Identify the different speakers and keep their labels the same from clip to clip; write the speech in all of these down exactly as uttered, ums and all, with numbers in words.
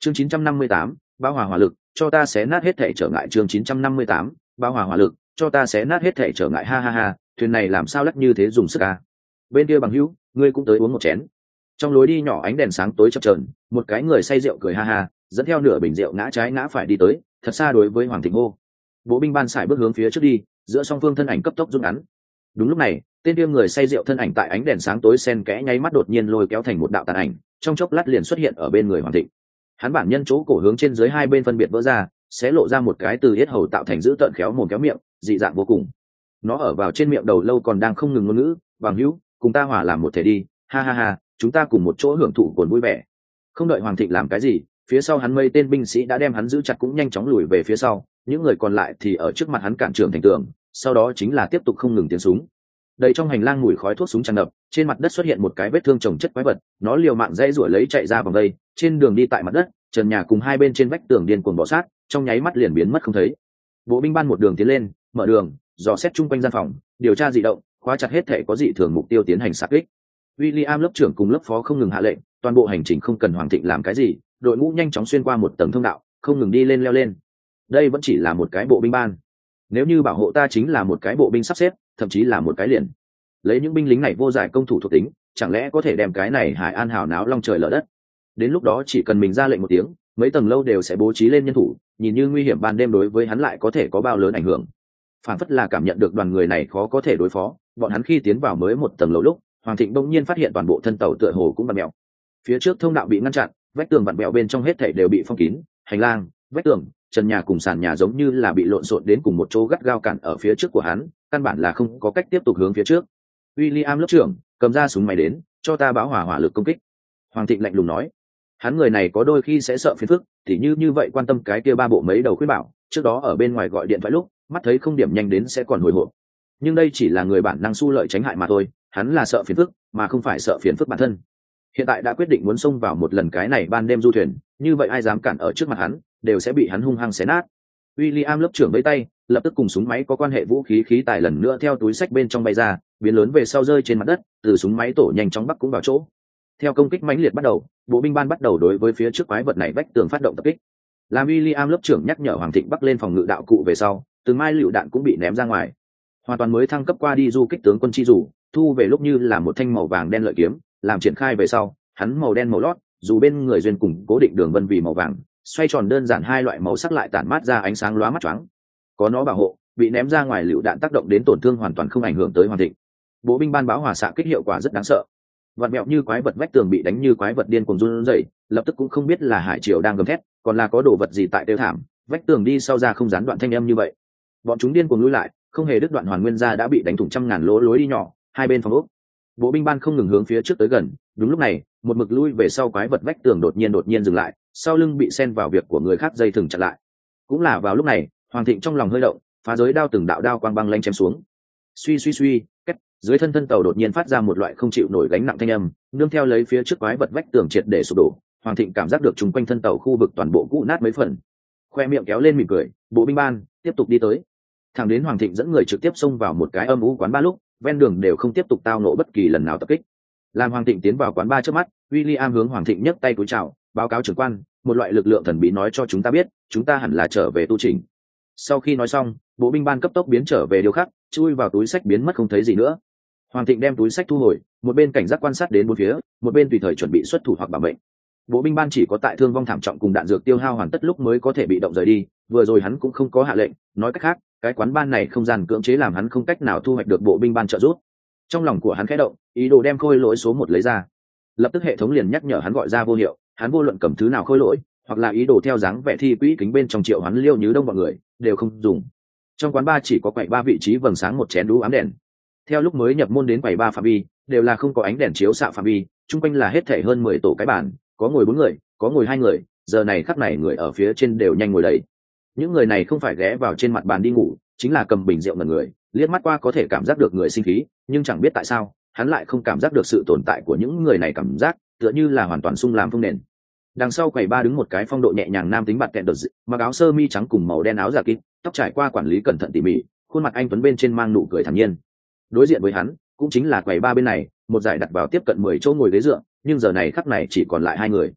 Speaker 1: chương chín trăm năm mươi tám, bao hòa hỏa lực cho ta xé nát hết thể trở ngại. chương chín trăm năm mươi tám, bao hòa hỏa lực cho ta xé nát hết thể trở ngại. Ha ha ha, thuyền này làm sao lắc như thế dùng sức à? Bên kia bằng hữu, ngươi cũng tới uống một chén. Trong lối đi nhỏ ánh đèn sáng tối chập chờn, một cái người say rượu cười ha ha, dẫn theo nửa bình rượu ngã trái ngã phải đi tới, thật xa đối với Hoàng Thịnh hô. Bộ binh ban sải bước hướng phía trước đi, giữa song phương thân ảnh cấp tốc rút ngắn. Đúng lúc này, tên kia người say rượu thân ảnh tại ánh đèn sáng tối xen kẽ nháy mắt đột nhiên lôi kéo thành một đạo tàn ảnh, trong chốc lát liền xuất hiện ở bên người Hoàng Thịnh. Hắn bản nhân chỗ cổ hướng trên dưới hai bên phân biệt vỡ ra, sẽ lộ ra một cái từ yết hầu tạo thành dữ tợn khéo mồm kéo miệng, dị dạng vô cùng. Nó ở vào trên miệng đầu lâu còn đang không ngừng ngôn ngữ, "Bằng hữu, cùng ta hòa làm một thể đi, ha ha ha, chúng ta cùng một chỗ hưởng thụ cồn vui vẻ." Không đợi Hoàng Thịnh làm cái gì, phía sau hắn mấy tên binh sĩ đã đem hắn giữ chặt cũng nhanh chóng lùi về phía sau, những người còn lại thì ở trước mặt hắn cản trường thành tường, sau đó chính là tiếp tục không ngừng tiếng súng. Đầy trong hành lang mùi khói thuốc súng tràn ngập, trên mặt đất xuất hiện một cái vết thương chồng chất quái vật, nó liều mạng dãy rủa lấy chạy ra vòng đây, trên đường đi tại mặt đất, trần nhà cùng hai bên trên vách tường điên cuồng bò sát, trong nháy mắt liền biến mất không thấy. Bộ binh ban một đường tiến lên, mở đường, dò xét chung quanh gian phòng, điều tra dị động, khóa chặt hết thể có dị thường mục tiêu tiến hành sát kích. William lớp trưởng cùng lớp phó không ngừng hạ lệnh, toàn bộ hành trình không cần Hoàng Thịnh làm cái gì, đội ngũ nhanh chóng xuyên qua một tầng thông đạo, không ngừng đi lên leo lên. Đây vẫn chỉ là một cái bộ binh ban. Nếu như bảo hộ ta chính là một cái bộ binh sắp xếp, thậm chí là một cái liền. Lấy những binh lính này vô giải công thủ thuộc tính, chẳng lẽ có thể đem cái này Hải An hào náo long trời lở đất. Đến lúc đó chỉ cần mình ra lệnh một tiếng, mấy tầng lâu đều sẽ bố trí lên nhân thủ, nhìn như nguy hiểm ban đêm đối với hắn lại có thể có bao lớn ảnh hưởng. Phản phất là cảm nhận được đoàn người này khó có thể đối phó, bọn hắn khi tiến vào mới một tầng lầu lúc, Hoàng Thịnh bỗng nhiên phát hiện toàn bộ thân tàu tựa hồ cũng vặn mèo. Phía trước thông đạo bị ngăn chặn, vách tường vặn mèo bên trong hết thảy đều bị phong kín, hành lang, vách tường, trần nhà cùng sàn nhà giống như là bị lộn xộn đến cùng một chỗ gắt gao cản ở phía trước của hắn, căn bản là không có cách tiếp tục hướng phía trước. William lớp trưởng, cầm ra súng máy đến, cho ta báo hỏa hỏa lực công kích. Hoàng Thịnh lạnh lùng nói. Hắn người này có đôi khi sẽ sợ phiền phức, thì như như vậy quan tâm cái kia ba bộ mấy đầu khuyên bảo, trước đó ở bên ngoài gọi điện thoại lúc, mắt thấy không điểm nhanh đến sẽ còn hồi hộp. Nhưng đây chỉ là người bản năng xu lợi tránh hại mà thôi, hắn là sợ phiền phức, mà không phải sợ phiền phức bản thân. Hiện tại đã quyết định muốn xông vào một lần cái này ban đêm du thuyền, như vậy ai dám cản ở trước mặt hắn, đều sẽ bị hắn hung hăng xé nát. William lớp trưởng vẫy tay, lập tức cùng súng máy có quan hệ vũ khí khí tài lần nữa theo túi sách bên trong bay ra, biến lớn về sau rơi trên mặt đất, từ súng máy tổ nhanh chóng bắc cũng vào chỗ. Theo công kích mãnh liệt bắt đầu, bộ binh ban bắt đầu đối với phía trước quái vật này vách tường phát động tập kích. Làm William lớp trưởng nhắc nhở Hoàng Thịnh bắc lên phòng ngự đạo cụ về sau, từng mai lựu đạn cũng bị ném ra ngoài. Hoàn toàn mới thăng cấp qua đi du kích tướng quân chi dù, thu về lúc như là một thanh màu vàng đen lợi kiếm, làm triển khai về sau, hắn màu đen màu lót, dù bên người duyên cùng cố định đường vân vì màu vàng, xoay tròn đơn giản hai loại màu sắc lại tản mát ra ánh sáng lóa mắt choáng. Có nó bảo hộ, bị ném ra ngoài lựu đạn tác động đến tổn thương hoàn toàn không ảnh hưởng tới Hoàng Thịnh. Bộ binh ban báo hỏa xạ kích hiệu quả rất đáng sợ. Vặn mẹo như quái vật vách tường bị đánh như quái vật điên cuồng run rẩy, lập tức cũng không biết là hải triều đang gầm thét, còn là có đồ vật gì tại tiêu thảm, vách tường đi sau ra không gián đoạn thanh âm như vậy. Bọn chúng điên cuồng lùi lại, không hề đứt đoạn hoàn nguyên ra đã bị đánh thủng trăm ngàn lỗ lối đi nhỏ, hai bên phòng ốc. Bộ binh ban không ngừng hướng phía trước tới gần, đúng lúc này, một mực lui về sau quái vật vách tường đột nhiên đột nhiên dừng lại, sau lưng bị xen vào việc của người khác dây thừng chặn lại. Cũng là vào lúc này, Hoàng Thịnh trong lòng hơi động, phá giới đao từng đạo đao quang băng lanh chém xuống. Suy suy suy, cách, dưới thân thân tàu đột nhiên phát ra một loại không chịu nổi gánh nặng thanh âm, nương theo lấy phía trước quái vật vách tường triệt để sụp đổ, Hoàng Thịnh cảm giác được chung quanh thân tàu khu vực toàn bộ cũ nát mấy phần. Khoe miệng kéo lên mỉm cười, bộ binh ban tiếp tục đi tới. Thẳng đến Hoàng Thịnh dẫn người trực tiếp xông vào một cái âm u quán ba lúc, ven đường đều không tiếp tục tao nộ bất kỳ lần nào tập kích. Làm Hoàng Thịnh tiến vào quán ba trước mắt, William hướng Hoàng Thịnh nhấc tay cúi chào, báo cáo trưởng quan, một loại lực lượng thần bí nói cho chúng ta biết, chúng ta hẳn là trở về tu chỉnh. Sau khi nói xong, bộ binh ban cấp tốc biến trở về điều khác, chui vào túi sách biến mất không thấy gì nữa. Hoàng Thịnh đem túi sách thu hồi, một bên cảnh giác quan sát đến bốn phía, một bên tùy thời chuẩn bị xuất thủ hoặc bảo mệnh. Bộ binh ban chỉ có tại thương vong thảm trọng cùng đạn dược tiêu hao hoàn tất lúc mới có thể bị động rời đi, vừa rồi hắn cũng không có hạ lệnh, nói cách khác, cái quán ban này không gian cưỡng chế làm hắn không cách nào thu hoạch được bộ binh ban trợ giúp. Trong lòng của hắn khẽ động, ý đồ đem khôi lỗi số một lấy ra. Lập tức hệ thống liền nhắc nhở hắn gọi ra vô hiệu, hắn vô luận cầm thứ nào khôi lỗi, hoặc là ý đồ theo dáng vẻ thi quỹ kính bên trong triệu hắn Liêu Như Đông bọn người, đều không dùng. Trong quán ba chỉ có quầy ba vị trí vầng sáng một chén đũ ám đèn. Theo lúc mới nhập môn đến quầy ba phạm vi, đều là không có ánh đèn chiếu xạ phạm vi, chung quanh là hết thảy hơn mười tổ cái bàn, có ngồi bốn người, có ngồi hai người, giờ này khắc này người ở phía trên đều nhanh ngồi đầy. Những người này không phải ghé vào trên mặt bàn đi ngủ, chính là cầm bình rượu ngẩn người, liếc mắt qua có thể cảm giác được người sinh khí, nhưng chẳng biết tại sao, hắn lại không cảm giác được sự tồn tại của những người này, cảm giác tựa như là hoàn toàn sung làm phương nền. Đằng sau quầy ba đứng một cái phong độ nhẹ nhàng nam tính bạt kẹt đột dị, mặc áo sơ mi trắng cùng màu đen áo giả kín, tóc trải qua quản lý cẩn thận tỉ mỉ, khuôn mặt anh tuấn bên trên mang nụ cười thản nhiên. Đối diện với hắn, cũng chính là quầy ba bên này, một giải đặt vào tiếp cận mười chỗ ngồi ghế dựa, nhưng giờ này khắc này chỉ còn lại hai người.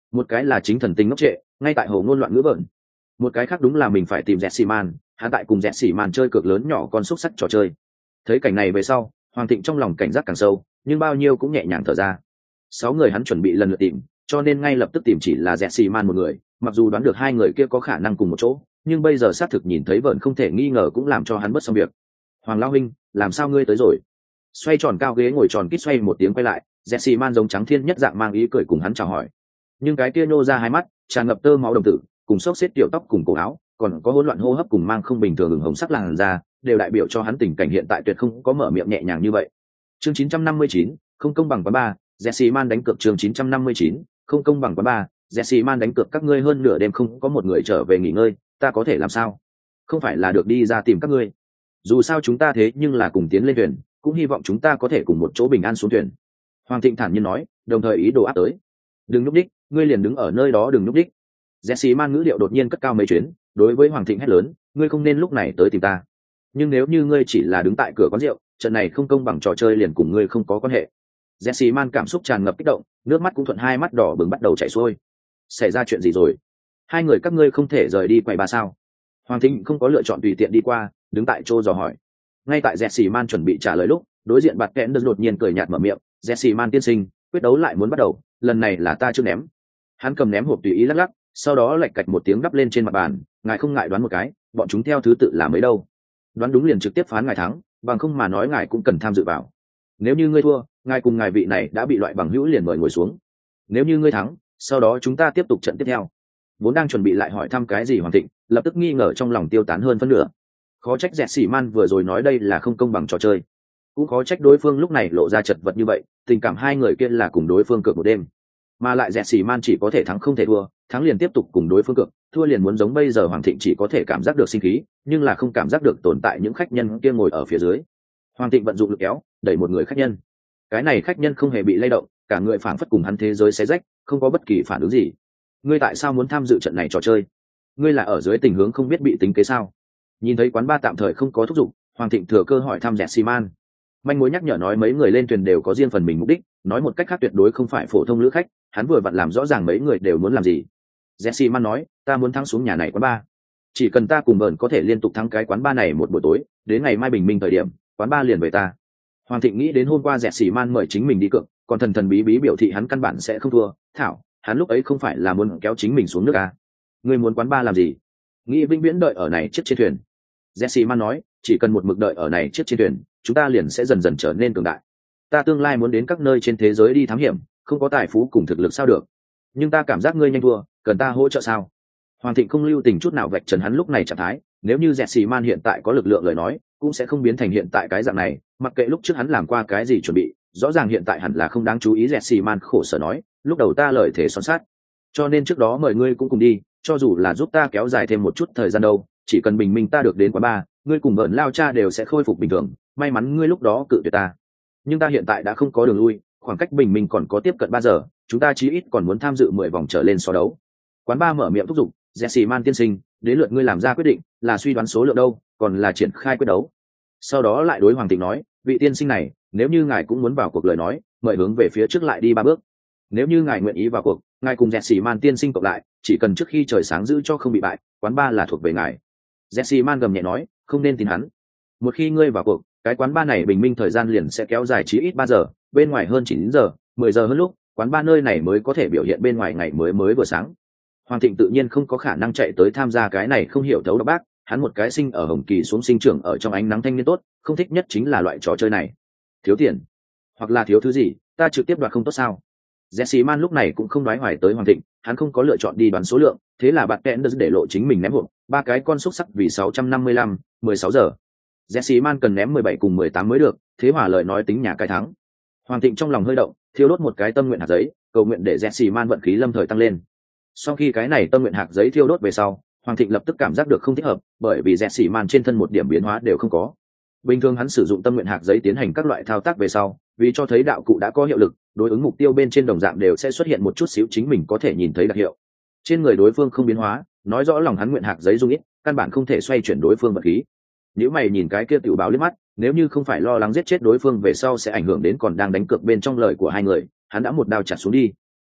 Speaker 1: một cái là chính thần tính ngốc trệ ngay tại hồ ngôn loạn ngữ bợn, một cái khác đúng là mình phải tìm Jesse Man, hắn tại cùng Jesse Man chơi cược lớn nhỏ con xúc sắc trò chơi. Thấy cảnh này về sau, Hoàng Thịnh trong lòng cảnh giác càng sâu, nhưng bao nhiêu cũng nhẹ nhàng thở ra. Sáu người hắn chuẩn bị lần lượt tìm, cho nên ngay lập tức tìm chỉ là Jesse Man một người, mặc dù đoán được hai người kia có khả năng cùng một chỗ, nhưng bây giờ xác thực nhìn thấy vợn không thể nghi ngờ cũng làm cho hắn bất xong việc. Hoàng Lao huynh, làm sao ngươi tới rồi? Xoay tròn cao ghế ngồi tròn kít xoay một tiếng quay lại, Jesse Man giống trắng thiên nhất dạng mang ý cười cùng hắn chào hỏi. Nhưng cái kia nô ra hai mắt, tràn ngập tơ máu đồng tử, cùng xốc xếp tiểu tóc cùng cổ áo, còn có hỗn loạn hô hấp cùng mang không bình thường ửng hồng sắc làn da, đều đại biểu cho hắn tình cảnh hiện tại tuyệt không có mở miệng nhẹ nhàng như vậy. Chương chín trăm năm mươi chín, không công bằng quá ba, Jesse Man đánh cược chương chín trăm năm mươi chín, không công bằng quá ba, Jesse Man đánh cược các ngươi hơn nửa đêm không có một người trở về nghỉ ngơi, ta có thể làm sao? Không phải là được đi ra tìm các ngươi. Dù sao chúng ta thế nhưng là cùng tiến lên thuyền, cũng hy vọng chúng ta có thể cùng một chỗ bình an xuống thuyền. Hoàng Thịnh thản nhiên nói, đồng thời ý đồ áp tới. Đừng núp đích, ngươi liền đứng ở nơi đó đừng núp đích. Jesse Man ngữ điệu đột nhiên cất cao mấy chuyến, đối với Hoàng Thịnh hét lớn, ngươi không nên lúc này tới tìm ta. Nhưng nếu như ngươi chỉ là đứng tại cửa quán rượu, trận này không công bằng trò chơi liền cùng ngươi không có quan hệ. Jesse Man cảm xúc tràn ngập kích động, nước mắt cũng thuận hai mắt đỏ bừng bắt đầu chảy xuôi. Xảy ra chuyện gì rồi? Hai người các ngươi không thể rời đi quầy ba sao? Hoàng Thịnh không có lựa chọn tùy tiện đi qua, đứng tại chỗ dò hỏi. Ngay tại Jesse Man chuẩn bị trả lời lúc, đối diện bạt kẽn đột nhiên cười nhạt mở miệng, Jesse Man tiên sinh, quyết đấu lại muốn bắt đầu, lần này là ta chưa ném. Hắn cầm ném hộp tùy ý lắc lắc, sau đó lạch cạch một tiếng đắp lên trên mặt bàn, ngài không ngại đoán một cái, bọn chúng theo thứ tự là mấy đâu? Đoán đúng liền trực tiếp phán ngài thắng, bằng không mà nói ngài cũng cần tham dự vào. Nếu như ngươi thua, ngài cùng ngài vị này đã bị loại bằng hữu liền mời ngồi xuống. Nếu như ngươi thắng, sau đó chúng ta tiếp tục trận tiếp theo. Vốn đang chuẩn bị lại hỏi thăm cái gì Hoàng Thịnh, lập tức nghi ngờ trong lòng tiêu tán hơn phân nửa. Khó trách Jesse Man vừa rồi nói đây là không công bằng trò chơi, cũng khó trách đối phương lúc này lộ ra chật vật như vậy, tình cảm hai người kia là cùng đối phương cược một đêm, mà lại Jesse Man chỉ có thể thắng không thể thua, thắng liền tiếp tục cùng đối phương cược, thua liền muốn giống bây giờ Hoàng Thịnh chỉ có thể cảm giác được sinh khí, nhưng là không cảm giác được tồn tại những khách nhân kia ngồi ở phía dưới. Hoàng Thịnh vận dụng lực kéo, đẩy một người khách nhân. Cái này khách nhân không hề bị lay động, cả người phảng phất cùng hắn thế giới xé rách, không có bất kỳ phản ứng gì. Ngươi tại sao muốn tham dự trận này trò chơi? Ngươi là ở dưới tình huống không biết bị tính kế sao? Nhìn thấy quán ba tạm thời không có thúc giục, Hoàng Thịnh thừa cơ hỏi thăm Jesse Man. Manh mối nhắc nhở nói mấy người lên thuyền đều có riêng phần mình mục đích, nói một cách khác tuyệt đối không phải phổ thông lữ khách, hắn vừa vặn làm rõ ràng mấy người đều muốn làm gì. Jesse Man nói, ta muốn thắng xuống nhà này quán ba. Chỉ cần ta cùng bờn có thể liên tục thắng cái quán ba này một buổi tối, đến ngày mai bình minh thời điểm, quán ba liền về ta. Hoàng Thịnh nghĩ đến hôm qua Jesse Man mời chính mình đi cược, còn thần thần bí bí biểu thị hắn căn bản sẽ không thua. Thảo, hắn lúc ấy không phải là muốn kéo chính mình xuống nước à? Ngươi muốn quán ba làm gì? Nghĩ vĩnh viễn đợi ở này chiếc trên thuyền. Jesse Man nói, chỉ cần một mực đợi ở này chiếc trên thuyền, chúng ta liền sẽ dần dần trở nên cường đại. Ta tương lai muốn đến các nơi trên thế giới đi thám hiểm, không có tài phú cùng thực lực sao được? Nhưng ta cảm giác ngươi nhanh thua, cần ta hỗ trợ sao? Hoàng Thịnh không lưu tình chút nào vạch trần hắn lúc này trạng thái, nếu như Jesse Man hiện tại có lực lượng lời nói, cũng sẽ không biến thành hiện tại cái dạng này, mặc kệ lúc trước hắn làm qua cái gì chuẩn bị, rõ ràng hiện tại hẳn là không đáng chú ý. Jesse Man khổ sở nói, lúc đầu ta lời thể son sát, cho nên trước đó mời ngươi cũng cùng đi, cho dù là giúp ta kéo dài thêm một chút thời gian đâu, chỉ cần bình minh ta được đến quán ba, ngươi cùng bợn lao cha đều sẽ khôi phục bình thường, may mắn ngươi lúc đó cự tuyệt ta. Nhưng ta hiện tại đã không có đường lui, khoảng cách bình minh còn có tiếp cận ba giờ, chúng ta chí ít còn muốn tham dự mười vòng trở lên so đấu. Quán ba mở miệng thúc giục, Jesse Man tiên sinh, đến lượt ngươi làm ra quyết định, là suy đoán số lượng đâu, còn là triển khai quyết đấu. Sau đó lại đối Hoàng Thịnh nói, vị tiên sinh này, nếu như ngài cũng muốn vào cuộc lời nói, mời hướng về phía trước lại đi ba bước. Nếu như ngài nguyện ý vào cuộc, ngài cùng Jesse Man tiên sinh cộng lại, chỉ cần trước khi trời sáng giữ cho không bị bại, quán ba là thuộc về ngài. Jesse Man gầm nhẹ nói, không nên tin hắn. Một khi ngươi vào cuộc, cái quán ba này bình minh thời gian liền sẽ kéo dài chí ít ba giờ, bên ngoài hơn chín giờ, mười giờ hơn lúc, quán ba nơi này mới có thể biểu hiện bên ngoài ngày mới mới vừa sáng. Hoàng Thịnh tự nhiên không có khả năng chạy tới tham gia cái này không hiểu thấu độc bác, hắn một cái sinh ở Hồng Kỳ xuống sinh trưởng ở trong ánh nắng thanh niên tốt, không thích nhất chính là loại trò chơi này. Thiếu tiền, hoặc là thiếu thứ gì, ta trực tiếp đoạt không tốt sao? Jesse Man lúc này cũng không đoái hoài tới Hoàng Thịnh, hắn không có lựa chọn đi đoán số lượng, thế là bạn kẽn để lộ chính mình ném hộp, ba cái con xúc sắc vì sáu trăm năm mươi lăm, mười sáu giờ. Jesse Man cần ném mười bảy cùng mười tám mới được, thế hòa lời nói tính nhà cái thắng. Hoàng Thịnh trong lòng hơi động, thiêu đốt một cái tâm nguyện hạt giấy, cầu nguyện để Jesse Man vận khí lâm thời tăng lên. Sau khi cái này tâm nguyện hạt giấy thiêu đốt về sau, Hoàng Thịnh lập tức cảm giác được không thích hợp, bởi vì Jesse Man trên thân một điểm biến hóa đều không có. Bình thường hắn sử dụng tâm nguyện hạt giấy tiến hành các loại thao tác về sau, vì cho thấy đạo cụ đã có hiệu lực, đối ứng mục tiêu bên trên đồng dạng đều sẽ xuất hiện một chút xíu chính mình có thể nhìn thấy đặc hiệu. Trên người đối phương không biến hóa, nói rõ lòng hắn nguyện hạt giấy dung ít, căn bản không thể xoay chuyển đối phương vật khí. Nếu mày nhìn cái kia tiểu báo liếc mắt, nếu như không phải lo lắng giết chết đối phương về sau sẽ ảnh hưởng đến còn đang đánh cược bên trong lời của hai người, hắn đã một đao chặt xuống đi.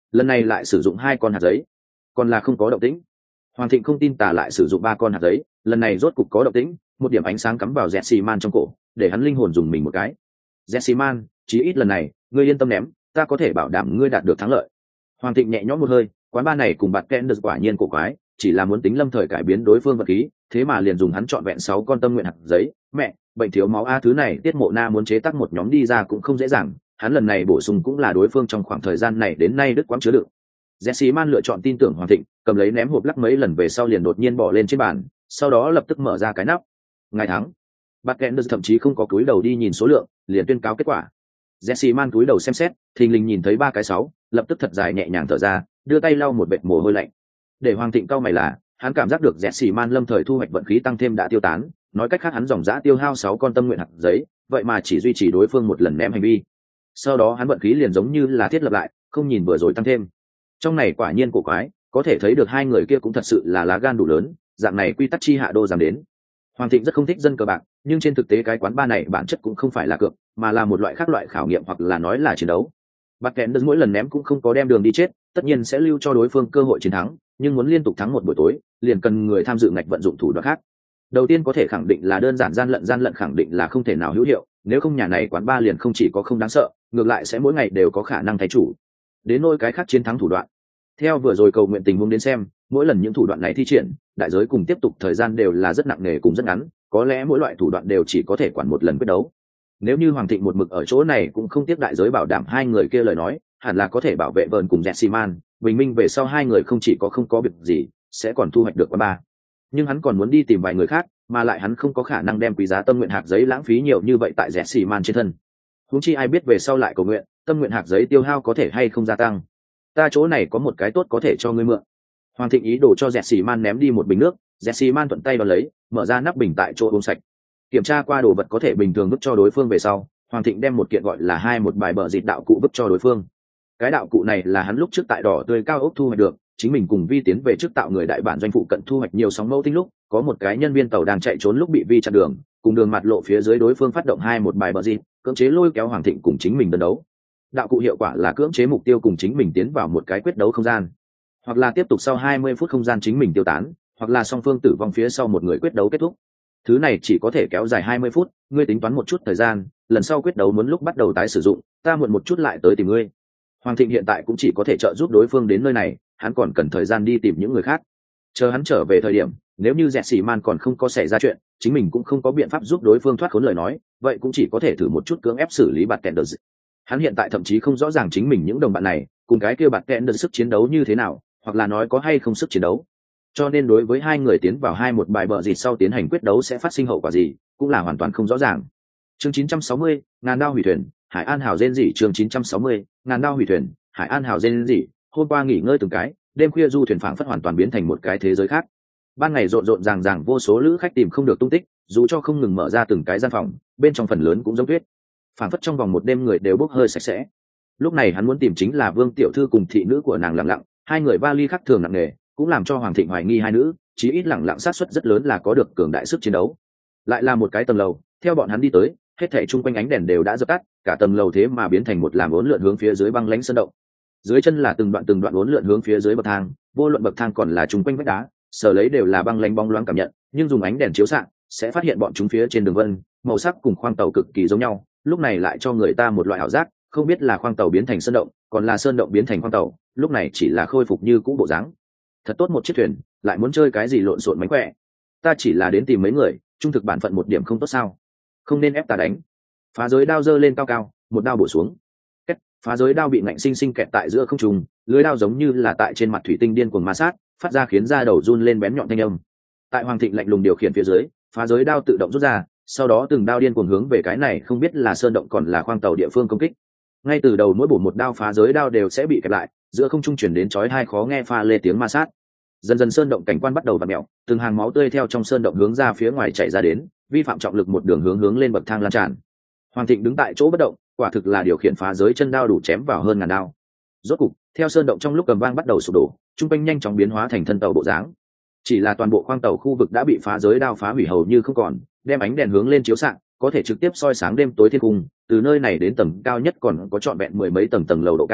Speaker 1: lần này lại sử dụng hai con hạt giấy, còn là không có động tĩnh. Hoàng Thịnh không tin tà lại sử dụng ba con hạt giấy, lần này rốt cục có động tĩnh, một điểm ánh sáng cắm vào Jesse Man trong cổ, để hắn linh hồn dùng mình một cái. Jesse Man, chí ít lần này, ngươi yên tâm ném, ta có thể bảo đảm ngươi đạt được thắng lợi. Hoàng Thịnh nhẹ nhõm một hơi, quán ba này cùng bạt kẽn được quả nhiên cổ quái, chỉ là muốn tính lâm thời cải biến đối phương vật khí, thế mà liền dùng hắn chọn vẹn sáu con tâm nguyện hạt giấy. Mẹ, bệnh thiếu máu a, thứ này Tiết Mộ Na muốn chế tác một nhóm đi ra cũng không dễ dàng, hắn lần này bổ sung cũng là đối phương trong khoảng thời gian này đến nay đứt quãng chứa đựng. Jesse Man lựa chọn tin tưởng Hoàng Thịnh, cầm lấy ném hộp lắc mấy lần về sau liền đột nhiên bỏ lên trên bàn, sau đó lập tức mở ra cái nắp. Ngày thắng. Bạt kẽn được thậm chí không có cúi đầu đi nhìn số lượng, liền tuyên cáo kết quả. Jesse Man cúi đầu xem xét, thình lình nhìn thấy ba cái sáu, lập tức thật dài nhẹ nhàng thở ra, đưa tay lau một vệt mồ hôi lạnh. Để Hoàng Thịnh cau mày là, hắn cảm giác được Jesse Man lâm thời thu hoạch vận khí tăng thêm đã tiêu tán, nói cách khác hắn dòng dã tiêu hao sáu con tâm nguyện hạt giấy, vậy mà chỉ duy trì đối phương một lần ném hành vi. Sau đó hắn vận khí liền giống như là thiết lập lại, không nhìn vừa rồi tăng thêm. Trong này quả nhiên cổ quái, có thể thấy được hai người kia cũng thật sự là lá gan đủ lớn, dạng này quy tắc chi hạ đô dám đến. Hoàng Thịnh rất không thích dân cờ bạc, nhưng trên thực tế cái quán ba này bản chất cũng không phải là cược, mà là một loại khác loại khảo nghiệm hoặc là nói là chiến đấu. Bạt kẽn đơn mỗi lần ném cũng không có đem đường đi chết, tất nhiên sẽ lưu cho đối phương cơ hội chiến thắng, nhưng muốn liên tục thắng một buổi tối, liền cần người tham dự ngạch vận dụng thủ đoạn khác. Đầu tiên có thể khẳng định là đơn giản gian lận gian lận khẳng định là không thể nào hữu hiệu, nếu không nhà này quán ba liền không chỉ có không đáng sợ, ngược lại sẽ mỗi ngày đều có khả năng thay chủ. Đến nỗi cái khác chiến thắng thủ đoạn. Theo vừa rồi cầu nguyện tình huống đến xem, mỗi lần những thủ đoạn này thi triển, đại giới cùng tiếp tục thời gian đều là rất nặng nề cùng rất ngắn, có lẽ mỗi loại thủ đoạn đều chỉ có thể quản một lần quyết đấu. Nếu như Hoàng Thịnh một mực ở chỗ này cũng không tiếp đại giới bảo đảm hai người kia lời nói, hẳn là có thể bảo vệ vợn cùng Jesse Man, bình minh về sau hai người không chỉ có không có việc gì, sẽ còn thu hoạch được quán ba. Nhưng hắn còn muốn đi tìm vài người khác, mà lại hắn không có khả năng đem quý giá tâm nguyện hạt giấy lãng phí nhiều như vậy tại Jesse Man trên thân. Huống chi ai biết về sau lại cầu nguyện, tâm nguyện hạt giấy tiêu hao có thể hay không gia tăng. Ta chỗ này có một cái tốt có thể cho ngươi mượn. Hoàng Thịnh ý đồ cho Jesse Man ném đi một bình nước, Jesse Man thuận tay vào lấy, mở ra nắp bình tại chỗ uống sạch. Kiểm tra qua đồ vật có thể bình thường vứt cho đối phương về sau, Hoàng Thịnh đem một kiện gọi là hai một bài bờ dịt đạo cụ vứt cho đối phương. Cái đạo cụ này là hắn lúc trước tại đỏ tươi cao ốc thu hoạch được, chính mình cùng Vi tiến về trước tạo người đại bản doanh phụ cận thu hoạch nhiều sóng mẫu tinh lúc, có một cái nhân viên tàu đang chạy trốn lúc bị Vi chặn đường, cùng đường mặt lộ phía dưới đối phương phát động hai một bài bờ dịt, cưỡng chế lôi kéo Hoàng Thịnh cùng chính mình đơn đấu. Đạo cụ hiệu quả là cưỡng chế mục tiêu cùng chính mình tiến vào một cái quyết đấu không gian, hoặc là tiếp tục sau hai mươi phút không gian chính mình tiêu tán, hoặc là song phương tử vong phía sau một người quyết đấu kết thúc. Thứ này chỉ có thể kéo dài hai mươi phút, ngươi tính toán một chút thời gian, lần sau quyết đấu muốn lúc bắt đầu tái sử dụng, ta muộn một chút lại tới tìm ngươi. Hoàng Thịnh hiện tại cũng chỉ có thể trợ giúp đối phương đến nơi này, hắn còn cần thời gian đi tìm những người khác. Chờ hắn trở về thời điểm, nếu như Jesse Man còn không có xảy ra chuyện, chính mình cũng không có biện pháp giúp đối phương thoát khốn lời nói, vậy cũng chỉ có thể thử một chút cưỡng ép xử lý bạt kẹn đợt. Hắn hiện tại thậm chí không rõ ràng chính mình những đồng bạn này, cùng cái kia bạt kẹn đợt sức chiến đấu như thế nào, hoặc là nói có hay không sức chiến đấu. Cho nên đối với hai người tiến vào hai một bài bờ dịt sau tiến hành quyết đấu sẽ phát sinh hậu quả gì, cũng là hoàn toàn không rõ ràng. Chương chín trăm sáu mươi, ngàn đao hủy thuyền, Hải An hào rên rỉ. Chương chín trăm sáu mươi, ngàn đao hủy thuyền, Hải An hào rên rỉ. Hôm qua nghỉ ngơi từng cái, đêm khuya du thuyền phảng phất hoàn toàn biến thành một cái thế giới khác. Ban ngày rộn rộn ràng ràng vô số lữ khách tìm không được tung tích, dù cho không ngừng mở ra từng cái gian phòng, bên trong phần lớn cũng giống tuyết. Phảng phất trong vòng một đêm người đều bốc hơi sạch sẽ. Lúc này hắn muốn tìm chính là Vương tiểu thư cùng thị nữ của nàng Lặng Lặng, hai người vali khác thường nặng nề, cũng làm cho Hoàng Thịnh hoài nghi hai nữ, chí ít Lặng Lặng sát suất rất lớn là có được cường đại sức chiến đấu. Lại là một cái tầng lầu, theo bọn hắn đi tới, hết thảy chung quanh ánh đèn đều đã dập tắt, cả tầng lầu thế mà biến thành một làm uốn lượn hướng phía dưới băng lãnh sơn động. Dưới chân là từng đoạn từng đoạn uốn lượn hướng phía dưới bậc thang, vô luận bậc thang còn là chung quanh vách đá, sở lấy đều là băng lãnh bóng loáng cảm nhận, nhưng dùng ánh đèn chiếu xạ, sẽ phát hiện bọn chúng phía trên đường vân, màu sắc cùng khoang tàu cực kỳ giống nhau, lúc này lại cho người ta một loại ảo giác, không biết là khoang tàu biến thành sơn động, còn là sơn động biến thành khoang tàu, lúc này chỉ là khôi phục như cũ bộ dáng. Thật tốt một chiếc thuyền, lại muốn chơi cái gì lộn xộn mánh khỏe. Ta chỉ là đến tìm mấy người, trung thực bản phận một điểm không tốt sao? Không nên ép ta đánh. Phá giới đao giơ lên cao cao, một đao bổ xuống. Kết, phá giới đao bị ngạnh sinh sinh kẹt tại giữa không trung, lưới đao giống như là tại trên mặt thủy tinh điên cuồng ma sát, phát ra khiến da đầu run lên bén nhọn thanh âm. Tại Hoàng Thịnh lạnh lùng điều khiển phía dưới, phá giới đao tự động rút ra, sau đó từng đao điên cuồng hướng về cái này không biết là sơn động còn là khoang tàu địa phương công kích. Ngay từ đầu mỗi bổ một đao phá giới đao đều sẽ bị kẹp lại, giữa không trung chuyển đến chói tai khó nghe pha lê tiếng ma sát. Dần dần sơn động cảnh quan bắt đầu vặn mèo, từng hàng máu tươi theo trong sơn động hướng ra phía ngoài chảy ra đến, vi phạm trọng lực một đường hướng hướng lên bậc thang lan tràn. Hoàng Thịnh đứng tại chỗ bất động, quả thực là điều khiển phá giới chân đao đủ chém vào hơn ngàn đao. Rốt cục, theo sơn động trong lúc cầm vang bắt đầu sụp đổ, trung quanh nhanh chóng biến hóa thành thân tàu bộ dáng. Chỉ là toàn bộ khoang tàu khu vực đã bị phá giới đao phá hủy hầu như không còn, đem ánh đèn hướng lên chiếu xạ, có thể trực tiếp soi sáng đêm tối thiên cung. Từ nơi này đến tầng cao nhất còn có trọn vẹn mười mấy tầng tầng lầu độ cao,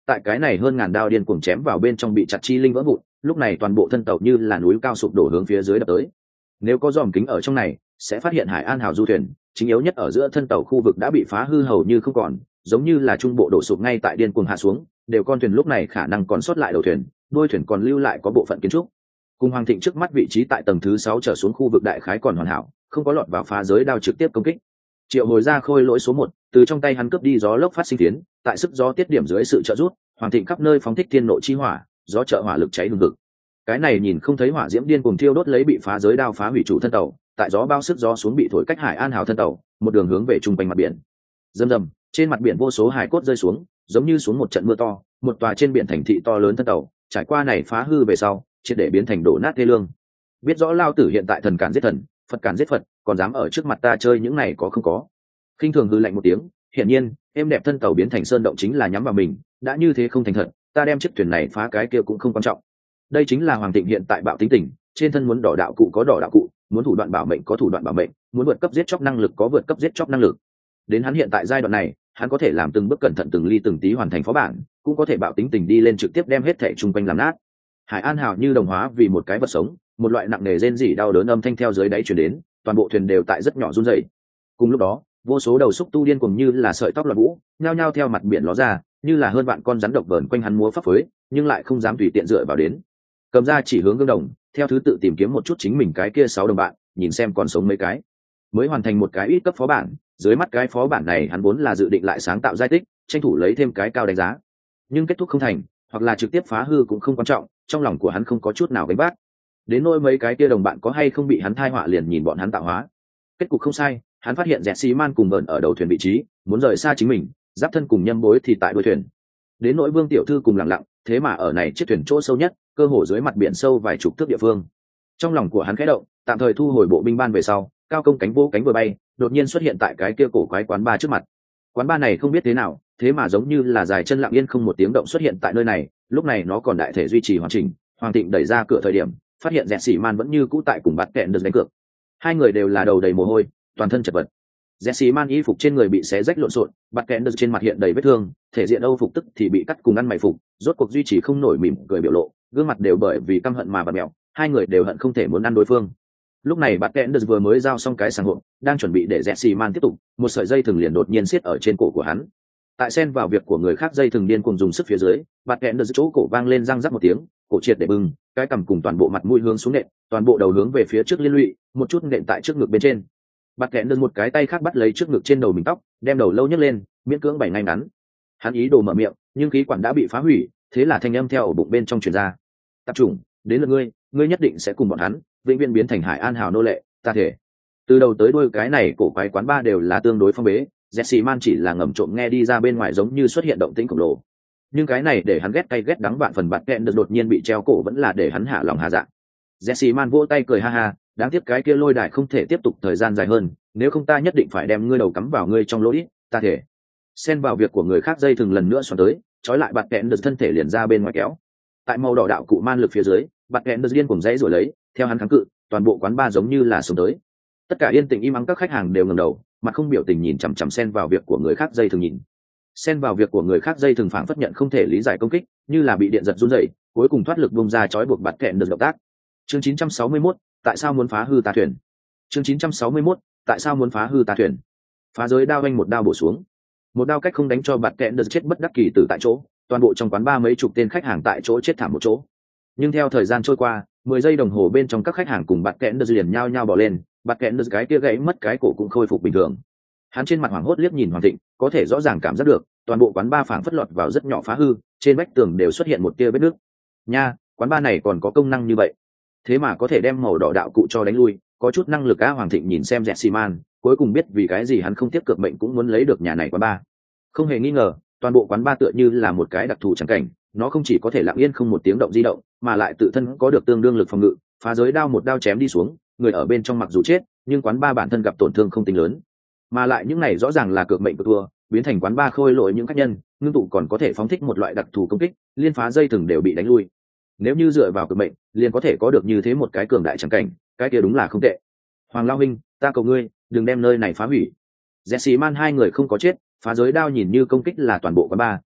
Speaker 1: tại cái này hơn ngàn đao điên cuồng chém vào bên trong bị chặt chi linh vỡ vụn, lúc này toàn bộ thân tàu như là núi cao sụp đổ hướng phía dưới đập tới. Nếu có dòm kính ở trong này sẽ phát hiện Hải An hào du thuyền chính yếu nhất ở giữa thân tàu khu vực đã bị phá hư hầu như không còn, giống như là trung bộ đổ sụp ngay tại điên cuồng hạ xuống, đều con thuyền lúc này khả năng còn sót lại đầu thuyền, đuôi thuyền còn lưu lại có bộ phận kiến trúc. Cùng Hoàng Thịnh trước mắt vị trí tại tầng thứ sáu trở xuống khu vực đại khái còn hoàn hảo, không có lọt vào phá giới đao trực tiếp công kích. Triệu hồi ra khôi lỗi số một, từ trong tay hắn cướp đi gió lốc phát sinh tiến, tại sức gió tiết điểm dưới sự trợ giúp, Hoàng Thịnh khắp nơi phóng thích thiên nộ chi hỏa, gió trợ hỏa lực cháy hừng hực. Cái này nhìn không thấy hỏa diễm điên cuồng thiêu đốt lấy bị phá giới đao phá hủy chủ thân tàu, tại gió bao sức gió xuống bị thổi cách Hải An hào thân tàu, một đường hướng về trung quanh mặt biển. Rầm rầm, trên mặt biển vô số hải cốt rơi xuống, giống như xuống một trận mưa to, một tòa trên biển thành thị to lớn thân tàu, trải qua này phá hư về sau, triệt để biến thành đổ nát thê lương. Biết rõ lao tử hiện tại thần cản giết thần, Phật cản giết Phật, còn dám ở trước mặt ta chơi những này có không có. Khinh thường hư lạnh một tiếng, hiển nhiên, em đẹp thân tàu biến thành sơn động chính là nhắm vào mình, đã như thế không thành thật, ta đem chiếc thuyền này phá cái kia cũng không quan trọng. Đây chính là Hoàng Thịnh hiện tại bạo tính tình, trên thân muốn đỏ đạo cụ có đỏ đạo cụ, muốn thủ đoạn bảo mệnh có thủ đoạn bảo mệnh, muốn vượt cấp giết chóc năng lực có vượt cấp giết chóc năng lực. Đến hắn hiện tại giai đoạn này, hắn có thể làm từng bước cẩn thận từng ly từng tí hoàn thành phó bản, cũng có thể bạo tính tình đi lên trực tiếp đem hết thảy chung quanh làm nát. Hải An hào như đồng hóa vì một cái vật sống, một loại nặng nề rên rỉ đau đớn âm thanh theo dưới đáy truyền đến, toàn bộ thuyền đều tại rất nhỏ run rẩy. Cùng lúc đó, vô số đầu xúc tu điên cuồng như là sợi tóc lọt vũ, nhao nhao theo mặt biển ló ra, như là hơn vạn con rắn độc vờn quanh hắn múa pháp phối, nhưng lại không dám tùy tiện dựa vào đến. Cầm ra chỉ hướng gương đồng, theo thứ tự tìm kiếm một chút chính mình cái kia sáu đồng bạn, nhìn xem còn sống mấy cái. Mới hoàn thành một cái ít cấp phó bản, dưới mắt cái phó bản này hắn vốn là dự định lại sáng tạo giai tích, tranh thủ lấy thêm cái cao đánh giá. Nhưng kết thúc không thành, hoặc là trực tiếp phá hư cũng không quan trọng, trong lòng của hắn không có chút nào gánh vác. Đến nỗi mấy cái kia đồng bạn có hay không bị hắn thai họa liền nhìn bọn hắn tạo hóa. Kết cục không sai, hắn phát hiện Jesse Man cùng bờn ở đầu thuyền vị trí, muốn rời xa chính mình, giáp thân cùng nhâm bối thì tại đuôi thuyền. Đến nỗi Vương tiểu thư cùng lặng lặng, thế mà ở này chiếc thuyền chỗ sâu nhất, cơ hồ dưới mặt biển sâu vài chục thước địa phương. Trong lòng của hắn khẽ động, tạm thời thu hồi bộ binh ban về sau, cao công cánh vô cánh vừa bay, đột nhiên xuất hiện tại cái kia cổ quái quán ba trước mặt. Quán ba này không biết thế nào, thế mà giống như là dài chân lặng yên không một tiếng động xuất hiện tại nơi này, lúc này nó còn đại thể duy trì hoàn chỉnh. Hoàng Thịnh đẩy ra cửa thời điểm, phát hiện Jesse Man vẫn như cũ tại cùng bạt kẹn được đánh cược. Hai người đều là đầu đầy mồ hôi, toàn thân chật vật. Jesse Man y phục trên người bị xé rách lộn xộn, bạt kẹn được trên mặt hiện đầy vết thương, thể diện Âu phục tức thì bị cắt cùng ăn mày phục, rốt cuộc duy trì không nổi mỉm cười biểu lộ, gương mặt đều bởi vì căm hận mà bật mèo, hai người đều hận không thể muốn ăn đối phương. Lúc này bạt kẹn được vừa mới giao xong cái sàng hộp, đang chuẩn bị để Jesse Man tiếp tục, một sợi dây thừng liền đột nhiên siết ở trên cổ của hắn. Tại xen vào việc của người khác dây thừng điên cuồng dùng sức phía dưới, bạt kẹn được chỗ cổ vang lên răng rắc một tiếng, cổ triệt để bừng, cái cằm cùng toàn bộ mặt mũi hướng xuống nện, toàn bộ đầu hướng về phía trước liên lụy, một chút nện tại trước ngực bên trên. Bạt kẹn được một cái tay khác bắt lấy trước ngực trên đầu mình tóc, đem đầu lâu nhấc lên, miễn cưỡng bảy ngay ngắn. Hắn ý đồ mở miệng, nhưng khí quản đã bị phá hủy, thế là thanh âm theo ổ bụng bên trong truyền ra. Tập trung, đến lượt ngươi, ngươi nhất định sẽ cùng bọn hắn, vĩnh viễn biến thành Hải An hào nô lệ, ta thể. Từ đầu tới đuôi cái này cổ quái quán ba đều là tương đối phong bế, Jesse Man chỉ là ngầm trộm nghe đi ra bên ngoài giống như xuất hiện động tĩnh khổng lồ. Nhưng cái này để hắn ghét cay ghét đắng vạn phần bạt kẹn được đột nhiên bị treo cổ vẫn là để hắn hạ lòng hà dạ. Jesse Man vỗ tay cười ha ha, đáng tiếc cái kia lôi đài không thể tiếp tục thời gian dài hơn, nếu không ta nhất định phải đem ngươi đầu cắm vào ngươi trong lỗ đít, ta thể. Xen vào việc của người khác dây thừng lần nữa xoắn tới, trói lại bạt kẹn được thân thể liền ra bên ngoài kéo. Tại màu đỏ đạo cụ man lực phía dưới, bạt kẹn được điên cuồng dãy rồi lấy, theo hắn kháng cự, toàn bộ quán ba giống như là sống tới. Tất cả yên tĩnh im ắng, các khách hàng đều ngẩng đầu, mặt không biểu tình nhìn chằm chằm xen vào việc của người khác dây thừng nhìn. Xen vào việc của người khác dây thừng phảng phất nhận không thể lý giải công kích, như là bị điện giật run rẩy, cuối cùng thoát lực bung ra trói buộc bạt kẹn được động tác. Chương chín trăm sáu mươi mốt, tại sao muốn phá hư ta thuyền? Chương chín trăm sáu mươi mốt, tại sao muốn phá hư ta thuyền? Phá giới đao vanh một đao bổ xuống. Một đao cách không đánh cho bạt kẹn được chết bất đắc kỳ tử tại chỗ, toàn bộ trong quán ba mấy chục tên khách hàng tại chỗ chết thảm một chỗ. Nhưng theo thời gian trôi qua, mười giây đồng hồ bên trong các khách hàng cùng bạt kẹn được liền nhao nhao bỏ lên, bạt kẹn được cái kia gãy mất cái cổ cũng khôi phục bình thường. Hắn trên mặt hoảng hốt liếc nhìn Hoàng Thịnh, có thể rõ ràng cảm giác được, toàn bộ quán ba phảng phất lọt vào rất nhỏ phá hư, trên vách tường đều xuất hiện một tia vết nứt. Nha, quán ba này còn có công năng như vậy. Thế mà có thể đem màu đỏ đạo cụ cho đánh lui, có chút năng lực á. Hoàng Thịnh nhìn xem Jesse Man, cuối cùng biết vì cái gì hắn không tiếp cược mệnh cũng muốn lấy được nhà này quán ba. Không hề nghi ngờ, toàn bộ quán ba tựa như là một cái đặc thù chẳng cảnh, nó không chỉ có thể lặng yên không một tiếng động di động, mà lại tự thân có được tương đương lực phòng ngự, phá giới đao một đao chém đi xuống, người ở bên trong mặc dù chết, nhưng quán ba bản thân gặp tổn thương không tính lớn. Mà lại những này rõ ràng là cược mệnh cược thua, biến thành quán ba khôi lỗi những khách nhân, ngưng tụ còn có thể phóng thích một loại đặc thù công kích, liên phá dây thừng đều bị đánh lui. Nếu như dựa vào cược mệnh, liền có thể có được như thế một cái cường đại chẳng cảnh, cái kia đúng là không tệ. Hoàng Lao Minh, ta cầu ngươi, đừng đem nơi này phá hủy. Jesse Man hai người không có chết, phá giới đao nhìn như công kích là toàn bộ quán ba,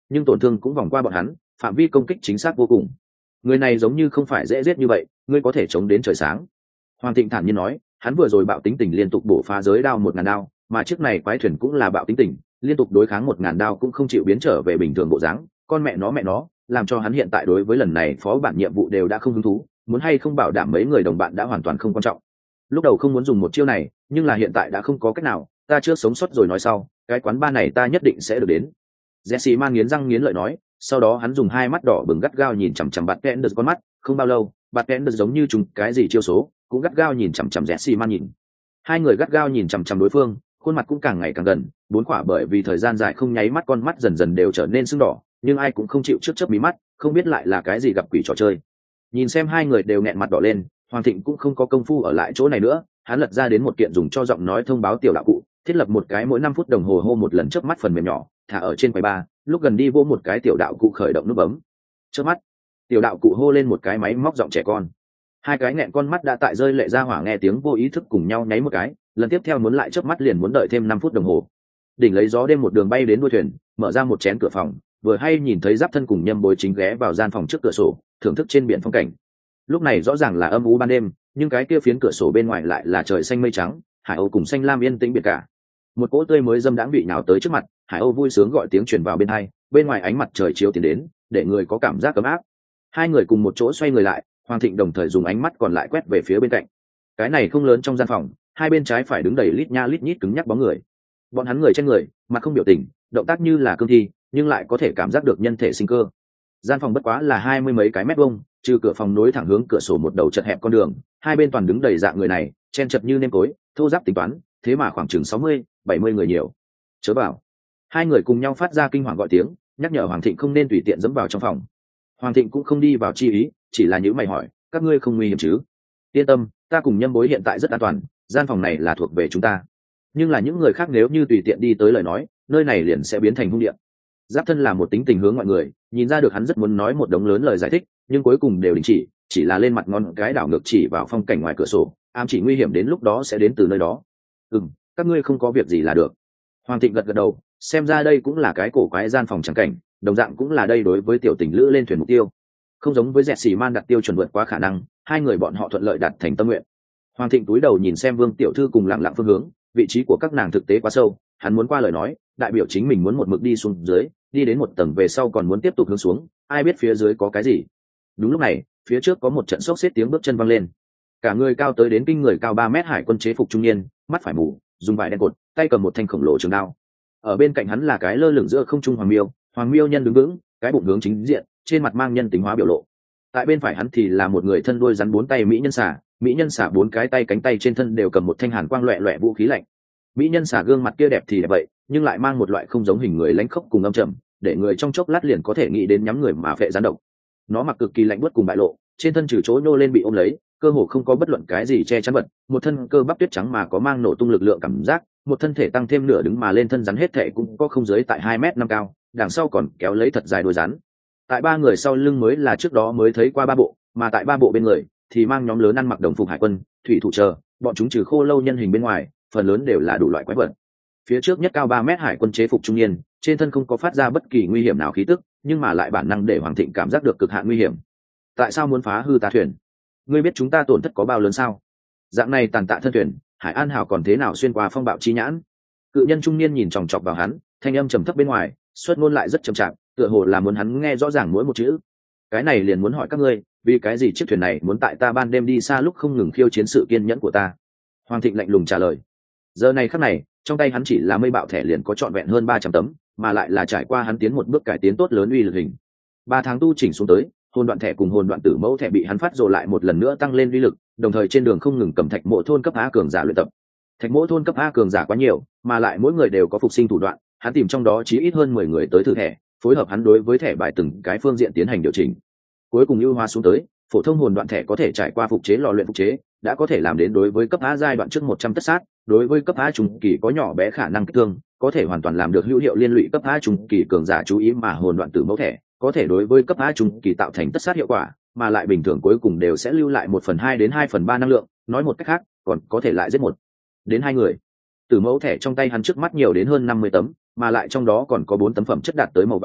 Speaker 1: nhưng tổn thương cũng vòng qua bọn hắn, phạm vi công kích chính xác vô cùng. Người này giống như không phải dễ giết như vậy, ngươi có thể chống đến trời sáng. Hoàng Thịnh thản nhiên nói, hắn vừa rồi bạo tính tình liên tục bổ phá giới đao một ngàn đao, mà chiếc này quái thuyền cũng là bạo tính tình, liên tục đối kháng một ngàn đao cũng không chịu biến trở về bình thường bộ dáng, con mẹ nó mẹ nó, làm cho hắn hiện tại đối với lần này phó bản nhiệm vụ đều đã không hứng thú, muốn hay không bảo đảm mấy người đồng bạn đã hoàn toàn không quan trọng. Lúc đầu không muốn dùng một chiêu này, nhưng là hiện tại đã không có cách nào, ta chưa sống sót rồi nói sau, cái quán ba này ta nhất định sẽ được đến. Jesse man nghiến răng nghiến lợi nói, sau đó hắn dùng hai mắt đỏ bừng gắt gao nhìn chằm chằm Bạt Kẽn Đờ con mắt, không bao lâu, Bạt Kẽn Đờ giống như trùng cái gì chiêu số, cũng gắt gao nhìn chằm chằm Jesse man nhìn. Hai người gắt gao nhìn chằm chằm đối phương, khuôn mặt cũng càng ngày càng gần, bốn quả bởi vì thời gian dài không nháy mắt con mắt dần dần đều trở nên sưng đỏ, nhưng ai cũng không chịu trước chớp mí mắt, không biết lại là cái gì gặp quỷ trò chơi. Nhìn xem hai người đều nghẹn mặt đỏ lên, Hoàng Thịnh cũng không có công phu ở lại chỗ này nữa, hắn lật ra đến một kiện dùng cho giọng nói thông báo tiểu đạo cụ, thiết lập một cái mỗi năm phút đồng hồ hô một lần chớp mắt phần mềm nhỏ, thả ở trên quầy ba, lúc gần đi vô một cái tiểu đạo cụ khởi động nút bấm. Chớp mắt, tiểu đạo cụ hô lên một cái máy móc giọng trẻ con. Hai cái nghẹn con mắt đã tại rơi lệ ra hỏa nghe tiếng vô ý thức cùng nhau nháy một cái, lần tiếp theo muốn lại chớp mắt liền muốn đợi thêm năm phút đồng hồ. Đỉnh lấy gió đêm một đường bay đến đuôi thuyền, mở ra một chén cửa phòng, vừa hay nhìn thấy Giáp Thân cùng Nhâm Bối chính ghé vào gian phòng trước cửa sổ, thưởng thức trên biển phong cảnh. Lúc này rõ ràng là âm u ban đêm, nhưng cái kia phiến cửa sổ bên ngoài lại là trời xanh mây trắng, hải âu cùng xanh lam yên tĩnh biệt cả. Một cỗ tươi mới dâm đãng bị nhào tới trước mặt, hải âu vui sướng gọi tiếng truyền vào bên hai, bên ngoài ánh mặt trời chiếu tiến đến, để người có cảm giác ấm áp. Hai người cùng một chỗ xoay người lại, Hoàng Thịnh đồng thời dùng ánh mắt còn lại quét về phía bên cạnh. Cái này không lớn trong gian phòng, hai bên trái phải đứng đầy lít nha lít nhít cứng nhắc bóng người. Bọn hắn người trên người, mặt không biểu tình, động tác như là cương thi, nhưng lại có thể cảm giác được nhân thể sinh cơ. Gian phòng bất quá là hai mươi mấy cái mét vuông, trừ cửa phòng nối thẳng hướng cửa sổ một đầu chật hẹp con đường, hai bên toàn đứng đầy dạng người này, chen chật như nêm tối, thô ráp tính toán, thế mà khoảng chừng sáu mươi, bảy mươi người nhiều. Chớ bảo. Hai người cùng nhau phát ra kinh hoàng gọi tiếng, nhắc nhở Hoàng Thịnh không nên tùy tiện dẫm vào trong phòng. Hoàng Thịnh cũng không đi vào chi ý, chỉ là nhíu mày hỏi, các ngươi không nguy hiểm chứ? Yên tâm, ta cùng Nhâm Bối hiện tại rất an toàn, gian phòng này là thuộc về chúng ta. Nhưng là những người khác nếu như tùy tiện đi tới lời nói, nơi này liền sẽ biến thành hung địa. Giáp Thân là một tính tình hướng mọi người, nhìn ra được hắn rất muốn nói một đống lớn lời giải thích, nhưng cuối cùng đều đình chỉ, chỉ là lên mặt ngon cái đảo ngược chỉ vào phong cảnh ngoài cửa sổ, ám chỉ nguy hiểm đến lúc đó sẽ đến từ nơi đó. Ừm, các ngươi không có việc gì là được. Hoàng Thịnh gật gật đầu, xem ra đây cũng là cái cổ quái gian phòng chẳng cảnh, đồng dạng cũng là đây đối với tiểu tình lữ lên thuyền mục tiêu. Không giống với Dẹt Xì Man đặt tiêu chuẩn vượt quá khả năng, hai người bọn họ thuận lợi đạt thành tâm nguyện. Hoàng Thịnh túi đầu nhìn xem Vương tiểu thư cùng lặng lặng phương hướng, vị trí của các nàng thực tế quá sâu, hắn muốn qua lời nói, đại biểu chính mình muốn một mực đi xuống dưới, đi đến một tầng về sau còn muốn tiếp tục hướng xuống, ai biết phía dưới có cái gì. Đúng lúc này, phía trước có một trận sốc xếp tiếng bước chân vang lên. Cả người cao tới đến kinh người cao ba mét hải quân chế phục trung niên, mắt phải mù, dùng vải đen cột, tay cầm một thanh khổng lồ trường đao. Ở bên cạnh hắn là cái lơ lửng giữa không trung Hoàng Miêu, Hoàng Miêu nhân đứng vững, cái bụng hướng chính diện, trên mặt mang nhân tính hóa biểu lộ. Tại bên phải hắn thì là một người thân đuôi rắn bốn tay mỹ nhân xà, mỹ nhân xà bốn cái tay cánh tay trên thân đều cầm một thanh hàn quang loẹt loẹt vũ khí lạnh. Mỹ nhân xà gương mặt kia đẹp thì đẹp vậy, nhưng lại mang một loại không giống hình người lãnh khốc cùng âm trầm, để người trong chốc lát liền có thể nghĩ đến nhắm người mà phệ gián độc. Nó mặc cực kỳ lạnh buốt cùng bại lộ, trên thân trừ chỗ nhô lên bị ôm lấy, cơ hồ không có bất luận cái gì che chắn vật, một thân cơ bắp tuyết trắng mà có mang nổ tung lực lượng cảm giác, một thân thể tăng thêm nửa đứng mà lên thân rắn hết thể cũng có không dưới tại hai mét năm cao, đằng sau còn kéo lấy thật dài đuôi rắn. Tại ba người sau lưng mới là trước đó mới thấy qua ba bộ, mà tại ba bộ bên người thì mang nhóm lớn ăn mặc đồng phục hải quân, thủy thủ chờ, bọn chúng trừ khô lâu nhân hình bên ngoài, phần lớn đều là đủ loại quái vật. Phía trước nhất cao ba mét hải quân chế phục trung niên, trên thân không có phát ra bất kỳ nguy hiểm nào khí tức, nhưng mà lại bản năng để Hoàng Thịnh cảm giác được cực hạn nguy hiểm. Tại sao muốn phá hư ta thuyền? Ngươi biết chúng ta tổn thất có bao lớn sao? Dạng này tàn tạ thân thuyền, Hải An Hào còn thế nào xuyên qua phong bạo chi nhãn? Cự nhân trung niên nhìn chòng chọc vào hắn, thanh âm trầm thấp bên ngoài, xuất ngôn lại rất trầm trọng, tựa hồ là muốn hắn nghe rõ ràng mỗi một chữ. Cái này liền muốn hỏi các ngươi, vì cái gì chiếc thuyền này muốn tại ta ban đêm đi xa lúc không ngừng khiêu chiến sự kiên nhẫn của ta? Hoàng Thịnh lạnh lùng trả lời. Giờ này khắc này, trong tay hắn chỉ là mây bạo thẻ liền có trọn vẹn hơn ba trăm tấm, mà lại là trải qua hắn tiến một bước cải tiến tốt lớn uy lực hình. Ba tháng tu chỉnh xuống tới, hồn đoạn thẻ cùng hồn đoạn tử mẫu thẻ bị hắn phát rồ lại một lần nữa tăng lên uy lực, đồng thời trên đường không ngừng cầm thạch mộ thôn cấp A cường giả luyện tập. Thạch mộ thôn cấp A cường giả quá nhiều, mà lại mỗi người đều có phục sinh thủ đoạn, hắn tìm trong đó chí ít hơn mười người tới thử thẻ, phối hợp hắn đối với thẻ bài từng cái phương diện tiến hành điều chỉnh. Cuối cùng ưu hóa xuống tới, phổ thông hồn đoạn thẻ có thể trải qua phục chế lò luyện phục chế, đã có thể làm đến đối với cấp A giai đoạn trước một trăm tất sát, đối với cấp A trung kỳ có nhỏ bé khả năng kích thương, có thể hoàn toàn làm được hữu hiệu liên lụy cấp A trung kỳ cường giả chú ý mà hồn đoạn tử mẫu thẻ, có thể đối với cấp A trung kỳ tạo thành tất sát hiệu quả, mà lại bình thường cuối cùng đều sẽ lưu lại một phần hai đến hai phần ba năng lượng, nói một cách khác, còn có thể lại giết một đến hai người. Tử mẫu thẻ trong tay hắn trước mắt nhiều đến hơn năm mươi tấm, mà lại trong đó còn có bốn tấm phẩm chất đạt tới màu vàng,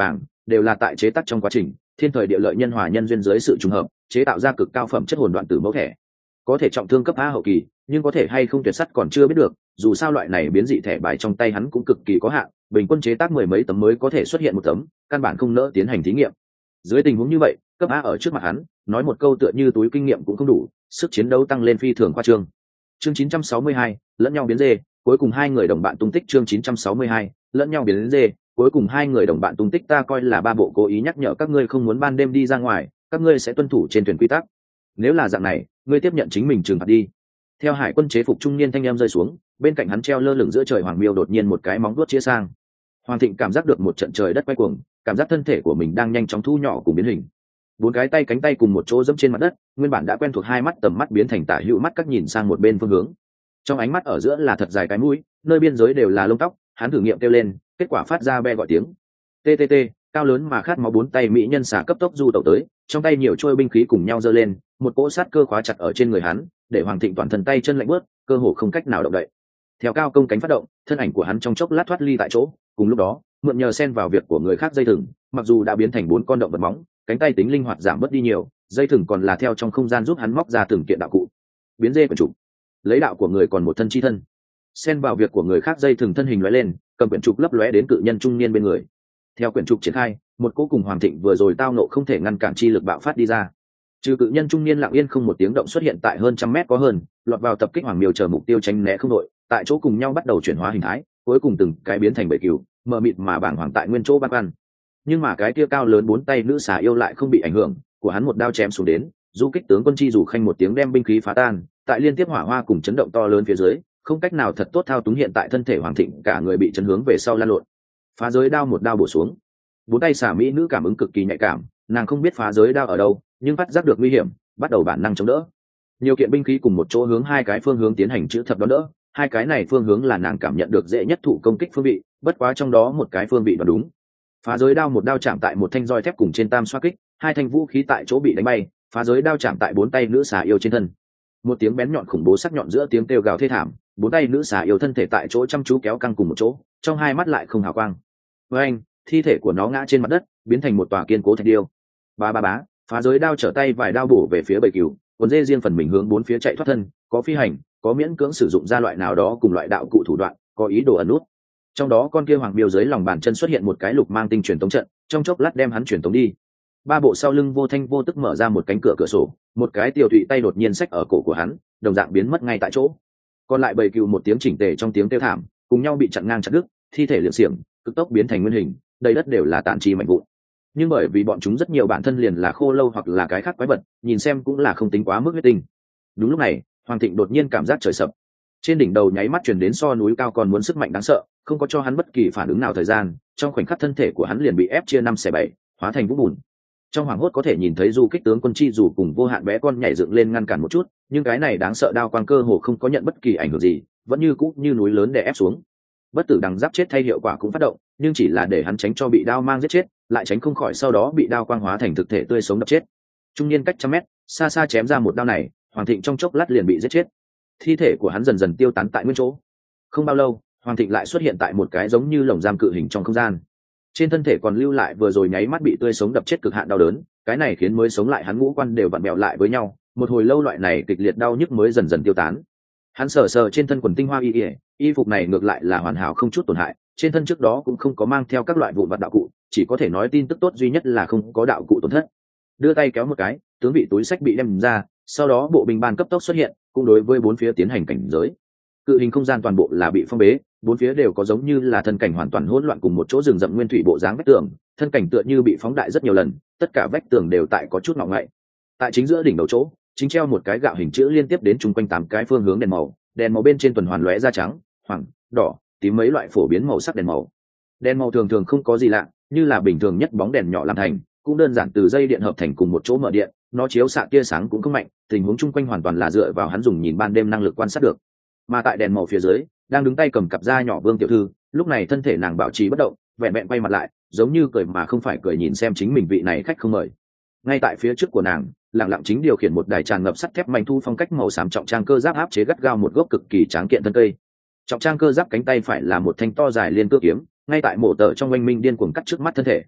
Speaker 1: đều là tại chế tác trong quá trình thiên thời địa lợi nhân hòa nhân duyên dưới sự trùng hợp chế tạo ra cực cao phẩm chất hồn đoạn tử mẫu thẻ. Có thể trọng thương cấp a hậu kỳ, nhưng có thể hay không tuyệt sắt còn chưa biết được, dù sao loại này biến dị thẻ bài trong tay hắn cũng cực kỳ có hạn, bình quân chế tác mười mấy tấm mới có thể xuất hiện một tấm, căn bản không nỡ tiến hành thí nghiệm. Dưới tình huống như vậy, cấp a ở trước mặt hắn nói một câu tựa như túi kinh nghiệm cũng không đủ, sức chiến đấu tăng lên phi thường khoa trương. Chương chín trăm sáu mươi hai, lẫn nhau biến dê, cuối cùng hai người đồng bạn tung tích. Chương chín trăm sáu mươi hai, lẫn nhau biến dê, cuối cùng hai người đồng bạn tung tích. Ta coi là ba bộ cố ý nhắc nhở các ngươi không muốn ban đêm đi ra ngoài, các ngươi sẽ tuân thủ trên thuyền quy tắc. Nếu là dạng này, ngươi tiếp nhận chính mình trừng phạt đi. Theo hải quân chế phục trung niên thanh em rơi xuống, bên cạnh hắn treo lơ lửng giữa trời hoàng miêu đột nhiên một cái móng vuốt chia sang. Hoàng Thịnh cảm giác được một trận trời đất quay cuồng, cảm giác thân thể của mình đang nhanh chóng thu nhỏ cùng biến hình. Bốn cái tay cánh tay cùng một chỗ dẫm trên mặt đất, nguyên bản đã quen thuộc hai mắt tầm mắt biến thành tả hữu mắt các nhìn sang một bên phương hướng. Trong ánh mắt ở giữa là thật dài cái mũi, nơi biên giới đều là lông tóc, hắn thử nghiệm kêu lên, kết quả phát ra be gọi tiếng. Tê tê tê, cao lớn mà khát máu bốn tay mỹ nhân xà cấp tốc du tẩu tới, trong tay nhiều trôi binh khí cùng nhau giơ lên, một cỗ sát cơ khóa chặt ở trên người hắn, để Hoàng Thịnh toàn thân tay chân lạnh buốt, cơ hồ không cách nào động đậy. Theo cao công cánh phát động, thân ảnh của hắn trong chốc lát thoát ly tại chỗ, cùng lúc đó, mượn nhờ xen vào việc của người khác dây thừng, mặc dù đã biến thành bốn con động vật móng, cánh tay tính linh hoạt giảm bớt đi nhiều, dây thừng còn là theo trong không gian giúp hắn móc ra từng kiện đạo cụ. Biến dê quyển trục, lấy đạo của người còn một thân chi thân, xen vào việc của người khác dây thừng thân hình lóe lên, cầm quyển trục lấp lóe đến cự nhân trung niên bên người. Theo quyển trục triển khai, một cỗ cùng Hoàng Thịnh vừa rồi tao nộ không thể ngăn cản chi lực bạo phát đi ra. Trừ cự nhân trung niên lặng yên không một tiếng động xuất hiện tại hơn trăm mét có hơn, lọt vào tập kích Hoàng Miêu chờ mục tiêu tránh né không đội, tại chỗ cùng nhau bắt đầu chuyển hóa hình thái, cuối cùng từng cái biến thành bầy cừu, mờ mịt mà bảng hoàng tại nguyên chỗ băn khoăn. Nhưng mà cái kia cao lớn bốn tay nữ xà yêu lại không bị ảnh hưởng, của hắn một đao chém xuống đến, du kích tướng quân chi dù khanh một tiếng đem binh khí phá tan, tại liên tiếp hỏa hoa cùng chấn động to lớn phía dưới, không cách nào thật tốt thao túng hiện tại thân thể Hoàng Thịnh, cả người bị chấn hướng về sau lan lộn. Phá giới đao một đao bổ xuống. Bốn tay xà mỹ nữ cảm ứng cực kỳ nhạy cảm, nàng không biết phá giới đao ở đâu, nhưng phát giác được nguy hiểm, bắt đầu bản năng chống đỡ. Nhiều kiện binh khí cùng một chỗ hướng hai cái phương hướng tiến hành chữ thập đón đỡ, hai cái này phương hướng là nàng cảm nhận được dễ nhất thụ công kích phương vị, bất quá trong đó một cái phương vị đoán đúng. Phá giới đao một đao chạm tại một thanh roi thép cùng trên tam xoa kích, hai thanh vũ khí tại chỗ bị đánh bay, phá giới đao chạm tại bốn tay nữ xà yêu trên thân. Một tiếng bén nhọn khủng bố sắc nhọn giữa tiếng kêu gào thê thảm, bốn tay nữ xà yêu thân thể tại chỗ chăm chú kéo căng cùng một chỗ, trong hai mắt lại không hào quang. Với anh, thi thể của nó ngã trên mặt đất, biến thành một tòa kiên cố thạch điêu. Ba ba bá, phá giới đao trở tay vài đao bổ về phía bầy cừu, quần dê riêng phần mình hướng bốn phía chạy thoát thân, có phi hành, có miễn cưỡng sử dụng ra loại nào đó cùng loại đạo cụ thủ đoạn, có ý đồ ẩn nút. Trong đó con kia hoàng miêu dưới lòng bàn chân xuất hiện một cái lục mang tinh truyền tống trận, trong chốc lát đem hắn truyền tống đi. Ba bộ sau lưng vô thanh vô tức mở ra một cánh cửa cửa sổ, một cái tiểu thụy tay đột nhiên xách ở cổ của hắn, đồng dạng biến mất ngay tại chỗ. Còn lại bầy cừu một tiếng chỉnh tề trong tiếng kêu thảm, cùng nhau bị chặn ngang chặt đứt, thi thể liệng xiềng, cực tốc biến thành nguyên hình, đầy đất đều là tàn chi mảnh vụn. Nhưng bởi vì bọn chúng rất nhiều bản thân liền là khô lâu hoặc là cái khác quái vật, nhìn xem cũng là không tính quá mức huyết tinh. Đúng lúc này, Hoàng Thịnh đột nhiên cảm giác trời sập. Trên đỉnh đầu nháy mắt truyền đến so núi cao còn muốn sức mạnh đáng sợ, không có cho hắn bất kỳ phản ứng nào thời gian, trong khoảnh khắc thân thể của hắn liền bị ép chia năm xẻ bảy, hóa thành vũng bùn. Trong hoàng hốt có thể nhìn thấy du kích tướng quân chi dù cùng vô hạn bé con nhảy dựng lên ngăn cản một chút, nhưng cái này đáng sợ đao quang cơ hồ không có nhận bất kỳ ảnh hưởng gì, vẫn như cũ như núi lớn đè ép xuống. Bất tử đằng giáp chết thay hiệu quả cũng phát động, nhưng chỉ là để hắn tránh cho bị đao mang giết chết, lại tránh không khỏi sau đó bị đao quang hóa thành thực thể tươi sống đập chết. Trung niên cách trăm mét, xa xa chém ra một đao này, Hoàng Thịnh trong chốc lát liền bị giết chết. Thi thể của hắn dần dần tiêu tán tại nguyên chỗ. Không bao lâu, Hoàng Thịnh lại xuất hiện tại một cái giống như lồng giam cự hình trong không gian. Trên thân thể còn lưu lại vừa rồi nháy mắt bị tươi sống đập chết cực hạn đau đớn, cái này khiến mới sống lại hắn ngũ quan đều vặn bẹo lại với nhau, một hồi lâu loại này kịch liệt đau nhức mới dần dần tiêu tán. Hắn sờ sờ trên thân quần tinh hoa y y, y phục này ngược lại là hoàn hảo không chút tổn hại, trên thân trước đó cũng không có mang theo các loại vụn vặt đạo cụ, chỉ có thể nói tin tức tốt duy nhất là không có đạo cụ tổn thất. Đưa tay kéo một cái, tướng vị túi sách bị đem ra, sau đó bộ binh ban cấp tốc xuất hiện, cũng đối với bốn phía tiến hành cảnh giới. Cự hình không gian toàn bộ là bị phong bế, bốn phía đều có giống như là thân cảnh hoàn toàn hỗn loạn cùng một chỗ rừng rậm nguyên thủy bộ dáng vách tường, thân cảnh tựa như bị phóng đại rất nhiều lần, tất cả vách tường đều tại có chút ngọ ngậy. Tại chính giữa đỉnh đầu chỗ, chính treo một cái gạo hình chữ liên tiếp đến chung quanh tám cái phương hướng đèn màu, đèn màu bên trên tuần hoàn lóe ra trắng, hoàng, đỏ, tím mấy loại phổ biến màu sắc đèn màu. Đèn màu thường thường không có gì lạ, như là bình thường nhất bóng đèn nhỏ làm thành, cũng đơn giản từ dây điện hợp thành cùng một chỗ mở điện, nó chiếu xạ tia sáng cũng không mạnh, tình huống chung quanh hoàn toàn là dựa vào hắn dùng nhìn ban đêm năng lực quan sát được. Mà tại đèn màu phía dưới, đang đứng tay cầm cặp da nhỏ Vương tiểu thư, lúc này thân thể nàng bảo trì bất động, vẹn vẹn quay mặt lại, giống như cười mà không phải cười nhìn xem chính mình vị này khách không mời. Ngay tại phía trước của nàng, lặng lặng chính điều khiển một đài tràn ngập sắt thép mảnh thu phong cách màu xám trọng trang cơ giáp áp chế gắt gao một gốc cực kỳ tráng kiện thân cây. Trọng trang cơ giáp cánh tay phải là một thanh to dài liên cưa kiếm, ngay tại mổ tờ trong oanh minh điên cuồng cắt trước mắt thân thể.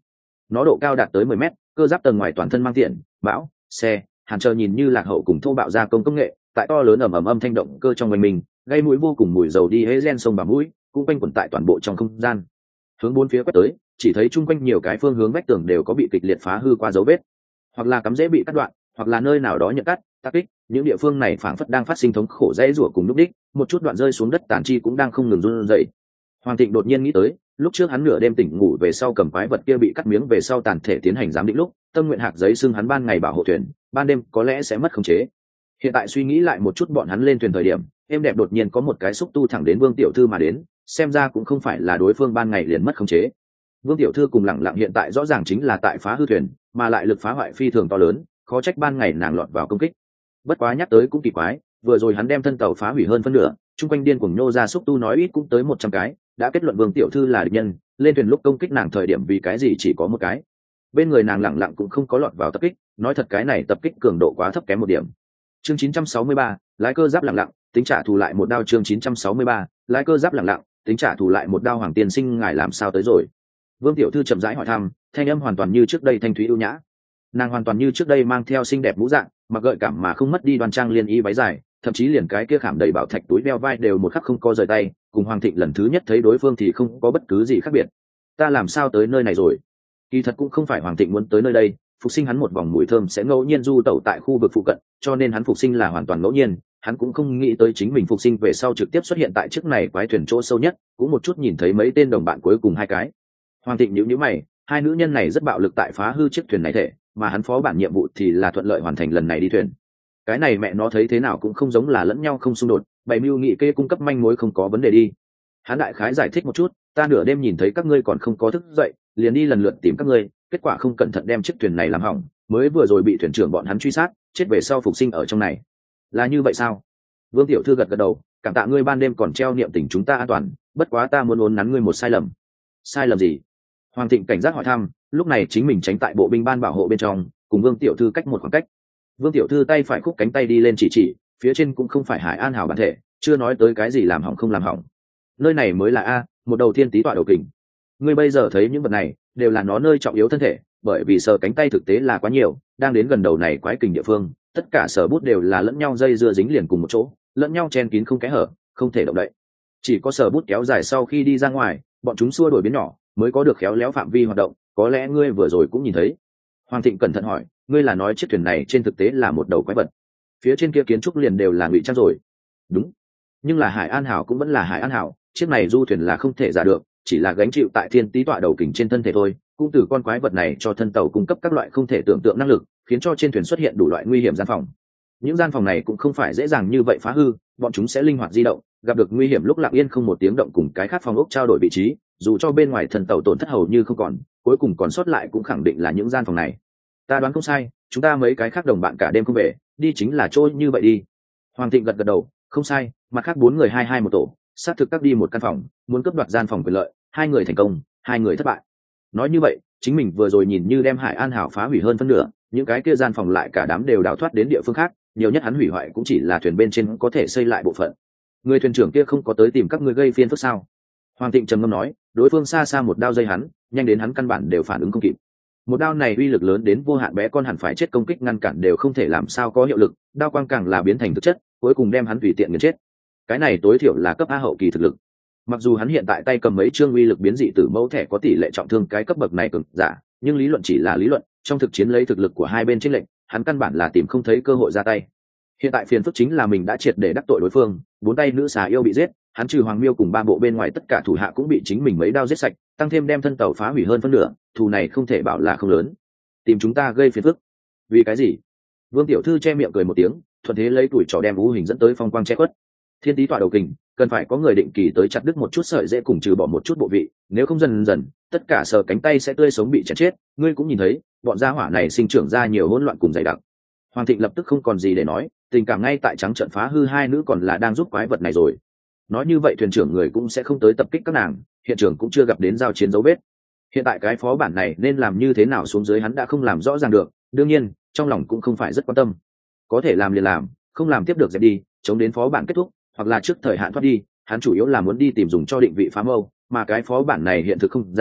Speaker 1: nó độ cao đạt tới mười mét, cơ giáp tầng ngoài toàn thân mang tiện bão xe hàn chờ nhìn như lạc hậu cùng thô bạo gia công công nghệ, tại to lớn ầm ầm âm thanh động cơ trong quanh mình gây mũi vô cùng mùi dầu đi hễ gen sông vào mũi, cũng quanh quẩn tại toàn bộ trong không gian. Hướng bốn phía quét tới, chỉ thấy chung quanh nhiều cái phương hướng vách tường đều có bị kịch liệt phá hư qua dấu vết, hoặc là cắm rễ bị cắt đoạn, hoặc là nơi nào đó nhận cắt tác kích. Những địa phương này phảng phất đang phát sinh thống khổ dễ rủa cùng lúc đích, một chút đoạn rơi xuống đất tàn chi cũng đang không ngừng run rẩy. Hoàng Thịnh đột nhiên nghĩ tới, lúc trước hắn nửa đêm tỉnh ngủ về sau cầm quái vật kia bị cắt miếng về sau tàn thể tiến hành giám định lúc, tâm nguyện hạc giấy xưng hắn ban ngày bảo hộ thuyền, ban đêm có lẽ sẽ mất khống chế. Hiện tại suy nghĩ lại một chút bọn hắn lên thuyền thời điểm, êm đẹp đột nhiên có một cái xúc tu thẳng đến Vương tiểu thư mà đến, xem ra cũng không phải là đối phương ban ngày liền mất khống chế. Vương tiểu thư cùng Lẳng Lặng hiện tại rõ ràng chính là tại phá hư thuyền, mà lại lực phá hoại phi thường to lớn, khó trách ban ngày nàng lọt vào công kích. Bất quá nhắc tới cũng kỳ quái, vừa rồi hắn đem thân tàu phá hủy hơn phân nửa, chung quanh điên cuồng nhô ra xúc tu nói ít cũng tới một trăm cái, đã kết luận Vương tiểu thư là địch nhân, lên thuyền lúc công kích nàng thời điểm vì cái gì chỉ có một cái. Bên người nàng Lẳng Lặng cũng không có lọt vào tập kích, nói thật cái này tập kích cường độ quá thấp kém một điểm. Chương chín trăm sáu mươi ba, lái cơ giáp Lẳng Lặng, tính trả thù lại một đao. Chương chín trăm sáu mươi ba, lái cơ giáp Lẳng Lặng, tính trả thù lại một đao. Hoàng tiên sinh ngài làm sao tới rồi? Vương tiểu thư chậm rãi hỏi thăm, thanh âm hoàn toàn như trước đây thanh thúy ưu nhã. Nàng hoàn toàn như trước đây mang theo xinh đẹp mũ dạng, mặc gợi cảm mà không mất đi đoan trang liên y váy dài, thậm chí liền cái kia khảm đầy bảo thạch túi đeo vai đều một khắc không có rời tay, cùng Hoàng Thịnh lần thứ nhất thấy đối phương thì không có bất cứ gì khác biệt. Ta làm sao tới nơi này rồi? Kỳ thật cũng không phải Hoàng Thịnh muốn tới nơi đây, phục sinh hắn một vòng mùi thơm sẽ ngẫu nhiên du tẩu tại khu vực phụ cận, cho nên hắn phục sinh là hoàn toàn ngẫu nhiên, hắn cũng không nghĩ tới chính mình phục sinh về sau trực tiếp xuất hiện tại chiếc này quái thuyền chỗ sâu nhất, cũng một chút nhìn thấy mấy tên đồng bạn cuối cùng hai cái. Hoàng Thịnh nhíu nhíu mày, hai nữ nhân này rất bạo lực tại phá hư chiếc thuyền này thể, mà hắn phó bản nhiệm vụ thì là thuận lợi hoàn thành lần này đi thuyền. Cái này mẹ nó thấy thế nào cũng không giống là lẫn nhau không xung đột, bày mưu nghị kê cung cấp manh mối không có vấn đề đi. Hắn đại khái giải thích một chút, ta nửa đêm nhìn thấy các ngươi còn không có thức dậy, liền đi lần lượt tìm các ngươi, kết quả không cẩn thận đem chiếc thuyền này làm hỏng, mới vừa rồi bị thuyền trưởng bọn hắn truy sát, chết về sau phục sinh ở trong này. Là như vậy sao? Vương tiểu thư gật gật đầu, cảm tạ ngươi ban đêm còn treo niệm tình chúng ta an toàn, bất quá ta muốn uốn nắn ngươi một sai lầm. Sai lầm gì? Hoàng Thịnh cảnh giác hỏi thăm, lúc này chính mình tránh tại bộ binh ban bảo hộ bên trong, cùng Vương tiểu thư cách một khoảng cách. Vương tiểu thư tay phải khúc cánh tay đi lên chỉ chỉ, phía trên cũng không phải Hải An Hảo bản thể, chưa nói tới cái gì làm hỏng không làm hỏng. Nơi này mới là a, một đầu thiên tý tọa đầu kình. Ngươi bây giờ thấy những vật này, đều là nó nơi trọng yếu thân thể, bởi vì sờ cánh tay thực tế là quá nhiều, đang đến gần đầu này quái kình địa phương, tất cả sở bút đều là lẫn nhau dây dưa dính liền cùng một chỗ, lẫn nhau chen kín không kẽ hở, không thể động đậy. Chỉ có sở bút kéo dài sau khi đi ra ngoài, bọn chúng xua đổi biến nhỏ, mới có được khéo léo phạm vi hoạt động, có lẽ ngươi vừa rồi cũng nhìn thấy. Hoàng Thịnh cẩn thận hỏi, ngươi là nói chiếc thuyền này trên thực tế là một đầu quái vật? Phía trên kia kiến trúc liền đều là ngụy trang rồi. Đúng, nhưng là Hải An Hảo cũng vẫn là Hải An Hảo, chiếc này du thuyền là không thể giả được, chỉ là gánh chịu tại thiên tý tọa đầu kình trên thân thể thôi. Cũng từ con quái vật này cho thân tàu cung cấp các loại không thể tưởng tượng năng lực, khiến cho trên thuyền xuất hiện đủ loại nguy hiểm gian phòng. Những gian phòng này cũng không phải dễ dàng như vậy phá hư, bọn chúng sẽ linh hoạt di động, gặp được nguy hiểm lúc lặng yên không một tiếng động cùng cái khác phòng ốc trao đổi vị trí, dù cho bên ngoài thân tàu tổn thất hầu như không còn, cuối cùng còn sót lại cũng khẳng định là những gian phòng này. Ta đoán không sai, chúng ta mấy cái khác đồng bạn cả đêm không về, đi chính là trôi như vậy đi. Hoàng Thịnh gật gật đầu, không sai, mặt khác bốn người hai hai một tổ, sát thực các đi một căn phòng, muốn cướp đoạt gian phòng quyền lợi, hai người thành công, hai người thất bại. Nói như vậy, chính mình vừa rồi nhìn như đem Hải An Hảo phá hủy hơn phân nửa, những cái kia gian phòng lại cả đám đều đào thoát đến địa phương khác, nhiều nhất hắn hủy hoại cũng chỉ là thuyền bên trên có thể xây lại bộ phận. Người thuyền trưởng kia không có tới tìm các ngươi gây phiền phức sao? Hoàng Thịnh trầm ngâm nói, đối phương xa xa một đao dây hắn, nhanh đến hắn căn bản đều phản ứng không kịp. Một đao này uy lực lớn đến vô hạn, bé con hẳn phải chết công kích ngăn cản đều không thể làm sao có hiệu lực, đao quang càng là biến thành thực chất, cuối cùng đem hắn tùy tiện nghiền chết. Cái này tối thiểu là cấp A hậu kỳ thực lực. Mặc dù hắn hiện tại tay cầm mấy chương uy lực biến dị tử mẫu thẻ có tỷ lệ trọng thương cái cấp bậc này cực giả, nhưng lý luận chỉ là lý luận, trong thực chiến lấy thực lực của hai bên chênh lệch, hắn căn bản là tìm không thấy cơ hội ra tay. Hiện tại phiền phức chính là mình đã triệt để đắc tội đối phương, bốn tay nữ xà yêu bị giết, hắn trừ Hoàng Miêu cùng ba bộ bên ngoài tất cả thủ hạ cũng bị chính mình mấy đao giết sạch, tăng thêm đem thân tàu phá hủy hơn phân nửa, thù này không thể bảo là không lớn. Tìm chúng ta gây phiền phức? Vì cái gì? Vương tiểu thư che miệng cười một tiếng, thuận thế lấy tuổi trò đem u hình dẫn tới phong quang che khuất. Thiên tý tọa đầu kình, cần phải có người định kỳ tới chặt đứt một chút sợi dễ cùng trừ bỏ một chút bộ vị, nếu không dần dần tất cả sờ cánh tay sẽ tươi sống bị chặt chết. Ngươi cũng nhìn thấy, bọn gia hỏa này sinh trưởng ra nhiều hỗn loạn cùng dày đặc. Hoàng Thịnh lập tức không còn gì để nói, tình cảm ngay tại trắng trận phá hư hai nữ còn là đang giúp quái vật này rồi. Nói như vậy thuyền trưởng người cũng sẽ không tới tập kích các nàng, hiện trường cũng chưa gặp đến giao chiến dấu vết. Hiện tại cái phó bản này nên làm như thế nào xuống dưới hắn đã không làm rõ ràng được, đương nhiên trong lòng cũng không phải rất quan tâm. Có thể làm liền làm, không làm tiếp được dẹp đi, chống đến phó bản kết thúc, hoặc là trước thời hạn thoát đi. Hắn chủ yếu là muốn đi tìm dùng cho định vị phá mâu, mà cái phó bản này hiện thực không gian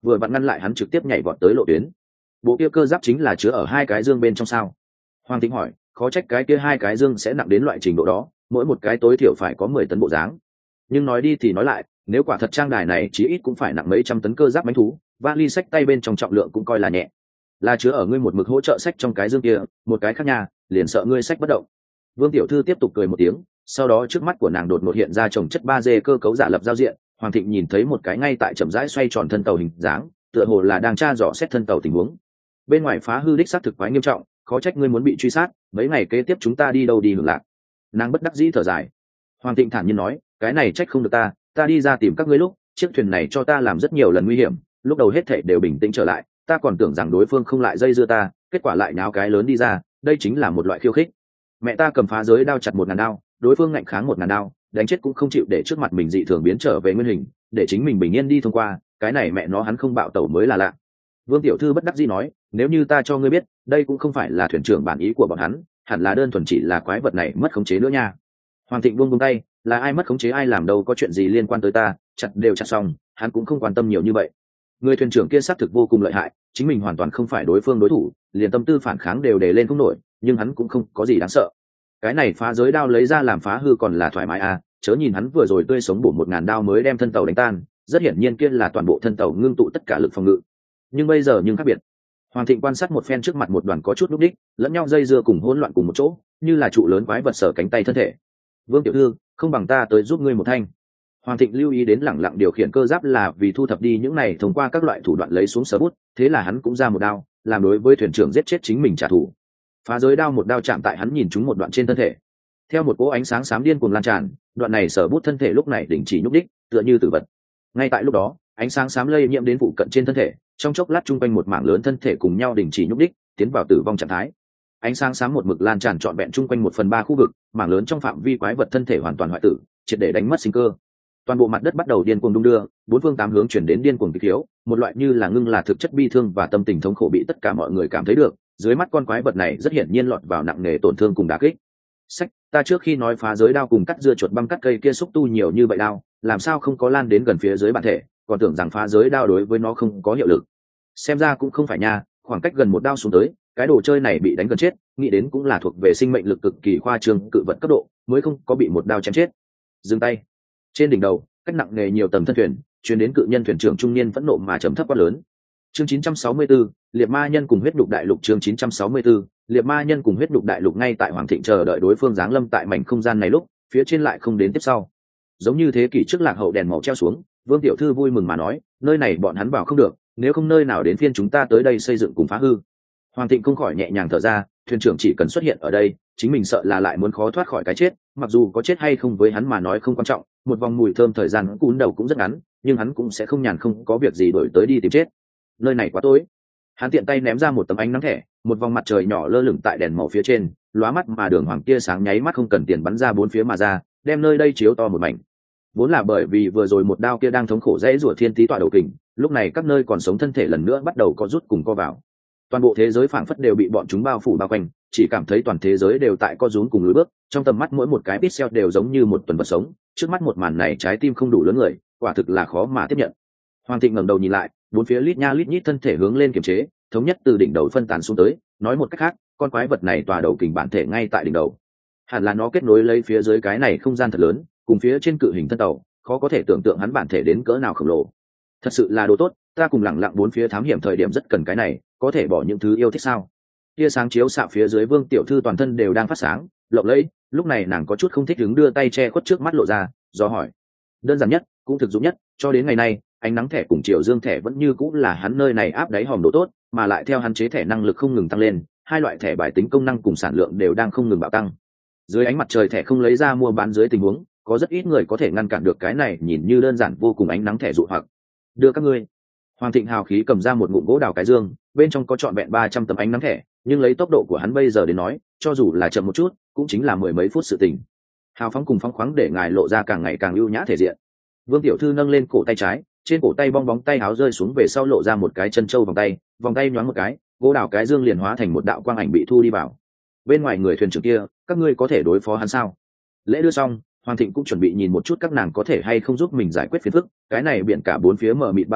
Speaker 1: vừa vặn ngăn lại hắn trực tiếp nhảy vọt tới lộ tuyến. Bộ kia cơ giáp chính là chứa ở hai cái dương bên trong sao? Hoàng Thịnh hỏi. Khó trách cái kia hai cái dương sẽ nặng đến loại trình độ đó, mỗi một cái tối thiểu phải có mười tấn bộ dáng. Nhưng nói đi thì nói lại, nếu quả thật trang đài này chí ít cũng phải nặng mấy trăm tấn cơ giáp bánh thú, vali sách tay bên trong trọng lượng cũng coi là nhẹ. Là chứa ở ngươi một mực hỗ trợ sách trong cái dương kia, một cái khác nhà, liền sợ ngươi sách bất động. Vương tiểu thư tiếp tục cười một tiếng, sau đó trước mắt của nàng đột ngột hiện ra chồng chất ba d cơ cấu giả lập giao diện. Hoàng Thịnh nhìn thấy một cái ngay tại chậm rãi xoay tròn thân tàu hình dáng, tựa hồ là đang tra dò xét thân tàu tình huống. Bên ngoài phá hư đích xác thực quái nghiêm trọng, khó trách ngươi muốn bị truy sát, mấy ngày kế tiếp chúng ta đi đâu đi hưởng lạc. Nàng bất đắc dĩ thở dài. Hoàng Thịnh thản nhiên nói, cái này trách không được ta, ta đi ra tìm các ngươi lúc, chiếc thuyền này cho ta làm rất nhiều lần nguy hiểm, lúc đầu hết thảy đều bình tĩnh trở lại, ta còn tưởng rằng đối phương không lại dây dưa ta, kết quả lại náo cái lớn đi ra, đây chính là một loại khiêu khích. Mẹ ta cầm phá giới đao chặt một ngàn đao, đối phương ngạnh kháng một ngàn đao, đánh chết cũng không chịu để trước mặt mình dị thường biến trở về nguyên hình, để chính mình bình yên đi thông qua, cái này mẹ nó hắn không bạo tẩu mới là lạ. Vương tiểu thư bất đắc dĩ nói, nếu như ta cho ngươi biết, đây cũng không phải là thuyền trưởng bản ý của bọn hắn, hẳn là đơn thuần chỉ là quái vật này mất khống chế nữa nha. Hoàng Thịnh buông buông tay, là ai mất khống chế ai làm đâu có chuyện gì liên quan tới ta, chặt đều chặt xong, hắn cũng không quan tâm nhiều như vậy. Người thuyền trưởng kia xác thực vô cùng lợi hại, chính mình hoàn toàn không phải đối phương đối thủ, liền tâm tư phản kháng đều để lên không nổi, nhưng hắn cũng không có gì đáng sợ. Cái này phá giới đao lấy ra làm phá hư còn là thoải mái à, chớ nhìn hắn vừa rồi tươi sống bổ một ngàn đao mới đem thân tàu đánh tan, rất hiển nhiên kia là toàn bộ thân tàu ngưng tụ tất cả lực phòng ngự. Nhưng bây giờ nhưng khác biệt. Hoàng Thịnh quan sát một phen trước mặt một đoàn có chút lúc đích, lẫn nhau dây dưa cùng hỗn loạn cùng một chỗ, như là trụ lớn quái vật sở cánh tay thân thể. Vương tiểu thư, không bằng ta tới giúp ngươi một thanh. Hoàng Thịnh lưu ý đến lẳng lặng điều khiển cơ giáp là vì thu thập đi những này thông qua các loại thủ đoạn lấy xuống sở bút, thế là hắn cũng ra một đao, làm đối với thuyền trưởng giết chết chính mình trả thù. Phá giới đao một đao chạm tại hắn nhìn trúng một đoạn trên thân thể. Theo một cỗ ánh sáng xám điên cuồng lan tràn, đoạn này sở bút thân thể lúc này đình chỉ nhúc đích, tựa như tử vật. Ngay tại lúc đó, ánh sáng xám lây nhiễm đến phụ cận trên thân thể, trong chốc lát chung quanh một mảng lớn thân thể cùng nhau đình chỉ nhúc đích, tiến vào tử vong trạng thái. Ánh sáng xám một mực lan tràn trọn vẹn chung quanh một phần ba khu vực, mảng lớn trong phạm vi quái vật thân thể hoàn toàn hoại tử, triệt để đánh mất sinh cơ. Toàn bộ mặt đất bắt đầu điên cuồng đung đưa, bốn phương tám hướng chuyển đến điên cuồng kịch thiếu, một loại như là ngưng là thực chất bi thương và tâm tình thống khổ bị tất cả mọi người cảm thấy được. Dưới mắt con quái vật này rất hiển nhiên lọt vào nặng nề tổn thương cùng đả kích. Sách, ta trước khi nói phá giới đao cùng cắt dưa chuột băm cắt cây kia xúc tu nhiều như vậy đao, làm sao không có lan đến gần phía dưới bản thể, còn tưởng rằng phá giới đao đối với nó không có hiệu lực. Xem ra cũng không phải nha, khoảng cách gần một đao xuống tới, cái đồ chơi này bị đánh gần chết, nghĩ đến cũng là thuộc về sinh mệnh lực cực kỳ khoa trương cự vật cấp độ, mới không có bị một đao chém chết. Dừng tay. Trên đỉnh đầu, cách nặng nề nhiều tầng thân thuyền, truyền đến cự nhân thuyền trưởng trung niên phẫn nộ mà trầm thấp quá lớn. Chương chín trăm sáu mươi tư, liệt ma nhân cùng huyết đục đại lục. Chương chín trăm sáu mươi tư, liệt ma nhân cùng huyết đục đại lục. Ngay tại Hoàng Thịnh chờ đợi đối phương giáng lâm tại mảnh không gian này lúc, phía trên lại không đến tiếp sau. Giống như thế kỷ trước lạc hậu đèn màu treo xuống, Vương tiểu thư vui mừng mà nói, nơi này bọn hắn vào không được, nếu không nơi nào đến phiên chúng ta tới đây xây dựng cùng phá hư. Hoàng Thịnh không khỏi nhẹ nhàng thở ra, thuyền trưởng chỉ cần xuất hiện ở đây, chính mình sợ là lại muốn khó thoát khỏi cái chết, mặc dù có chết hay không với hắn mà nói không quan trọng, một vòng mùi thơm thời gian cún đầu cũng rất ngắn, nhưng hắn cũng sẽ không nhàn không có việc gì đổi tới đi tìm chết. Nơi này quá tối. Hắn tiện tay ném ra một tấm ánh nắng thẻ, một vòng mặt trời nhỏ lơ lửng tại đèn màu phía trên, lóa mắt mà đường hoàng tia sáng nháy mắt không cần tiền bắn ra bốn phía mà ra, đem nơi đây chiếu to một mảnh. Vốn là bởi vì vừa rồi một đao kia đang thống khổ dễ rủa thiên tí tọa đầu kình, lúc này các nơi còn sống thân thể lần nữa bắt đầu có rút cùng co vào. Toàn bộ thế giới phảng phất đều bị bọn chúng bao phủ bao quanh, chỉ cảm thấy toàn thế giới đều tại co rúm cùng lùi bước, trong tầm mắt mỗi một cái pixel đều giống như một tuần vật sống, trước mắt một màn này trái tim không đủ lớn người, quả thực là khó mà tiếp nhận. Hoàng Thịnh ngẩng đầu nhìn lại, bốn phía lít nha lít nhít thân thể hướng lên kiềm chế, thống nhất từ đỉnh đầu phân tán xuống tới, nói một cách khác, con quái vật này tòa đầu kình bản thể ngay tại đỉnh đầu. Hẳn là nó kết nối lấy phía dưới cái này không gian thật lớn, cùng phía trên cự hình thân tàu, khó có thể tưởng tượng hắn bản thể đến cỡ nào khổng lồ. Thật sự là đồ tốt, ta cùng lẳng lặng bốn phía thám hiểm thời điểm rất cần cái này, có thể bỏ những thứ yêu thích sao? Tia sáng chiếu xạ phía dưới Vương tiểu thư toàn thân đều đang phát sáng, lộng lẫy, lúc này nàng có chút không thích đứng đưa tay che khuất trước mắt lộ ra, do hỏi. Đơn giản nhất, cũng thực dụng nhất, cho đến ngày nay, ánh nắng thẻ cùng chiều dương thẻ vẫn như cũng là hắn nơi này áp đáy hòm đồ tốt, mà lại theo hắn chế thẻ năng lực không ngừng tăng lên, hai loại thẻ bài tính công năng cùng sản lượng đều đang không ngừng bạo tăng. Dưới ánh mặt trời thẻ không lấy ra mua bán dưới tình huống, có rất ít người có thể ngăn cản được cái này nhìn như đơn giản vô cùng ánh nắng thẻ dụ hoặc. Đưa các ngươi. Hoàng Thịnh hào khí cầm ra một ngụm gỗ đào cái dương, bên trong có trọn vẹn ba trăm tấm ánh nắng thẻ, nhưng lấy tốc độ của hắn bây giờ đến nói, cho dù là chậm một chút, cũng chính là mười mấy phút sự tình. Hào phóng cùng phóng khoáng để ngài lộ ra càng ngày càng ưu nhã thể diện. Vương tiểu thư nâng lên cổ tay trái, trên cổ tay bong bóng tay áo rơi xuống về sau lộ ra một cái chân châu vòng tay, vòng tay nhoáng một cái, gỗ đào cái dương liền hóa thành một đạo quang ảnh bị thu đi vào. Bên ngoài người thuyền trưởng kia, các ngươi có thể đối phó hắn sao? Lễ đưa xong, Hoàng Thịnh cũng chuẩn bị nhìn một chút các nàng có thể hay không giúp mình giải quyết phiền phức, cái này biển cả bốn phía mờ mịt bao la,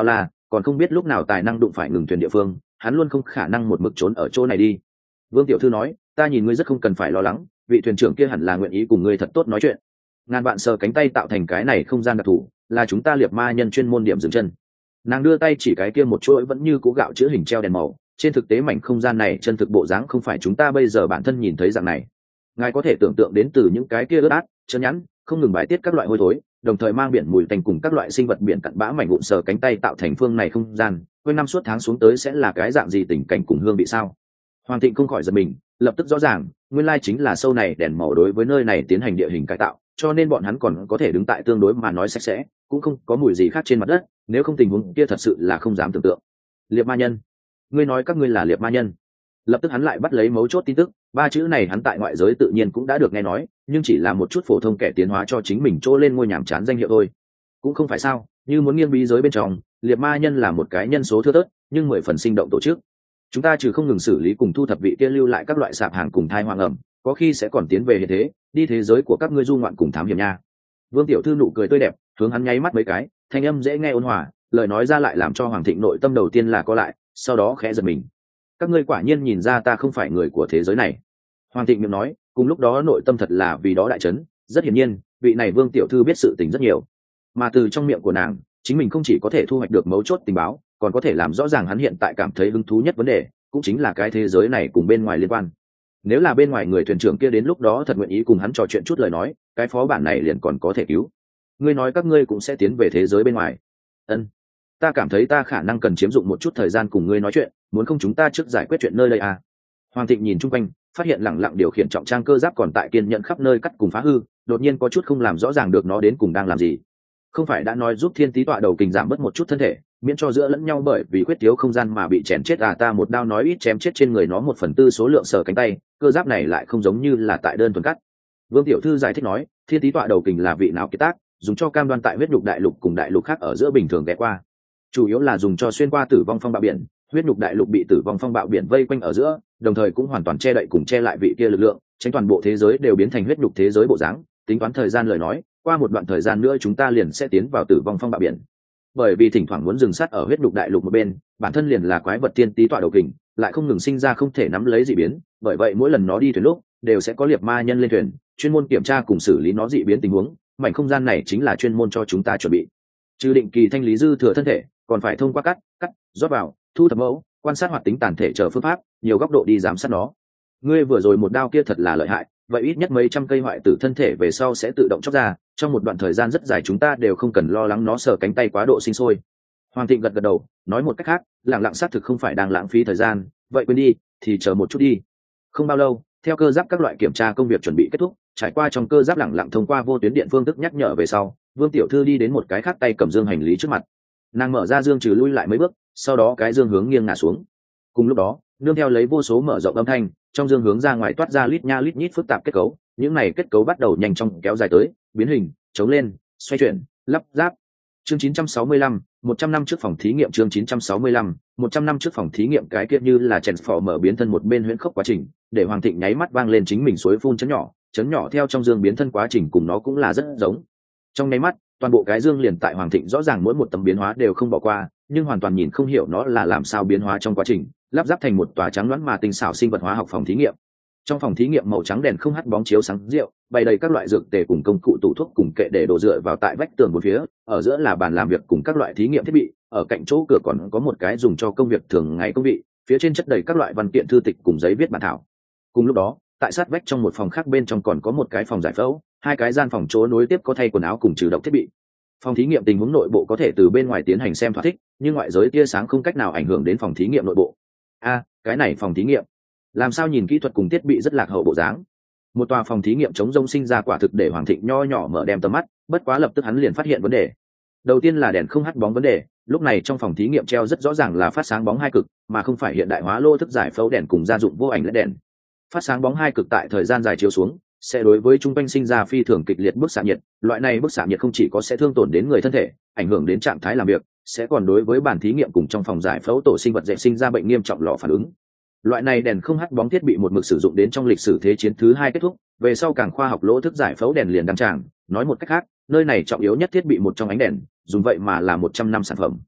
Speaker 1: còn không biết lúc nào tài năng đụng phải ngừng thuyền địa phương, hắn luôn không khả năng một mực trốn ở chỗ này đi. Vương tiểu thư nói, ta nhìn ngươi rất không cần phải lo lắng, vị thuyền trưởng kia hẳn là nguyện ý cùng ngươi thật tốt nói chuyện. Ngàn vạn sờ cánh tay tạo thành cái này không gian đặc thù, là chúng ta liệt ma nhân chuyên môn điểm dừng chân. Nàng đưa tay chỉ cái kia một chuỗi vẫn như cũ gạo chữ hình treo đèn màu, trên thực tế mảnh không gian này chân thực bộ dáng không phải chúng ta bây giờ bản thân nhìn thấy dạng này. Ngài có thể tưởng tượng đến từ những cái kia ướt át, chân nhẵn, không ngừng bài tiết các loại hôi thối, đồng thời mang biển mùi tanh cùng các loại sinh vật biển cặn bã mảnh vụn sờ cánh tay tạo thành phương này không gian, quanh năm suốt tháng xuống tới sẽ là cái dạng gì tình cảnh cùng hương vị sao? Hoàng Thịnh không khỏi giật mình, lập tức rõ ràng, nguyên lai chính là sâu này đèn màu đối với nơi này tiến hành địa hình cải tạo, cho nên bọn hắn còn có thể đứng tại tương đối mà nói sạch sẽ, cũng không có mùi gì khác trên mặt đất, nếu không tình huống kia thật sự là không dám tưởng tượng. Liệt ma nhân, ngươi nói các ngươi là liệt ma nhân? Lập tức hắn lại bắt lấy mấu chốt tin tức, ba chữ này hắn tại ngoại giới tự nhiên cũng đã được nghe nói, nhưng chỉ là một chút phổ thông kẻ tiến hóa cho chính mình trô lên ngôi nhàm chán danh hiệu thôi. Cũng không phải sao, như muốn nghiêng bí giới bên trong, liệt ma nhân là một cái nhân số thưa thớt, nhưng mười phần sinh động tổ chức. Chúng ta trừ không ngừng xử lý cùng thu thập vị kia lưu lại các loại sạp hàng cùng thai hoang ẩm, có khi sẽ còn tiến về hiện thế, đi thế giới của các ngươi du ngoạn cùng thám hiểm nha. Vương tiểu thư nụ cười tươi đẹp, hướng hắn nháy mắt mấy cái, thanh âm dễ nghe ôn hòa, lời nói ra lại làm cho Hoàng Thịnh nội tâm đầu tiên là co lại, sau đó khẽ giật mình. Các ngươi quả nhiên nhìn ra ta không phải người của thế giới này. Hoàng Thịnh miệng nói, cùng lúc đó nội tâm thật là vì đó đại chấn, rất hiển nhiên, vị này Vương tiểu thư biết sự tình rất nhiều, mà từ trong miệng của nàng, chính mình không chỉ có thể thu hoạch được mấu chốt tình báo, còn có thể làm rõ ràng hắn hiện tại cảm thấy hứng thú nhất vấn đề, cũng chính là cái thế giới này cùng bên ngoài liên quan. Nếu là bên ngoài người thuyền trưởng kia đến lúc đó thật nguyện ý cùng hắn trò chuyện chút lời nói, cái phó bản này liền còn có thể cứu. Ngươi nói các ngươi cũng sẽ tiến về thế giới bên ngoài. Ân, ta cảm thấy ta khả năng cần chiếm dụng một chút thời gian cùng ngươi nói chuyện, muốn không chúng ta trước giải quyết chuyện nơi đây à? Hoàng Thịnh nhìn chung quanh, phát hiện lẳng lặng điều khiển trọng trang cơ giáp còn tại kiên nhận khắp nơi cắt cùng phá hư, đột nhiên có chút không làm rõ ràng được nó đến cùng đang làm gì. Không phải đã nói giúp Thiên Tý tọa đầu kình giảm bớt một chút thân thể, miễn cho giữa lẫn nhau bởi vì khuyết thiếu không gian mà bị chèn chết à? Ta một đao nói ít chém chết trên người nó một phần tư số lượng sờ cánh tay, cơ giáp này lại không giống như là tại đơn thuần cắt. Vương tiểu thư giải thích nói, Thiên Tý tọa đầu kình là vị não kiệt tác, dùng cho cam đoan tại huyết nhục đại lục cùng đại lục khác ở giữa bình thường ghé qua, chủ yếu là dùng cho xuyên qua tử vong phong bạo biển. Huyết nhục đại lục bị tử vong phong bạo biển vây quanh ở giữa, đồng thời cũng hoàn toàn che đậy cùng che lại vị kia lực lượng, tránh toàn bộ thế giới đều biến thành huyết nhục thế giới bộ dáng. Tính toán thời gian lời nói, qua một đoạn thời gian nữa chúng ta liền sẽ tiến vào tử vong phong bạo biển. Bởi vì thỉnh thoảng muốn dừng sát ở huyết nhục đại lục một bên, bản thân liền là quái vật Thiên Tý tọa đầu kình, lại không ngừng sinh ra không thể nắm lấy dị biến, bởi vậy mỗi lần nó đi thuyền lúc đều sẽ có liệt ma nhân lên thuyền, chuyên môn kiểm tra cùng xử lý nó dị biến tình huống. Mảnh không gian này chính là chuyên môn cho chúng ta chuẩn bị. Trừ định kỳ thanh lý dư thừa thân thể, còn phải thông qua cắt, cắt, rót vào, thu thập mẫu, quan sát hoạt tính tàn thể chờ phương pháp, nhiều góc độ đi giám sát nó. Ngươi vừa rồi một đao kia thật là lợi hại, vậy ít nhất mấy trăm cây hoại tử thân thể về sau sẽ tự động chóc ra, trong một đoạn thời gian rất dài chúng ta đều không cần lo lắng nó sờ cánh tay quá độ sinh sôi. Hoàng Thịnh gật gật đầu, nói một cách khác, lẳng lặng xác thực không phải đang lãng phí thời gian, vậy quên đi, thì chờ một chút đi. Không bao lâu, theo cơ giáp các loại kiểm tra công việc chuẩn bị kết thúc, trải qua trong cơ giáp lẳng lặng thông qua vô tuyến điện phương thức nhắc nhở về sau, Vương tiểu thư đi đến một cái khác tay cầm dương hành lý trước mặt. Nàng mở ra dương trừ lui lại mấy bước, sau đó cái dương hướng nghiêng ngả xuống. Cùng lúc đó, nương theo lấy vô số mở rộng âm thanh, trong dương hướng ra ngoài toát ra lít nha lít nhít phức tạp kết cấu, những này kết cấu bắt đầu nhanh chóng kéo dài tới, biến hình, chống lên, xoay chuyển, lắp ráp. Chương chín trăm sáu mươi lăm, một trăm năm trước phòng thí nghiệm. Chương chín trăm sáu mươi lăm, một trăm năm trước phòng thí nghiệm. Cái kia như là transformer biến thân một bên huyễn khốc quá trình, để Hoàng Thịnh nháy mắt vang lên chính mình suối phun chấn nhỏ, chấn nhỏ theo trong dương biến thân quá trình cùng nó cũng là rất giống. Trong nháy mắt, toàn bộ cái dương liền tại Hoàng Thịnh rõ ràng mỗi một tấm biến hóa đều không bỏ qua, nhưng hoàn toàn nhìn không hiểu nó là làm sao biến hóa trong quá trình, lắp ráp thành một tòa trắng loãng mà tinh xảo sinh vật hóa học phòng thí nghiệm. Trong phòng thí nghiệm màu trắng đèn không hắt bóng chiếu sáng rượu, bày đầy các loại dược tề cùng công cụ tủ thuốc cùng kệ để đồ dựa vào tại vách tường bốn phía, ở giữa là bàn làm việc cùng các loại thí nghiệm thiết bị, ở cạnh chỗ cửa còn có một cái dùng cho công việc thường ngày công vị, phía trên chất đầy các loại văn kiện thư tịch cùng giấy viết bản thảo. Cùng lúc đó, tại sát vách trong một phòng khác bên trong còn có một cái phòng giải phẫu, hai cái gian phòng chỗ nối tiếp có thay quần áo cùng trừ độc thiết bị. Phòng thí nghiệm tình huống nội bộ có thể từ bên ngoài tiến hành xem thỏa thích, nhưng ngoại giới tia sáng không cách nào ảnh hưởng đến phòng thí nghiệm nội bộ. A, cái này phòng thí nghiệm, làm sao nhìn kỹ thuật cùng thiết bị rất lạc hậu bộ dáng. Một tòa phòng thí nghiệm chống rông sinh ra quả thực để Hoàng Thịnh nho nhỏ mở đem tầm mắt, bất quá lập tức hắn liền phát hiện vấn đề. Đầu tiên là đèn không hắt bóng vấn đề, lúc này trong phòng thí nghiệm treo rất rõ ràng là phát sáng bóng hai cực, mà không phải hiện đại hóa lô thức giải phẫu đèn cùng gia dụng vô ảnh led đèn. Phát sáng bóng hai cực tại thời gian dài chiếu xuống, sẽ đối với trung quanh sinh ra phi thường kịch liệt bức xạ nhiệt, loại này bức xạ nhiệt không chỉ có sẽ thương tổn đến người thân thể, ảnh hưởng đến trạng thái làm việc, sẽ còn đối với bàn thí nghiệm cùng trong phòng giải phẫu tổ sinh vật dễ sinh ra bệnh nghiêm trọng lọ phản ứng. Loại này đèn không hắt bóng thiết bị một mực sử dụng đến trong lịch sử thế chiến thứ hai kết thúc, về sau càng khoa học lỗ thức giải phẫu đèn liền đăng tràng, nói một cách khác, nơi này trọng yếu nhất thiết bị một trong ánh đèn, dùng vậy mà là một trăm năm sản phẩm.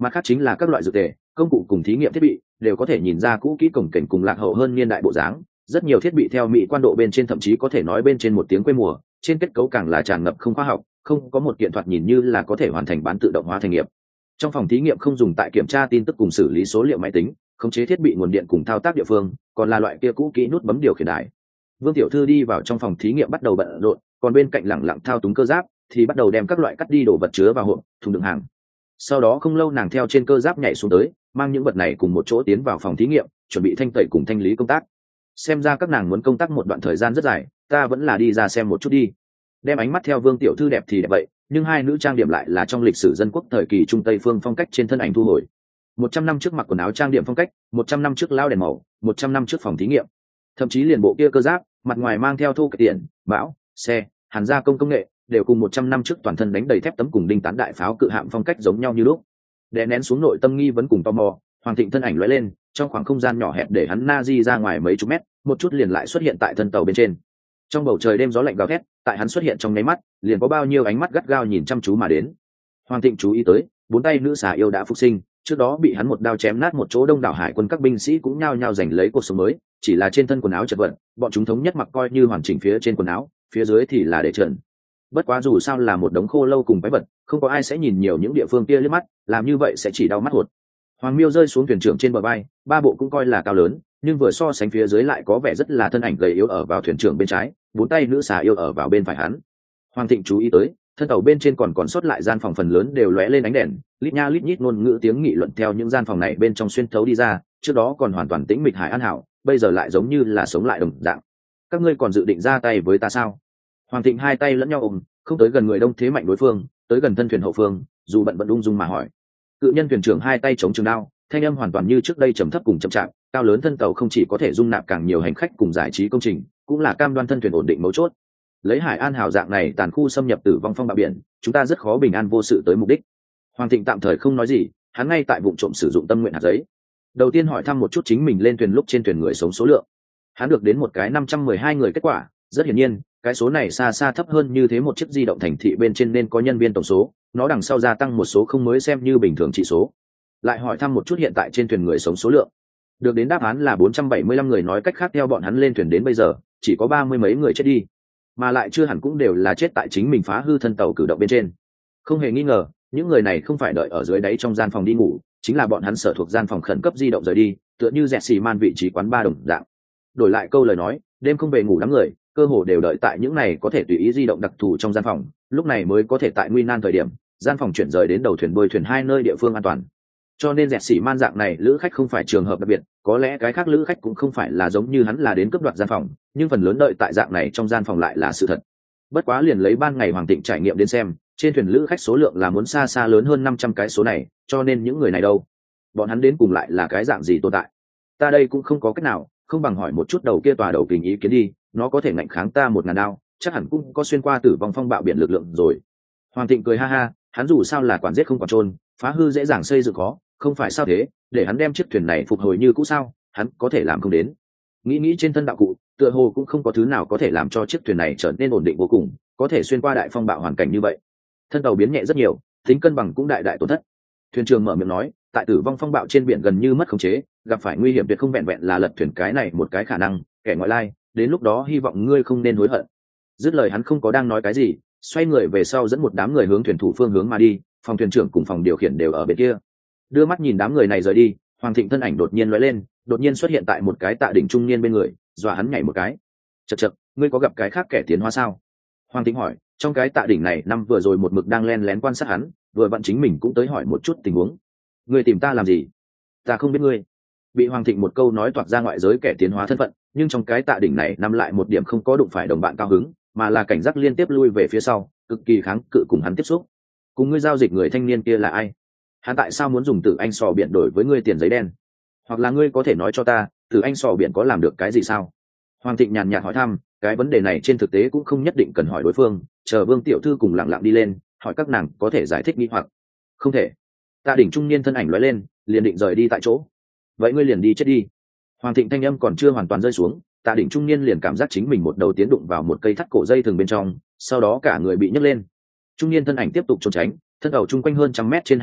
Speaker 1: mặt khác chính là các loại dược tề, công cụ cùng thí nghiệm thiết bị đều có thể nhìn ra cũ kỹ cổng cảnh cùng lạc hậu hơn niên đại bộ dáng. Rất nhiều thiết bị theo mỹ quan độ bên trên thậm chí có thể nói bên trên một tiếng quê mùa, trên kết cấu càng là tràn ngập không khoa học, không có một kiện thoạt nhìn như là có thể hoàn thành bán tự động hóa thành nghiệp. Trong phòng thí nghiệm không dùng tại kiểm tra tin tức cùng xử lý số liệu máy tính, khống chế thiết bị nguồn điện cùng thao tác địa phương, còn là loại kia cũ kỹ nút bấm điều khiển đài. Vương tiểu thư đi vào trong phòng thí nghiệm bắt đầu bận rộn, còn bên cạnh lẳng lặng thao túng cơ giáp thì bắt đầu đem các loại cắt đi đồ vật chứa vào hộp thùng đựng hàng. Sau đó không lâu nàng theo trên cơ giáp nhảy xuống tới, mang những vật này cùng một chỗ tiến vào phòng thí nghiệm, chuẩn bị thanh tẩy cùng thanh lý công tác. Xem ra các nàng muốn công tác một đoạn thời gian rất dài, ta vẫn là đi ra xem một chút đi. Đem ánh mắt theo Vương tiểu thư đẹp thì đẹp vậy, nhưng hai nữ trang điểm lại là trong lịch sử dân quốc thời kỳ trung tây phương phong cách trên thân ảnh thu hồi. Một trăm năm trước mặc quần áo trang điểm phong cách, một trăm năm trước lao đèn màu, một trăm năm trước phòng thí nghiệm. Thậm chí liền bộ kia cơ giáp, mặt ngoài mang theo thô kệch tiền, bão, xe, hàn gia công công nghệ, đều cùng một trăm năm trước toàn thân đánh đầy thép tấm cùng đinh tán đại pháo cự hạm phong cách giống nhau như lúc. Đè nén xuống nội tâm nghi vấn cùng tò mò, Hoàng Thịnh thân ảnh lóe lên, trong khoảng không gian nhỏ hẹp để hắn na di ra ngoài mấy chục mét, một chút liền lại xuất hiện tại thân tàu bên trên. Trong bầu trời đêm gió lạnh gào thét, tại hắn xuất hiện trong nháy mắt, liền có bao nhiêu ánh mắt gắt gao nhìn chăm chú mà đến. Hoàng Thịnh chú ý tới, bốn tay nữ xà yêu đã phục sinh, trước đó bị hắn một đao chém nát một chỗ đông đảo hải quân các binh sĩ cũng nhao nhao giành lấy cuộc sống mới, chỉ là trên thân quần áo chật vật, bọn chúng thống nhất mặc coi như hoàn chỉnh phía trên quần áo, phía dưới thì là để trần. Bất quá dù sao là một đống khô lâu cùng quái vật, không có ai sẽ nhìn nhiều những địa phương kia liếc mắt, làm như vậy sẽ chỉ đau mắt hột. Hoàng Miêu rơi xuống thuyền trưởng trên bờ vai, ba bộ cũng coi là cao lớn, nhưng vừa so sánh phía dưới lại có vẻ rất là thân ảnh gầy yếu ở vào thuyền trưởng bên trái, bốn tay nữ xà yêu ở vào bên phải hắn. Hoàng Thịnh chú ý tới, thân tàu bên trên còn còn sót lại gian phòng phần lớn đều lóe lên ánh đèn, lít nha lít nhít ngôn ngữ tiếng nghị luận theo những gian phòng này bên trong xuyên thấu đi ra, trước đó còn hoàn toàn tĩnh mịch hải an hảo, bây giờ lại giống như là sống lại đồng dạng. Các ngươi còn dự định ra tay với ta sao? Hoàng Thịnh hai tay lẫn nhau ôm, không tới gần người đông thế mạnh đối phương, tới gần thân thuyền hậu phương, dù bận bận ung dung mà hỏi. Cự nhân thuyền trưởng hai tay chống trường đao, thanh âm hoàn toàn như trước đây trầm thấp cùng chậm chạp, cao lớn thân tàu không chỉ có thể dung nạp càng nhiều hành khách cùng giải trí công trình, cũng là cam đoan thân thuyền ổn định mấu chốt. Lấy hải an hào dạng này tàn khu xâm nhập tử vong phong bạo biển, chúng ta rất khó bình an vô sự tới mục đích. Hoàng Thịnh tạm thời không nói gì, hắn ngay tại vụ trộm sử dụng tâm nguyện hạt giấy. Đầu tiên hỏi thăm một chút chính mình lên thuyền lúc trên thuyền người sống số lượng. Hắn được đến một cái năm trăm mười hai người kết quả, rất hiển nhiên, cái số này xa xa thấp hơn như thế một chiếc di động thành thị bên trên nên có nhân viên tổng số, nó đằng sau gia tăng một số không mới xem như bình thường trị số. Lại hỏi thăm một chút hiện tại trên thuyền người sống số lượng. Được đến đáp án là bốn trăm bảy mươi lăm người, nói cách khác theo bọn hắn lên thuyền đến bây giờ, chỉ có ba mươi mấy người chết đi, mà lại chưa hẳn cũng đều là chết tại chính mình phá hư thân tàu cử động bên trên. Không hề nghi ngờ, những người này không phải đợi ở dưới đáy trong gian phòng đi ngủ, chính là bọn hắn sở thuộc gian phòng khẩn cấp di động rời đi, tựa như dẹt xì man vị trí quán ba đồng dạng. Đổi lại câu lời nói, đêm không về ngủ đám người, cơ hồ đều đợi tại những này có thể tùy ý di động đặc thù trong gian phòng, lúc này mới có thể tại nguy nan thời điểm, gian phòng chuyển rời đến đầu thuyền bơi thuyền hai nơi địa phương an toàn. Cho nên dẹt xỉ man dạng này lữ khách không phải trường hợp đặc biệt, có lẽ cái khác lữ khách cũng không phải là giống như hắn là đến cướp đoạt gian phòng, nhưng phần lớn đợi tại dạng này trong gian phòng lại là sự thật. Bất quá liền lấy ban ngày Hoàng Thịnh trải nghiệm đến xem, trên thuyền lữ khách số lượng là muốn xa xa lớn hơn năm trăm cái số này, cho nên những người này đâu, bọn hắn đến cùng lại là cái dạng gì tồn tại. Ta đây cũng không có cách nào, không bằng hỏi một chút đầu kia tòa đầu kình ý kiến đi, nó có thể ngạnh kháng ta một ngàn đao, chắc hẳn cũng có xuyên qua tử vong phong bạo biển lực lượng rồi. Hoàng Thịnh cười ha ha, hắn dù sao là quản giết không quản trôn, phá hư dễ dàng xây dựng khó, không phải sao thế, để hắn đem chiếc thuyền này phục hồi như cũ sao, hắn có thể làm không đến. Nghĩ nghĩ trên thân đạo cụ, tựa hồ cũng không có thứ nào có thể làm cho chiếc thuyền này trở nên ổn định vô cùng, có thể xuyên qua đại phong bạo hoàn cảnh như vậy. Thân tàu biến nhẹ rất nhiều, tính cân bằng cũng đại đại tổn thất. Thuyền trưởng mở miệng nói, tại tử vong phong bạo trên biển gần như mất khống chế, gặp phải nguy hiểm tuyệt không vẹn vẹn là lật thuyền cái này một cái khả năng, kẻ ngoại lai, đến lúc đó hy vọng ngươi không nên hối hận. Dứt lời hắn không có đang nói cái gì, xoay người về sau dẫn một đám người hướng thuyền thủ phương hướng mà đi, phòng thuyền trưởng cùng phòng điều khiển đều ở bên kia. Đưa mắt nhìn đám người này rời đi, Hoàng Thịnh thân ảnh đột nhiên lóe lên, đột nhiên xuất hiện tại một cái tạ đỉnh trung niên bên người, dọa hắn nhảy một cái. Chậc chậc, ngươi có gặp cái khác kẻ tiến hóa sao? Hoàng Thịnh hỏi. Trong cái tạ đỉnh này năm vừa rồi một mực đang len lén quan sát hắn, vừa vặn chính mình cũng tới hỏi một chút tình huống. Ngươi tìm ta làm gì? Ta không biết ngươi. Bị Hoàng Thịnh một câu nói toạc ra ngoại giới kẻ tiến hóa thân phận, nhưng trong cái tạ đỉnh này năm lại một điểm không có đụng phải đồng bạn cao hứng, mà là cảnh giác liên tiếp lui về phía sau, cực kỳ kháng cự cùng hắn tiếp xúc. Cùng ngươi giao dịch người thanh niên kia là ai? Hắn tại sao muốn dùng Tử Anh sò biển đổi với ngươi tiền giấy đen? Hoặc là ngươi có thể nói cho ta, Tử Anh sò biển có làm được cái gì sao? Hoàng Thịnh nhàn nhạt hỏi thăm, cái vấn đề này trên thực tế cũng không nhất định cần hỏi đối phương, chờ Vương tiểu thư cùng lặng lặng đi lên, hỏi các nàng có thể giải thích nghi hoặc. Không thể. Tạ đỉnh trung niên thân ảnh lóe lên, liền định rời đi tại chỗ. Vậy ngươi liền đi chết đi. Hoàng Thịnh thanh âm còn chưa hoàn toàn rơi xuống, Tạ đỉnh trung niên liền cảm giác chính mình một đầu tiến đụng vào một cây thắt cổ dây thừng bên trong, sau đó cả người bị nhấc lên. Trung niên thân ảnh tiếp tục trốn tránh, thân đầu chung quanh hơn trăm mét trên hải vực,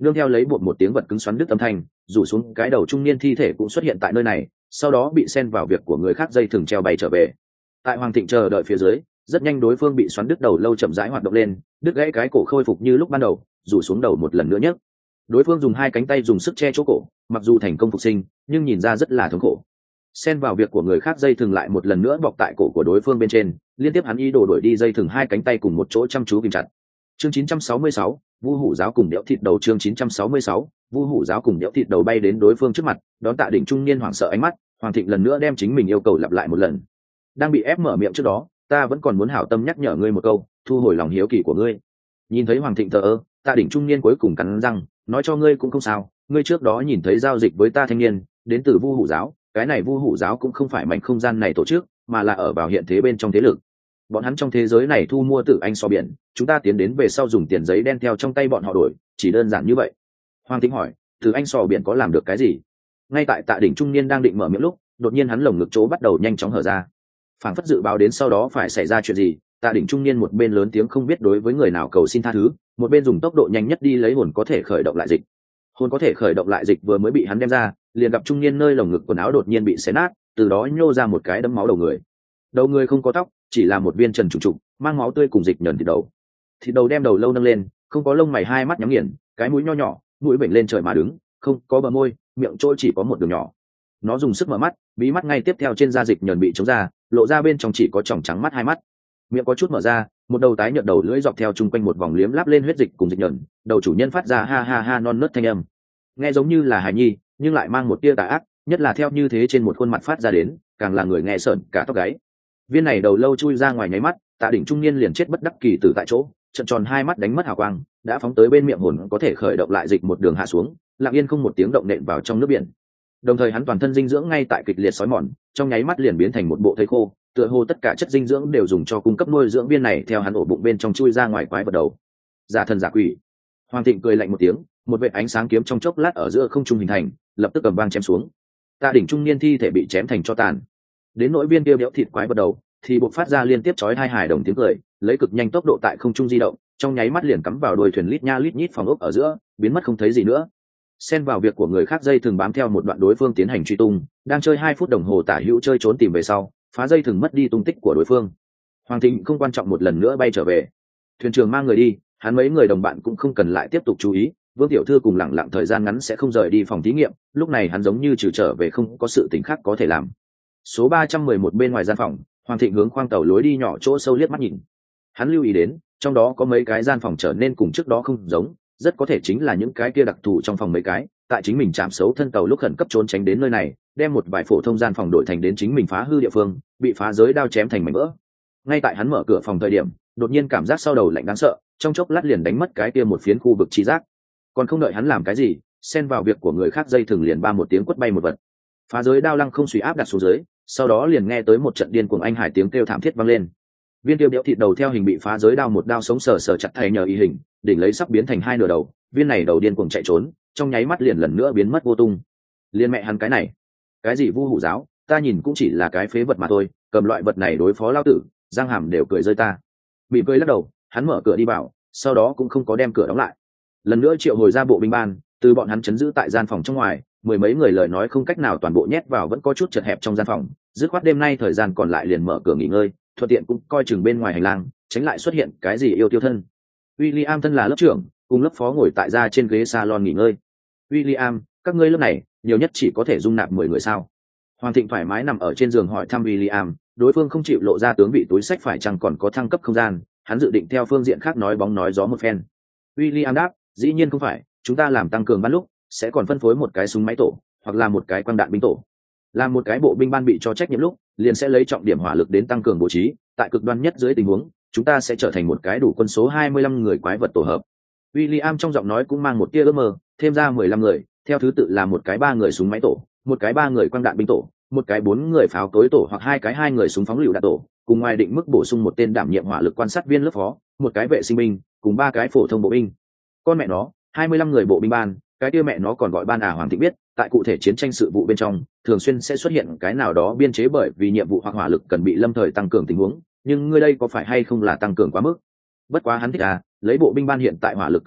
Speaker 1: nương theo lấy bột một tiếng vật cứng xoắn đứt âm thanh, rủ xuống cái đầu trung niên thi thể cũng xuất hiện tại nơi này, sau đó bị xen vào việc của người khác dây thừng treo bay trở về. Tại Hoàng Thịnh chờ đợi phía dưới, rất nhanh đối phương bị xoắn đứt đầu lâu chậm rãi hoạt động lên, đứt gãy cái cổ khôi phục như lúc ban đầu, rủ xuống đầu một lần nữa nhấc. Đối phương dùng hai cánh tay dùng sức che chỗ cổ, mặc dù thành công phục sinh, nhưng nhìn ra rất là thống khổ. Xen vào việc của người khác dây thừng lại một lần nữa bọc tại cổ của đối phương bên trên, liên tiếp hắn ý đồ đuổi đi dây thừng hai cánh tay cùng một chỗ chăm chú kìm chặt. Chương chín trăm sáu mươi sáu, Vu Hủ Giáo cùng đẽo thịt đầu. Chương chín trăm sáu mươi sáu, Vu Hủ Giáo cùng đẽo thịt đầu bay đến đối phương trước mặt, đón Tạ Đỉnh trung niên hoảng sợ ánh mắt, Hoàng Thịnh lần nữa đem chính mình yêu cầu lặp lại một lần. Đang bị ép mở miệng trước đó, ta vẫn còn muốn hảo tâm nhắc nhở ngươi một câu, thu hồi lòng hiếu kỳ của ngươi. Nhìn thấy Hoàng Thịnh thờ ơ, Tạ Đỉnh trung niên cuối cùng cắn răng, nói cho ngươi cũng không sao, ngươi trước đó nhìn thấy giao dịch với ta thanh niên, đến từ Vu Hủ Giáo, cái này Vu Hủ Giáo cũng không phải mảnh không gian này tổ chức, mà là ở vào hiện thế bên trong thế lực. Bọn hắn trong thế giới này thu mua Tử Anh so biển, chúng ta tiến đến về sau dùng tiền giấy đen theo trong tay bọn họ đổi, chỉ đơn giản như vậy. Hoàng Thịnh hỏi, Tử Anh so biển có làm được cái gì? Ngay tại Tạ Đỉnh trung niên đang định mở miệng lúc, đột nhiên hắn lồng ngực chỗ bắt đầu nhanh chóng hở ra. Phảng phất dự báo đến sau đó phải xảy ra chuyện gì, Tạ Đỉnh trung niên một bên lớn tiếng không biết đối với người nào cầu xin tha thứ, một bên dùng tốc độ nhanh nhất đi lấy hồn có thể khởi động lại dịch. Hồn có thể khởi động lại dịch vừa mới bị hắn đem ra, liền gặp trung niên nơi lồng ngực quần áo đột nhiên bị xé nát, từ đó nhô ra một cái đấm máu đầu người. Đầu người không có tóc, chỉ là một viên trần trùng trục, mang máu tươi cùng dịch nhờn thịt đầu. Thịt đầu đem đầu lâu nâng lên, không có lông mày, hai mắt nhắm nghiền, cái mũi nho nhỏ, mũi vểnh lên trời mà đứng, không có bờ môi, miệng trôi chỉ có một đường nhỏ. Nó dùng sức mở mắt, bí mắt ngay tiếp theo trên da dịch nhờn bị chống ra, lộ ra bên trong chỉ có tròng trắng mắt hai mắt. Miệng có chút mở ra, một đầu tái nhợt đầu lưỡi dọc theo chung quanh một vòng liếm láp lên huyết dịch cùng dịch nhờn, đầu chủ nhân phát ra ha ha ha non nớt thanh âm. Nghe giống như là hài nhi, nhưng lại mang một tia tà ác, nhất là theo như thế trên một khuôn mặt phát ra đến, càng là người nghe sởn cả tóc gáy. Viên này đầu lâu chui ra ngoài nháy mắt, Tạ Đỉnh trung niên liền chết bất đắc kỳ tử tại chỗ, trợn tròn hai mắt đánh mất hào quang, đã phóng tới bên miệng hồn có thể khởi động lại dịch một đường hạ xuống, lặng yên không một tiếng động nện vào trong nước biển. Đồng thời hắn toàn thân dinh dưỡng ngay tại kịch liệt sói mòn, trong nháy mắt liền biến thành một bộ thây khô, tựa hồ tất cả chất dinh dưỡng đều dùng cho cung cấp nuôi dưỡng viên này theo hắn ổ bụng bên trong chui ra ngoài quái vật đầu. Giả thần giả quỷ. Hoàng Thịnh cười lạnh một tiếng, một vệt ánh sáng kiếm trong chốc lát ở giữa không trung hình thành, lập tức cầm vang chém xuống. Tạ Đỉnh trung niên thi thể bị chém thành tro tàn. Đến nỗi viên kia béo thịt quái vật đầu thì bộc phát ra liên tiếp chói hai hài đồng tiếng cười, lấy cực nhanh tốc độ tại không trung di động, trong nháy mắt liền cắm vào đuôi thuyền lít nha lít nhít phòng ốc ở giữa, biến mất không thấy gì nữa. Xen vào việc của người khác dây thường bám theo một đoạn đối phương tiến hành truy tung, đang chơi hai phút đồng hồ tả hữu chơi trốn tìm về sau, phá dây thường mất đi tung tích của đối phương. Hoàng Thịnh không quan trọng một lần nữa bay trở về. Thuyền trưởng mang người đi, hắn mấy người đồng bạn cũng không cần lại tiếp tục chú ý, Vương tiểu thư cùng lẳng lặng thời gian ngắn sẽ không rời đi phòng thí nghiệm, lúc này hắn giống như trừ trở về không có sự tình khác có thể làm. Số ba trăm mười một bên ngoài gian phòng, Hoàng Thịnh hướng khoang tàu lối đi nhỏ chỗ sâu liếc mắt nhìn. Hắn lưu ý đến, trong đó có mấy cái gian phòng trở nên cùng trước đó không giống, rất có thể chính là những cái kia đặc thù trong phòng mấy cái, tại chính mình chạm xấu thân tàu lúc khẩn cấp trốn tránh đến nơi này, đem một vài phổ thông gian phòng đổi thành đến chính mình phá hư địa phương, bị phá giới đao chém thành mảnh vỡ. Ngay tại hắn mở cửa phòng thời điểm, đột nhiên cảm giác sau đầu lạnh đáng sợ, trong chốc lát liền đánh mất cái kia một phiến khu vực trí giác. Còn không đợi hắn làm cái gì, xen vào việc của người khác dây thừng liền ba một tiếng quất bay một vật. Phá giới đao lăng không suy áp đặt xuống dưới, sau đó liền nghe tới một trận điên cuồng anh hải tiếng kêu thảm thiết vang lên. Viên tiêu béo thịt đầu theo hình bị phá giới đao một đao sống sờ sờ chặt thay nhờ y hình, đỉnh lấy sắp biến thành hai nửa đầu, viên này đầu điên cuồng chạy trốn, trong nháy mắt liền lần nữa biến mất vô tung. Liên mẹ hắn cái này, cái gì Vu Hủ Giáo, ta nhìn cũng chỉ là cái phế vật mà thôi, cầm loại vật này đối phó lao tử, Giang Hàm đều cười rơi ta. Bị cười lắc đầu, hắn mở cửa đi vào, sau đó cũng không có đem cửa đóng lại. Lần nữa triệu hồi ra bộ binh ban, từ bọn hắn chấn giữ tại gian phòng trong ngoài, mười mấy người lời nói không cách nào toàn bộ nhét vào vẫn có chút chật hẹp trong gian phòng, dứt khoát đêm nay thời gian còn lại liền mở cửa nghỉ ngơi, thuận tiện cũng coi chừng bên ngoài hành lang, tránh lại xuất hiện cái gì yêu tiêu thân. William thân là lớp trưởng, cùng lớp phó ngồi tại ra trên ghế salon nghỉ ngơi. William, các ngươi lớp này nhiều nhất chỉ có thể dung nạp mười người sao? Hoàng Thịnh thoải mái nằm ở trên giường hỏi thăm William, đối phương không chịu lộ ra tướng vị túi sách phải chăng còn có thăng cấp không gian, hắn dự định theo phương diện khác nói bóng nói gió một phen. William đáp, dĩ nhiên không phải, chúng ta làm tăng cường ban lúc sẽ còn phân phối một cái súng máy tổ hoặc là một cái quang đạn binh tổ, làm một cái bộ binh ban bị cho trách nhiệm lúc liền sẽ lấy trọng điểm hỏa lực đến tăng cường bố trí, tại cực đoan nhất dưới tình huống chúng ta sẽ trở thành một cái đủ quân số hai mươi lăm người quái vật tổ hợp. William trong giọng nói cũng mang một tia ước mơ, thêm ra mười lăm người, theo thứ tự là một cái ba người súng máy tổ, một cái ba người quang đạn binh tổ, một cái bốn người pháo tối tổ hoặc hai cái hai người súng phóng lựu đạn tổ, cùng ngoài định mức bổ sung một tên đảm nhiệm hỏa lực quan sát viên lớp phó, một cái vệ sinh binh, cùng ba cái phổ thông bộ binh. Con mẹ nó, hai mươi lăm người bộ binh ban, cái kia mẹ nó còn gọi ban à? Hoàng Thịnh biết, tại cụ thể chiến tranh sự vụ bên trong, thường xuyên sẽ xuất hiện cái nào đó biên chế bởi vì nhiệm vụ hoặc hỏa lực cần bị lâm thời tăng cường tình huống, nhưng ngươi đây có phải hay không là tăng cường quá mức? Bất quá hắn thích à, lấy bộ binh ban hiện tại hỏa lực cường độ,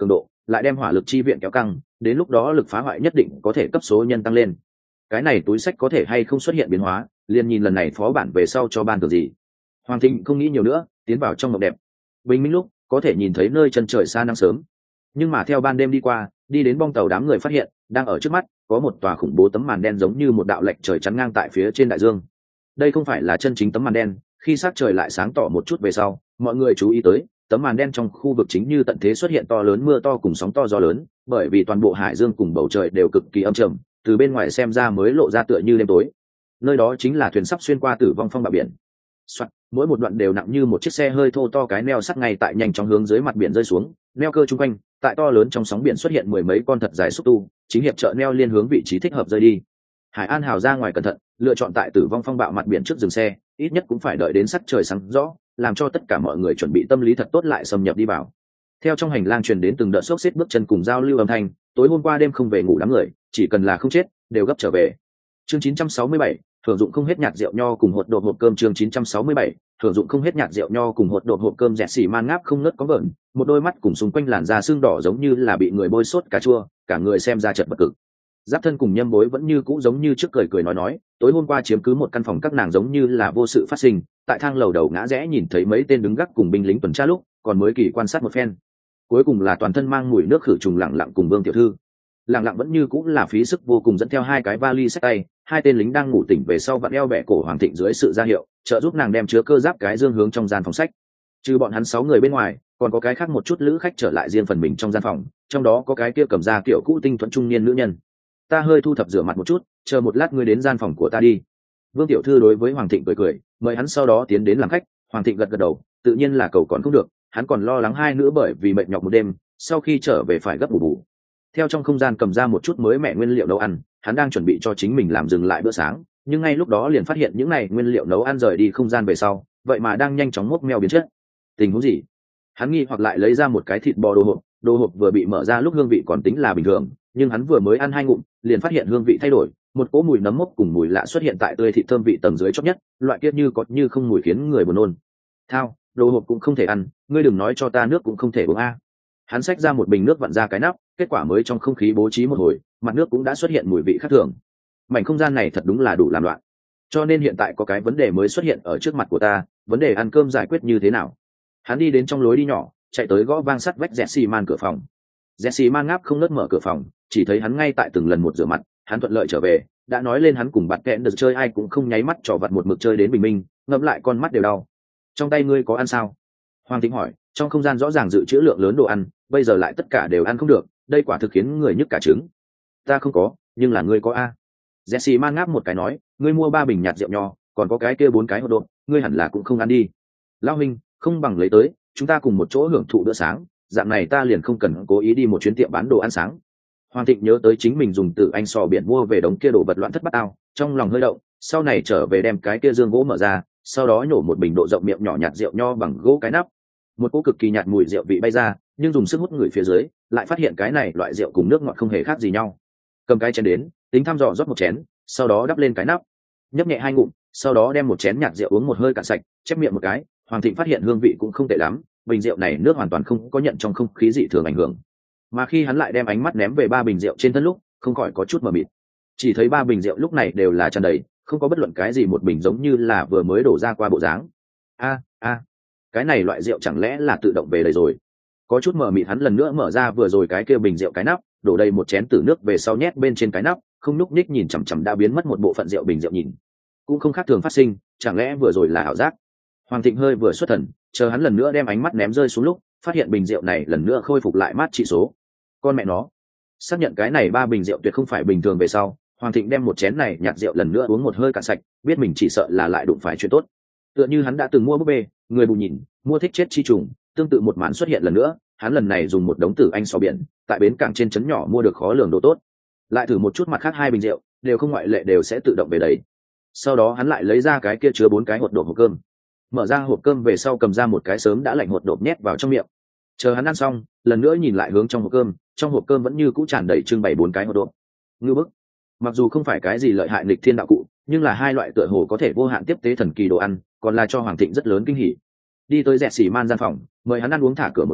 Speaker 1: lại đem hỏa lực chi viện kéo căng, đến lúc đó lực phá hoại nhất định có thể cấp số nhân tăng lên. Cái này túi sách có thể hay không xuất hiện biến hóa, liền nhìn lần này phó bản về sau cho ban thưởng gì. Hoàng Thịnh không nghĩ nhiều nữa, tiến vào trong mộng đẹp. Bình minh lúc có thể nhìn thấy nơi chân trời xa nắng sớm, nhưng mà theo ban đêm đi qua, đi đến bong tàu đám người phát hiện đang ở trước mắt có một tòa khủng bố tấm màn đen giống như một đạo lệch trời chắn ngang tại phía trên đại dương. Đây không phải là chân chính tấm màn đen, khi sát trời lại sáng tỏ một chút về sau, mọi người chú ý tới tấm màn đen trong khu vực chính như tận thế xuất hiện to lớn mưa to cùng sóng to gió lớn, bởi vì toàn bộ hải dương cùng bầu trời đều cực kỳ âm trầm, từ bên ngoài xem ra mới lộ ra tựa như đêm tối. Nơi đó chính là thuyền sắp xuyên qua tử vong phong bạo biển. Soạn, mỗi một đoạn đều nặng như một chiếc xe hơi thô to, cái neo sắt ngay tại nhanh chóng hướng dưới mặt biển rơi xuống, neo cơ chung quanh tại to lớn trong sóng biển xuất hiện mười mấy con thật dài xúc tu, chính hiệp trợ neo liên hướng vị trí thích hợp rơi đi. Hải An hào ra ngoài cẩn thận, lựa chọn tại tử vong phong bạo mặt biển trước dừng xe, ít nhất cũng phải đợi đến sắc trời sáng rõ, làm cho tất cả mọi người chuẩn bị tâm lý thật tốt lại xâm nhập đi vào. Theo trong hành lang truyền đến từng đợt xốc xếp bước chân cùng giao lưu âm thanh, tối hôm qua đêm không về ngủ đám người, chỉ cần là không chết, đều gấp trở về. Chương chín trăm sáu mươi bảy, thưởng dụng không hết nhạt rượu nho cùng hột đột hộp cơm. Chương chín trăm sáu mươi bảy, thưởng dụng không hết nhạt rượu nho cùng hột đột hộp cơm. Dẹt xỉ man ngáp không ngớt có vợn, một đôi mắt cùng xung quanh làn da xương đỏ giống như là bị người bôi sốt cà chua, cả người xem ra chật bất cực. Giáp thân cùng Nhâm Bối vẫn như cũ giống như trước cười cười nói nói, tối hôm qua chiếm cứ một căn phòng các nàng giống như là vô sự phát sinh, tại thang lầu đầu ngã rẽ nhìn thấy mấy tên đứng gác cùng binh lính tuần tra lúc, còn mới kỳ quan sát một phen. Cuối cùng là toàn thân mang mùi nước khử trùng lặng lặng cùng Vương tiểu thư. Lặng lặng vẫn như cũng là phí sức vô cùng dẫn theo hai cái vali xách tay, hai tên lính đang ngủ tỉnh về sau vặn eo bẻ cổ Hoàng Thịnh dưới sự ra hiệu, trợ giúp nàng đem chứa cơ giáp cái dương hướng trong gian phòng sách. Trừ bọn hắn sáu người bên ngoài, còn có cái khác một chút lữ khách trở lại riêng phần mình trong gian phòng, trong đó có cái kia cầm ra kiểu cũ tinh thuận trung niên nữ nhân. Ta hơi thu thập rửa mặt một chút, chờ một lát ngươi đến gian phòng của ta đi. Vương tiểu thư đối với Hoàng Thịnh cười cười, mời hắn sau đó tiến đến làm khách. Hoàng Thịnh gật gật đầu, tự nhiên là cầu còn không được, hắn còn lo lắng hai nữa bởi vì mệt nhọc một đêm, sau khi trở về phải gấp bù bù. Theo trong không gian cầm ra một chút mới mẻ nguyên liệu nấu ăn, hắn đang chuẩn bị cho chính mình làm dừng lại bữa sáng, nhưng ngay lúc đó liền phát hiện những này nguyên liệu nấu ăn rời đi không gian về sau, vậy mà đang nhanh chóng mốc meo biến chất. Tình huống gì? Hắn nghi hoặc lại lấy ra một cái thịt bò đồ hộp, đồ hộp vừa bị mở ra lúc hương vị còn tính là bình thường, nhưng hắn vừa mới ăn hai ngụm, liền phát hiện hương vị thay đổi, một cỗ mùi nấm mốc cùng mùi lạ xuất hiện tại tươi thịt thơm vị tầng dưới chót nhất, loại kia như có như không mùi khiến người buồn nôn. Thao, đồ hộp cũng không thể ăn, ngươi đừng nói cho ta nước cũng không thể uống a. Hắn xách ra một bình nước vặn ra cái nắp, kết quả mới trong không khí bố trí một hồi, mặt nước cũng đã xuất hiện mùi vị khác thường. Mảnh không gian này thật đúng là đủ làm loạn. Cho nên hiện tại có cái vấn đề mới xuất hiện ở trước mặt của ta, vấn đề ăn cơm giải quyết như thế nào? Hắn đi đến trong lối đi nhỏ, chạy tới gõ vang sắt vách Jesse Man cửa phòng. Jesse Man ngáp không ngớt mở cửa phòng, chỉ thấy hắn ngay tại từng lần một rửa mặt, hắn thuận lợi trở về, đã nói lên hắn cùng bạn kẹn được chơi ai cũng không nháy mắt trò vặt một mực chơi đến bình minh, ngậm lại con mắt đều đau. Trong tay ngươi có ăn sao? Hoàng Thịnh hỏi, trong không gian rõ ràng dự trữ lượng lớn đồ ăn, bây giờ lại tất cả đều ăn không được, đây quả thực khiến người nhức cả trứng. Ta không có, nhưng là ngươi có a. Jesse Man ngáp một cái nói, ngươi mua ba bình nhạt rượu nho, còn có cái kia bốn cái hột độn, ngươi hẳn là cũng không ăn đi. Lão huynh, không bằng lấy tới, chúng ta cùng một chỗ hưởng thụ bữa sáng, dạng này ta liền không cần cố ý đi một chuyến tiệm bán đồ ăn sáng. Hoàng Thịnh nhớ tới chính mình dùng từ anh sò biển mua về đống kia đồ vật loạn thất bát ao, trong lòng hơi động, sau này trở về đem cái kia dương gỗ mở ra, sau đó nhổ một bình độ rộng miệng nhỏ nhạt rượu nho bằng gỗ cái nắp. Một cỗ cực kỳ nhạt mùi rượu vị bay ra, nhưng dùng sức hút người phía dưới, lại phát hiện cái này loại rượu cùng nước ngọt không hề khác gì nhau. Cầm cái chén đến, tính thăm dò rót một chén, sau đó đắp lên cái nắp, nhấp nhẹ hai ngụm, sau đó đem một chén nhạt rượu uống một hơi cạn sạch, chép miệng một cái. Hoàng Thịnh phát hiện hương vị cũng không tệ lắm, bình rượu này nước hoàn toàn không có nhận trong không khí dị thường ảnh hưởng. Mà khi hắn lại đem ánh mắt ném về ba bình rượu trên thân lúc, không khỏi có chút mờ mịt. Chỉ thấy ba bình rượu lúc này đều là tràn đầy, không có bất luận cái gì một bình giống như là vừa mới đổ ra qua bộ dáng. A a, cái này loại rượu chẳng lẽ là tự động về đầy rồi? Có chút mờ mịt, hắn lần nữa mở ra vừa rồi cái kia bình rượu cái nắp, đổ đầy một chén tử nước về sau nhét bên trên cái nắp, không nhúc nhích nhìn chằm chằm đã biến mất một bộ phận rượu bình rượu nhìn. Cũng không khác thường phát sinh, chẳng lẽ vừa rồi là ảo giác? Hoàng Thịnh hơi vừa xuất thần, chờ hắn lần nữa đem ánh mắt ném rơi xuống lúc, phát hiện bình rượu này lần nữa khôi phục lại mát trị số. Con mẹ nó, xác nhận cái này ba bình rượu tuyệt không phải bình thường về sau, Hoàng Thịnh đem một chén này nhạt rượu lần nữa uống một hơi cạn sạch, biết mình chỉ sợ là lại đụng phải chuyện tốt. Tựa như hắn đã từng mua búp bê, người bù nhìn, mua thích chết chi trùng, tương tự một màn xuất hiện lần nữa, hắn lần này dùng một đống tử anh sò biển, tại bến cảng trên trấn nhỏ mua được khó lường đồ tốt. Lại thử một chút mặt khác hai bình rượu, đều không ngoại lệ đều sẽ tự động về đấy. Sau đó hắn lại lấy ra cái kia chứa bốn cái hột độp hộp cơm. Mở ra hộp cơm về sau cầm ra một cái sớm đã lạnh hột độp nhét vào trong miệng. Chờ hắn ăn xong, lần nữa nhìn lại hướng trong hộp cơm, trong hộp cơm vẫn như cũ tràn đầy trưng bày bốn cái hột độp. Ngư bức. Mặc dù không phải cái gì lợi hại nghịch thiên đạo cụ, nhưng là hai loại tựa hồ có thể vô hạn tiếp tế thần kỳ đồ ăn, còn là cho Hoàng Thịnh rất lớn kinh hỉ. Đi tới Dẹt xỉ man gian phòng, mời hắn ăn uống thả cửa một trận,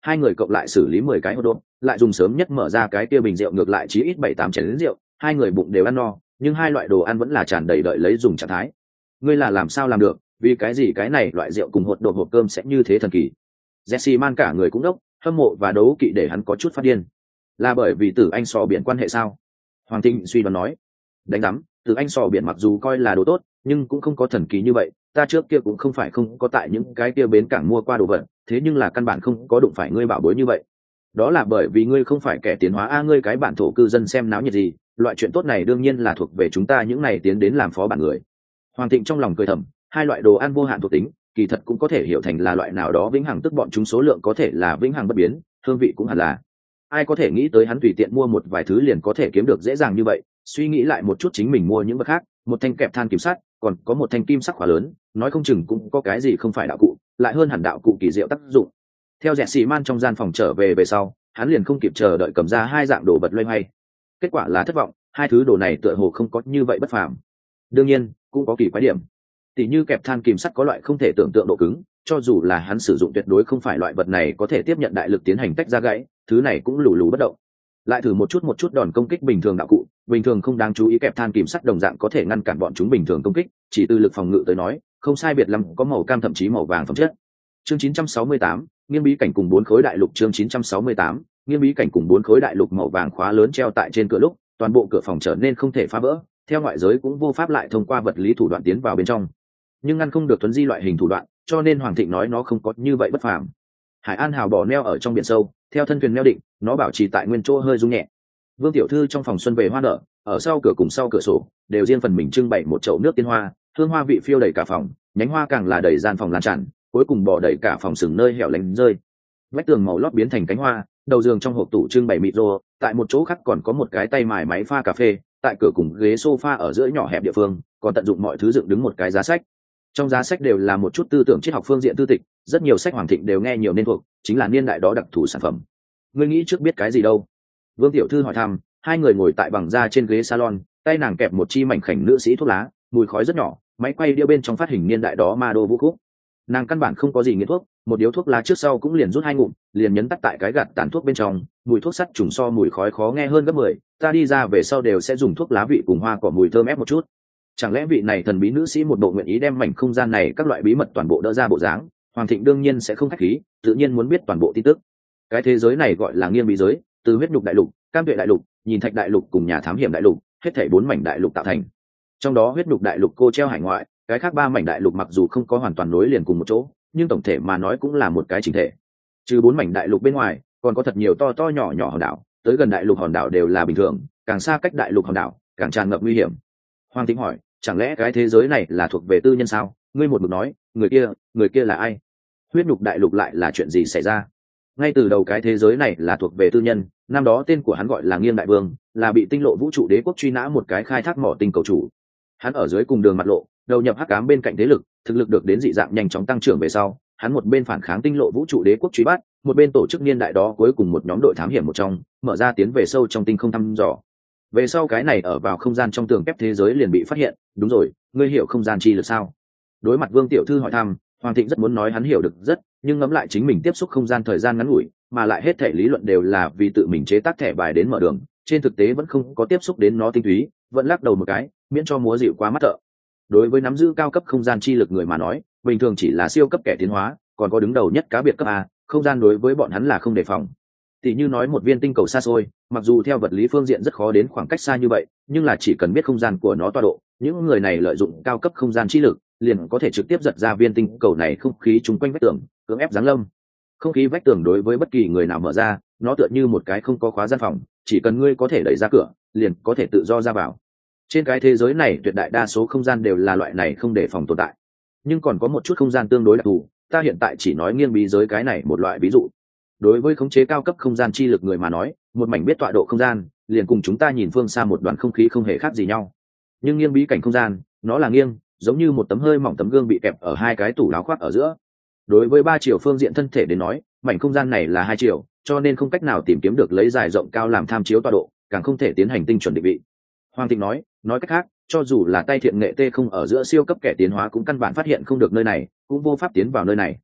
Speaker 1: hai người cộng lại xử lý mười cái hot dog, lại dùng sớm nhất mở ra cái kia bình rượu ngược lại chí ít bảy tám chén rượu, hai người bụng đều ăn no, nhưng hai loại đồ ăn vẫn là tràn đầy đợi lấy dùng trạng thái. Ngươi là làm sao làm được, vì cái gì cái này loại rượu cùng hột đột hộp cơm sẽ như thế thần kỳ? Jesse Man cả người cũng đốc, hâm mộ và đấu kỵ để hắn có chút phát điên. Là bởi vì Tử Anh sò biển quan hệ sao? Hoàng Thịnh suy đoán nói. Đánh đắm, Tử Anh sò biển mặc dù coi là đồ tốt, nhưng cũng không có thần kỳ như vậy. Ta trước kia cũng không phải không có tại những cái kia bến cảng mua qua đồ vật, thế nhưng là căn bản không có đụng phải ngươi bảo bối như vậy. Đó là bởi vì ngươi không phải kẻ tiến hóa a, ngươi cái bản thổ cư dân xem náo nhiệt gì, loại chuyện tốt này đương nhiên là thuộc về chúng ta những này tiến đến làm phó bản người. Hoàng Thịnh trong lòng cười thầm, hai loại đồ ăn vô hạn thuộc tính, kỳ thật cũng có thể hiểu thành là loại nào đó vĩnh hằng, tức bọn chúng số lượng có thể là vĩnh hằng bất biến, hương vị cũng hẳn là. Ai có thể nghĩ tới hắn tùy tiện mua một vài thứ liền có thể kiếm được dễ dàng như vậy, suy nghĩ lại một chút chính mình mua những vật khác, một thanh kẹp than kim sắt, còn có một thanh kim sắc khóa lớn, nói không chừng cũng có cái gì không phải đạo cụ, lại hơn hẳn đạo cụ kỳ diệu tác dụng. Theo Jesse Man trong gian phòng trở về về sau, hắn liền không kịp chờ đợi cầm ra hai dạng đồ vật loay hoay. Kết quả là thất vọng, hai thứ đồ này tựa hồ không có như vậy bất phàm. Đương nhiên, cũng có kỳ quái điểm. Tỷ như kẹp than kìm sắt có loại không thể tưởng tượng độ cứng, cho dù là hắn sử dụng tuyệt đối không phải loại vật này có thể tiếp nhận đại lực tiến hành tách ra gãy, thứ này cũng lù lù bất động. Lại thử một chút một chút đòn công kích bình thường đạo cụ, bình thường không đáng chú ý kẹp than kìm sắt đồng dạng có thể ngăn cản bọn chúng bình thường công kích, chỉ từ lực phòng ngự tới nói, không sai biệt lắm có màu cam thậm chí màu vàng phẩm chất. Chương chín trăm sáu mươi tám, nghiêng bí cảnh cùng bốn khối đại lục. Chương chín trăm sáu mươi tám, nghiêng bí cảnh cùng bốn khối đại lục màu vàng khóa lớn treo tại trên cửa lúc, toàn bộ cửa phòng trở nên không thể phá vỡ, theo ngoại giới cũng vô pháp lại thông qua vật lý thủ đoạn tiến vào bên trong, nhưng ngăn không được tuấn di loại hình thủ đoạn, cho nên Hoàng Thịnh nói nó không có như vậy bất phàm. Hải An hào bò neo ở trong biển sâu, theo thân thuyền neo định, nó bảo trì tại nguyên chỗ hơi rung nhẹ. Vương tiểu thư trong phòng xuân về hoa nở, ở sau cửa cùng sau cửa sổ đều riêng phần mình trưng bày một chậu nước tiên hoa, hương hoa vị phiêu đầy cả phòng, nhánh hoa càng là đầy gian phòng lan tràn, cuối cùng bò đầy cả phòng sừng nơi hẻo lánh rơi. Vách tường màu lót biến thành cánh hoa, đầu giường trong hộp tủ trưng bày mịt rô, tại một chỗ khác còn có một cái tay mài máy pha cà phê, tại cửa cùng ghế sofa ở giữa nhỏ hẹp địa phương, còn tận dụng mọi thứ dựng đứng một cái giá sách. Trong giá sách đều là một chút tư tưởng triết học phương diện tư tịch, rất nhiều sách Hoàng Thịnh đều nghe nhiều nên thuộc, chính là niên đại đó đặc thù sản phẩm. Ngươi nghĩ trước biết cái gì đâu? Vương tiểu thư hỏi thăm. Hai người ngồi tại bằng da trên ghế salon, tay nàng kẹp một chi mảnh khảnh nữ sĩ thuốc lá, mùi khói rất nhỏ, máy quay đĩa bên trong phát hình niên đại đó ma đô vũ khúc. Nàng căn bản không có gì nghiện thuốc, một điếu thuốc lá trước sau cũng liền rút hai ngụm, liền nhấn tắt tại cái gạt tàn thuốc bên trong, mùi thuốc sắt trùng so mùi khói khó nghe hơn gấp mười, ta đi ra về sau đều sẽ dùng thuốc lá vị cùng hoa cỏ mùi thơm ép một chút. Chẳng lẽ vị này thần bí nữ sĩ một bộ nguyện ý đem mảnh không gian này các loại bí mật toàn bộ đỡ ra bộ dáng? Hoàng Thịnh đương nhiên sẽ không khách khí, tự nhiên muốn biết toàn bộ tin tức. Cái thế giới này gọi là nghiêng bí giới, từ huyết nhục đại lục, cam tuệ đại lục, nhìn thạch đại lục cùng nhà thám hiểm đại lục, hết thảy bốn mảnh đại lục tạo thành. Trong đó huyết nhục đại lục cô treo hải ngoại, cái khác ba mảnh đại lục mặc dù không có hoàn toàn nối liền cùng một chỗ, nhưng tổng thể mà nói cũng là một cái chỉnh thể. Trừ bốn mảnh đại lục bên ngoài, còn có thật nhiều to to nhỏ nhỏ hòn đảo, tới gần đại lục hòn đảo đều là bình thường, càng xa cách đại lục hòn đảo, càng tràn ngập nguy hiểm. Hoàng Tĩnh hỏi, chẳng lẽ cái thế giới này là thuộc về tư nhân sao? Ngươi một mực nói, người kia, người kia là ai? Huyết nhục đại lục lại là chuyện gì xảy ra? Ngay từ đầu cái thế giới này là thuộc về tư nhân, năm đó tên của hắn gọi là Nghiêng Đại Vương, là bị tinh lộ vũ trụ đế quốc truy nã một cái khai thác mỏ tinh cầu chủ. Hắn ở dưới cùng đường mặt lộ, đầu nhập hắc ám bên cạnh thế lực, thực lực được đến dị dạng nhanh chóng tăng trưởng về sau, hắn một bên phản kháng tinh lộ vũ trụ đế quốc truy bắt, một bên tổ chức niên đại đó cuối cùng một nhóm đội thám hiểm một trong, mở ra tiến về sâu trong tinh không thăm dò. Về sau cái này ở vào không gian trong tường kép thế giới liền bị phát hiện, đúng rồi, ngươi hiểu không gian chi lực sao? Đối mặt Vương tiểu thư hỏi thăm, Hoàng Thịnh rất muốn nói hắn hiểu được rất, nhưng ngẫm lại chính mình tiếp xúc không gian thời gian ngắn ngủi, mà lại hết thể lý luận đều là vì tự mình chế tác thẻ bài đến mở đường, trên thực tế vẫn không có tiếp xúc đến nó tinh túy, vẫn lắc đầu một cái, miễn cho múa dịu quá mắt thợ. Đối với nắm giữ cao cấp không gian chi lực người mà nói, bình thường chỉ là siêu cấp kẻ tiến hóa, còn có đứng đầu nhất cá biệt cấp A, không gian đối với bọn hắn là không đề phòng. Tỷ như nói một viên tinh cầu xa xôi, mặc dù theo vật lý phương diện rất khó đến khoảng cách xa như vậy, nhưng là chỉ cần biết không gian của nó tọa độ, những người này lợi dụng cao cấp không gian chi lực, liền có thể trực tiếp giật ra viên tinh cầu này không khí chung quanh vách tường, cưỡng ép giáng lâm. Không khí vách tường đối với bất kỳ người nào mở ra, nó tựa như một cái không có khóa gian phòng, chỉ cần ngươi có thể đẩy ra cửa, liền có thể tự do ra vào. Trên cái thế giới này tuyệt đại đa số không gian đều là loại này không đề phòng tồn tại, nhưng còn có một chút không gian tương đối đặc thù, ta hiện tại chỉ nói nghiêng bí giới cái này một loại ví dụ. Đối với khống chế cao cấp không gian chi lực người mà nói, một mảnh biết tọa độ không gian, liền cùng chúng ta nhìn phương xa một đoàn không khí không hề khác gì nhau. Nhưng nghiêng bí cảnh không gian, nó là nghiêng, giống như một tấm hơi mỏng tấm gương bị kẹp ở hai cái tủ áo khoác ở giữa. Đối với ba chiều phương diện thân thể đến nói, mảnh không gian này là hai chiều, cho nên không cách nào tìm kiếm được lấy dài rộng cao làm tham chiếu tọa độ, càng không thể tiến hành tinh chuẩn định vị. Hoàng Thịnh nói, nói cách khác, cho dù là tay thiện nghệ tê không ở giữa siêu cấp kẻ tiến hóa cũng căn bản phát hiện không được nơi này, cũng vô pháp tiến vào nơi này.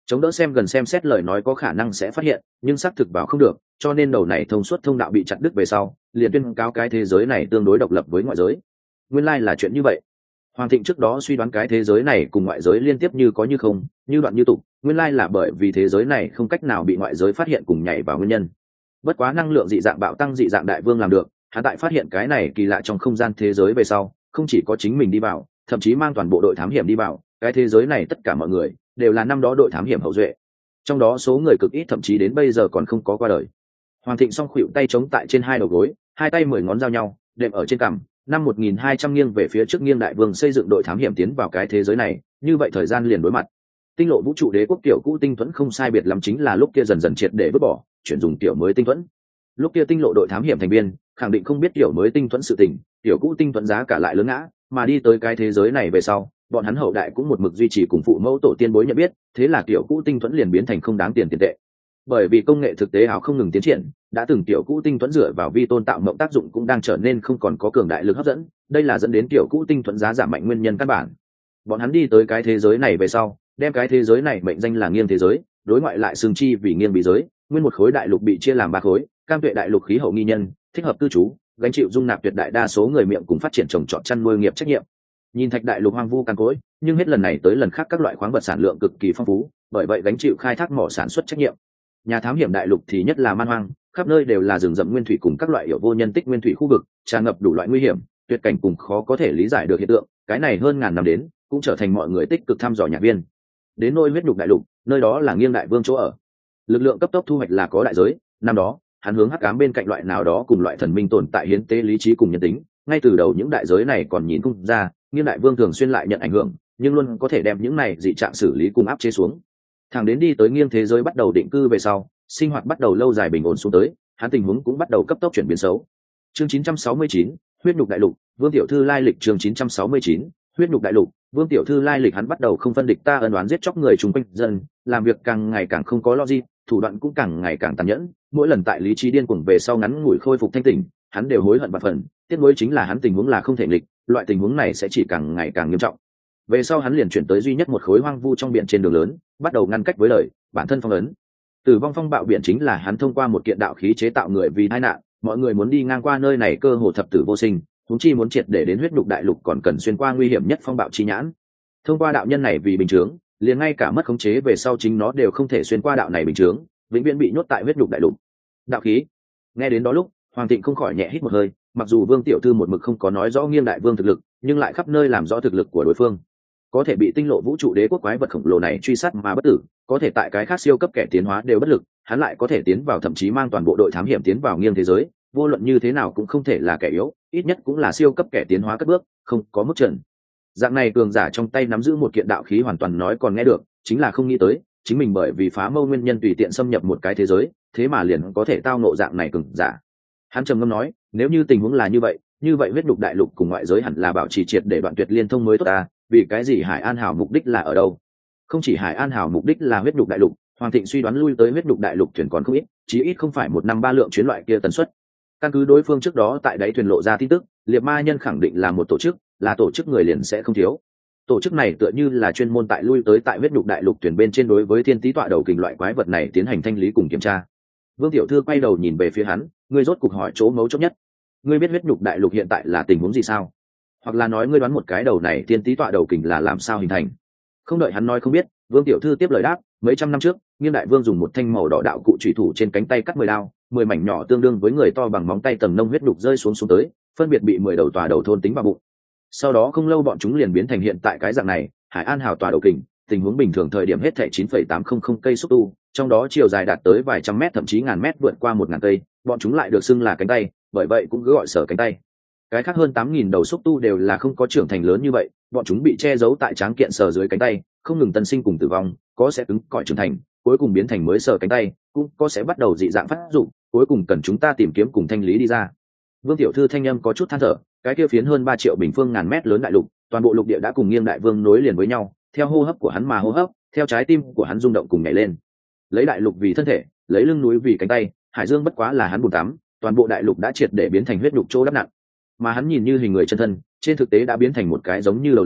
Speaker 1: chống đỡ xem gần xem xét lời nói có khả năng sẽ phát hiện, nhưng xác thực vào không được, cho nên đầu này thông suốt thông đạo bị chặt đứt về sau, liền tuyên cáo cái thế giới này tương đối độc lập với ngoại giới. Nguyên lai là chuyện như vậy. Hoàng Thịnh trước đó suy đoán cái thế giới này cùng ngoại giới liên tiếp như có như không, như đoạn như tục, nguyên lai là bởi vì thế giới này không cách nào bị ngoại giới phát hiện cùng nhảy vào nguyên nhân. Bất quá năng lượng dị dạng bạo tăng dị dạng đại vương làm được, hắn tại phát hiện cái này kỳ lạ trong không gian thế giới về sau, không chỉ có chính mình đi vào, thậm chí mang toàn bộ đội thám hiểm đi vào, cái thế giới này tất cả mọi người đều là năm đó đội thám hiểm hậu duệ. Trong đó số người cực ít thậm chí đến bây giờ còn không có qua đời. Hoàng Thịnh song khuỵu tay chống tại trên hai đầu gối, hai tay mười ngón giao nhau, đệm ở trên cằm, năm một nghìn hai trăm nghiêng về phía trước nghiêng đại vương xây dựng đội thám hiểm tiến vào cái thế giới này, như vậy thời gian liền đối mặt. Tinh lộ vũ trụ đế quốc tiểu cũ tinh thuẫn không sai biệt lắm chính là lúc kia dần dần triệt để vứt bỏ, chuyển dùng tiểu mới tinh thuẫn. Lúc kia tinh lộ đội thám hiểm thành viên khẳng định không biết tiểu mới tinh thuẫn sự tình, tiểu cũ tinh thuẫn giá cả lại lớn ngã, mà đi tới cái thế giới này về sau, bọn hắn hậu đại cũng một mực duy trì cùng phụ mẫu tổ tiên bối nhận biết, thế là tiểu cũ tinh thuẫn liền biến thành không đáng tiền tiền tệ. Bởi vì công nghệ thực tế ảo không ngừng tiến triển, đã từng tiểu cũ tinh thuẫn dựa vào vi tôn tạo mộng tác dụng cũng đang trở nên không còn có cường đại lực hấp dẫn, đây là dẫn đến tiểu cũ tinh thuẫn giá giảm mạnh nguyên nhân căn bản. Bọn hắn đi tới cái thế giới này về sau, đem cái thế giới này mệnh danh là nghiêng thế giới, đối ngoại lại xương chi vì nghiêng bí giới, nguyên một khối đại lục bị chia làm ba khối, cam tuệ đại lục khí hậu nghi nhân, thích hợp cư trú, gánh chịu dung nạp tuyệt đại đa số người miệng cùng phát triển trồng trọt chăn nuôi nghiệp trách nhiệm. Nhìn thạch đại lục hoang vu cằn cỗi, nhưng hết lần này tới lần khác các loại khoáng vật sản lượng cực kỳ phong phú, bởi vậy gánh chịu khai thác mỏ sản xuất trách nhiệm. Nhà thám hiểm đại lục thì nhất là man hoang, khắp nơi đều là rừng rậm nguyên thủy cùng các loại hiệu vô nhân tích nguyên thủy khu vực, tràn ngập đủ loại nguy hiểm, tuyệt cảnh cùng khó có thể lý giải được hiện tượng, cái này hơn ngàn năm đến, cũng trở thành mọi người tích cực thăm dò nhạc viên. Đến nôi huyết nhục đại lục, nơi đó là nghiêng đại vương chỗ ở. Lực lượng cấp tốc thu hoạch là có đại giới, năm đó, hắn hướng hắc ám bên cạnh loại nào đó cùng loại thần minh tồn tại hiến tế lý trí cùng nhân tính, ngay từ đầu những đại giới này còn nhìn không ra, nghiêng đại vương thường xuyên lại nhận ảnh hưởng, nhưng luôn có thể đem những này dị trạng xử lý cùng áp chế xuống. Thẳng đến đi tới nghiêng thế giới bắt đầu định cư về sau, sinh hoạt bắt đầu lâu dài bình ổn xuống tới, hắn tình huống cũng bắt đầu cấp tốc chuyển biến xấu. Chương chín trăm sáu mươi chín, huyết nhục đại lục, Vương tiểu thư lai lịch. Chương chín trăm sáu mươi chín, huyết nhục đại lục, Vương tiểu thư lai lịch. Hắn bắt đầu không phân địch ta ân oán giết chóc người chung quanh dân, làm việc càng ngày càng không có logic, thủ đoạn cũng càng ngày càng tàn nhẫn, mỗi lần tại lý trí điên cuồng về sau ngắn ngủi khôi phục thanh tỉnh, hắn đều hối hận bạt phần, tiếc nuối chính là hắn tình huống là không thể nghịch, loại tình huống này sẽ chỉ càng ngày càng nghiêm trọng. Về sau hắn liền chuyển tới duy nhất một khối hoang vu trong biển trên đường lớn, bắt đầu ngăn cách với lời, bản thân phong ấn. Tử vong phong bạo biển chính là hắn thông qua một kiện đạo khí chế tạo người vì tai nạn, mọi người muốn đi ngang qua nơi này cơ hồ thập tử vô sinh, huống chi muốn triệt để đến huyết nhục đại lục còn cần xuyên qua nguy hiểm nhất phong bạo chi nhãn. Thông qua đạo nhân này vì bình chướng, liền ngay cả mất khống chế về sau chính nó đều không thể xuyên qua đạo này bình chướng, vĩnh viễn bị nhốt tại huyết nhục đại lục. Đạo khí. Nghe đến đó lúc, Hoàng Thịnh không khỏi nhẹ hít một hơi, mặc dù Vương tiểu thư một mực không có nói rõ nghiêng đại vương thực lực, nhưng lại khắp nơi làm rõ thực lực của đối phương. Có thể bị tinh lộ vũ trụ đế quốc quái vật khổng lồ này truy sát mà bất tử, có thể tại cái khác siêu cấp kẻ tiến hóa đều bất lực, hắn lại có thể tiến vào, thậm chí mang toàn bộ đội thám hiểm tiến vào nghiêng thế giới, vô luận như thế nào cũng không thể là kẻ yếu, ít nhất cũng là siêu cấp kẻ tiến hóa cất bước, không có mức trần. Dạng này cường giả trong tay nắm giữ một kiện đạo khí hoàn toàn nói còn nghe được, chính là không nghĩ tới, chính mình bởi vì phá mâu nguyên nhân tùy tiện xâm nhập một cái thế giới, thế mà liền có thể tao ngộ dạng này cường giả. Hắn trầm ngâm nói, nếu như tình huống là như vậy, như vậy huyết nhục đại lục cùng ngoại giới hẳn là bảo trì triệt để đoạn tuyệt liên thông mới tốt ta, vì cái gì Hải An Hào mục đích là ở đâu? Không chỉ Hải An Hào mục đích là huyết nhục đại lục, Hoàng Thịnh suy đoán lui tới huyết nhục đại lục thuyền còn không ít, chí ít không phải một năm ba lượng chuyến loại kia tần suất. Căn cứ đối phương trước đó tại đáy thuyền lộ ra tin tức, liệt ma nhân khẳng định là một tổ chức, là tổ chức người liền sẽ không thiếu. Tổ chức này tựa như là chuyên môn tại lui tới tại huyết nhục đại lục thuyền bên trên đối với thiên tý tọa đầu kình loại quái vật này tiến hành thanh lý cùng kiểm tra. Vương tiểu thư quay đầu nhìn về phía hắn, ngươi rốt cục hỏi chỗ mấu chốt nhất. Ngươi biết huyết nhục đại lục hiện tại là tình huống gì sao? Hoặc là nói ngươi đoán một cái đầu này thiên tý tọa đầu kình là làm sao hình thành? Không đợi hắn nói không biết, Vương tiểu thư tiếp lời đáp, mấy trăm năm trước, Nghiên đại vương dùng một thanh màu đỏ đạo cụ chủy thủ trên cánh tay cắt mười đao, mười mảnh nhỏ tương đương với người to bằng móng tay tầng nông huyết nhục rơi xuống xuống tới, phân biệt bị mười đầu tòa đầu thôn tính vào bụng. Sau đó không lâu bọn chúng liền biến thành hiện tại cái dạng này, Hải An Hào tòa đầu kình, tình huống bình thường thời điểm hết thảy chín phẩy tám không không cây xúc tu, trong đó chiều dài đạt tới vài trăm mét thậm chí ngàn mét, vượt qua một ngàn cây, bọn chúng lại được xưng là cánh tay, bởi vậy cũng cứ gọi sở cánh tay. Cái khác hơn tám nghìn đầu xúc tu đều là không có trưởng thành lớn như vậy, bọn chúng bị che giấu tại tráng kiện sở dưới cánh tay, không ngừng tân sinh cùng tử vong, có sẽ cứng cỏi trưởng thành, cuối cùng biến thành mới sở cánh tay, cũng có sẽ bắt đầu dị dạng phát dụng, cuối cùng cần chúng ta tìm kiếm cùng thanh lý đi ra. Vương tiểu thư thanh âm có chút than thở, cái kia phiến hơn ba triệu bình phương ngàn mét lớn đại lục, toàn bộ lục địa đã cùng Nghiêng đại vương nối liền với nhau, theo hô hấp của hắn mà hô hấp, theo trái tim của hắn rung động cùng nhảy lên. Lấy đại lục vì thân thể, lấy lưng núi vì cánh tay, hải dương bất quá là hắn bùn tắm, toàn bộ đại lục đã triệt để biến thành huyết nhục chỗ đắp nặng. Mà hắn nhìn như hình người chân thân, trên thực tế đã biến thành một cái giống như đầu lâu,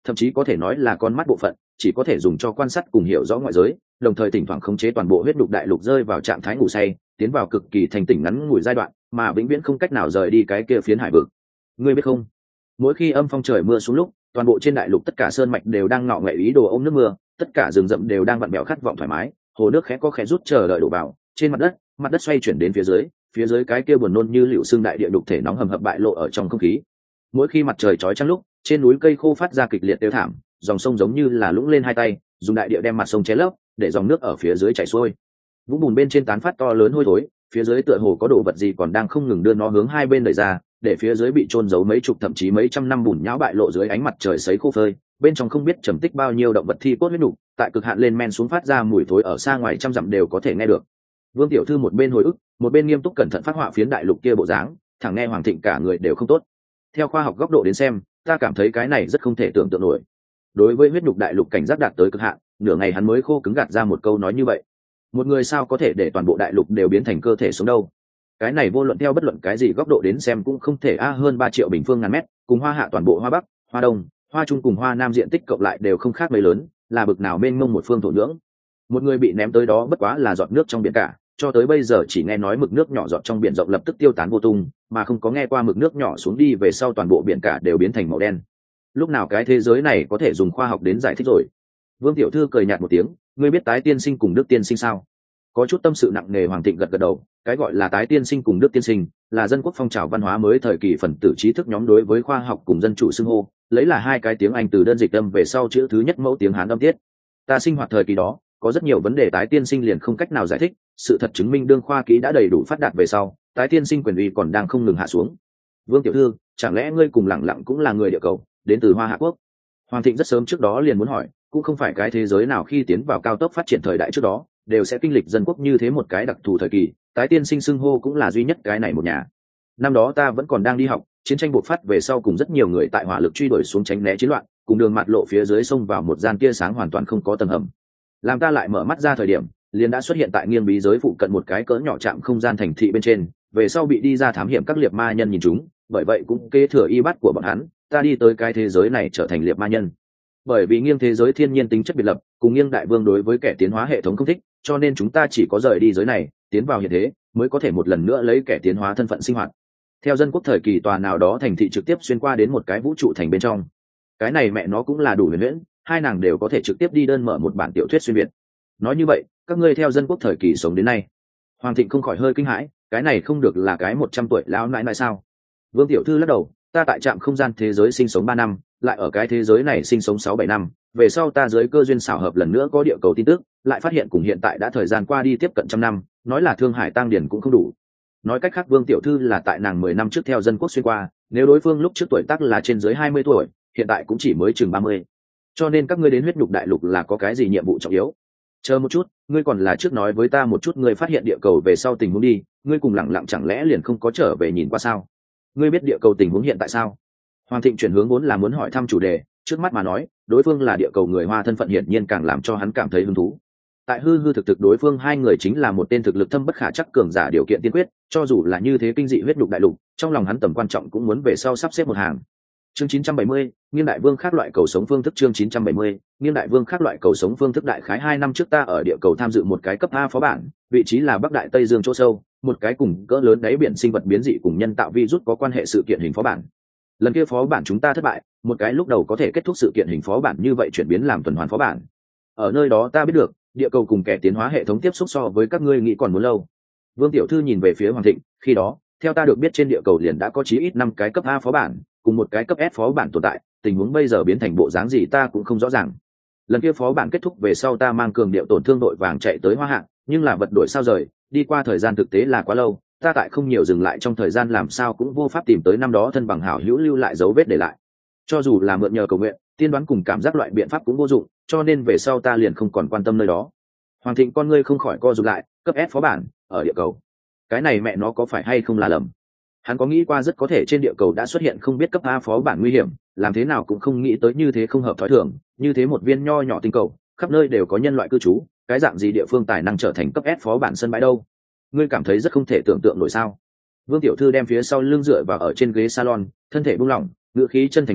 Speaker 1: thậm chí có thể nói là con mắt bộ phận, chỉ có thể dùng cho quan sát cùng hiểu rõ ngoại giới, đồng thời thỉnh thoảng khống chế toàn bộ huyết đục đại lục rơi vào trạng thái ngủ say, tiến vào cực kỳ thành tỉnh ngắn ngủi giai đoạn, mà vĩnh viễn không cách nào rời đi cái kia phiến hải vực. Ngươi biết không, mỗi khi âm phong trời mưa xuống lúc, toàn bộ trên đại lục tất cả sơn mạch đều đang ngọ nghệ ý đồ ôm nước mưa, tất cả rừng rậm đều đang vặn vẹo khát vọng thoải mái, hồ nước khẽ có khẽ rút chờ đợi đổ vào trên mặt đất, mặt đất xoay chuyển đến phía dưới, phía dưới cái kia buồn nôn như liều xương đại địa đục thể nóng hầm hập bại lộ ở trong không khí. Mỗi khi mặt trời chói chang lúc, trên núi cây khô phát ra kịch liệt tiêu thảm, dòng sông giống như là lũng lên hai tay, dùng đại địa đem mặt sông che lấp, để dòng nước ở phía dưới chảy xuôi. Vũng bùn bên trên tán phát to lớn hôi thối, phía dưới tựa hồ có đồ vật gì còn đang không ngừng đưa nó hướng hai bên đẩy ra, để phía dưới bị chôn giấu mấy chục thậm chí mấy trăm năm bùn nhão bại lộ dưới ánh mặt trời sấy khô phơi, bên trong không biết trầm tích bao nhiêu động vật thi cốt huyết nục, tại cực hạn lên men xuống phát ra mùi thối ở xa ngoài trăm dặm đều có thể nghe được. Vương tiểu thư một bên hồi ức, một bên nghiêm túc cẩn thận phát họa phiến đại lục kia bộ dáng, thẳng nghe Hoàng Thịnh cả người đều không tốt. Theo khoa học góc độ đến xem, ta cảm thấy cái này rất không thể tưởng tượng nổi. Đối với huyết nhục đại lục cảnh giác đạt tới cực hạn, nửa ngày hắn mới khô cứng gạt ra một câu nói như vậy. Một người sao có thể để toàn bộ đại lục đều biến thành cơ thể sống đâu? Cái này vô luận theo bất luận cái gì góc độ đến xem cũng không thể a hơn ba triệu bình phương ngàn mét, cùng Hoa Hạ toàn bộ Hoa Bắc, Hoa Đông, Hoa Trung cùng Hoa Nam diện tích cộng lại đều không khác mấy lớn, là bực nào mênh mông một phương thổ nhưỡng. Một người bị ném tới đó bất quá là giọt nước trong biển cả, cho tới bây giờ chỉ nghe nói mực nước nhỏ giọt trong biển rộng lập tức tiêu tán vô tung, mà không có nghe qua mực nước nhỏ xuống đi về sau toàn bộ biển cả đều biến thành màu đen. Lúc nào cái thế giới này có thể dùng khoa học đến giải thích rồi? Vương tiểu thư cười nhạt một tiếng, ngươi biết tái tiên sinh cùng đức tiên sinh sao? Có chút tâm sự nặng nề Hoàng Thịnh gật gật đầu, cái gọi là tái tiên sinh cùng đức tiên sinh là dân quốc phong trào văn hóa mới thời kỳ phần tử trí thức nhóm đối với khoa học cùng dân chủ xưng hô, lấy là hai cái tiếng Anh từ đơn dịch âm về sau chữ thứ nhất mẫu tiếng Hán âm tiết. Ta sinh hoạt thời kỳ đó, có rất nhiều vấn đề tái tiên sinh liền không cách nào giải thích, sự thật chứng minh đương khoa kỹ đã đầy đủ phát đạt về sau, tái tiên sinh quyền uy còn đang không ngừng hạ xuống. Vương tiểu thư, chẳng lẽ ngươi cùng Lẳng Lặng cũng là người địa cầu, đến từ Hoa Hạ quốc? Hoàng Thịnh rất sớm trước đó liền muốn hỏi, cũng không phải cái thế giới nào khi tiến vào cao tốc phát triển thời đại trước đó đều sẽ kinh lịch dân quốc như thế một cái đặc thù thời kỳ, tái tiên sinh xưng hô cũng là duy nhất cái này một nhà. Năm đó ta vẫn còn đang đi học, chiến tranh bộc phát về sau cùng rất nhiều người tại hỏa lực truy đuổi xuống tránh né chiến loạn, cùng đường mặt lộ phía dưới sông vào một gian tia sáng hoàn toàn không có tầng hầm. Làm ta lại mở mắt ra thời điểm, liền đã xuất hiện tại nghiêng bí giới phụ cận một cái cỡ nhỏ trạm không gian thành thị bên trên, về sau bị đi ra thám hiểm các liệp ma nhân nhìn chúng, bởi vậy cũng kế thừa y bát của bọn hắn, ta đi tới cái thế giới này trở thành liệp ma nhân. Bởi vì nghiêng thế giới thiên nhiên tính chất biệt lập, cùng nghiêng đại vương đối với kẻ tiến hóa hệ thống không thích, cho nên chúng ta chỉ có rời đi giới này, tiến vào hiện thế, mới có thể một lần nữa lấy kẻ tiến hóa thân phận sinh hoạt. Theo dân quốc thời kỳ tòa nào đó thành thị trực tiếp xuyên qua đến một cái vũ trụ thành bên trong. Cái này mẹ nó cũng là đủ huyền huyễn, hai nàng đều có thể trực tiếp đi đơn mở một bản tiểu thuyết xuyên việt. Nói như vậy, các ngươi theo dân quốc thời kỳ sống đến nay. Hoàng Thịnh không khỏi hơi kinh hãi, cái này không được là cái một trăm tuổi lão nãi nãi sao? Vương tiểu thư lắc đầu, ta tại trạm không gian thế giới sinh sống ba năm, lại ở cái thế giới này sinh sống sáu bảy năm, về sau ta dưới cơ duyên xảo hợp lần nữa có địa cầu tin tức, lại phát hiện cùng hiện tại đã thời gian qua đi tiếp cận trăm năm, nói là Thương Hải tăng điển cũng không đủ. Nói cách khác Vương tiểu thư là tại nàng mười năm trước theo dân quốc xuyên qua, nếu đối phương lúc trước tuổi tác là trên dưới hai mươi tuổi, hiện tại cũng chỉ mới chừng ba mươi. Cho nên các ngươi đến huyết nhục đại lục là có cái gì nhiệm vụ trọng yếu? Chờ một chút, ngươi còn là trước nói với ta một chút ngươi phát hiện địa cầu về sau tình huống đi, ngươi cùng Lẳng Lặng chẳng lẽ liền không có trở về nhìn qua sao? Ngươi biết địa cầu tình huống hiện tại sao? Hoàng Thịnh chuyển hướng vốn là muốn hỏi thăm chủ đề, trước mắt mà nói, đối phương là địa cầu người Hoa thân phận hiển nhiên càng làm cho hắn cảm thấy hứng thú. Tại hư hư thực thực đối phương hai người chính là một tên thực lực thâm bất khả trắc cường giả điều kiện tiên quyết, cho dù là như thế kinh dị huyết nhục đại lục, trong lòng hắn tầm quan trọng cũng muốn về sau sắp xếp một hàng. Chương chín trăm bảy mươi, Nghiên đại vương khác loại cầu sống phương thức chương chín trăm bảy mươi, Nghiên đại vương khác loại cầu sống phương thức đại khái hai năm trước ta ở địa cầu tham dự một cái cấp A phó bản, vị trí là Bắc Đại Tây Dương chỗ sâu, một cái cùng cỡ lớn đáy biển sinh vật biến dị cùng nhân tạo virus có quan hệ sự kiện hình phó bản. Lần kia phó bản chúng ta thất bại, một cái lúc đầu có thể kết thúc sự kiện hình phó bản như vậy chuyển biến làm tuần hoàn phó bản. Ở nơi đó ta biết được, địa cầu cùng kẻ tiến hóa hệ thống tiếp xúc so với các ngươi nghĩ còn muốn lâu. Vương tiểu thư nhìn về phía Hoàng Thịnh, khi đó, theo ta được biết trên địa cầu liền đã có chí ít năm cái cấp A phó bản, cùng một cái cấp S phó bản tồn tại, tình huống bây giờ biến thành bộ dáng gì ta cũng không rõ ràng. Lần kia phó bản kết thúc về sau ta mang cường điệu tổn thương đội vàng chạy tới Hoa Hạ, nhưng là vật đổi sao rời, đi qua thời gian thực tế là quá lâu, ta tại không nhiều dừng lại trong thời gian làm sao cũng vô pháp tìm tới năm đó thân bằng hảo hữu lưu lại dấu vết để lại. Cho dù là mượn nhờ cầu nguyện, tiên đoán cùng cảm giác loại biện pháp cũng vô dụng, cho nên về sau ta liền không còn quan tâm nơi đó. Hoàng Thịnh con ngươi không khỏi co rụt lại, cấp S phó bản ở địa cầu, cái này mẹ nó có phải hay không là lầm? Hắn có nghĩ qua rất có thể trên địa cầu đã xuất hiện không biết cấp A phó bản nguy hiểm, làm thế nào cũng không nghĩ tới như thế không hợp thói thường, như thế một viên nho nhỏ tinh cầu, khắp nơi đều có nhân loại cư trú, cái dạng gì địa phương tài năng trở thành cấp S phó bản sân bãi đâu? Ngươi cảm thấy rất không thể tưởng tượng nổi sao? Vương tiểu thư đem phía sau lưng dựa vào ở trên ghế salon, thân thể buông lỏng, ngữ khí chân thành nói,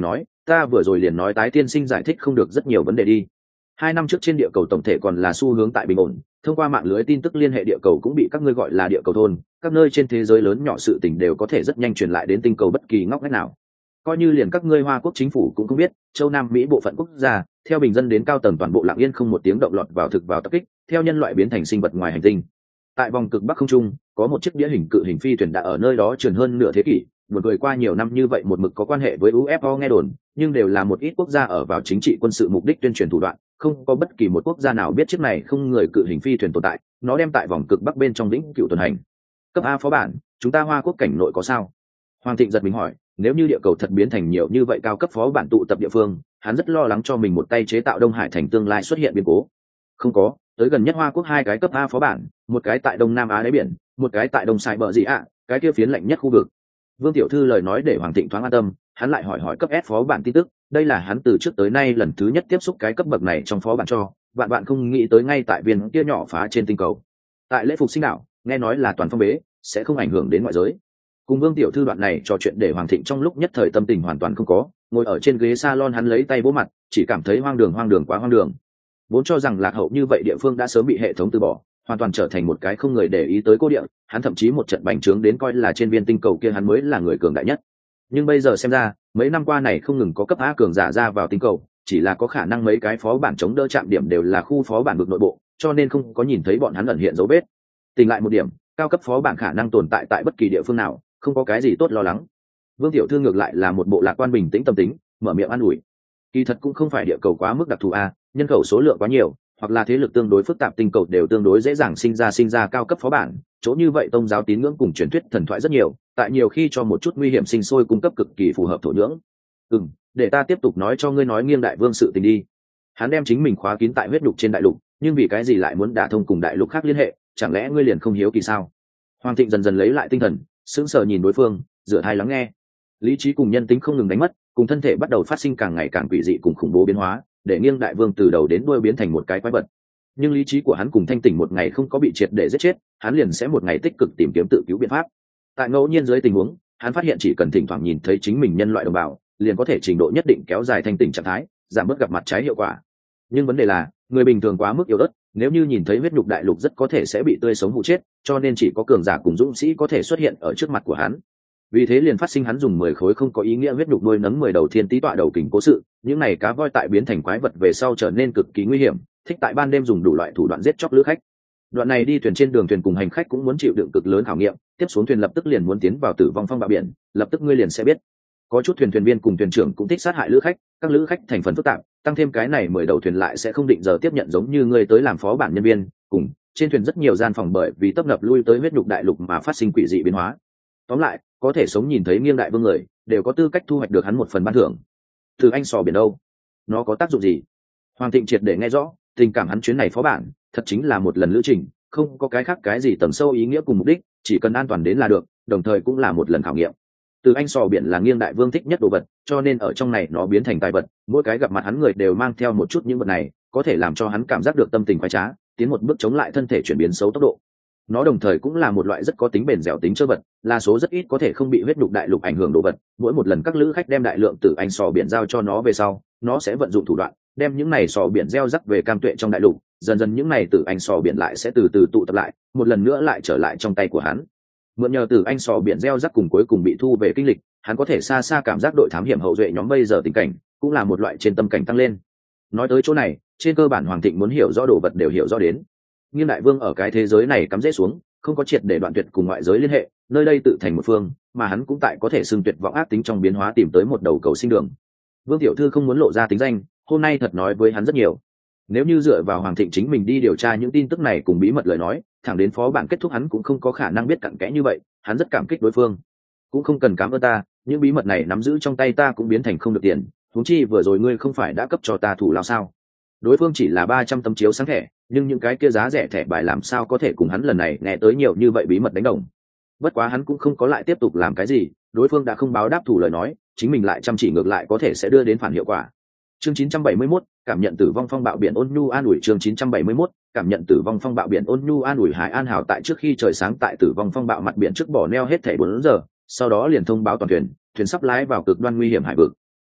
Speaker 1: ta vừa rồi liền nói tái tiên sinh giải thích không được rất nhiều vấn đề đi. Hai năm trước trên địa cầu tổng thể còn là xu hướng tại bình ổn, thông qua mạng lưới tin tức liên hệ địa cầu cũng bị các ngươi gọi là địa cầu thôn, các nơi trên thế giới lớn nhỏ sự tình đều có thể rất nhanh truyền lại đến tinh cầu bất kỳ ngóc ngách nào. Coi như liền các ngươi Hoa Quốc chính phủ cũng không biết, châu Nam Mỹ bộ phận quốc gia, theo bình dân đến cao tầng toàn bộ lặng yên không một tiếng động lọt vào thực vào tập kích, theo nhân loại biến thành sinh vật ngoài hành tinh. Tại vòng cực bắc không trung, có một chiếc đĩa hình cự hình phi thuyền đã ở nơi đó truyền hơn nửa thế kỷ, buồn cười qua nhiều năm như vậy một mực có quan hệ với u ép o nghe đồn, nhưng đều là một ít quốc gia ở vào chính trị quân sự mục đích tuyên truyền thủ đoạn, không có bất kỳ một quốc gia nào biết chiếc này không người cự hình phi thuyền tồn tại, nó đem tại vòng cực bắc bên trong vĩnh cửu tuần hành. Cấp A phó bản, chúng ta Hoa Quốc cảnh nội có sao? Hoàng Thịnh giật mình hỏi, nếu như địa cầu thật biến thành nhiều như vậy cao cấp phó bản tụ tập địa phương, hắn rất lo lắng cho mình một tay chế tạo Đông Hải thành tương lai xuất hiện biến cố. Không có, tới gần nhất Hoa Quốc hai cái cấp A phó bản, một cái tại Đông Nam Á đáy biển, một cái tại Đông Sai bờ gì ạ, cái kia phiến lạnh nhất khu vực. Vương tiểu thư lời nói để Hoàng Thịnh thoáng an tâm, hắn lại hỏi hỏi cấp S phó bản tin tức, đây là hắn từ trước tới nay lần thứ nhất tiếp xúc cái cấp bậc này trong phó bản cho, bạn bạn không nghĩ tới ngay tại viên kia nhỏ phá trên tinh cầu. Tại lễ phục sinh đảo, nghe nói là toàn phong bế, sẽ không ảnh hưởng đến ngoại giới. Cùng Vương tiểu thư đoạn này trò chuyện để Hoàng Thịnh trong lúc nhất thời tâm tình hoàn toàn không có, ngồi ở trên ghế salon hắn lấy tay vỗ mặt, chỉ cảm thấy hoang đường hoang đường quá hoang đường. Vốn cho rằng lạc hậu như vậy địa phương đã sớm bị hệ thống từ bỏ, hoàn toàn trở thành một cái không người để ý tới cô địa, hắn thậm chí một trận bành trướng đến coi là trên viên tinh cầu kia hắn mới là người cường đại nhất. Nhưng bây giờ xem ra, mấy năm qua này không ngừng có cấp A cường giả ra vào tinh cầu, chỉ là có khả năng mấy cái phó bản chống đỡ chạm điểm đều là khu phó bản vực nội bộ, cho nên không có nhìn thấy bọn hắn ẩn hiện dấu vết. Tỉnh lại một điểm, cao cấp phó bản khả năng tồn tại tại bất kỳ địa phương nào, không có cái gì tốt lo lắng. Vương tiểu thư ngược lại là một bộ lạc quan bình tĩnh tâm tính, mở miệng an ủi. Kỳ thật cũng không phải địa cầu quá mức đặc thù a, nhân khẩu số lượng quá nhiều, hoặc là thế lực tương đối phức tạp tinh cầu đều tương đối dễ dàng sinh ra sinh ra cao cấp phó bản, chỗ như vậy tôn giáo tín ngưỡng cùng truyền thuyết thần thoại rất nhiều, tại nhiều khi cho một chút nguy hiểm sinh sôi cung cấp cực kỳ phù hợp thổ nhưỡng. Ừm, để ta tiếp tục nói cho ngươi nói Nghiêng Đại Vương sự tình đi. Hắn đem chính mình khóa kín tại huyết nhục trên đại lục, nhưng vì cái gì lại muốn đả thông cùng đại lục khác liên hệ, chẳng lẽ ngươi liền không hiếu kỳ sao? Hoàng Thịnh dần dần lấy lại tinh thần, sững sờ nhìn đối phương, rửa thai lắng nghe. Lý trí cùng nhân tính không ngừng đánh mất, cùng thân thể bắt đầu phát sinh càng ngày càng quỷ dị cùng khủng bố biến hóa, để Nghiêng Đại Vương từ đầu đến đuôi biến thành một cái quái vật. Nhưng lý trí của hắn cùng thanh tỉnh một ngày không có bị triệt để giết chết, hắn liền sẽ một ngày tích cực tìm kiếm tự cứu biện pháp. Tại ngẫu nhiên dưới tình huống, hắn phát hiện chỉ cần thỉnh thoảng nhìn thấy chính mình nhân loại đồng bào, liền có thể trình độ nhất định kéo dài thanh tỉnh trạng thái, giảm bớt gặp mặt trái hiệu quả. Nhưng vấn đề là, người bình thường quá mức yếu ớt, nếu như nhìn thấy huyết nhục đại lục rất có thể sẽ bị tươi sống hụ chết, cho nên chỉ có cường giả cùng dũng sĩ có thể xuất hiện ở trước mặt của hắn. Vì thế liền phát sinh hắn dùng mười khối không có ý nghĩa huyết nhục nuôi nấng mười đầu thiên tý tọa đầu kình cố sự, những này cá voi tại biến thành quái vật về sau trở nên cực kỳ nguy hiểm, thích tại ban đêm dùng đủ loại thủ đoạn giết chóc lữ khách. Đoạn này đi thuyền trên đường thuyền cùng hành khách cũng muốn chịu đựng cực lớn khảo nghiệm, tiếp xuống thuyền lập tức liền muốn tiến vào tử vong phong bạo biển, lập tức ngươi liền sẽ biết. Có chút thuyền thuyền viên cùng thuyền trưởng cũng thích sát hại lữ khách, các lữ khách thành phần phức tạp, tăng thêm cái này mười đầu thuyền lại sẽ không định giờ tiếp nhận giống như ngươi tới làm phó bản nhân viên, cùng trên thuyền rất nhiều gian phòng bởi vì tấp nập lui tới huyết nhục đại lục mà phát sinh quỷ dị biến hóa. Tóm lại, có thể sống nhìn thấy Nghiêng Đại Vương người, đều có tư cách thu hoạch được hắn một phần ban thưởng. Từ anh sò biển đâu? Nó có tác dụng gì? Hoàng Thịnh triệt để nghe rõ, tình cảm hắn chuyến này phó bản, thật chính là một lần lữ trình, không có cái khác cái gì tầng sâu ý nghĩa cùng mục đích, chỉ cần an toàn đến là được, đồng thời cũng là một lần khảo nghiệm. Từ anh sò biển là Nghiêng Đại Vương thích nhất đồ vật, cho nên ở trong này nó biến thành tài vật, mỗi cái gặp mặt hắn người đều mang theo một chút những vật này, có thể làm cho hắn cảm giác được tâm tình khoái trá, tiến một bước chống lại thân thể chuyển biến xấu tốc độ. Nó đồng thời cũng là một loại rất có tính bền dẻo tính chơi vật, là số rất ít có thể không bị huyết nhục đại lục ảnh hưởng đồ vật. Mỗi một lần các lữ khách đem đại lượng tử anh sò biển giao cho nó về sau, nó sẽ vận dụng thủ đoạn đem những này sò biển gieo rắc về cam tuệ trong đại lục, dần dần những này tử anh sò biển lại sẽ từ từ tụ tập lại, một lần nữa lại trở lại trong tay của hắn. Mượn nhờ tử anh sò biển gieo rắc cùng cuối cùng bị thu về kinh lịch, hắn có thể xa xa cảm giác đội thám hiểm hậu duệ nhóm bây giờ tình cảnh, cũng là một loại trên tâm cảnh tăng lên. Nói tới chỗ này, trên cơ bản Hoàng Thịnh muốn hiểu rõ đồ vật đều hiểu rõ đến. Nghiêng Đại Vương ở cái thế giới này cắm rễ xuống, không có triệt để đoạn tuyệt cùng ngoại giới liên hệ, nơi đây tự thành một phương, mà hắn cũng tại có thể xưng tuyệt vọng ác tính trong biến hóa tìm tới một đầu cầu sinh đường. Vương tiểu thư không muốn lộ ra tính danh, hôm nay thật nói với hắn rất nhiều. Nếu như dựa vào Hoàng Thịnh chính mình đi điều tra những tin tức này cùng bí mật lời nói, thẳng đến phó bản kết thúc hắn cũng không có khả năng biết cặn kẽ như vậy, hắn rất cảm kích đối phương. Cũng không cần cảm ơn ta, những bí mật này nắm giữ trong tay ta cũng biến thành không được tiền, huống chi vừa rồi ngươi không phải đã cấp cho ta thủ lao sao? Đối phương chỉ là ba trăm tấm chiếu sáng thẻ, nhưng những cái kia giá rẻ thẻ bài làm sao có thể cùng hắn lần này nghe tới nhiều như vậy bí mật đánh đồng. Bất quá hắn cũng không có lại tiếp tục làm cái gì, đối phương đã không báo đáp thủ lời nói, chính mình lại chăm chỉ ngược lại có thể sẽ đưa đến phản hiệu quả. Chương chín trăm bảy mươi mốt, cảm nhận tử vong phong bạo biển ôn nhu an ủi. Chương chín trăm bảy mươi mốt, cảm nhận tử vong phong bạo biển ôn nhu an ủi. Hải An Hảo tại trước khi trời sáng tại tử vong phong bạo mặt biển trước bỏ neo hết thảy bốn giờ, sau đó liền thông báo toàn thuyền, thuyền sắp lái vào cực đoan nguy hiểm hải vực.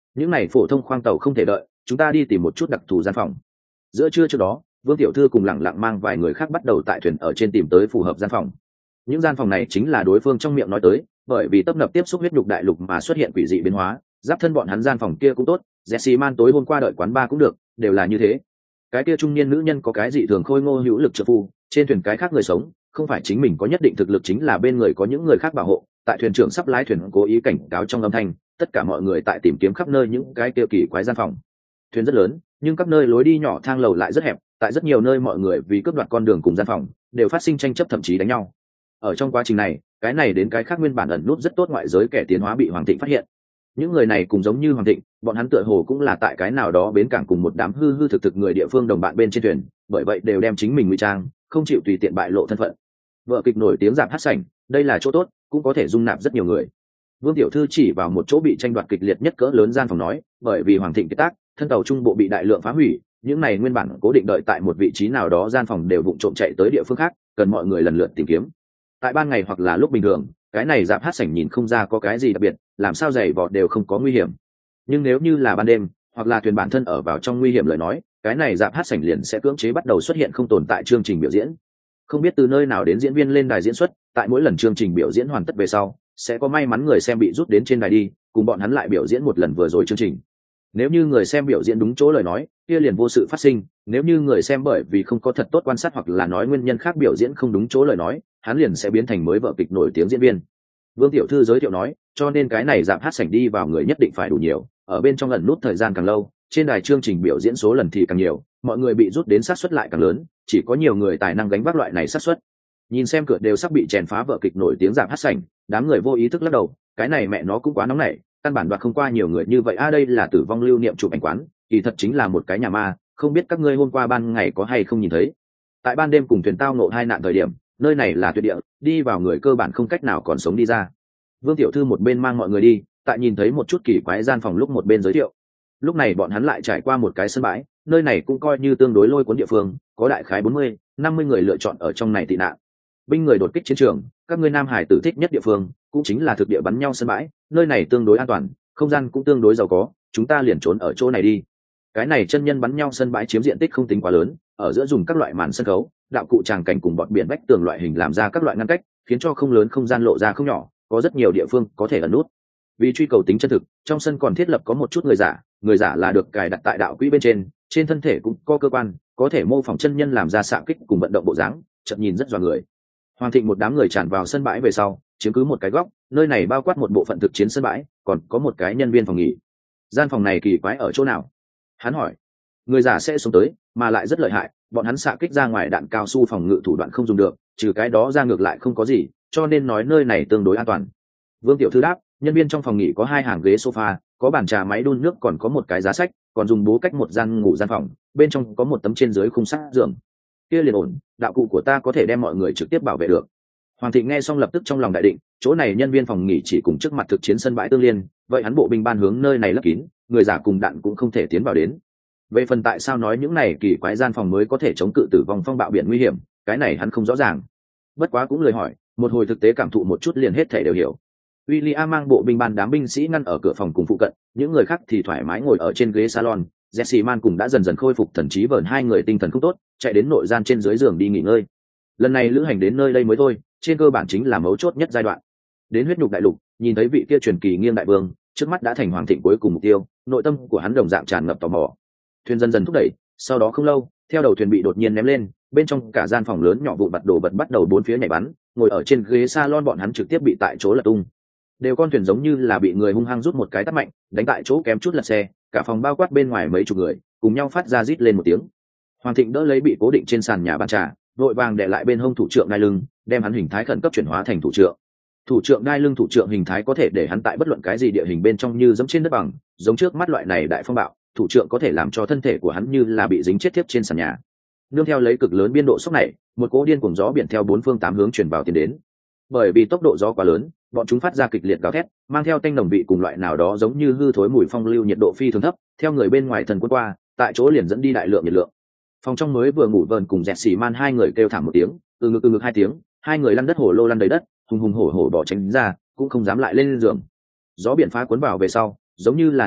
Speaker 1: những này phổ thông khoang tàu không thể đợi, chúng ta đi tìm một chút đặc thù gian phòng. Giữa trưa trước đó, Vương tiểu thư cùng lẳng lặng mang vài người khác bắt đầu tại thuyền ở trên tìm tới phù hợp gian phòng. Những gian phòng này chính là đối phương trong miệng nói tới, bởi vì tấp nập tiếp xúc huyết nhục đại lục mà xuất hiện quỷ dị biến hóa, giáp thân bọn hắn gian phòng kia cũng tốt, Jesse Man tối hôm qua đợi quán bar cũng được, đều là như thế. Cái kia trung niên nữ nhân có cái dị thường khôi ngô hữu lực trợ phu, trên thuyền cái khác người sống, không phải chính mình có nhất định thực lực, chính là bên người có những người khác bảo hộ. Tại thuyền trưởng sắp lái thuyền cố ý cảnh cáo trong âm thanh, tất cả mọi người tại tìm kiếm khắp nơi những cái kia kỳ quái gian phòng. Thuyền rất lớn, nhưng các nơi lối đi nhỏ thang lầu lại rất hẹp, tại rất nhiều nơi mọi người vì cướp đoạt con đường cùng gian phòng, đều phát sinh tranh chấp thậm chí đánh nhau. Ở trong quá trình này, cái này đến cái khác nguyên bản ẩn nút rất tốt ngoại giới kẻ tiến hóa bị Hoàng Thịnh phát hiện. Những người này cùng giống như Hoàng Thịnh, bọn hắn tựa hồ cũng là tại cái nào đó bến cảng cùng một đám hư hư thực thực người địa phương đồng bạn bên trên thuyền, bởi vậy đều đem chính mình ngụy trang, không chịu tùy tiện bại lộ thân phận. Vợ kịch nổi tiếng giảm hát sảnh, đây là chỗ tốt, cũng có thể dung nạp rất nhiều người. Vương tiểu thư chỉ vào một chỗ bị tranh đoạt kịch liệt nhất cỡ lớn gian phòng nói, bởi vì Hoàng Thịnh kết tác, thân tàu trung bộ bị đại lượng phá hủy, những này nguyên bản cố định đợi tại một vị trí nào đó gian phòng đều vụng trộm chạy tới địa phương khác, cần mọi người lần lượt tìm kiếm. Tại ban ngày hoặc là lúc bình thường, cái này dạp hát sảnh nhìn không ra có cái gì đặc biệt, làm sao giày vọt đều không có nguy hiểm. Nhưng nếu như là ban đêm, hoặc là thuyền bản thân ở vào trong nguy hiểm lời nói, cái này dạp hát sảnh liền sẽ cưỡng chế bắt đầu xuất hiện không tồn tại chương trình biểu diễn. Không biết từ nơi nào đến diễn viên lên đài diễn xuất, tại mỗi lần chương trình biểu diễn hoàn tất về sau, sẽ có may mắn người xem bị rút đến trên đài đi, cùng bọn hắn lại biểu diễn một lần vừa rồi chương trình. Nếu như người xem biểu diễn đúng chỗ lời nói, kia liền vô sự phát sinh, nếu như người xem bởi vì không có thật tốt quan sát hoặc là nói nguyên nhân khác biểu diễn không đúng chỗ lời nói, hắn liền sẽ biến thành mới vở kịch nổi tiếng diễn viên. Vương tiểu thư giới thiệu nói, cho nên cái này dạp hát sảnh đi vào người nhất định phải đủ nhiều, ở bên trong ẩn nút thời gian càng lâu, trên đài chương trình biểu diễn số lần thì càng nhiều, mọi người bị rút đến xác suất lại càng lớn, chỉ có nhiều người tài năng gánh vác loại này xác suất. Nhìn xem cửa đều sắp bị chèn phá vở kịch nổi tiếng dạp hát sảnh, đám người vô ý thức lắc đầu, cái này mẹ nó cũng quá nóng nảy, căn bản đoạt không qua nhiều người như vậy. A à, đây là tử vong lưu niệm chụp ảnh quán, kỳ thật chính là một cái nhà ma, không biết các ngươi hôm qua ban ngày có hay không nhìn thấy. Tại ban đêm cùng thuyền tao nộ hai nạn thời điểm, nơi này là tuyệt địa, đi vào người cơ bản không cách nào còn sống đi ra. Vương tiểu thư một bên mang mọi người đi, tại nhìn thấy một chút kỳ quái gian phòng lúc một bên giới thiệu. Lúc này bọn hắn lại trải qua một cái sân bãi, nơi này cũng coi như tương đối lôi cuốn địa phương, có đại khái bốn mươi, năm mươi người lựa chọn ở trong này tị nạn. Binh người đột kích chiến trường, các ngươi nam hải tử thích nhất địa phương, cũng chính là thực địa bắn nhau sân bãi, nơi này tương đối an toàn, không gian cũng tương đối giàu có, chúng ta liền trốn ở chỗ này đi. Cái này chân nhân bắn nhau sân bãi chiếm diện tích không tính quá lớn, ở giữa dùng các loại màn sân khấu, đạo cụ tràng cảnh cùng bọn biển vách tường loại hình làm ra các loại ngăn cách, khiến cho không lớn không gian lộ ra không nhỏ, có rất nhiều địa phương có thể ẩn nút. Vì truy cầu tính chân thực, trong sân còn thiết lập có một chút người giả, người giả là được cài đặt tại đạo quỹ bên trên, trên thân thể cũng có cơ quan, có thể mô phỏng chân nhân làm ra xạ kích cùng vận động bộ dáng, chợt nhìn rất dọa người. Hoàng Thịnh một đám người tràn vào sân bãi về sau, chiếm cứ một cái góc, nơi này bao quát một bộ phận thực chiến sân bãi, còn có một cái nhân viên phòng nghỉ. Gian phòng này kỳ quái ở chỗ nào? Hắn hỏi. Người giả sẽ xuống tới, mà lại rất lợi hại, bọn hắn xạ kích ra ngoài đạn cao su phòng ngự thủ đoạn không dùng được, trừ cái đó ra ngược lại không có gì, cho nên nói nơi này tương đối an toàn. Vương tiểu thư đáp, nhân viên trong phòng nghỉ có hai hàng ghế sofa, có bàn trà máy đun nước, còn có một cái giá sách, còn dùng bố cách một gian ngủ gian phòng, bên trong có một tấm trên dưới khung sắt giường. Kia liền ổn, đạo cụ của ta có thể đem mọi người trực tiếp bảo vệ được. Hoàng Thịnh nghe xong lập tức trong lòng đại định, chỗ này nhân viên phòng nghỉ chỉ cùng trước mặt thực chiến sân bãi tương liên, vậy hắn bộ binh ban hướng nơi này lấp kín, người giả cùng đạn cũng không thể tiến vào đến. Về phần tại sao nói những này kỳ quái gian phòng mới có thể chống cự tử vong phong bạo biển nguy hiểm, cái này hắn không rõ ràng. Bất quá cũng lời hỏi, một hồi thực tế cảm thụ một chút liền hết thể đều hiểu. William mang bộ binh ban đám binh sĩ ngăn ở cửa phòng cùng phụ cận, những người khác thì thoải mái ngồi ở trên ghế salon. Jesse Man cùng đã dần dần khôi phục thần trí vờn hai người tinh thần không tốt, chạy đến nội gian trên dưới giường đi nghỉ ngơi. Lần này lữ hành đến nơi đây mới thôi, trên cơ bản chính là mấu chốt nhất giai đoạn. Đến huyết nhục đại lục, nhìn thấy vị kia truyền kỳ nghiêng đại vương, trước mắt đã thành Hoàng Thịnh cuối cùng mục tiêu, nội tâm của hắn đồng dạng tràn ngập tò mò. Thuyền dần dần thúc đẩy, sau đó không lâu, theo đầu thuyền bị đột nhiên ném lên, bên trong cả gian phòng lớn nhỏ vụn vặt đồ vật bắt đầu bốn phía nhảy bắn, ngồi ở trên ghế salon bọn hắn trực tiếp bị tại chỗ lật tung. Đều con thuyền giống như là bị người hung hăng rút một cái tát mạnh, đánh tại chỗ kém chút lật xe, cả phòng bao quát bên ngoài mấy chục người, cùng nhau phát ra rít lên một tiếng. Hoàng Thịnh đỡ lấy bị cố định trên sàn nhà bàn trà, vội vàng để lại bên hông thủ trượng đai lưng, đem hắn hình thái khẩn cấp chuyển hóa thành thủ trượng. Thủ trượng đai lưng thủ trượng hình thái có thể để hắn tại bất luận cái gì địa hình bên trong như giống trên đất bằng, giống trước mắt loại này đại phong bạo, thủ trượng có thể làm cho thân thể của hắn như là bị dính chết tiếp trên sàn nhà. Nương theo lấy cực lớn biên độ sốc này, một cỗ điên cuồng gió biển theo bốn phương tám hướng truyền vào tiến đến. Bởi vì tốc độ gió quá lớn, bọn chúng phát ra kịch liệt gào thét, mang theo tanh nồng vị cùng loại nào đó giống như hư thối mùi phong lưu, nhiệt độ phi thường thấp, theo người bên ngoài thần quân qua, tại chỗ liền dẫn đi đại lượng nhiệt lượng. Phòng trong mới vừa ngủ vờn cùng dẹt xì man hai người kêu thảm một tiếng, từ ngực từ ngực hai tiếng, hai người lăn đất hổ lô lăn đầy đất, hùng hùng hổ hổ bỏ tránh ra, cũng không dám lại lên giường. Gió biển phá cuốn vào về sau, giống như là nước biển,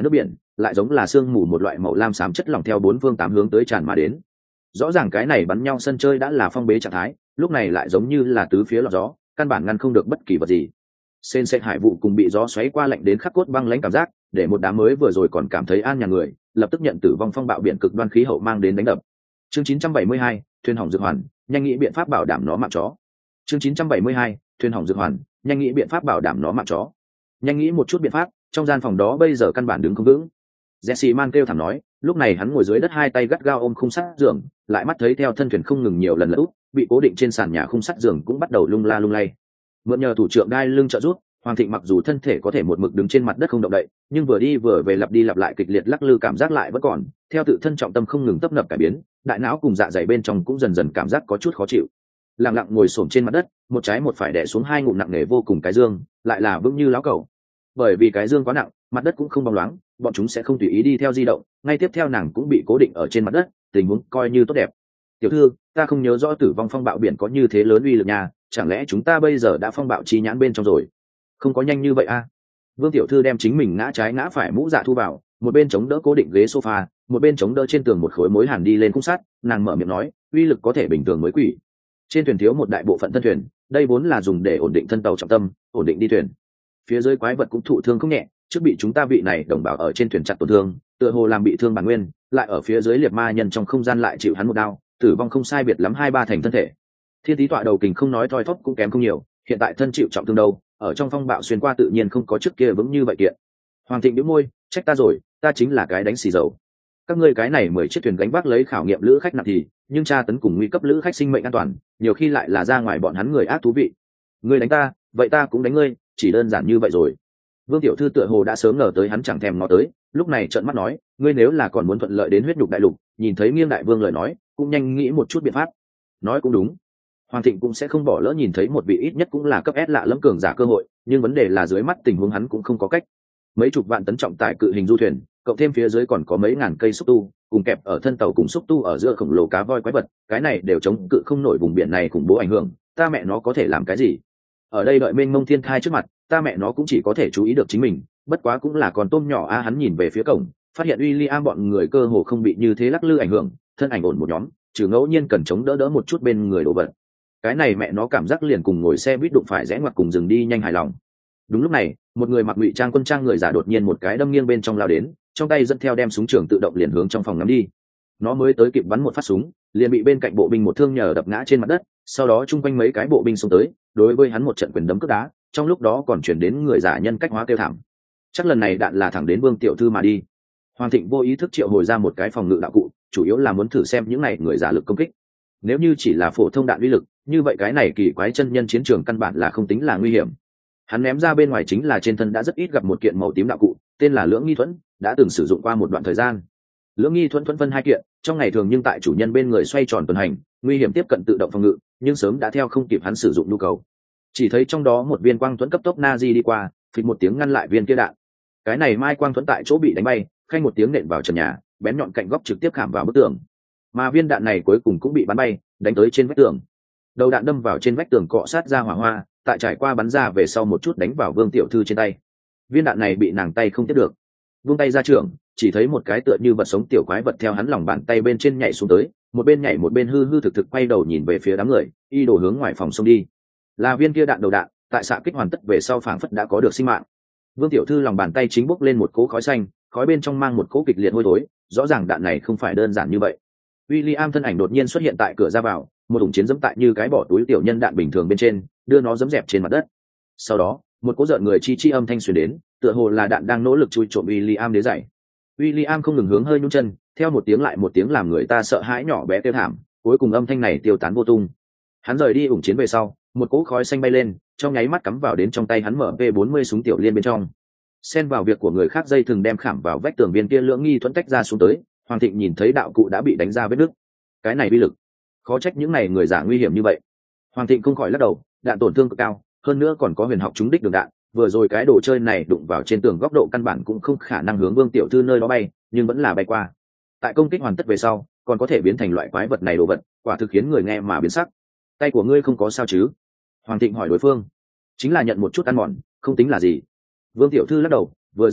Speaker 1: lại giống là sương mù một loại màu lam xám chất lỏng theo bốn phương tám hướng tới tràn mà đến. Rõ ràng cái này bắn nhau sân chơi đã là phong bế trạng thái, lúc này lại giống như là tứ phía lọt gió, căn bản ngăn không được bất kỳ vật gì. Sên sệt hải vụ cùng bị gió xoáy qua lạnh đến khắc cốt băng lãnh cảm giác, để một đám mới vừa rồi còn cảm thấy an nhàn người, lập tức nhận tử vong phong bạo biển cực đoan khí hậu mang đến đánh đập. Chương chín trăm bảy mươi hai, thuyền hỏng dược hoàn, nhanh nghĩ biện pháp bảo đảm nó mạng chó. Chương chín trăm bảy mươi hai, thuyền hỏng dược hoàn, nhanh nghĩ biện pháp bảo đảm nó mạng chó. Nhanh nghĩ một chút biện pháp, trong gian phòng đó bây giờ căn bản đứng không vững. Jesse Man kêu thảm nói, lúc này hắn ngồi dưới đất hai tay gắt gao ôm khung sắt giường, lại mắt thấy theo thân thuyền không ngừng nhiều lần lật úp, bị cố định trên sàn nhà khung sắt giường cũng bắt đầu lung la lung lay. Mượn nhờ thủ trưởng đai lưng trợ giúp, Hoàng Thịnh mặc dù thân thể có thể một mực đứng trên mặt đất không động đậy, nhưng vừa đi vừa về lặp đi lặp lại kịch liệt lắc lư cảm giác lại vẫn còn, theo tự thân trọng tâm không ngừng tấp nập cải biến, đại não cùng dạ dày bên trong cũng dần dần cảm giác có chút khó chịu. Lặng lặng ngồi xổm trên mặt đất, một trái một phải đè xuống hai ngụm nặng nề vô cùng cái dương, lại là vững như láo cầu. Bởi vì cái dương quá nặng, mặt đất cũng không bóng loáng, bọn chúng sẽ không tùy ý đi theo di động, ngay tiếp theo nàng cũng bị cố định ở trên mặt đất, tình huống coi như tốt đẹp. Tiểu thư, ta không nhớ rõ tử vong phong bạo biển có như thế lớn uy lực nha, chẳng lẽ chúng ta bây giờ đã phong bạo chi nhãn bên trong rồi? Không có nhanh như vậy a. À? Vương tiểu thư đem chính mình ngã trái ngã phải mũ dạ thu vào, một bên chống đỡ cố định ghế sofa, một bên chống đỡ trên tường một khối mối hàn đi lên khung sắt, nàng mở miệng nói, uy lực có thể bình thường mới quỷ. Trên thuyền thiếu một đại bộ phận thân thuyền, đây vốn là dùng để ổn định thân tàu trọng tâm, ổn định đi thuyền. Phía dưới quái vật cũng thụ thương không nhẹ, trước bị chúng ta vị này đồng bào ở trên thuyền chặt tổn thương, tựa hồ làm bị thương bản nguyên, lại ở phía dưới liệt ma nhân trong không gian lại chịu hắn một đao, tử vong không sai biệt lắm hai ba thành thân thể. Thiên Tý tọa đầu kình không nói thoi thóp cũng kém không nhiều, hiện tại thân chịu trọng thương đâu, ở trong phong bạo xuyên qua tự nhiên không có trước kia vững như vậy kiện. Hoàng Thịnh bĩu môi, trách ta rồi, ta chính là cái đánh xì dầu. Các ngươi cái này mười chiếc thuyền gánh vác lấy khảo nghiệm lữ khách nặng thì, nhưng tra tấn cùng nguy cấp lữ khách sinh mệnh an toàn, nhiều khi lại là ra ngoài bọn hắn người ác thú vị. Ngươi đánh ta, vậy ta cũng đánh ngươi, chỉ đơn giản như vậy rồi. Vương tiểu thư tựa hồ đã sớm ngờ tới hắn chẳng thèm ngó tới, lúc này trợn mắt nói, ngươi nếu là còn muốn thuận lợi đến huyết nhục đại lục, nhìn thấy Nghiêng đại vương lời nói, cũng nhanh nghĩ một chút biện pháp. Nói cũng đúng. Hoàng Thịnh cũng sẽ không bỏ lỡ nhìn thấy một vị ít nhất cũng là cấp S lạ lẫm cường giả cơ hội, nhưng vấn đề là dưới mắt tình huống hắn cũng không có cách. Mấy chục vạn tấn trọng tải cự hình du thuyền, cộng thêm phía dưới còn có mấy ngàn cây xúc tu, cùng kẹp ở thân tàu cùng xúc tu ở giữa khổng lồ cá voi quái vật, cái này đều chống cự không nổi vùng biển này khủng bố ảnh hưởng, ta mẹ nó có thể làm cái gì? Ở đây đợi mênh mông thiên thai trước mặt, ta mẹ nó cũng chỉ có thể chú ý được chính mình, bất quá cũng là con tôm nhỏ a. Hắn nhìn về phía cổng, phát hiện William bọn người cơ hồ không bị như thế lắc lư ảnh hưởng, thân ảnh ổn một nhóm, trừ ngẫu nhiên cần chống đỡ đỡ một chút bên người đổ vật. Cái này mẹ nó cảm giác liền cùng ngồi xe buýt đụng phải rẽ ngoặt cùng dừng đi nhanh hài lòng. Đúng lúc này, một người mặc ngụy trang quân trang người giả đột nhiên một cái đâm nghiêng bên trong lao đến, trong tay dẫn theo đem súng trường tự động liền hướng trong phòng ngắm đi. Nó mới tới kịp bắn một phát súng, liền bị bên cạnh bộ binh một thương nhờ đập ngã trên mặt đất, sau đó chung quanh mấy cái bộ binh xông tới, đối với hắn một trận quyền đấm cước đá, trong lúc đó còn chuyển đến người giả nhân cách hóa kêu thảm. Chắc lần này đạn là thẳng đến Vương tiểu thư mà đi. Hoàng Thịnh vô ý thức triệu hồi ra một cái phòng ngự đạo cụ, chủ yếu là muốn thử xem những này người giả lực công kích. Nếu như chỉ là phổ thông đạn uy lực, như vậy cái này kỳ quái chân nhân chiến trường căn bản là không tính là nguy hiểm. Hắn ném ra bên ngoài chính là trên thân đã rất ít gặp một kiện màu tím đạo cụ, tên là Lưỡng Nghi Thuẫn, đã từng sử dụng qua một đoạn thời gian. Lưỡng Nghi Thuẫn thuẫn phân hai kiện, trong ngày thường nhưng tại chủ nhân bên người xoay tròn tuần hành, nguy hiểm tiếp cận tự động phòng ngự, nhưng sớm đã theo không kịp hắn sử dụng nhu cầu. Chỉ thấy trong đó một viên quang thuẫn cấp tốc Nazi đi qua, phịch một tiếng ngăn lại viên kia đạn. Cái này mai quang thuẫn tại chỗ bị đánh bay, khanh một tiếng nện vào trần nhà, bén nhọn cạnh góc trực tiếp khảm vào bức tường. Mà viên đạn này cuối cùng cũng bị bắn bay, đánh tới trên vách tường. Đầu đạn đâm vào trên vách tường cọ sát ra hỏa hoa, tại trải qua bắn ra về sau một chút đánh vào Vương tiểu thư trên tay. Viên đạn này bị nàng tay không tiếp được, vung tay ra trường, chỉ thấy một cái tựa như vật sống tiểu quái vật theo hắn lòng bàn tay bên trên nhảy xuống tới, một bên nhảy một bên hư hư thực thực quay đầu nhìn về phía đám người, y đổ hướng ngoài phòng xông đi. Là viên kia đạn đầu đạn, tại xạ kích hoàn tất về sau phảng phất đã có được sinh mạng. Vương tiểu thư lòng bàn tay chính bốc lên một cỗ khói xanh, khói bên trong mang một cỗ kịch liệt hôi thối, rõ ràng đạn này không phải đơn giản như vậy. William thân ảnh đột nhiên xuất hiện tại cửa ra vào, một thùng chiến dẫm tại như cái bỏ túi tiểu nhân đạn bình thường bên trên, đưa nó dẫm dẹp trên mặt đất. Sau đó, một cỗ rợn người chi chi âm thanh truyền đến, tựa hồ là đạn đang nỗ lực chui trộm William đế giày. William không ngừng hướng hơi nhún chân, theo một tiếng lại một tiếng làm người ta sợ hãi nhỏ bé kêu thảm, cuối cùng âm thanh này tiêu tán vô tung. Hắn rời đi ủng chiến về sau, một cỗ khói xanh bay lên, trong nháy mắt cắm vào đến trong tay hắn mở P bốn mươi súng tiểu liên bên trong. Xen vào việc của người khác dây thừng đem khảm vào vách tường viên kia Lưỡng Nghi Thuẫn tách ra xuống tới, Hoàng Thịnh nhìn thấy đạo cụ đã bị đánh ra vết nứt. Cái này uy lực, khó trách những này người giả nguy hiểm như vậy. Hoàng Thịnh không khỏi lắc đầu, đạn tổn thương cực cao, hơn nữa còn có huyền học trúng đích đường đạn, vừa rồi cái đồ chơi này đụng vào trên tường góc độ căn bản cũng không khả năng hướng Vương tiểu thư nơi đó bay, nhưng vẫn là bay qua. Tại công kích hoàn tất về sau, còn có thể biến thành loại quái vật này đồ vật, quả thực khiến người nghe mà biến sắc. Tay của ngươi không có sao chứ? Hoàng Thịnh hỏi đối phương. Chính là nhận một chút ăn mòn, không tính là gì. Vương tiểu thư lắc đầu, vừa dứt lời,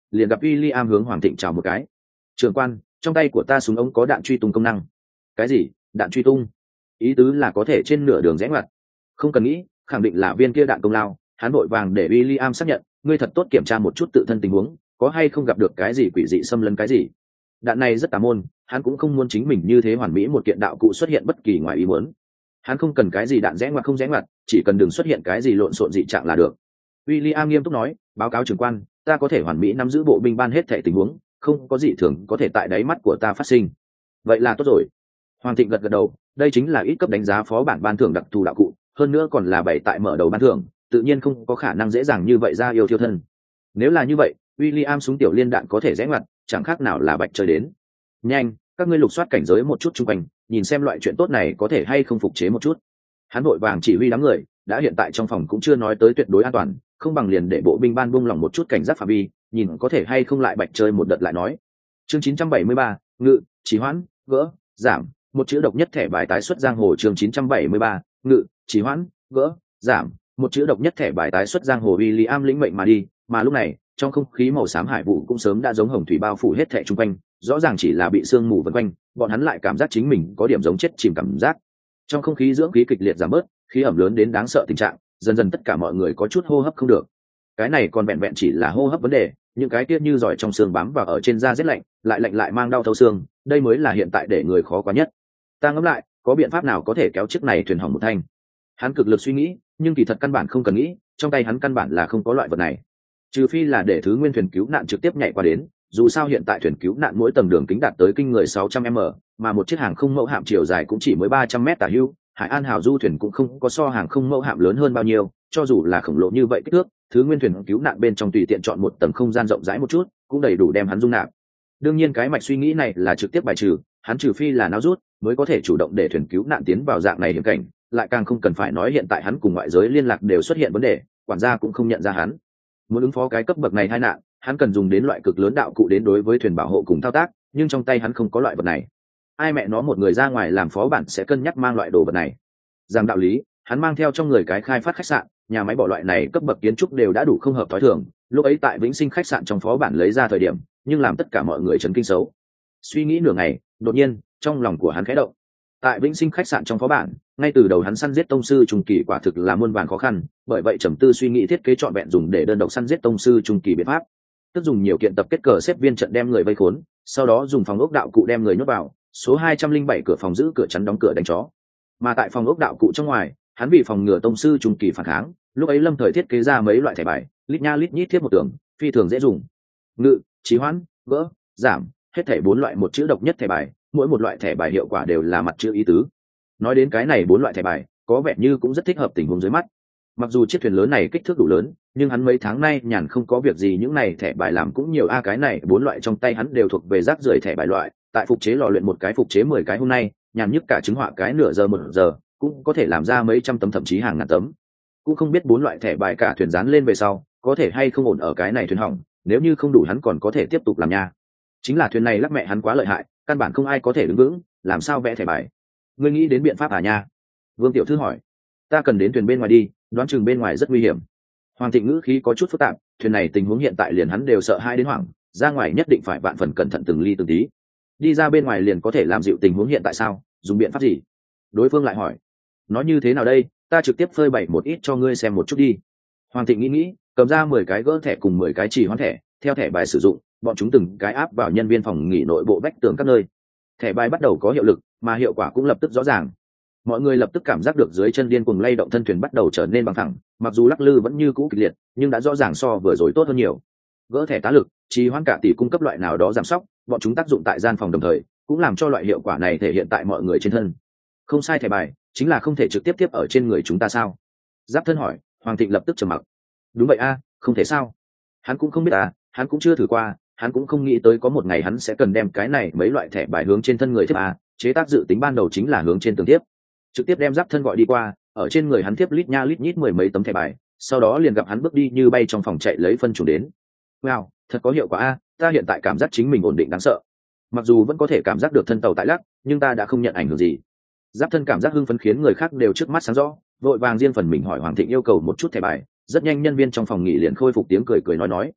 Speaker 1: liền gặp William hướng Hoàng Thịnh chào một cái. Trưởng quan, trong tay của ta súng ống có đạn truy tung công năng. Cái gì? Đạn truy tung? Ý tứ là có thể trên nửa đường rẽ ngoặt. Không cần nghĩ, khẳng định là viên kia đạn công lao. Hắn vội vàng để William xác nhận, ngươi thật tốt kiểm tra một chút tự thân tình huống, có hay không gặp được cái gì quỷ dị xâm lấn cái gì. Đạn này rất tà môn, hắn cũng không muốn chính mình như thế hoàn mỹ một kiện đạo cụ xuất hiện bất kỳ ngoài ý muốn. Hắn không cần cái gì đạn rẽ ngoặt không rẽ ngoặt, chỉ cần đừng xuất hiện cái gì lộn xộn dị trạng là được. William nghiêm túc nói, báo cáo trưởng quan, ta có thể hoàn mỹ nắm giữ bộ binh ban hết thảy tình huống, không có gì thường có thể tại đáy mắt của ta phát sinh. Vậy là tốt rồi. Hoàng Thịnh gật gật đầu, đây chính là ít cấp đánh giá phó bản ban thưởng đặc thù đạo cụ, hơn nữa còn là bảy tại mở đầu ban thưởng, tự nhiên không có khả năng dễ dàng như vậy ra yêu thiêu thân. Nếu là như vậy, William súng tiểu liên đạn có thể rẽ ngoặt, chẳng khác nào là bạch chơi đến. Nhanh, các ngươi lục soát cảnh giới một chút chung quanh, nhìn xem loại chuyện tốt này có thể hay không phục chế một chút. Hắn vội vàng chỉ huy đám người, đã hiện tại trong phòng cũng chưa nói tới tuyệt đối an toàn, không bằng liền để bộ binh ban buông lỏng một chút cảnh giác phạm vi, nhìn có thể hay không lại bạch chơi một đợt lại nói. Chương chín trăm bảy mươi ba, ngự, trì hoãn, gỡ, giảm, một chữ độc nhất thẻ bài tái xuất giang hồ. Chương chín trăm bảy mươi ba, ngự, trì hoãn, gỡ, giảm, một chữ độc nhất thẻ bài tái xuất giang hồ. William lĩnh mệnh mà đi, mà lúc này, trong không khí màu xám hải vụ cũng sớm đã giống hồng thủy bao phủ hết thẻ chung quanh, rõ ràng chỉ là bị sương mù vần quanh, bọn hắn lại cảm giác chính mình có điểm giống chết chìm cảm giác. Trong không khí dưỡng khí kịch liệt giảm bớt, khí ẩm lớn đến đáng sợ tình trạng, dần dần tất cả mọi người có chút hô hấp không được. Cái này còn vẹn vẹn chỉ là hô hấp vấn đề, những cái tiết như giỏi trong xương bám vào ở trên da rét lạnh, lại lạnh lại mang đau thấu xương, đây mới là hiện tại để người khó quá nhất. Ta ngẫm lại, có biện pháp nào có thể kéo chiếc này thuyền hỏng một thanh? Hắn cực lực suy nghĩ, nhưng kỳ thật căn bản không cần nghĩ, trong tay hắn căn bản là không có loại vật này. Trừ phi là để thứ nguyên thuyền cứu nạn trực tiếp nhảy qua đến, dù sao hiện tại thuyền cứu nạn mỗi tầng đường kính đạt tới kinh người sáu trăm mét, mà một chiếc hàng không mẫu hạm chiều dài cũng chỉ mới ba trăm mét tả hữu, Hải An hào du thuyền cũng không có so hàng không mẫu hạm lớn hơn bao nhiêu, cho dù là khổng lồ như vậy kích thước, thứ nguyên thuyền cứu nạn bên trong tùy tiện chọn một tầng không gian rộng rãi một chút, cũng đầy đủ đem hắn dung nạp. Đương nhiên cái mạch suy nghĩ này là trực tiếp bài trừ, hắn trừ phi là náo rút, mới có thể chủ động để thuyền cứu nạn tiến vào dạng này hiểm cảnh, lại càng không cần phải nói hiện tại hắn cùng ngoại giới liên lạc đều xuất hiện vấn đề, quản gia cũng không nhận ra hắn. Muốn ứng phó cái cấp bậc này tai nạn, hắn cần dùng đến loại cực lớn đạo cụ đến đối với thuyền bảo hộ cùng thao tác, nhưng trong tay hắn không có loại vật này. Ai mẹ nó một người ra ngoài làm phó bản sẽ cân nhắc mang loại đồ vật này. Rằng đạo lý, hắn mang theo trong người cái khai phát khách sạn, nhà máy bỏ loại này cấp bậc kiến trúc đều đã đủ không hợp thói thường, lúc ấy tại Vĩnh Sinh khách sạn trong phó bản lấy ra thời điểm, nhưng làm tất cả mọi người chấn kinh xấu. Suy nghĩ nửa ngày, đột nhiên, trong lòng của hắn khẽ động. Tại Vĩnh Sinh khách sạn trong phó bản, ngay từ đầu hắn săn giết tông sư trung kỳ quả thực là muôn vàn khó khăn, bởi vậy trầm tư suy nghĩ thiết kế trọn vẹn dùng để đơn độc săn giết tông sư trung kỳ biện pháp. Tức dùng nhiều kiện tập kết cờ xếp viên trận đem người vây khốn, sau đó dùng phòng ốc đạo cụ đem người nhốt vào, số hai trăm linh bảy cửa phòng giữ cửa chắn đóng cửa đánh chó. Mà tại phòng ốc đạo cụ trong ngoài, hắn vì phòng ngừa tông sư trung kỳ phản kháng, lúc ấy lâm thời thiết kế ra mấy loại thẻ bài, lít nha lít nhít thiết một tường, phi thường dễ dùng. Ngự, trì hoãn, gỡ, giảm, hết thảy bốn loại một chữ độc nhất thẻ bài, mỗi một loại thẻ bài hiệu quả đều là mặt chữ ý tứ. Nói đến cái này bốn loại thẻ bài, có vẻ như cũng rất thích hợp tình huống dưới mắt. Mặc dù chiếc thuyền lớn này kích thước đủ lớn, nhưng hắn mấy tháng nay nhàn không có việc gì, những này thẻ bài làm cũng nhiều a, cái này bốn loại trong tay hắn đều thuộc về rác rưởi thẻ bài loại, tại phục chế lò luyện một cái phục chế mười cái hôm nay, nhàn nhất cả chứng họa cái nửa giờ một giờ, cũng có thể làm ra mấy trăm tấm thậm chí hàng ngàn tấm. Cũng không biết bốn loại thẻ bài cả thuyền dán lên về sau, có thể hay không ổn ở cái này thuyền hỏng, nếu như không đủ hắn còn có thể tiếp tục làm nha. Chính là thuyền này lắc mẹ hắn quá lợi hại, căn bản không ai có thể đứng vững, làm sao vẽ thẻ bài. Ngươi nghĩ đến biện pháp à nha? Vương tiểu thư hỏi. Ta cần đến thuyền bên ngoài đi, đoán chừng bên ngoài rất nguy hiểm. Hoàng Thịnh ngữ khí có chút phức tạp, thuyền này tình huống hiện tại liền hắn đều sợ hai đến hoảng, ra ngoài nhất định phải vạn phần cẩn thận từng ly từng tí. Đi ra bên ngoài liền có thể làm dịu tình huống hiện tại sao? Dùng biện pháp gì? Đối phương lại hỏi. Nói như thế nào đây, ta trực tiếp phơi bày một ít cho ngươi xem một chút đi. Hoàng Thịnh nghĩ nghĩ, cầm ra mười cái gỡ thẻ cùng mười cái chỉ hoãn thẻ, theo thẻ bài sử dụng, bọn chúng từng cái áp vào nhân viên phòng nghỉ nội bộ vách tường các nơi. Thẻ bài bắt đầu có hiệu lực, mà hiệu quả cũng lập tức rõ ràng. Mọi người lập tức cảm giác được dưới chân điên cuồng lay động, thân thuyền bắt đầu trở nên bằng thẳng, mặc dù lắc lư vẫn như cũ kịch liệt, nhưng đã rõ ràng so vừa rồi tốt hơn nhiều. Gỡ thẻ tá lực, trì hoãn cả tỷ cung cấp loại nào đó giảm sóc, bọn chúng tác dụng tại gian phòng đồng thời, cũng làm cho loại hiệu quả này thể hiện tại mọi người trên thân. Không sai, thẻ bài chính là không thể trực tiếp tiếp ở trên người chúng ta sao? Giáp thân hỏi. Hoàng Thịnh lập tức trầm mặc. Đúng vậy a, không thể sao? Hắn cũng không biết à, hắn cũng chưa thử qua, hắn cũng không nghĩ tới có một ngày hắn sẽ cần đem cái này mấy loại thẻ bài hướng trên thân người tiếp à, chế tác dự tính ban đầu chính là hướng trên tường tiếp. Trực tiếp đem Giáp thân gọi đi qua, ở trên người hắn tiếp lít nha lít nhít mười mấy tấm thẻ bài, sau đó liền gặp hắn bước đi như bay trong phòng chạy lấy phân chủ đến. Wow, thật có hiệu quả a, ta hiện tại cảm giác chính mình ổn định đáng sợ. Mặc dù vẫn có thể cảm giác được thân tàu tại lắc, nhưng ta đã không nhận ảnh hưởng gì. Giáp thân cảm giác hưng phấn khiến người khác đều trước mắt sáng rõ, vội vàng riêng phần mình hỏi Hoàng Thịnh yêu cầu một chút thẻ bài, rất nhanh nhân viên trong phòng nghỉ liền khôi phục tiếng cười cười nói nói.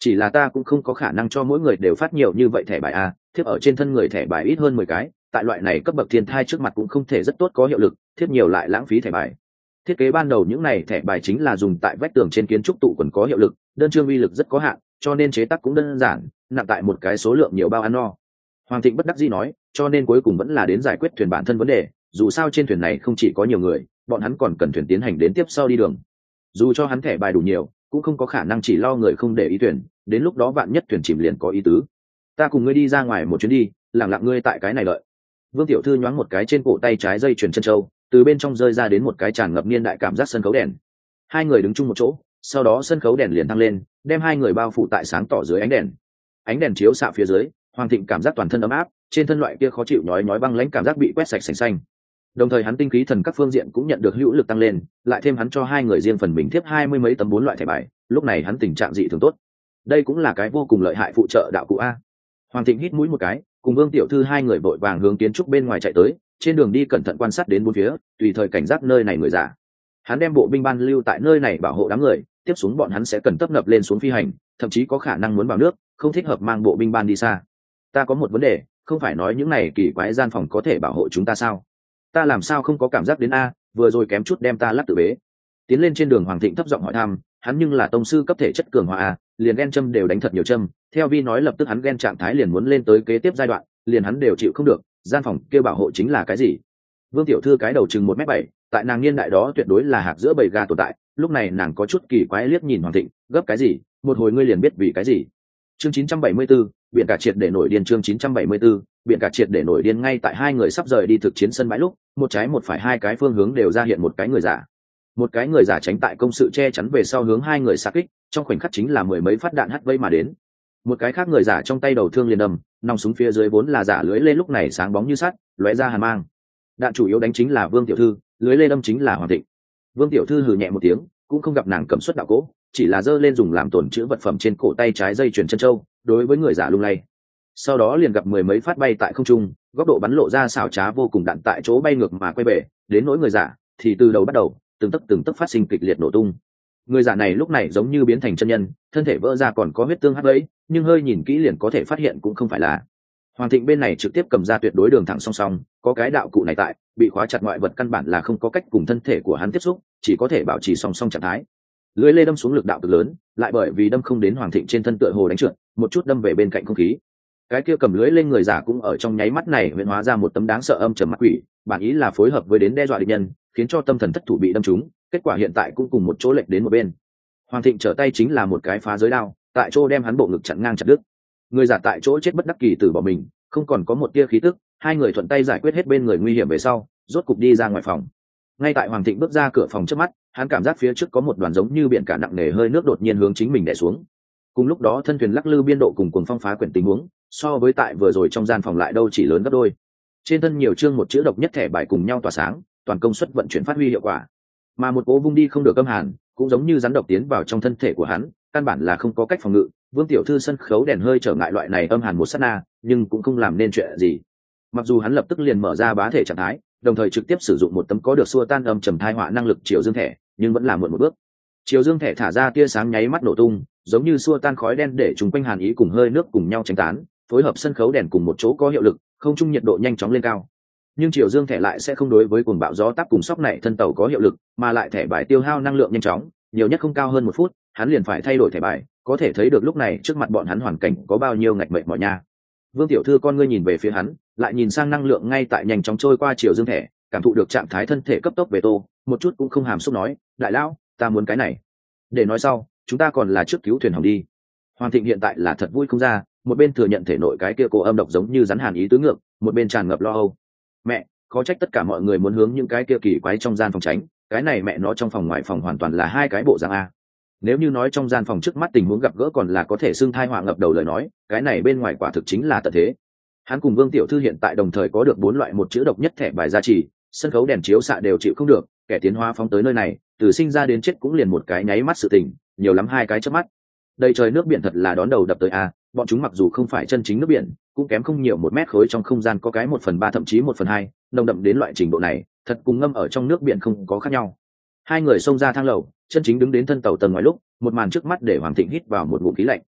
Speaker 1: chỉ là ta cũng không có khả năng cho mỗi người đều phát nhiều như vậy thẻ bài a, thiếp ở trên thân người thẻ bài ít hơn mười cái, tại loại này cấp bậc thiên thai trước mặt cũng không thể rất tốt có hiệu lực, thiếp nhiều lại lãng phí thẻ bài. Thiết kế ban đầu những này thẻ bài chính là dùng tại vách tường trên kiến trúc tụ quần có hiệu lực, đơn chương uy lực rất có hạn, cho nên chế tác cũng đơn giản, nặng tại một cái số lượng nhiều bao ăn no. Hoàng Thịnh bất đắc dĩ nói, cho nên cuối cùng vẫn là đến giải quyết thuyền bản thân vấn đề, dù sao trên thuyền này không chỉ có nhiều người, bọn hắn còn cần thuyền tiến hành đến tiếp sau đi đường. Dù cho hắn thẻ bài đủ nhiều, cũng không có khả năng chỉ lo người không để ý thuyền, đến lúc đó vạn nhất thuyền chìm liền có ý tứ. Ta cùng ngươi đi ra ngoài một chuyến đi, lặng lặng ngươi tại cái này đợi. Vương Tiểu Thư nhoáng một cái trên cổ tay trái dây chuyền chân châu, từ bên trong rơi ra đến một cái tràn ngập niên đại cảm giác sân khấu đèn. Hai người đứng chung một chỗ, sau đó sân khấu đèn liền thăng lên, đem hai người bao phủ tại sáng tỏ dưới ánh đèn. Ánh đèn chiếu xạ phía dưới, Hoàng Thịnh cảm giác toàn thân ấm áp, trên thân loại kia khó chịu nhói nhói băng lãnh cảm giác bị quét sạch sành xanh. Đồng thời hắn tinh khí thần các phương diện cũng nhận được hữu lực tăng lên, lại thêm hắn cho hai người riêng phần mình tiếp hai mươi mấy tấm bốn loại thẻ bài, lúc này hắn tình trạng dị thường tốt. Đây cũng là cái vô cùng lợi hại phụ trợ đạo cụ a. Hoàng Thịnh hít mũi một cái, cùng Vương Tiểu Thư hai người vội vàng hướng kiến trúc bên ngoài chạy tới, trên đường đi cẩn thận quan sát đến bốn phía, tùy thời cảnh giác nơi này người giả. Hắn đem bộ binh ban lưu tại nơi này bảo hộ đám người, tiếp xuống bọn hắn sẽ cần tấp nập lên xuống phi hành, thậm chí có khả năng muốn vào nước, không thích hợp mang bộ binh ban đi xa. Ta có một vấn đề, không phải nói những này kỳ quái gian phòng có thể bảo hộ chúng ta sao? Ta làm sao không có cảm giác đến a, vừa rồi kém chút đem ta lắc tự bế. Tiến lên trên đường Hoàng Thịnh thấp giọng hỏi thăm, hắn nhưng là tông sư cấp thể chất cường hóa a, liền ghen châm đều đánh thật nhiều châm, theo Vi nói lập tức hắn ghen trạng thái liền muốn lên tới kế tiếp giai đoạn, liền hắn đều chịu không được, gian phòng kêu bảo hộ chính là cái gì? Vương Tiểu Thư cái đầu chừng một mét bảy, tại nàng niên đại đó tuyệt đối là hạc giữa bầy gà tồn tại, lúc này nàng có chút kỳ quái liếc nhìn Hoàng Thịnh, gấp cái gì, một hồi ngươi liền biết vì cái gì. Chương chín trăm bảy mươi 74, biển cả triệt để nổi điên. Chương chín trăm bảy mươi 74, biển cả triệt để nổi điên. Ngay tại hai người sắp rời đi thực chiến sân bãi lúc, một trái một phải hai cái phương hướng đều ra hiện một cái người giả. Một cái người giả tránh tại công sự che chắn về sau hướng hai người xạ kích, trong khoảnh khắc chính là mười mấy phát đạn hắt vây mà đến. Một cái khác người giả trong tay đầu thương liền đâm, nòng súng phía dưới vốn là giả lưới lê lúc này sáng bóng như sắt, lóe ra hàn mang. Đạn chủ yếu đánh chính là Vương Tiểu Thư, lưới lê đâm chính là Hoàng Thịnh. Vương Tiểu Thư hừ nhẹ một tiếng, cũng không gặp nàng cầm xuất đạo cỗ, chỉ là giơ lên dùng làm tổn chữ vật phẩm trên cổ tay trái dây chuyền chân châu, đối với người giả lung lay. Sau đó liền gặp mười mấy phát bay tại không trung, góc độ bắn lộ ra xảo trá vô cùng, đạn tại chỗ bay ngược mà quay bể, đến nỗi người giả thì từ đầu bắt đầu, từng tấc từng tấc phát sinh kịch liệt nổ tung. Người giả này lúc này giống như biến thành chân nhân, thân thể vỡ ra còn có huyết tương hắt ấy, nhưng hơi nhìn kỹ liền có thể phát hiện cũng không phải là. Hoàng Thịnh bên này trực tiếp cầm ra tuyệt đối đường thẳng song song, có cái đạo cụ này tại, bị khóa chặt ngoại vật căn bản là không có cách cùng thân thể của hắn tiếp xúc, chỉ có thể bảo trì song song trạng thái. Lưỡi lê đâm xuống lực đạo cực lớn, lại bởi vì đâm không đến Hoàng Thịnh trên thân tựa hồ đánh trượt, một chút đâm về bên cạnh không khí. Cái kia cầm lưỡi lên người giả cũng ở trong nháy mắt này huyễn hóa ra một tấm đáng sợ âm trầm mắt quỷ, bản ý là phối hợp với đến đe dọa địch nhân, khiến cho tâm thần thất thủ bị đâm trúng, kết quả hiện tại cũng cùng một chỗ lệch đến một bên. Hoàng Thịnh trở tay chính là một cái phá giới đao, tại chỗ đem hắn bộ ngực chặn ngang chặt đứt. Người giả tại chỗ chết bất đắc kỳ tử bỏ mình, không còn có một tia khí tức, hai người thuận tay giải quyết hết bên người nguy hiểm về sau, rốt cục đi ra ngoài phòng. Ngay tại Hoàng Thịnh bước ra cửa phòng trước mắt, hắn cảm giác phía trước có một đoàn giống như biển cả nặng nề hơi nước đột nhiên hướng chính mình đè xuống. Cùng lúc đó thân thuyền lắc lư biên độ cùng cuồng phong phá quyển tình huống, so với tại vừa rồi trong gian phòng lại đâu chỉ lớn gấp đôi. Trên thân nhiều chương một chữ độc nhất thẻ bài cùng nhau tỏa sáng, toàn công suất vận chuyển phát huy hiệu quả. Mà một cố vung đi không được âm hàn, cũng giống như rắn độc tiến vào trong thân thể của hắn, căn bản là không có cách phòng ngự. Vương Tiểu Thư sân khấu đèn hơi trở ngại loại này âm hàn một sát na, nhưng cũng không làm nên chuyện gì. Mặc dù hắn lập tức liền mở ra bá thể trạng thái, đồng thời trực tiếp sử dụng một tấm có được xua tan âm trầm thai họa năng lực chiều dương thẻ, nhưng vẫn là muộn một bước. Chiều dương thẻ thả ra tia sáng nháy mắt nổ tung, giống như xua tan khói đen để chúng quanh hàn ý cùng hơi nước cùng nhau tranh tán, phối hợp sân khấu đèn cùng một chỗ có hiệu lực, không trung nhiệt độ nhanh chóng lên cao. Nhưng chiều dương thẻ lại sẽ không đối với cuồng bạo gió táp cùng sóc này thân tàu có hiệu lực, mà lại thẻ bài tiêu hao năng lượng nhanh chóng, nhiều nhất không cao hơn một phút, hắn liền phải thay đổi thẻ bài, có thể thấy được lúc này trước mặt bọn hắn hoàn cảnh có bao nhiêu ngạch mệnh mỏi nha. Vương Tiểu Thư con ngươi nhìn về phía hắn, lại nhìn sang năng lượng ngay tại nhanh chóng trôi qua chiều dương thẻ, cảm thụ được trạng thái thân thể cấp tốc về tô, một chút cũng không hàm xúc nói, đại lão, ta muốn cái này. Để nói sau, chúng ta còn là trước cứu thuyền hỏng đi. Hoàng Thịnh hiện tại là thật vui không ra, một bên thừa nhận thể nội cái kia cô âm độc giống như rắn hàn ý tứ ngược, một bên tràn ngập lo âu. Mẹ, khó trách tất cả mọi người muốn hướng những cái kia kỳ quái trong gian phòng tránh, cái này mẹ nó trong phòng ngoài phòng hoàn toàn là hai cái bộ dạng a. Nếu như nói trong gian phòng trước mắt tình huống gặp gỡ còn là có thể xưng thai họa ngập đầu lời nói, cái này bên ngoài quả thực chính là tận thế. Hắn cùng Vương Tiểu Thư hiện tại đồng thời có được bốn loại một chữ độc nhất thẻ bài gia trì, sân khấu đèn chiếu xạ đều chịu không được, kẻ tiến hóa phóng tới nơi này, từ sinh ra đến chết cũng liền một cái nháy mắt sự tình, nhiều lắm hai cái chớp mắt. Đây trời nước biển thật là đón đầu đập tới a, bọn chúng mặc dù không phải chân chính nước biển, cũng kém không nhiều một mét khối trong không gian có cái một phần ba thậm chí một phần hai, nồng đậm đến loại trình độ này, thật cùng ngâm ở trong nước biển không có khác nhau. Hai người xông ra thang lầu, chân chính đứng đến thân tàu tầng ngoài lúc, một màn trước mắt để Hoàng Thịnh hít vào một ngụm khí lạnh.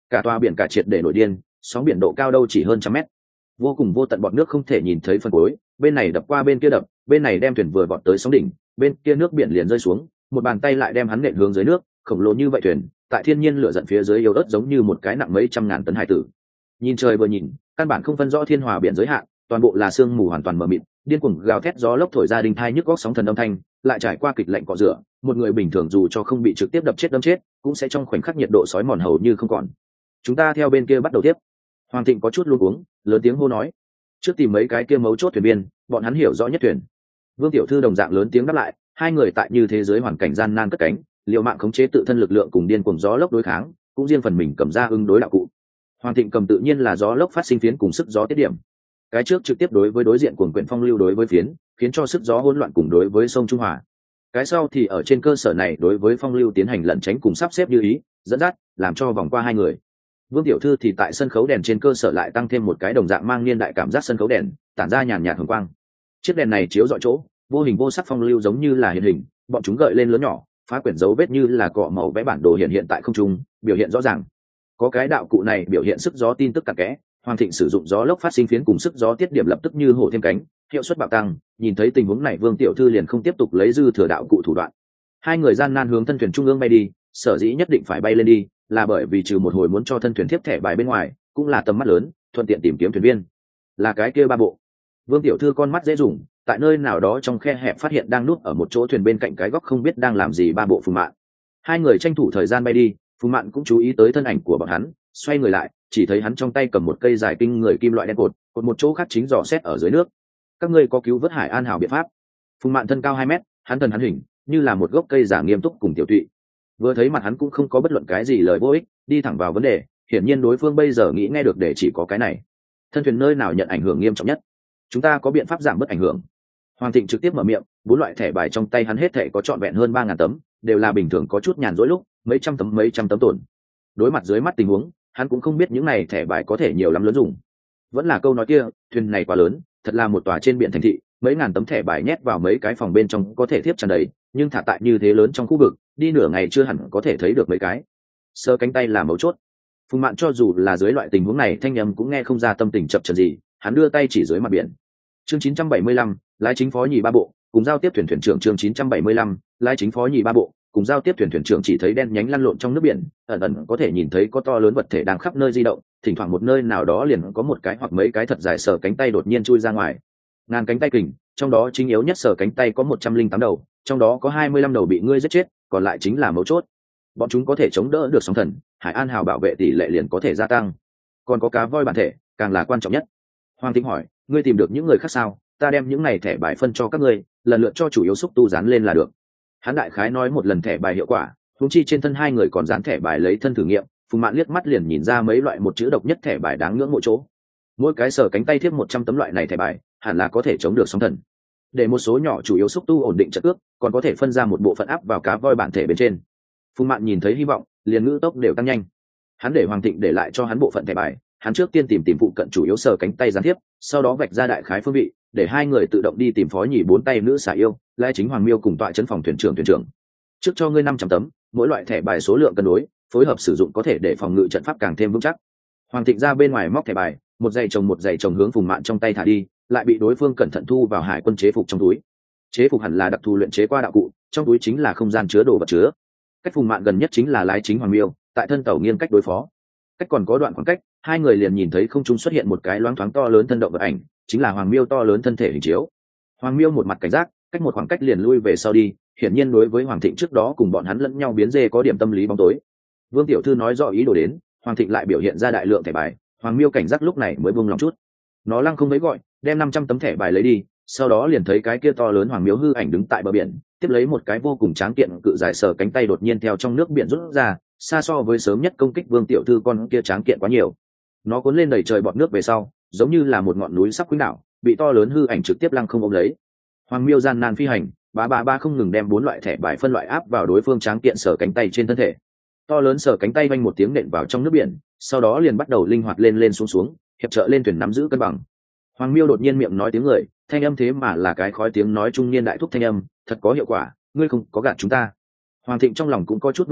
Speaker 1: cả tòa biển cả triệt để nổi điên, sóng biển độ cao đâu chỉ hơn trăm mét, vô cùng vô tận bọt nước không thể nhìn thấy phần cuối, bên này đập qua bên kia đập, bên này đem thuyền vừa vọt tới sóng đỉnh, bên kia nước biển liền rơi xuống, một bàn tay lại đem hắn nện hướng dưới nước, khổng lồ như vậy thuyền tại thiên nhiên lửa giận phía dưới yếu ớt giống như một cái nặng mấy trăm ngàn tấn hải tử. Nhìn trời vừa nhìn, căn bản không phân rõ thiên hòa biển giới hạn, toàn bộ là sương mù hoàn toàn mờ mịt, điên cuồng gào thét gió lốc thổi ra đinh thai nhức góc sóng thần âm thanh, lại trải qua kịch lạnh cọ rửa, một người bình thường dù cho không bị trực tiếp đập chết đâm chết, cũng sẽ trong khoảnh khắc nhiệt độ sói mòn hầu như không còn. Chúng ta theo bên kia bắt đầu tiếp. Hoàng Thịnh có chút luống cuống, lớn tiếng hô nói, trước tìm mấy cái kia mấu chốt thuyền viên, bọn hắn hiểu rõ nhất thuyền. Vương tiểu thư đồng dạng lớn tiếng đáp lại, hai người tại như thế giới hoàn cảnh gian nan cất cánh, liều mạng khống chế tự thân lực lượng cùng điên cuồng gió lốc đối kháng, cũng riêng phần mình cầm ra ứng đối đạo cụ. Hoàng Thịnh cầm tự nhiên là gió lốc phát sinh phiến cùng sức gió tiết điểm. Cái trước trực tiếp đối với đối diện cuồng quyển phong lưu đối với phiến, khiến cho sức gió hỗn loạn cùng đối với sông Trung Hòa. Cái sau thì ở trên cơ sở này đối với phong lưu tiến hành lẩn tránh cùng sắp xếp như ý, dẫn dắt, làm cho vòng qua hai người. Vương tiểu thư thì tại sân khấu đèn trên cơ sở lại tăng thêm một cái đồng dạng mang niên đại cảm giác sân khấu đèn, tản ra nhàn nhạt hồng quang. Chiếc đèn này chiếu rọi chỗ, vô hình vô sắc phong lưu giống như là hiện hình, bọn chúng gợi lên lớn nhỏ, phá quyển dấu vết như là cọ màu vẽ bản đồ hiện hiện tại không trung, biểu hiện rõ ràng. Có cái đạo cụ này biểu hiện sức gió tin tức cặn kẽ, Hoàng Thịnh sử dụng gió lốc phát sinh phiến cùng sức gió tiết điểm lập tức như hổ thêm cánh, hiệu suất bạo tăng. Nhìn thấy tình huống này, Vương tiểu thư liền không tiếp tục lấy dư thừa đạo cụ thủ đoạn. Hai người gian nan hướng thân thuyền trung ương bay đi, sở dĩ nhất định phải bay lên đi, là bởi vì trừ một hồi muốn cho thân thuyền tiếp thẻ bài bên ngoài, cũng là tầm mắt lớn, thuận tiện tìm kiếm thuyền viên. Là cái kia ba bộ. Vương tiểu thư con mắt dễ dùng, tại nơi nào đó trong khe hẹp phát hiện đang núp ở một chỗ thuyền bên cạnh cái góc không biết đang làm gì ba bộ Phùng Mạn. Hai người tranh thủ thời gian bay đi, Phùng Mạn cũng chú ý tới thân ảnh của bọn hắn, xoay người lại, chỉ thấy hắn trong tay cầm một cây dài kinh người kim loại đen cột, cột một chỗ khác chính dò xét ở dưới nước. Các ngươi có cứu vớt Hải An hảo biện pháp? Phùng Mạn thân cao hai mét, hắn thân hắn hình như là một gốc cây giả nghiêm túc cùng tiểu tụy. Vừa thấy mặt hắn cũng không có bất luận cái gì lời vô ích, đi thẳng vào vấn đề. Hiển nhiên đối phương bây giờ nghĩ nghe được để chỉ có cái này. Thân thuyền nơi nào nhận ảnh hưởng nghiêm trọng nhất? Chúng ta có biện pháp giảm bớt ảnh hưởng. Hoàng Thịnh trực tiếp mở miệng, bốn loại thẻ bài trong tay hắn hết thảy có trọn vẹn hơn ba ngàn tấm, đều là bình thường có chút nhàn rỗi lúc, mấy trăm tấm mấy trăm tấm tổn. Đối mặt dưới mắt tình huống, hắn cũng không biết những này thẻ bài có thể nhiều lắm lớn dùng. Vẫn là câu nói kia, thuyền này quá lớn, thật là một tòa trên biển thành thị, mấy ngàn tấm thẻ bài nhét vào mấy cái phòng bên trong có thể tiếp tràn đầy, nhưng thả tại như thế lớn trong khu vực, đi nửa ngày chưa hẳn có thể thấy được mấy cái. Sơ cánh tay là mấu chốt. Phùng Mạn cho dù là dưới loại tình huống này thanh âm cũng nghe không ra tâm tình chập chờn gì, hắn đưa tay chỉ dưới mặt biển. Chương chín trăm bảy mươi lăm, lái chính phó nhì ba bộ, cùng giao tiếp thuyền thuyền trưởng. Chương chín trăm bảy mươi lăm, lái chính phó nhì ba bộ, cùng giao tiếp thuyền thuyền trưởng chỉ thấy đen nhánh lăn lộn trong nước biển, ẩn ẩn có thể nhìn thấy có to lớn vật thể đang khắp nơi di động, thỉnh thoảng một nơi nào đó liền có một cái hoặc mấy cái thật dài sờ cánh tay đột nhiên chui ra ngoài. Ngàn cánh tay kình, trong đó chính yếu nhất sờ cánh tay có một trăm linh tám đầu, trong đó có hai mươi lăm đầu bị ngươi giết chết, còn lại chính là mấu chốt. Bọn chúng có thể chống đỡ được sóng thần, Hải An hào bảo vệ tỷ lệ liền có thể gia tăng. Còn có cá voi bản thể, càng là quan trọng nhất. Hoàng Tĩnh hỏi, ngươi tìm được những người khác sao? Ta đem những này thẻ bài phân cho các ngươi, lần lượt cho chủ yếu xúc tu dán lên là được. Hắn đại khái nói một lần thẻ bài hiệu quả, huống chi trên thân hai người còn dán thẻ bài lấy thân thử nghiệm. Phùng Mạn liếc mắt liền nhìn ra mấy loại một chữ độc nhất thẻ bài đáng ngưỡng mỗi chỗ. Mỗi cái sờ cánh tay thiếp một trăm tấm loại này thẻ bài, hẳn là có thể chống được sóng thần. Để một số nhỏ chủ yếu xúc tu ổn định chất ước, còn có thể phân ra một bộ phận áp vào cá voi bản thể bên trên. Phùng Mạn nhìn thấy hy vọng, liền ngữ tốc đều tăng nhanh. Hắn để Hoàng Thịnh để lại cho hắn bộ phận thẻ bài, hắn trước tiên tìm tìm phụ cận chủ yếu sờ cánh tay gián tiếp, sau đó vạch ra đại khái phương vị, để hai người tự động đi tìm phó nhì bốn tay nữ xà yêu, lai chính Hoàng Miêu cùng tọa trấn phòng thuyền trưởng thuyền trưởng. Trước cho ngươi năm trăm tấm, mỗi loại thẻ bài số lượng cân đối, phối hợp sử dụng có thể để phòng ngự trận pháp càng thêm vững chắc. Hoàng Thịnh ra bên ngoài móc thẻ bài, một giày chồng một giày chồng hướng Phùng Mạn trong tay thả đi, lại bị đối phương cẩn thận thu vào hải quân chế phục trong túi. Chế phục hẳn là đặc thù luyện chế qua đạo cụ, trong túi chính là không gian chứa đồ vật chứa. Cách Phùng Mạn gần nhất chính là lái chính Hoàng Miêu, tại thân tàu nghiêng cách đối phó. Cách còn có đoạn khoảng cách, hai người liền nhìn thấy không trung xuất hiện một cái loáng thoáng to lớn thân động vật ảnh, chính là Hoàng Miêu to lớn thân thể hình chiếu. Hoàng Miêu một mặt cảnh giác, cách một khoảng cách liền lui về sau đi, hiển nhiên đối với Hoàng Thịnh trước đó cùng bọn hắn lẫn nhau biến dê có điểm tâm lý bóng tối. Vương tiểu thư nói rõ ý đồ đến, Hoàng Thịnh lại biểu hiện ra đại lượng thẻ bài, Hoàng Miêu cảnh giác lúc này mới buông lòng chút. Nó lăng không mấy gọi, đem năm trăm tấm thẻ bài lấy đi, sau đó liền thấy cái kia to lớn Hoàng Miêu hư ảnh đứng tại bờ biển, tiếp lấy một cái vô cùng tráng kiện cự dài sờ cánh tay đột nhiên theo trong nước biển rút ra, xa so với sớm nhất công kích Vương tiểu thư con kia tráng kiện quá nhiều. Nó cuốn lên đầy trời bọt nước về sau, giống như là một ngọn núi sắp quýnh đảo, bị to lớn hư ảnh trực tiếp lăng không ôm lấy. Hoàng Miêu gian nan phi hành, ba ba ba không ngừng đem bốn loại thẻ bài phân loại áp vào đối phương tráng kiện sờ cánh tay trên thân thể. To lớn sờ cánh tay vang một tiếng nện vào trong nước biển, sau đó liền bắt đầu linh hoạt lên lên xuống xuống, hiệp trợ lên thuyền nắm giữ cân bằng. Hoàng Miêu đột nhiên miệng nói tiếng người, thanh âm thế mà là cái khói tiếng nói trung niên đại thúc thanh âm, thật có hiệu quả, ngươi không có gạt chúng ta. Hoàng Thịnh trong lòng cũng có chút buông lỏng,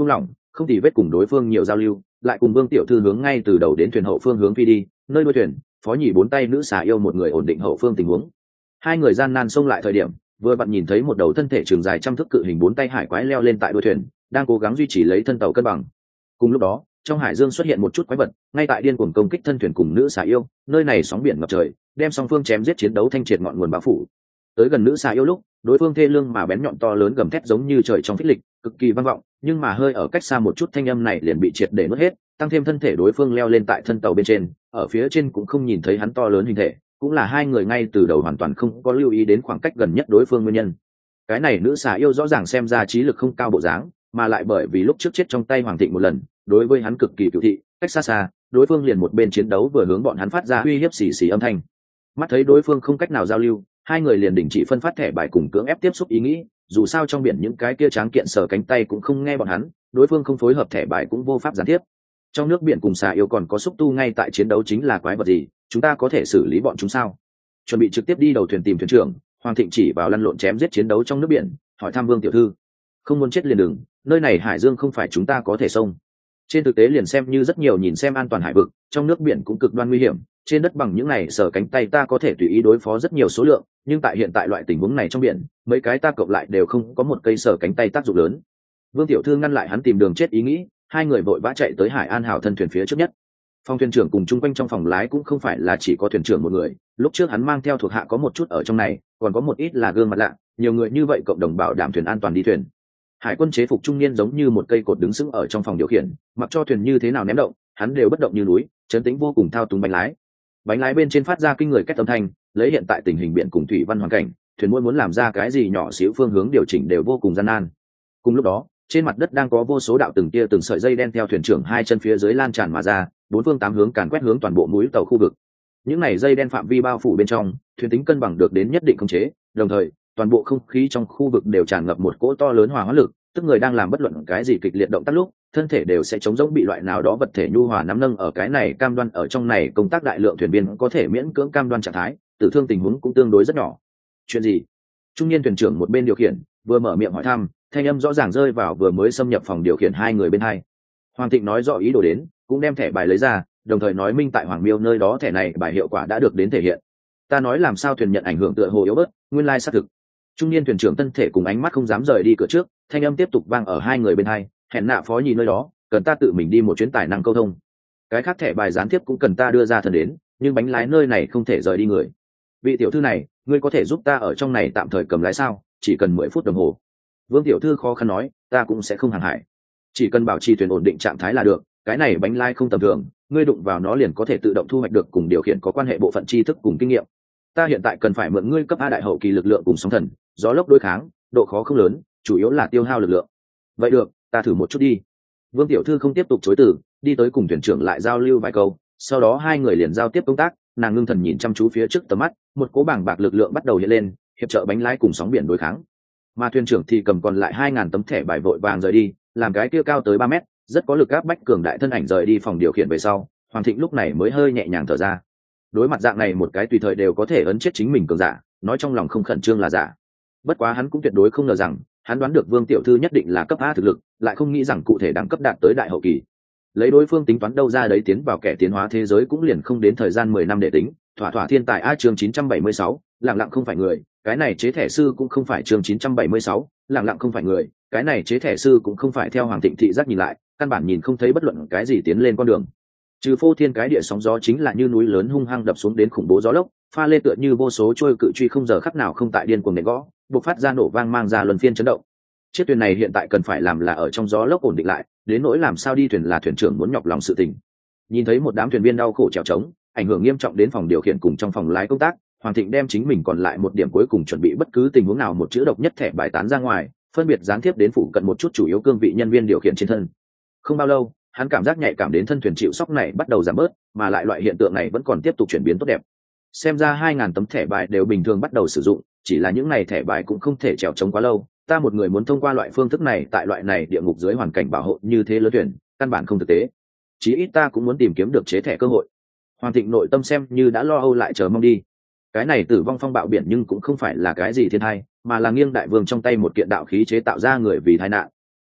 Speaker 1: không thì vết cùng đối phương nhiều giao lưu, lại cùng Vương tiểu thư hướng ngay từ đầu đến thuyền hậu phương hướng phi đi, nơi đuôi thuyền, phó nhị bốn tay nữ xà yêu một người ổn định hậu phương tình huống. Hai người gian nan xông lại thời điểm, vừa vặn nhìn thấy một đầu thân thể trường dài trăm thước cự hình bốn tay hải quái leo lên tại đuôi thuyền, đang cố gắng duy trì lấy thân tàu cân bằng. Cùng lúc đó, trong hải dương xuất hiện một chút quái vật, ngay tại điên cuồng công kích thân thuyền cùng nữ xà yêu, nơi này sóng biển ngập trời, đem song phương chém giết chiến đấu thanh triệt ngọn nguồn bao phủ. Tới gần nữ xà yêu lúc, đối phương thê lương mà bén nhọn to lớn gầm thét giống như trời trong phích lịch, cực kỳ vang vọng, nhưng mà hơi ở cách xa một chút thanh âm này liền bị triệt để nuốt hết, tăng thêm thân thể đối phương leo lên tại thân tàu bên trên, ở phía trên cũng không nhìn thấy hắn to lớn hình thể, cũng là hai người ngay từ đầu hoàn toàn không có lưu ý đến khoảng cách gần nhất đối phương nguyên nhân. Cái này nữ xà yêu rõ ràng xem ra trí lực không cao bộ dáng, mà lại bởi vì lúc trước chết trong tay Hoàng Thịnh một lần, đối với hắn cực kỳ cửu thị, cách xa xa, đối phương liền một bên chiến đấu vừa hướng bọn hắn phát ra uy hiếp xì xì âm thanh. Mắt thấy đối phương không cách nào giao lưu, hai người liền đình chỉ phân phát thẻ bài cùng cưỡng ép tiếp xúc ý nghĩ, dù sao trong biển những cái kia tráng kiện sờ cánh tay cũng không nghe bọn hắn, đối phương không phối hợp thẻ bài cũng vô pháp gián tiếp. Trong nước biển cùng xà yêu còn có xúc tu ngay tại chiến đấu chính là quái vật gì, chúng ta có thể xử lý bọn chúng sao? Chuẩn bị trực tiếp đi đầu thuyền tìm thuyền trưởng, Hoàng Thịnh chỉ vào lăn lộn chém giết chiến đấu trong nước biển, hỏi thăm Vương tiểu thư. Không muốn chết liền đừng, nơi này hải dương không phải chúng ta có thể xông. Trên thực tế liền xem như rất nhiều nhìn xem an toàn hải vực, trong nước biển cũng cực đoan nguy hiểm, trên đất bằng những này sở cánh tay ta có thể tùy ý đối phó rất nhiều số lượng, nhưng tại hiện tại loại tình huống này trong biển, mấy cái ta cộng lại đều không có một cây sở cánh tay tác dụng lớn. Vương tiểu thư ngăn lại hắn tìm đường chết ý nghĩ, hai người vội vã chạy tới Hải An hảo thân thuyền phía trước nhất. Phòng thuyền trưởng cùng chung quanh trong phòng lái cũng không phải là chỉ có thuyền trưởng một người, lúc trước hắn mang theo thuộc hạ có một chút ở trong này, còn có một ít là gương mặt lạ, nhiều người như vậy cộng đồng bảo đảm thuyền an toàn đi thuyền. Hải quân chế phục trung niên giống như một cây cột đứng sững ở trong phòng điều khiển, mặc cho thuyền như thế nào ném động, hắn đều bất động như núi, trấn tĩnh vô cùng thao túng bánh lái. Bánh lái bên trên phát ra kinh người két âm thanh, lấy hiện tại tình hình biển cùng thủy văn hoàn cảnh, thuyền muốn muốn làm ra cái gì nhỏ xíu phương hướng điều chỉnh đều vô cùng gian nan. Cùng lúc đó, trên mặt đất đang có vô số đạo từng tia từng sợi dây đen theo thuyền trưởng hai chân phía dưới lan tràn mà ra, bốn phương tám hướng càn quét hướng toàn bộ mũi tàu khu vực. Những này dây đen phạm vi bao phủ bên trong, thuyền tính cân bằng được đến nhất định khống chế, đồng thời toàn bộ không khí trong khu vực đều tràn ngập một cỗ to lớn hòa hóa lực, tức người đang làm bất luận cái gì kịch liệt động tác lúc, thân thể đều sẽ chống rỗng bị loại nào đó vật thể nhu hòa nắm nâng ở cái này cam đoan ở trong này công tác đại lượng thuyền viên có thể miễn cưỡng cam đoan trạng thái, tử thương tình huống cũng tương đối rất nhỏ. Chuyện gì? Trung niên thuyền trưởng một bên điều khiển, vừa mở miệng hỏi thăm, thanh âm rõ ràng rơi vào vừa mới xâm nhập phòng điều khiển hai người bên hai. Hoàng Thịnh nói rõ ý đồ đến, cũng đem thẻ bài lấy ra, đồng thời nói minh tại Hoàng Miêu nơi đó thẻ này bài hiệu quả đã được đến thể hiện. Ta nói làm sao thuyền nhận ảnh hưởng tựa hồ yếu bớt, nguyên lai xác thực. Trung niên thuyền trưởng thân thể cùng ánh mắt không dám rời đi cửa trước, thanh âm tiếp tục vang ở hai người bên hai, hẹn nạ phó nhì nơi đó, cần ta tự mình đi một chuyến tài năng câu thông. Cái khác thẻ bài gián tiếp cũng cần ta đưa ra thần đến, nhưng bánh lái nơi này không thể rời đi người. Vị tiểu thư này, ngươi có thể giúp ta ở trong này tạm thời cầm lái sao? Chỉ cần mười phút đồng hồ. Vương tiểu thư khó khăn nói, ta cũng sẽ không hàng hải, chỉ cần bảo trì thuyền ổn định trạng thái là được. Cái này bánh lái không tầm thường, ngươi đụng vào nó liền có thể tự động thu hoạch được cùng điều khiển có quan hệ bộ phận tri thức cùng kinh nghiệm. Ta hiện tại cần phải mượn ngươi cấp a đại hậu kỳ lực lượng cùng sóng thần, gió lốc đối kháng, độ khó không lớn, chủ yếu là tiêu hao lực lượng. Vậy được, ta thử một chút đi. Vương tiểu thư không tiếp tục chối từ, đi tới cùng thuyền trưởng lại giao lưu vài câu, sau đó hai người liền giao tiếp công tác. Nàng ngưng thần nhìn chăm chú phía trước tầm mắt, một cỗ bảng bạc lực lượng bắt đầu hiện lên, hiệp trợ bánh lái cùng sóng biển đối kháng. Mà thuyền trưởng thì cầm còn lại hai ngàn tấm thẻ bài vội vàng rời đi, làm cái kia cao tới ba mét, rất có lực áp bách cường đại thân ảnh rời đi phòng điều khiển về sau. Hoàng Thịnh lúc này mới hơi nhẹ nhàng thở ra. Đối mặt dạng này một cái tùy thời đều có thể ấn chết chính mình cường giả, nói trong lòng không khẩn trương là giả. Bất quá hắn cũng tuyệt đối không ngờ rằng, hắn đoán được Vương tiểu thư nhất định là cấp A thực lực, lại không nghĩ rằng cụ thể đẳng cấp đạt tới đại hậu kỳ. Lấy đối phương tính toán đâu ra đấy tiến vào kẻ tiến hóa thế giới cũng liền không đến thời gian mười năm để tính, thỏa thỏa thiên tài. A chương chín trăm bảy mươi sáu, lặng lặng không phải người, cái này chế thẻ sư cũng không phải. Chương chín trăm bảy mươi sáu, lặng lặng không phải người, cái này chế thẻ sư cũng không phải. Theo Hoàng Thịnh thị giác nhìn lại, căn bản nhìn không thấy bất luận cái gì tiến lên con đường. Trừ phô thiên cái địa sóng gió chính là như núi lớn hung hăng đập xuống đến khủng bố gió lốc, pha lê tựa như vô số trôi cự truy không giờ khắc nào không tại điên cuồng nện gõ, bộc phát ra nổ vang mang ra luân phiên chấn động. Chiếc thuyền này hiện tại cần phải làm là ở trong gió lốc ổn định lại, đến nỗi làm sao đi thuyền là thuyền trưởng muốn nhọc lòng sự tình. Nhìn thấy một đám thuyền viên đau khổ trèo trống, ảnh hưởng nghiêm trọng đến phòng điều khiển cùng trong phòng lái công tác, Hoàng Thịnh đem chính mình còn lại một điểm cuối cùng chuẩn bị bất cứ tình huống nào một chữ độc nhất thẻ bài tán ra ngoài, phân biệt gián tiếp đến phụ cận một chút chủ yếu cương vị nhân viên điều khiển trên thân. Không bao lâu, hắn cảm giác nhạy cảm đến thân thuyền chịu sóc này bắt đầu giảm bớt, mà lại loại hiện tượng này vẫn còn tiếp tục chuyển biến tốt đẹp. Xem ra hai ngàn tấm thẻ bài đều bình thường bắt đầu sử dụng, chỉ là những này thẻ bài cũng không thể trèo trống quá lâu. Ta một người muốn thông qua loại phương thức này tại loại này địa ngục dưới hoàn cảnh bảo hộ như thế lớn thuyền, căn bản không thực tế. Chí ít ta cũng muốn tìm kiếm được chế thẻ cơ hội. Hoàng Thịnh nội tâm xem như đã lo âu lại chờ mong đi. Cái này tử vong phong bạo biển nhưng cũng không phải là cái gì thiên tai, mà là nghiêng đại vương trong tay một kiện đạo khí chế tạo ra người vì tai nạn.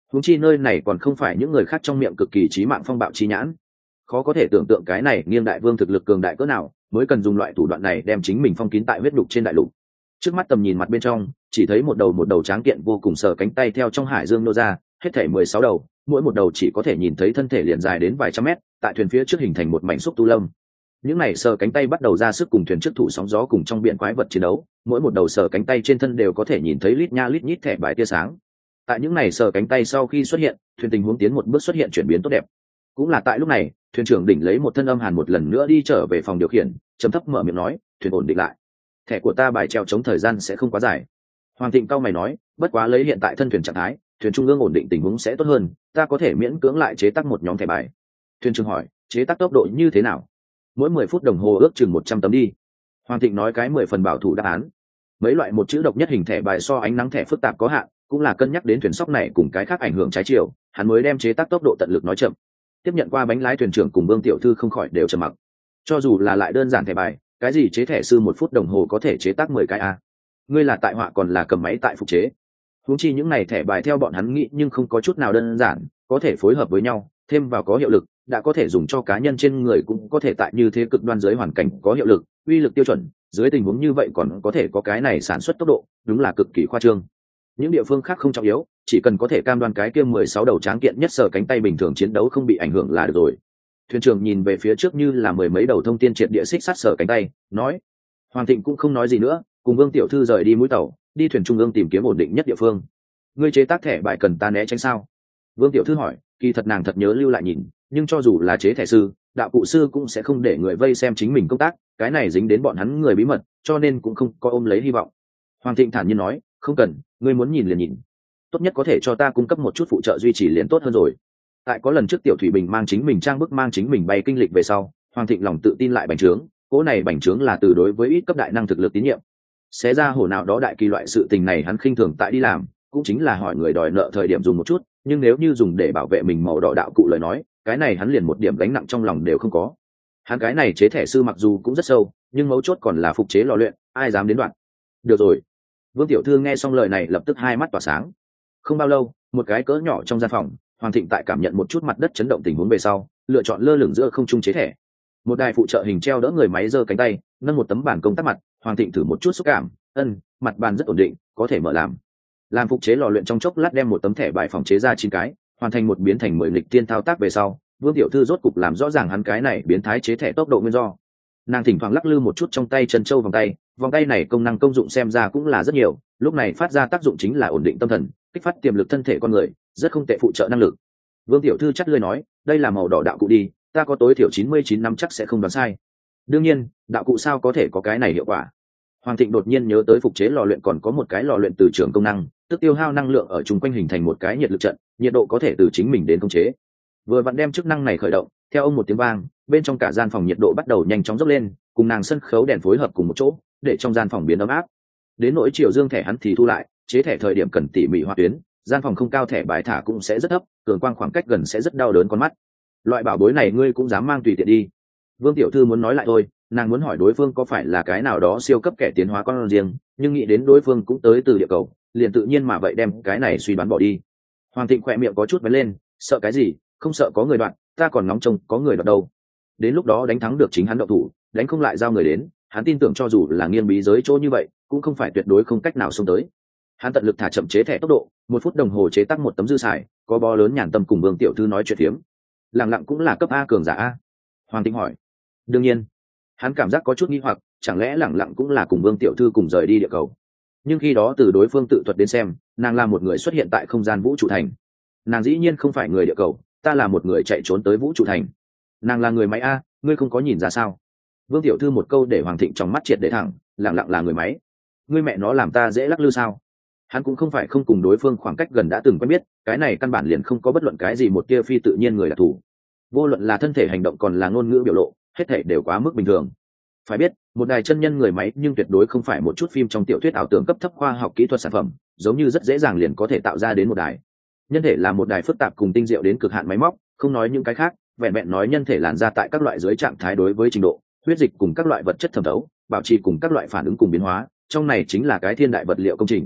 Speaker 1: huống chi nơi này còn không phải những người khác trong miệng cực kỳ trí mạng phong bạo chi nhãn. Khó có thể tưởng tượng cái này nghiêng đại vương thực lực cường đại cỡ nào mới cần dùng loại thủ đoạn này đem chính mình phong kín tại huyết đục trên đại lục. Trước mắt tầm nhìn mặt bên trong chỉ thấy một đầu một đầu tráng kiện vô cùng sờ cánh tay theo trong hải dương nô ra, hết thể mười sáu đầu, mỗi một đầu chỉ có thể nhìn thấy thân thể liền dài đến vài trăm mét, tại thuyền phía trước hình thành một mảnh xúc tu lâm. Những này sờ cánh tay bắt đầu ra sức cùng thuyền trước thủ sóng gió cùng trong biển quái vật chiến đấu, mỗi một đầu sờ cánh tay trên thân đều có thể nhìn thấy lít nha lít nhít thẻ bài tia sáng. Tại những này sờ cánh tay sau khi xuất hiện, thuyền tình huống tiến một bước xuất hiện chuyển biến tốt đẹp. Cũng là tại lúc này, thuyền trưởng đỉnh lấy một thân âm hàn một lần nữa đi trở về phòng điều khiển, trầm thấp mở miệng nói, thuyền ổn định lại, thẻ của ta bài treo chống thời gian sẽ không quá dài. Hoàng Thịnh cao mày nói, bất quá lấy hiện tại thân thuyền trạng thái, thuyền trung ương ổn định tình huống sẽ tốt hơn, ta có thể miễn cưỡng lại chế tác một nhóm thẻ bài. Thuyền trưởng hỏi, chế tác tốc độ như thế nào? Mỗi mười phút đồng hồ ước chừng một trăm tấm đi. Hoàng Thịnh nói cái mười phần bảo thủ đáp án. Mấy loại một chữ độc nhất hình thẻ bài so ánh nắng thẻ phức tạp có hạn, cũng là cân nhắc đến thuyền sóc này cùng cái khác ảnh hưởng trái chiều, hắn mới đem chế tác tốc độ tận lực nói chậm. Tiếp nhận qua bánh lái thuyền trưởng cùng Vương tiểu thư không khỏi đều trầm mặc. Cho dù là lại đơn giản thẻ bài, cái gì chế thẻ sư một phút đồng hồ có thể chế tác mười cái a? Ngươi là tại họa còn là cầm máy tại phục chế? Huống chi những này thẻ bài theo bọn hắn nghĩ nhưng không có chút nào đơn giản, có thể phối hợp với nhau, thêm vào có hiệu lực, đã có thể dùng cho cá nhân trên người cũng có thể tại như thế cực đoan dưới hoàn cảnh có hiệu lực, uy lực tiêu chuẩn, dưới tình huống như vậy còn có thể có cái này sản xuất tốc độ, đúng là cực kỳ khoa trương. Những địa phương khác không trọng yếu, chỉ cần có thể cam đoan cái kia mười sáu đầu tráng kiện nhất sờ cánh tay bình thường chiến đấu không bị ảnh hưởng là được rồi. Thuyền trưởng nhìn về phía trước như là mười mấy đầu thông tiên triệt địa xích sắt sờ cánh tay, nói. Hoàng Thịnh cũng không nói gì nữa, cùng Vương tiểu thư rời đi mũi tàu, đi thuyền trung ương tìm kiếm ổn định nhất địa phương. Ngươi chế tác thẻ bài cần ta né tránh sao? Vương tiểu thư hỏi, kỳ thật nàng thật nhớ lưu lại nhìn, nhưng cho dù là chế thẻ sư, đạo cụ sư cũng sẽ không để người vây xem chính mình công tác, cái này dính đến bọn hắn người bí mật, cho nên cũng không có ôm lấy hy vọng. Hoàng Thịnh thản nhiên nói, không cần, ngươi muốn nhìn liền nhìn, tốt nhất có thể cho ta cung cấp một chút phụ trợ duy trì liền tốt hơn rồi. Tại có lần trước Tiểu Thủy Bình mang chính mình trang bức mang chính mình bay kinh lịch về sau, Hoàng Thịnh lòng tự tin lại bành trướng, cỗ này bành trướng là từ đối với ít cấp đại năng thực lực tín nhiệm. Xé ra hổ nào đó đại kỳ loại sự tình này hắn khinh thường tại đi làm, cũng chính là hỏi người đòi nợ thời điểm dùng một chút, nhưng nếu như dùng để bảo vệ mình màu đỏ đạo cụ lời nói, cái này hắn liền một điểm gánh nặng trong lòng đều không có. Hắn cái này chế thẻ sư mặc dù cũng rất sâu, nhưng mấu chốt còn là phục chế lò luyện, ai dám đến đoạn. Được rồi. Vương tiểu thư nghe xong lời này lập tức hai mắt tỏa sáng. Không bao lâu, một cái cỡ nhỏ trong gian phòng, Hoàng Thịnh tại cảm nhận một chút mặt đất chấn động tình huống về sau, lựa chọn lơ lửng giữa không trung chế thẻ. Một đài phụ trợ hình treo đỡ người máy giơ cánh tay, nâng một tấm bản công tác mặt, Hoàng Thịnh thử một chút xúc cảm, ân, mặt bàn rất ổn định, có thể mở làm. Làm phục chế lò luyện trong chốc lát đem một tấm thẻ bài phòng chế ra chín cái, hoàn thành một biến thành mười nghịch tiên thao tác về sau, Vương tiểu thư rốt cục làm rõ ràng hắn cái này biến thái chế thẻ tốc độ nguyên do. Nàng thỉnh thoảng lắc lư một chút trong tay chân châu vòng tay, vòng tay này công năng công dụng xem ra cũng là rất nhiều, lúc này phát ra tác dụng chính là ổn định tâm thần, kích phát tiềm lực thân thể con người, rất không tệ phụ trợ năng lực. Vương tiểu thư chắt lưỡi nói, đây là màu đỏ đạo cụ đi, ta có tối thiểu chín mươi chín năm chắc sẽ không đoán sai. Đương nhiên, đạo cụ sao có thể có cái này hiệu quả. Hoàng Thịnh đột nhiên nhớ tới phục chế lò luyện còn có một cái lò luyện từ trường công năng, tức tiêu hao năng lượng ở chung quanh hình thành một cái nhiệt lực trận, nhiệt độ có thể từ chính mình đến khống chế. Vừa vặn đem chức năng này khởi động, theo ông một tiếng vang, bên trong cả gian phòng nhiệt độ bắt đầu nhanh chóng dốc lên, cùng nàng sân khấu đèn phối hợp cùng một chỗ, để trong gian phòng biến ấm áp. Đến nỗi chiều dương thẻ hắn thì thu lại, chế thẻ thời điểm cần tỉ mỉ hoa tuyến, gian phòng không cao thẻ bài thả cũng sẽ rất thấp, cường quang khoảng cách gần sẽ rất đau đớn con mắt. Loại bảo bối này ngươi cũng dám mang tùy tiện đi. Vương tiểu thư muốn nói lại thôi, nàng muốn hỏi đối phương có phải là cái nào đó siêu cấp kẻ tiến hóa con riêng, nhưng nghĩ đến đối phương cũng tới từ địa cầu, liền tự nhiên mà vậy đem cái này suy đoán bỏ đi. Hoàng Thịnh khỏe miệng có chút vén lên, sợ cái gì, không sợ có người đoạn, ta còn ngóng trông có người đoạt đâu. Đến lúc đó đánh thắng được chính hắn động thủ, đánh không lại giao người đến, hắn tin tưởng cho dù là nghiên bí giới chỗ như vậy, cũng không phải tuyệt đối không cách nào xông tới. Hắn tận lực thả chậm chế thẻ tốc độ, một phút đồng hồ chế tác một tấm dư xài, có bó lớn nhàn tâm cùng Vương tiểu thư nói chuyện phiếm. Lặng lặng cũng là cấp A cường giả A. Hoàng Thịnh hỏi. Đương nhiên. Hắn cảm giác có chút nghi hoặc, chẳng lẽ lẳng lặng cũng là cùng Vương tiểu thư cùng rời đi địa cầu. Nhưng khi đó từ đối phương tự thuật đến xem, nàng là một người xuất hiện tại không gian vũ trụ thành. Nàng dĩ nhiên không phải người địa cầu, ta là một người chạy trốn tới vũ trụ thành. Nàng là người máy A, ngươi không có nhìn ra sao? Vương tiểu thư một câu để Hoàng Thịnh trong mắt triệt để thẳng, lẳng lặng là người máy. Ngươi mẹ nó làm ta dễ lắc lư sao? Hắn cũng không phải không cùng đối phương khoảng cách gần đã từng quen biết, cái này căn bản liền không có bất luận cái gì một tia phi tự nhiên người đặc thù. Vô luận là thân thể hành động còn là ngôn ngữ biểu lộ, hết thể đều quá mức bình thường. Phải biết, một đài chân nhân người máy nhưng tuyệt đối không phải một chút phim trong tiểu thuyết ảo tưởng cấp thấp khoa học kỹ thuật sản phẩm, giống như rất dễ dàng liền có thể tạo ra đến một đài. Nhân thể là một đài phức tạp cùng tinh diệu đến cực hạn máy móc, không nói những cái khác, vẹn vẹn nói nhân thể làn ra tại các loại dưới trạng thái đối với trình độ, huyết dịch cùng các loại vật chất thẩm thấu, bảo trì cùng các loại phản ứng cùng biến hóa, trong này chính là cái thiên đại vật liệu công trình.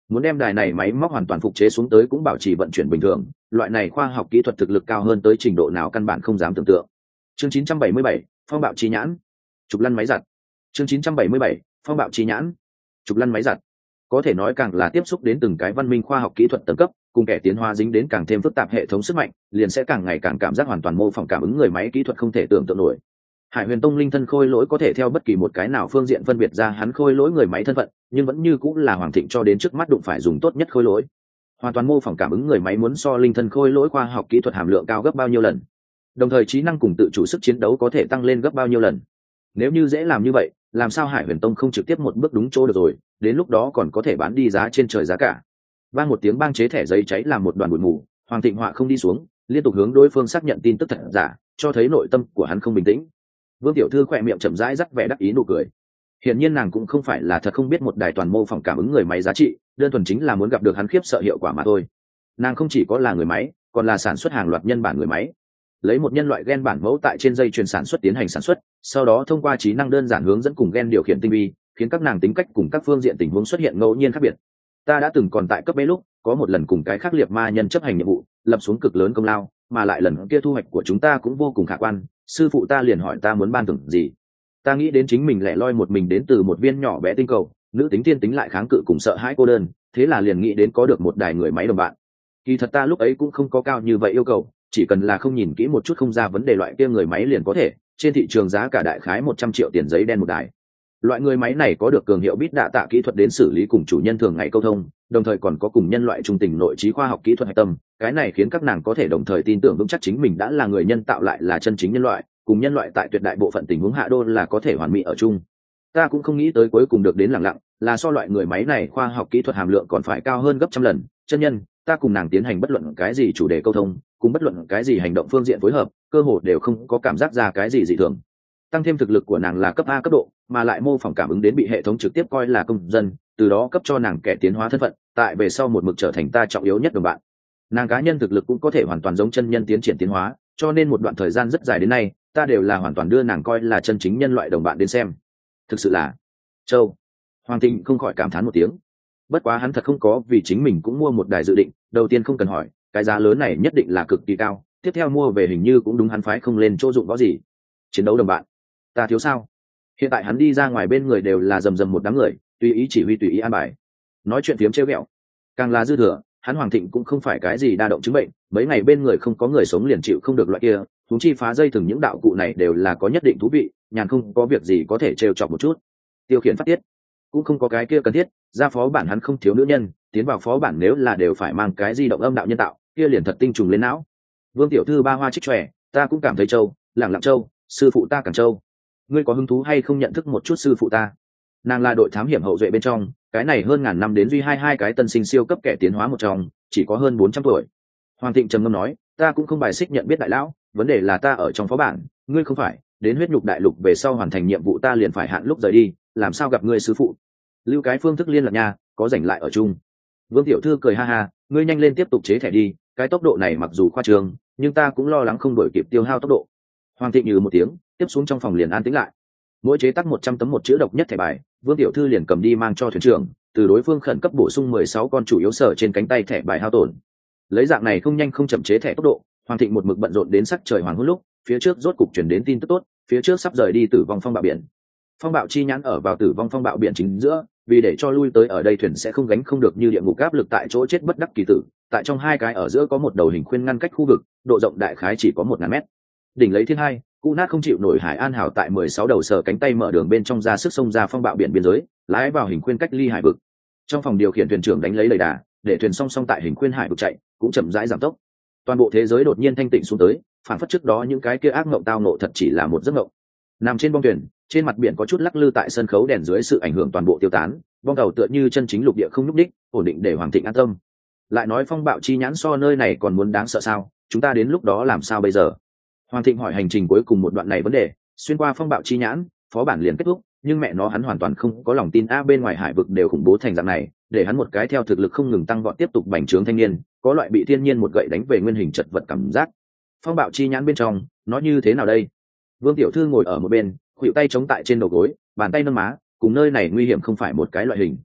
Speaker 1: muốn đem đài này máy móc hoàn toàn phục chế xuống tới cũng bảo trì vận chuyển bình thường, loại này khoa học kỹ thuật thực lực cao hơn tới trình độ nào căn bản không dám tưởng tượng. Chương chín trăm bảy mươi bảy, phong bạo chi nhãn, trục lăn máy giặt. Chương chín trăm bảy mươi bảy, phong bạo chi nhãn, trục lăn máy giặt. Có thể nói càng là tiếp xúc đến từng cái văn minh khoa học kỹ thuật tầng cấp, cùng kẻ tiến hóa dính đến càng thêm phức tạp hệ thống sức mạnh, liền sẽ càng ngày càng cảm giác hoàn toàn mô phỏng cảm ứng người máy kỹ thuật không thể tưởng tượng nổi. Hải Huyền Tông linh thân khôi lỗi có thể theo bất kỳ một cái nào phương diện phân biệt ra hắn khôi lỗi người máy thân phận, nhưng vẫn như cũng là Hoàng Thịnh cho đến trước mắt đụng phải dùng tốt nhất khôi lỗi. Hoàn toàn mô phỏng cảm ứng người máy muốn so linh thân khôi lỗi khoa học kỹ thuật hàm lượng cao gấp bao nhiêu lần, đồng thời trí năng cùng tự chủ sức chiến đấu có thể tăng lên gấp bao nhiêu lần. Nếu như dễ làm như vậy, làm sao Hải Huyền Tông không trực tiếp một bước đúng chỗ được rồi, đến lúc đó còn có thể bán đi giá trên trời giá cả. Vang một tiếng bang chế thẻ giấy cháy làm một đoàn bụi mù, Hoàng Thịnh họa không đi xuống, liên tục hướng đối phương xác nhận tin tức thật giả, cho thấy nội tâm của hắn không bình tĩnh. Vương tiểu thư khỏe miệng chậm rãi rắc vẻ đắc ý nụ cười. Hiển nhiên nàng cũng không phải là thật không biết một đài toàn mô phỏng cảm ứng người máy giá trị, đơn thuần chính là muốn gặp được hắn khiếp sợ hiệu quả mà thôi. Nàng không chỉ có là người máy, còn là sản xuất hàng loạt nhân bản người máy. Lấy một nhân loại gen bản mẫu tại trên dây chuyền sản xuất tiến hành sản xuất, sau đó thông qua trí năng đơn giản hướng dẫn cùng gen điều khiển tinh vi, khiến các nàng tính cách cùng các phương diện tình huống xuất hiện ngẫu nhiên khác biệt. Ta đã từng còn tại cấp bế lúc, có một lần cùng cái khác liệt ma nhân chấp hành nhiệm vụ, lập xuống cực lớn công lao, mà lại lần kia thu hoạch của chúng ta cũng vô cùng khả quan. Sư phụ ta liền hỏi ta muốn ban thưởng gì. Ta nghĩ đến chính mình lẻ loi một mình đến từ một viên nhỏ bé tinh cầu, nữ tính tiên tính lại kháng cự cùng sợ hãi cô đơn, thế là liền nghĩ đến có được một đài người máy đồng bạn. Kỳ thật ta lúc ấy cũng không có cao như vậy yêu cầu, chỉ cần là không nhìn kỹ một chút không ra vấn đề loại kia người máy liền có thể, trên thị trường giá cả đại khái một trăm triệu tiền giấy đen một đài. Loại người máy này có được cường hiệu bit đạ tạ kỹ thuật đến xử lý cùng chủ nhân thường ngày câu thông, đồng thời còn có cùng nhân loại trung tình nội trí khoa học kỹ thuật hạch tâm, cái này khiến các nàng có thể đồng thời tin tưởng vững chắc chính mình đã là người nhân tạo lại là chân chính nhân loại, cùng nhân loại tại tuyệt đại bộ phận tình huống hạ đô là có thể hoàn mỹ ở chung. Ta cũng không nghĩ tới cuối cùng được đến lặng lặng, là so loại người máy này khoa học kỹ thuật hàm lượng còn phải cao hơn gấp trăm lần, chân nhân, ta cùng nàng tiến hành bất luận cái gì chủ đề câu thông, cùng bất luận cái gì hành động phương diện phối hợp, cơ hội đều không có cảm giác ra cái gì dị thường. Tăng thêm thực lực của nàng là cấp A cấp độ, mà lại mô phỏng cảm ứng đến bị hệ thống trực tiếp coi là công dân, từ đó cấp cho nàng kẻ tiến hóa thân phận, tại về sau một mực trở thành ta trọng yếu nhất đồng bạn. Nàng cá nhân thực lực cũng có thể hoàn toàn giống chân nhân tiến triển tiến hóa, cho nên một đoạn thời gian rất dài đến nay, ta đều là hoàn toàn đưa nàng coi là chân chính nhân loại đồng bạn đến xem. Thực sự là Châu. Hoàng Thịnh không khỏi cảm thán một tiếng. Bất quá hắn thật không có vì chính mình cũng mua một đài dự định, đầu tiên không cần hỏi, cái giá lớn này nhất định là cực kỳ cao, tiếp theo mua về hình như cũng đúng hắn phái không lên chỗ dụng có gì. Chiến đấu đồng bạn, ta thiếu sao? Hiện tại hắn đi ra ngoài bên người đều là rầm rầm một đám người, tùy ý chỉ huy tùy ý an bài. Nói chuyện phiếm trêu ghẹo, càng là dư thừa, hắn Hoàng Thịnh cũng không phải cái gì đa động chứng bệnh, mấy ngày bên người không có người sống liền chịu không được loại kia, chúng chi phá dây thừng những đạo cụ này đều là có nhất định thú vị, nhàn không có việc gì có thể trêu chọc một chút. Tiêu khiển phát tiết, cũng không có cái kia cần thiết, ra phó bản hắn không thiếu nữ nhân, tiến vào phó bản nếu là đều phải mang cái di động âm đạo nhân tạo, kia liền thật tinh trùng lên não. Vương tiểu thư ba hoa trích tròe, ta cũng cảm thấy châu, lẳng lặng châu, sư phụ ta càng châu. Ngươi có hứng thú hay không nhận thức một chút sư phụ ta? Nàng là đội thám hiểm hậu duệ bên trong, cái này hơn ngàn năm đến duy hai hai cái tân sinh siêu cấp kẻ tiến hóa một trong, chỉ có hơn bốn trăm tuổi. Hoàng Thịnh trầm ngâm nói, ta cũng không bài xích nhận biết đại lão, vấn đề là ta ở trong phó bản, ngươi không phải, đến huyết nhục đại lục về sau hoàn thành nhiệm vụ ta liền phải hạn lúc rời đi, làm sao gặp ngươi sư phụ? Lưu cái phương thức liên lạc nha, có rảnh lại ở chung. Vương tiểu thư cười ha ha, ngươi nhanh lên tiếp tục chế thẻ đi, cái tốc độ này mặc dù khoa trương, nhưng ta cũng lo lắng không đổi kịp tiêu hao tốc độ. Hoàng Thịnh nhừ một tiếng, tiếp xuống trong phòng liền an tĩnh lại. Mỗi chế tác một trăm tấm một chữ độc nhất thẻ bài, Vương tiểu thư liền cầm đi mang cho thuyền trưởng, từ đối phương khẩn cấp bổ sung mười sáu con chủ yếu sở trên cánh tay thẻ bài hao tổn. Lấy dạng này không nhanh không chậm chế thẻ tốc độ, Hoàng Thịnh một mực bận rộn đến sắc trời hoàng hôn lúc, phía trước rốt cục chuyển đến tin tức tốt, phía trước sắp rời đi tử vong phong bạo biển. Phong bạo chi nhãn ở vào tử vong phong bạo biển chính giữa, vì để cho lui tới ở đây thuyền sẽ không gánh không được như địa ngục áp lực tại chỗ chết bất đắc kỳ tử, tại trong hai cái ở giữa có một đầu hình khuyên ngăn cách khu vực, độ rộng đại khái chỉ có một ngàn mét. Đỉnh lấy thiên hai, cụ nát không chịu nổi Hải An Hảo tại mười sáu đầu sở cánh tay mở đường bên trong ra sức xông ra phong bạo biển biên giới, lái vào hình khuyên cách ly hải vực. Trong phòng điều khiển thuyền trưởng đánh lấy lời đà, để thuyền song song tại hình khuyên hải vực chạy, cũng chậm rãi giảm tốc. Toàn bộ thế giới đột nhiên thanh tịnh xuống tới, phản phất trước đó những cái kia ác mộng tao nộ thật chỉ là một giấc mộng. Nằm trên bong thuyền, trên mặt biển có chút lắc lư tại sân khấu đèn dưới sự ảnh hưởng toàn bộ tiêu tán, bong tàu tựa như chân chính lục địa không nhúc đích, ổn định để Hoàng Thịnh an tâm. Lại nói phong bạo chi nhãn so nơi này còn muốn đáng sợ sao? Chúng ta đến lúc đó làm sao bây giờ? Hoàng Thịnh hỏi hành trình cuối cùng một đoạn này vấn đề, xuyên qua phong bạo chi nhãn, phó bản liền kết thúc, nhưng mẹ nó hắn hoàn toàn không có lòng tin a bên ngoài hải vực đều khủng bố thành dạng này, để hắn một cái theo thực lực không ngừng tăng vọt tiếp tục bành trướng thanh niên, có loại bị thiên nhiên một gậy đánh về nguyên hình chật vật cảm giác. Phong bạo chi nhãn bên trong, nó như thế nào đây? Vương tiểu thư ngồi ở một bên, khuỵu tay chống tại trên đầu gối, bàn tay nâng má, cùng nơi này nguy hiểm không phải một cái loại hình.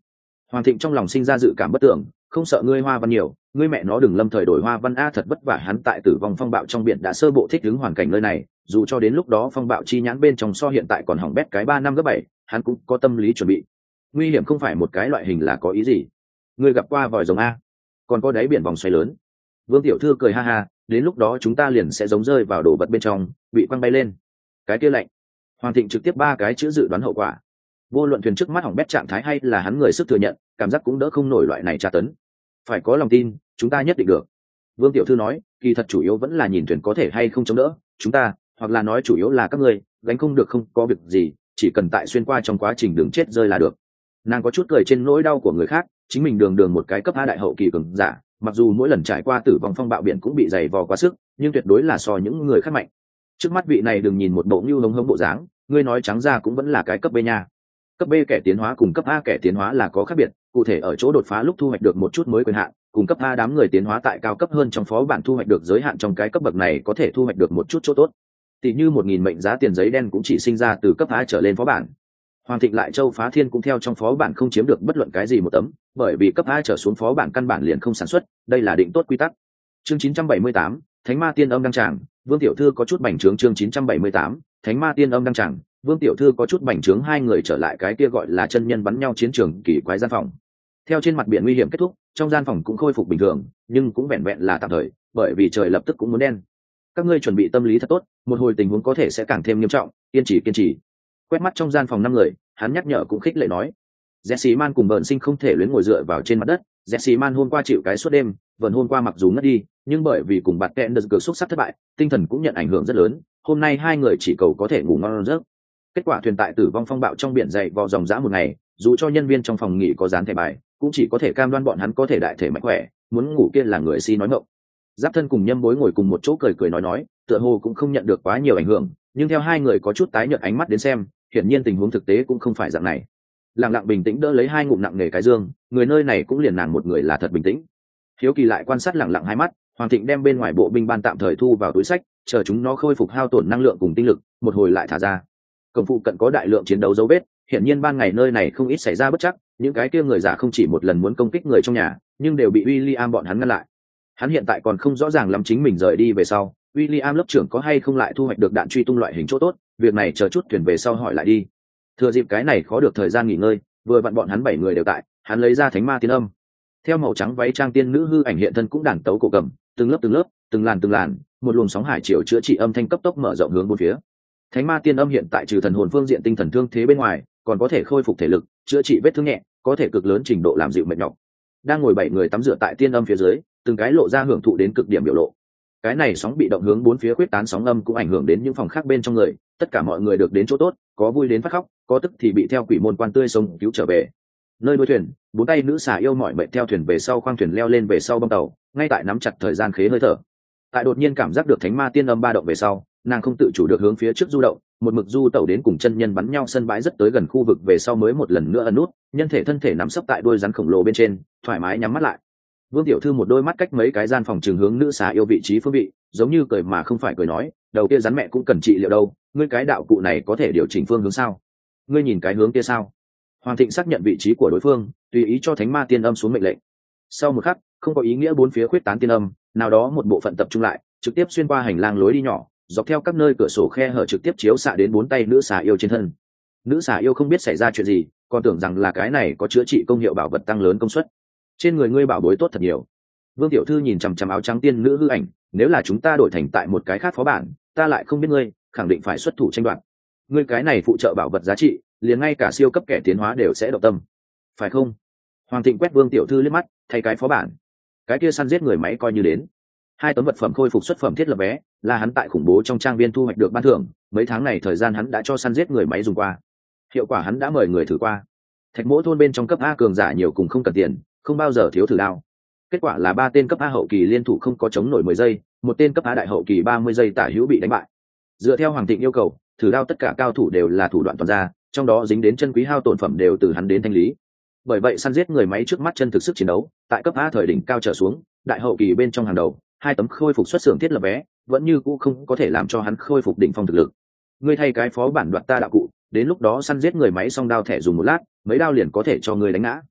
Speaker 1: Hoàng Thịnh trong lòng sinh ra dự cảm bất tưởng, không sợ ngươi hoa văn nhiều, ngươi mẹ nó đừng lâm thời đổi hoa văn a, thật vất vả hắn tại tử vong phong bạo trong biển đã sơ bộ thích ứng hoàn cảnh nơi này, dù cho đến lúc đó phong bạo chi nhãn bên trong so hiện tại còn hỏng bét cái ba năm gấp bảy, hắn cũng có tâm lý chuẩn bị. Nguy hiểm không phải một cái loại hình là có ý gì? Ngươi gặp qua vòi rồng a? Còn có đáy biển vòng xoáy lớn. Vương tiểu thư cười ha ha, đến lúc đó chúng ta liền sẽ giống rơi vào đồ vật bên trong, bị quăng bay lên. Cái kia lạnh. Hoàng Thịnh trực tiếp ba cái chữ dự đoán hậu quả. Vô luận thuyền trước mắt hỏng bét trạng thái hay là hắn người sức thừa nhận, cảm giác cũng đỡ không nổi loại này tra tấn. Phải có lòng tin, chúng ta nhất định được. Vương tiểu thư nói, kỳ thật chủ yếu vẫn là nhìn thuyền có thể hay không chống đỡ, chúng ta, hoặc là nói chủ yếu là các ngươi, gánh không được không có việc gì, chỉ cần tại xuyên qua trong quá trình đường chết rơi là được. Nàng có chút cười trên nỗi đau của người khác, chính mình đường đường một cái cấp A đại hậu kỳ cường giả, mặc dù mỗi lần trải qua tử vong phong bạo biển cũng bị dày vò quá sức, nhưng tuyệt đối là so những người khác mạnh. Trước mắt vị này đừng nhìn một bộ như hống hống bộ dáng, ngươi nói trắng ra cũng vẫn là cái cấp B nha. Cấp B kẻ tiến hóa cùng cấp A kẻ tiến hóa là có khác biệt, cụ thể ở chỗ đột phá lúc thu hoạch được một chút mới quyền hạn, cùng cấp A đám người tiến hóa tại cao cấp hơn trong phó bản thu hoạch được giới hạn trong cái cấp bậc này có thể thu hoạch được một chút chỗ tốt. Tỷ như một nghìn mệnh giá tiền giấy đen cũng chỉ sinh ra từ cấp A trở lên phó bản. Hoàng Thịnh lại Châu Phá Thiên cũng theo trong phó bản không chiếm được bất luận cái gì một tấm, bởi vì cấp A trở xuống phó bản căn bản liền không sản xuất, đây là định tốt quy tắc. Chương chín trăm bảy mươi tám, Thánh Ma Tiên Âm đăng tràng, Vương tiểu thư có chút bành trướng. Chương chín trăm bảy mươi tám, Thánh Ma Tiên Âm đăng tràng, Vương tiểu thư có chút bành trướng. Hai người trở lại cái kia gọi là chân nhân bắn nhau chiến trường kỳ quái gian phòng. Theo trên mặt biển nguy hiểm kết thúc, trong gian phòng cũng khôi phục bình thường, nhưng cũng vẹn vẹn là tạm thời, bởi vì trời lập tức cũng muốn đen. Các ngươi chuẩn bị tâm lý thật tốt, một hồi tình huống có thể sẽ càng thêm nghiêm trọng, kiên trì kiên trì. Quét mắt trong gian phòng năm người, hắn nhắc nhở cũng khích lệ nói. Jesse Man cùng Bợn Sinh không thể luyến ngồi dựa vào trên mặt đất, Jesse Man hôm qua chịu cái suốt đêm, Bợn hôm qua mặc dù ngất đi, nhưng bởi vì cùng bạn kẹn được cực xúc sắc thất bại, tinh thần cũng nhận ảnh hưởng rất lớn, hôm nay hai người chỉ cầu có thể ngủ ngon giấc. Kết quả thuyền tại tử vong phong bạo trong biển dày vò dòng dã một ngày, dù cho nhân viên trong phòng nghỉ có dán thẻ bài, cũng chỉ có thể cam đoan bọn hắn có thể đại thể mạnh khỏe, muốn ngủ kia là người si nói ngọng. Giáp Thân cùng Nhâm Bối ngồi cùng một chỗ cười cười nói nói, tựa hồ cũng không nhận được quá nhiều ảnh hưởng, nhưng theo hai người có chút tái nhợt ánh mắt đến xem, hiển nhiên tình huống thực tế cũng không phải dạng này. Lặng lặng bình tĩnh đỡ lấy hai ngụm nặng nề cái dương, người nơi này cũng liền nàng một người là thật bình tĩnh. Hiếu Kỳ lại quan sát lặng lặng hai mắt, Hoàng Thịnh đem bên ngoài bộ binh ban tạm thời thu vào túi sách, chờ chúng nó khôi phục hao tổn năng lượng cùng tinh lực, một hồi lại thả ra. Cổng phụ cận có đại lượng chiến đấu dấu vết, hiển nhiên ban ngày nơi này không ít xảy ra bất trắc, những cái kia người giả không chỉ một lần muốn công kích người trong nhà, nhưng đều bị William bọn hắn ngăn lại. Hắn hiện tại còn không rõ ràng lắm chính mình rời đi về sau, William lớp trưởng có hay không lại thu hoạch được đạn truy tung loại hình chỗ tốt, việc này chờ chút thuyền về sau hỏi lại đi. Thừa dịp cái này khó được thời gian nghỉ ngơi, vừa vặn bọn hắn bảy người đều tại, hắn lấy ra Thánh Ma Tiên Âm. Theo màu trắng váy trang tiên nữ hư ảnh hiện thân cũng đàn tấu cổ cầm, từng lớp từng lớp, từng làn từng làn, một luồng sóng hải triều chữa trị âm thanh cấp tốc mở rộng hướng bốn phía. Thánh Ma Tiên Âm hiện tại trừ thần hồn phương diện tinh thần thương thế bên ngoài, còn có thể khôi phục thể lực, chữa trị vết thương nhẹ, có thể cực lớn trình độ làm dịu mệt nhọc. Đang ngồi bảy người tắm rửa tại tiên âm phía dưới, từng cái lộ ra hưởng thụ đến cực điểm biểu lộ. Cái này sóng bị động hướng bốn phía quyết tán sóng âm cũng ảnh hưởng đến những phòng khác bên trong người, tất cả mọi người được đến chỗ tốt, có vui đến phát khóc, có tức thì bị theo quỷ môn quan tươi sống cứu trở về. Nơi đuôi thuyền, bốn tay nữ xà yêu mỏi mệt theo thuyền về sau khoang thuyền leo lên về sau bông tàu, ngay tại nắm chặt thời gian khế hơi thở. Tại đột nhiên cảm giác được Thánh Ma Tiên Âm ba động về sau, nàng không tự chủ được hướng phía trước du động, một mực du tẩu đến cùng chân nhân bắn nhau sân bãi rất tới gần khu vực về sau mới một lần nữa ẩn nút, nhân thể thân thể nắm sấp tại đuôi rắn khổng lồ bên trên, thoải mái nhắm mắt lại. Vương tiểu thư một đôi mắt cách mấy cái gian phòng trường hướng nữ xà yêu vị trí phương vị, giống như cười mà không phải cười nói, đầu kia rắn mẹ cũng cần trị liệu đâu, ngươi cái đạo cụ này có thể điều chỉnh phương hướng sao? Ngươi nhìn cái hướng kia sao? Hoàng Thịnh xác nhận vị trí của đối phương, tùy ý cho Thánh Ma Tiên Âm xuống mệnh lệnh. Sau một khắc, không có ý nghĩa bốn phía khuyết tán tiên âm, nào đó một bộ phận tập trung lại, trực tiếp xuyên qua hành lang lối đi nhỏ, dọc theo các nơi cửa sổ khe hở trực tiếp chiếu xạ đến bốn tay nữ xà yêu trên thân. Nữ xà yêu không biết xảy ra chuyện gì, còn tưởng rằng là cái này có chữa trị công hiệu bảo vật tăng lớn công suất. Trên người ngươi bảo bối tốt thật nhiều. Vương tiểu thư nhìn chằm chằm áo trắng tiên nữ hư ảnh, nếu là chúng ta đổi thành tại một cái khác phó bản, ta lại không biết ngươi, khẳng định phải xuất thủ tranh đoạt. Ngươi cái này phụ trợ bảo vật giá trị, liền ngay cả siêu cấp kẻ tiến hóa đều sẽ động tâm, phải không? Hoàng Thịnh quét Vương tiểu thư liếc mắt, thay cái phó bản, cái kia săn giết người máy coi như đến. Hai tấm vật phẩm khôi phục xuất phẩm thiết lập vé, là hắn tại khủng bố trong trang viên thu hoạch được ban thưởng, mấy tháng này thời gian hắn đã cho săn giết người máy dùng qua, hiệu quả hắn đã mời người thử qua. Thạch Mỗ thôn bên trong cấp A cường giả nhiều cùng không cần tiền, không bao giờ thiếu thử đao. Kết quả là ba tên cấp A hậu kỳ liên thủ không có chống nổi mười giây, một tên cấp A đại hậu kỳ ba mươi giây tả hữu bị đánh bại. Dựa theo Hoàng Thịnh yêu cầu, thử đao tất cả cao thủ đều là thủ đoạn toàn ra, trong đó dính đến chân quý hao tổn phẩm đều từ hắn đến thanh lý. Bởi vậy săn giết người máy trước mắt chân thực sức chiến đấu, tại cấp A thời đỉnh cao trở xuống, đại hậu kỳ bên trong hàng đầu, hai tấm khôi phục xuất xưởng thiết lập vé, vẫn như cũ không có thể làm cho hắn khôi phục đỉnh phong thực lực. Ngươi thay cái phó bản đoạt ta đạo cụ, đến lúc đó săn giết người máy xong đao thẻ dùng một lát, mấy đao liền có thể cho ngươi đánh ngã.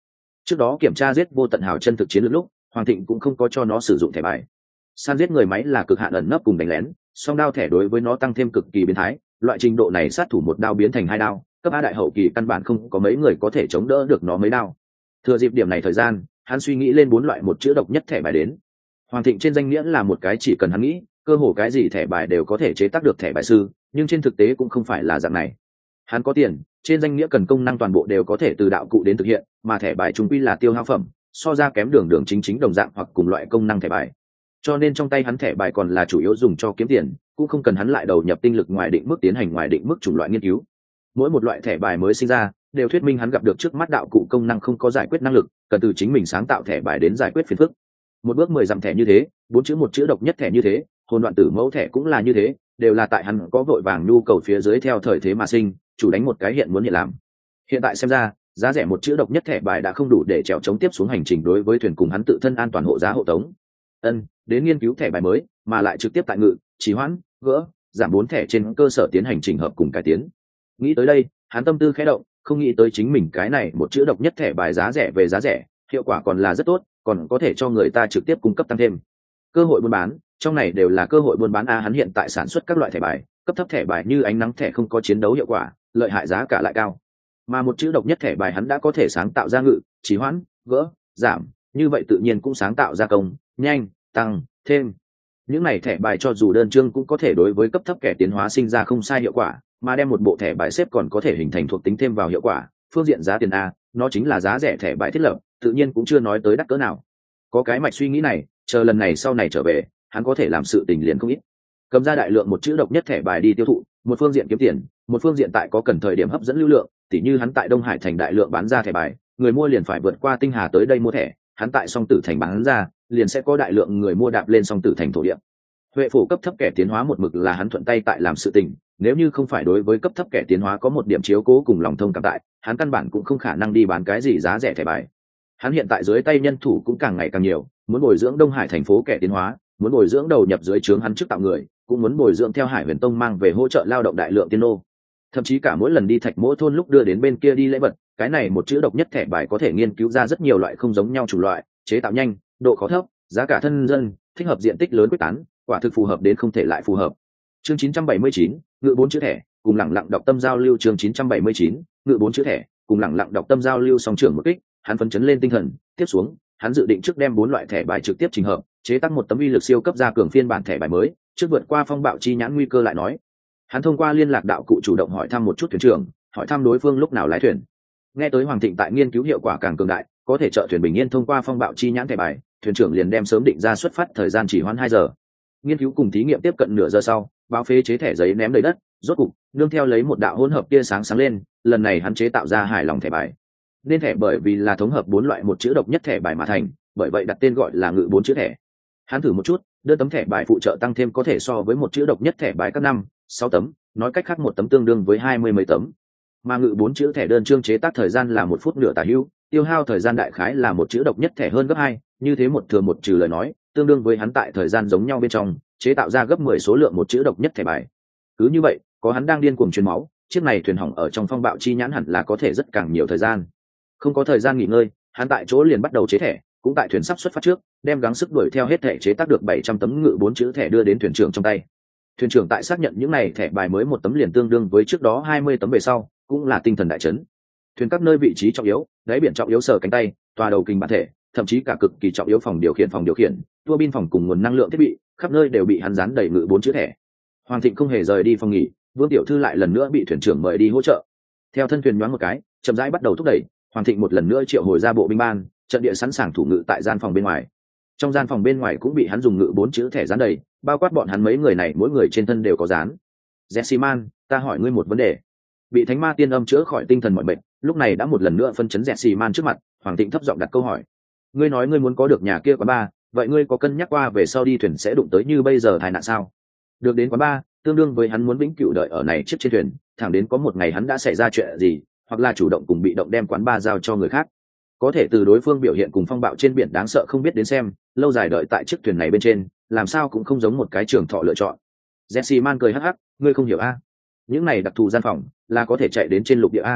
Speaker 1: Trước đó kiểm tra giết vô tận hào chân thực chiến lược lúc, Hoàng Thịnh cũng không có cho nó sử dụng thẻ bài. Săn giết người máy là cực hạn ẩn nấp cùng đánh lén, song đao thẻ đối với nó tăng thêm cực kỳ biến thái, loại trình độ này sát thủ một đao biến thành hai đao, cấp A đại hậu kỳ căn bản không có mấy người có thể chống đỡ được nó mấy đao. Thừa dịp điểm này thời gian, hắn suy nghĩ lên bốn loại một chữ độc nhất thẻ bài đến. Hoàng Thịnh trên danh nghĩa là một cái chỉ cần hắn nghĩ, cơ hồ cái gì thẻ bài đều có thể chế tác được thẻ bài sư, nhưng trên thực tế cũng không phải là dạng này. Hắn có tiền, trên danh nghĩa cần công năng toàn bộ đều có thể từ đạo cụ đến thực hiện, mà thẻ bài trung quy là tiêu hao phẩm, so ra kém đường đường chính chính đồng dạng hoặc cùng loại công năng thẻ bài. Cho nên trong tay hắn thẻ bài còn là chủ yếu dùng cho kiếm tiền, cũng không cần hắn lại đầu nhập tinh lực ngoài định mức tiến hành ngoài định mức chủng loại nghiên cứu. Mỗi một loại thẻ bài mới sinh ra đều thuyết minh hắn gặp được trước mắt đạo cụ công năng không có giải quyết năng lực, cần từ chính mình sáng tạo thẻ bài đến giải quyết phiền phức. Một bước mười dặm thẻ như thế, bốn chữ một chữ độc nhất thẻ như thế, hồn đoạn tử mẫu thẻ cũng là như thế, đều là tại hắn có vội vàng nhu cầu phía dưới theo thời thế mà sinh, chủ đánh một cái hiện muốn hiện làm. Hiện tại xem ra, giá rẻ một chữ độc nhất thẻ bài đã không đủ để trèo chống tiếp xuống hành trình đối với thuyền cùng hắn tự thân an toàn hộ giá hộ tống. Ân, đến nghiên cứu thẻ bài mới, mà lại trực tiếp tại ngự, trì hoãn, gỡ, giảm bốn thẻ trên cơ sở tiến hành chỉnh hợp cùng cải tiến. Nghĩ tới đây, hắn tâm tư khẽ động, không nghĩ tới chính mình cái này một chữ độc nhất thẻ bài giá rẻ về giá rẻ, hiệu quả còn là rất tốt, còn có thể cho người ta trực tiếp cung cấp tăng thêm. Cơ hội buôn bán, trong này đều là cơ hội buôn bán a, hắn hiện tại sản xuất các loại thẻ bài, cấp thấp thẻ bài như ánh nắng thẻ không có chiến đấu hiệu quả, lợi hại giá cả lại cao. Mà một chữ độc nhất thẻ bài hắn đã có thể sáng tạo ra ngự, trì hoãn, gỡ, giảm, như vậy tự nhiên cũng sáng tạo ra công, nhanh, tăng, thêm. Những này thẻ bài cho dù đơn chương cũng có thể đối với cấp thấp kẻ tiến hóa sinh ra không sai hiệu quả, mà đem một bộ thẻ bài xếp còn có thể hình thành thuộc tính thêm vào hiệu quả. Phương diện giá tiền a, nó chính là giá rẻ thẻ bài thiết lập, tự nhiên cũng chưa nói tới đắt cỡ nào. Có cái mạch suy nghĩ này, chờ lần này sau này trở về, hắn có thể làm sự tình liền không ít. Cầm ra đại lượng một chữ độc nhất thẻ bài đi tiêu thụ, một phương diện kiếm tiền, một phương diện tại có cần thời điểm hấp dẫn lưu lượng, tỉ như hắn tại Đông Hải thành đại lượng bán ra thẻ bài, người mua liền phải vượt qua Tinh Hà tới đây mua thẻ, hắn tại Song Tử thành bán ra, liền sẽ có đại lượng người mua đạp lên Song Tử thành thổ địa. Huệ phủ cấp thấp kẻ tiến hóa một mực là hắn thuận tay tại làm sự tình, nếu như không phải đối với cấp thấp kẻ tiến hóa có một điểm chiếu cố cùng lòng thông cảm tại, hắn căn bản cũng không khả năng đi bán cái gì giá rẻ thẻ bài. Hắn hiện tại dưới tay nhân thủ cũng càng ngày càng nhiều, muốn bồi dưỡng Đông Hải thành phố kẻ tiến hóa, muốn bồi dưỡng đầu nhập dưới trướng hắn chức tạo người, cũng muốn bồi dưỡng theo Hải Huyền Tông mang về hỗ trợ lao động đại lượng tiên nô. Thậm chí cả mỗi lần đi Thạch Mỗ thôn lúc đưa đến bên kia đi lễ vật, cái này một chữ độc nhất thẻ bài có thể nghiên cứu ra rất nhiều loại không giống nhau chủng loại, chế tạo nhanh, độ khó thấp, giá cả thân dân, thích hợp diện tích lớn quyết tán, quả thực phù hợp đến không thể lại phù hợp. Chương chín trăm bảy mươi chín, ngự bốn chữ thẻ, cùng lẳng lặng đọc tâm giao lưu. Chương chín trăm bảy mươi chín, ngự bốn chữ thẻ, cùng lẳng lặng đọc tâm giao lưu. Song trưởng một kích, hắn phấn chấn lên tinh thần, tiếp xuống, hắn dự định trước đem bốn loại thẻ bài trực tiếp trình hợp, chế tác một tấm uy lực siêu cấp gia cường phiên bản thẻ bài mới, trước vượt qua phong bạo chi nhãn nguy cơ lại nói. Hắn thông qua liên lạc đạo cụ chủ động hỏi thăm một chút thuyền trưởng, hỏi thăm đối phương lúc nào lái thuyền. Nghe tới Hoàng Thịnh tại nghiên cứu hiệu quả càng cường đại, có thể trợ thuyền bình yên thông qua phong bạo chi nhãn thẻ bài, thuyền trưởng liền đem sớm định ra xuất phát thời gian chỉ hoãn hai giờ. Nghiên cứu cùng thí nghiệm tiếp cận nửa giờ sau, báo phế chế thẻ giấy ném đầy đất, rốt cục nương theo lấy một đạo hỗn hợp tia sáng sáng lên, lần này hắn chế tạo ra hài lòng thẻ bài. Nên thẻ bởi vì là thống hợp bốn loại một chữ độc nhất thẻ bài mà thành, bởi vậy đặt tên gọi là ngự bốn chữ thẻ. Hắn thử một chút, đơn tấm thẻ bài phụ trợ tăng thêm có thể so với một chữ độc nhất thẻ bài các năm, sáu tấm, nói cách khác một tấm tương đương với hai mươi mấy tấm. Mà ngự bốn chữ thẻ đơn chương chế tác thời gian là một phút nửa tả hữu, tiêu hao thời gian đại khái là một chữ độc nhất thẻ hơn gấp hai, như thế một thừa một trừ lời nói, tương đương với hắn tại thời gian giống nhau bên trong chế tạo ra gấp mười số lượng một chữ độc nhất thẻ bài. Cứ như vậy, có hắn đang điên cuồng truyền máu, chiếc này thuyền hỏng ở trong phong bạo chi nhãn hẳn là có thể rất càng nhiều thời gian. Không có thời gian nghỉ ngơi, hắn tại chỗ liền bắt đầu chế thẻ, cũng tại thuyền sắp xuất phát trước, đem gắng sức đuổi theo hết thẻ chế tác được bảy trăm tấm ngự bốn chữ thẻ đưa đến thuyền trưởng trong tay. Thuyền trưởng tại xác nhận những này thẻ bài mới một tấm liền tương đương với trước đó hai mươi tấm về sau, cũng là tinh thần đại chấn. Thuyền các nơi vị trí trọng yếu, đáy biển trọng yếu sở cánh tay, tòa đầu kình bản thể, thậm chí cả cực kỳ trọng yếu phòng điều khiển phòng điều khiển, tua bin phòng cùng nguồn năng lượng thiết bị, khắp nơi đều bị hắn dán đầy ngự bốn chữ thẻ. Hoàng Thịnh không hề rời đi phòng nghỉ, Vương tiểu thư lại lần nữa bị thuyền trưởng mời đi hỗ trợ. Theo thân thuyền nhoáng một cái, chậm rãi bắt đầu thúc đẩy, Hoàng Thịnh một lần nữa triệu hồi ra bộ binh ban, trận địa sẵn sàng thủ ngự tại gian phòng bên ngoài. Trong gian phòng bên ngoài cũng bị hắn dùng ngự bốn chữ thẻ dán đầy, bao quát bọn hắn mấy người này mỗi người trên thân đều có dán. Jessiman, ta hỏi ngươi một vấn đề. Bị thánh ma tiên âm chữa khỏi tinh thần mọi bệnh, lúc này đã một lần nữa phân chấn Jessiman trước mặt, Hoàng Thịnh thấp giọng đặt câu hỏi. Ngươi nói ngươi muốn có được nhà kia quán bar, vậy ngươi có cân nhắc qua về sau đi thuyền sẽ đụng tới như bây giờ tai nạn sao? Được đến quán bar, tương đương với hắn muốn vĩnh cửu đợi ở này chiếc trên thuyền, thẳng đến có một ngày hắn đã xảy ra chuyện gì, hoặc là chủ động cùng bị động đem quán bar giao cho người khác. Có thể từ đối phương biểu hiện cùng phong bạo trên biển đáng sợ không biết đến xem, lâu dài đợi tại chiếc thuyền này bên trên, làm sao cũng không giống một cái trường thọ lựa chọn. Jesse Man cười hắc hắc, ngươi không hiểu a? Những này đặc thù gian phòng, là có thể chạy đến trên lục địa a.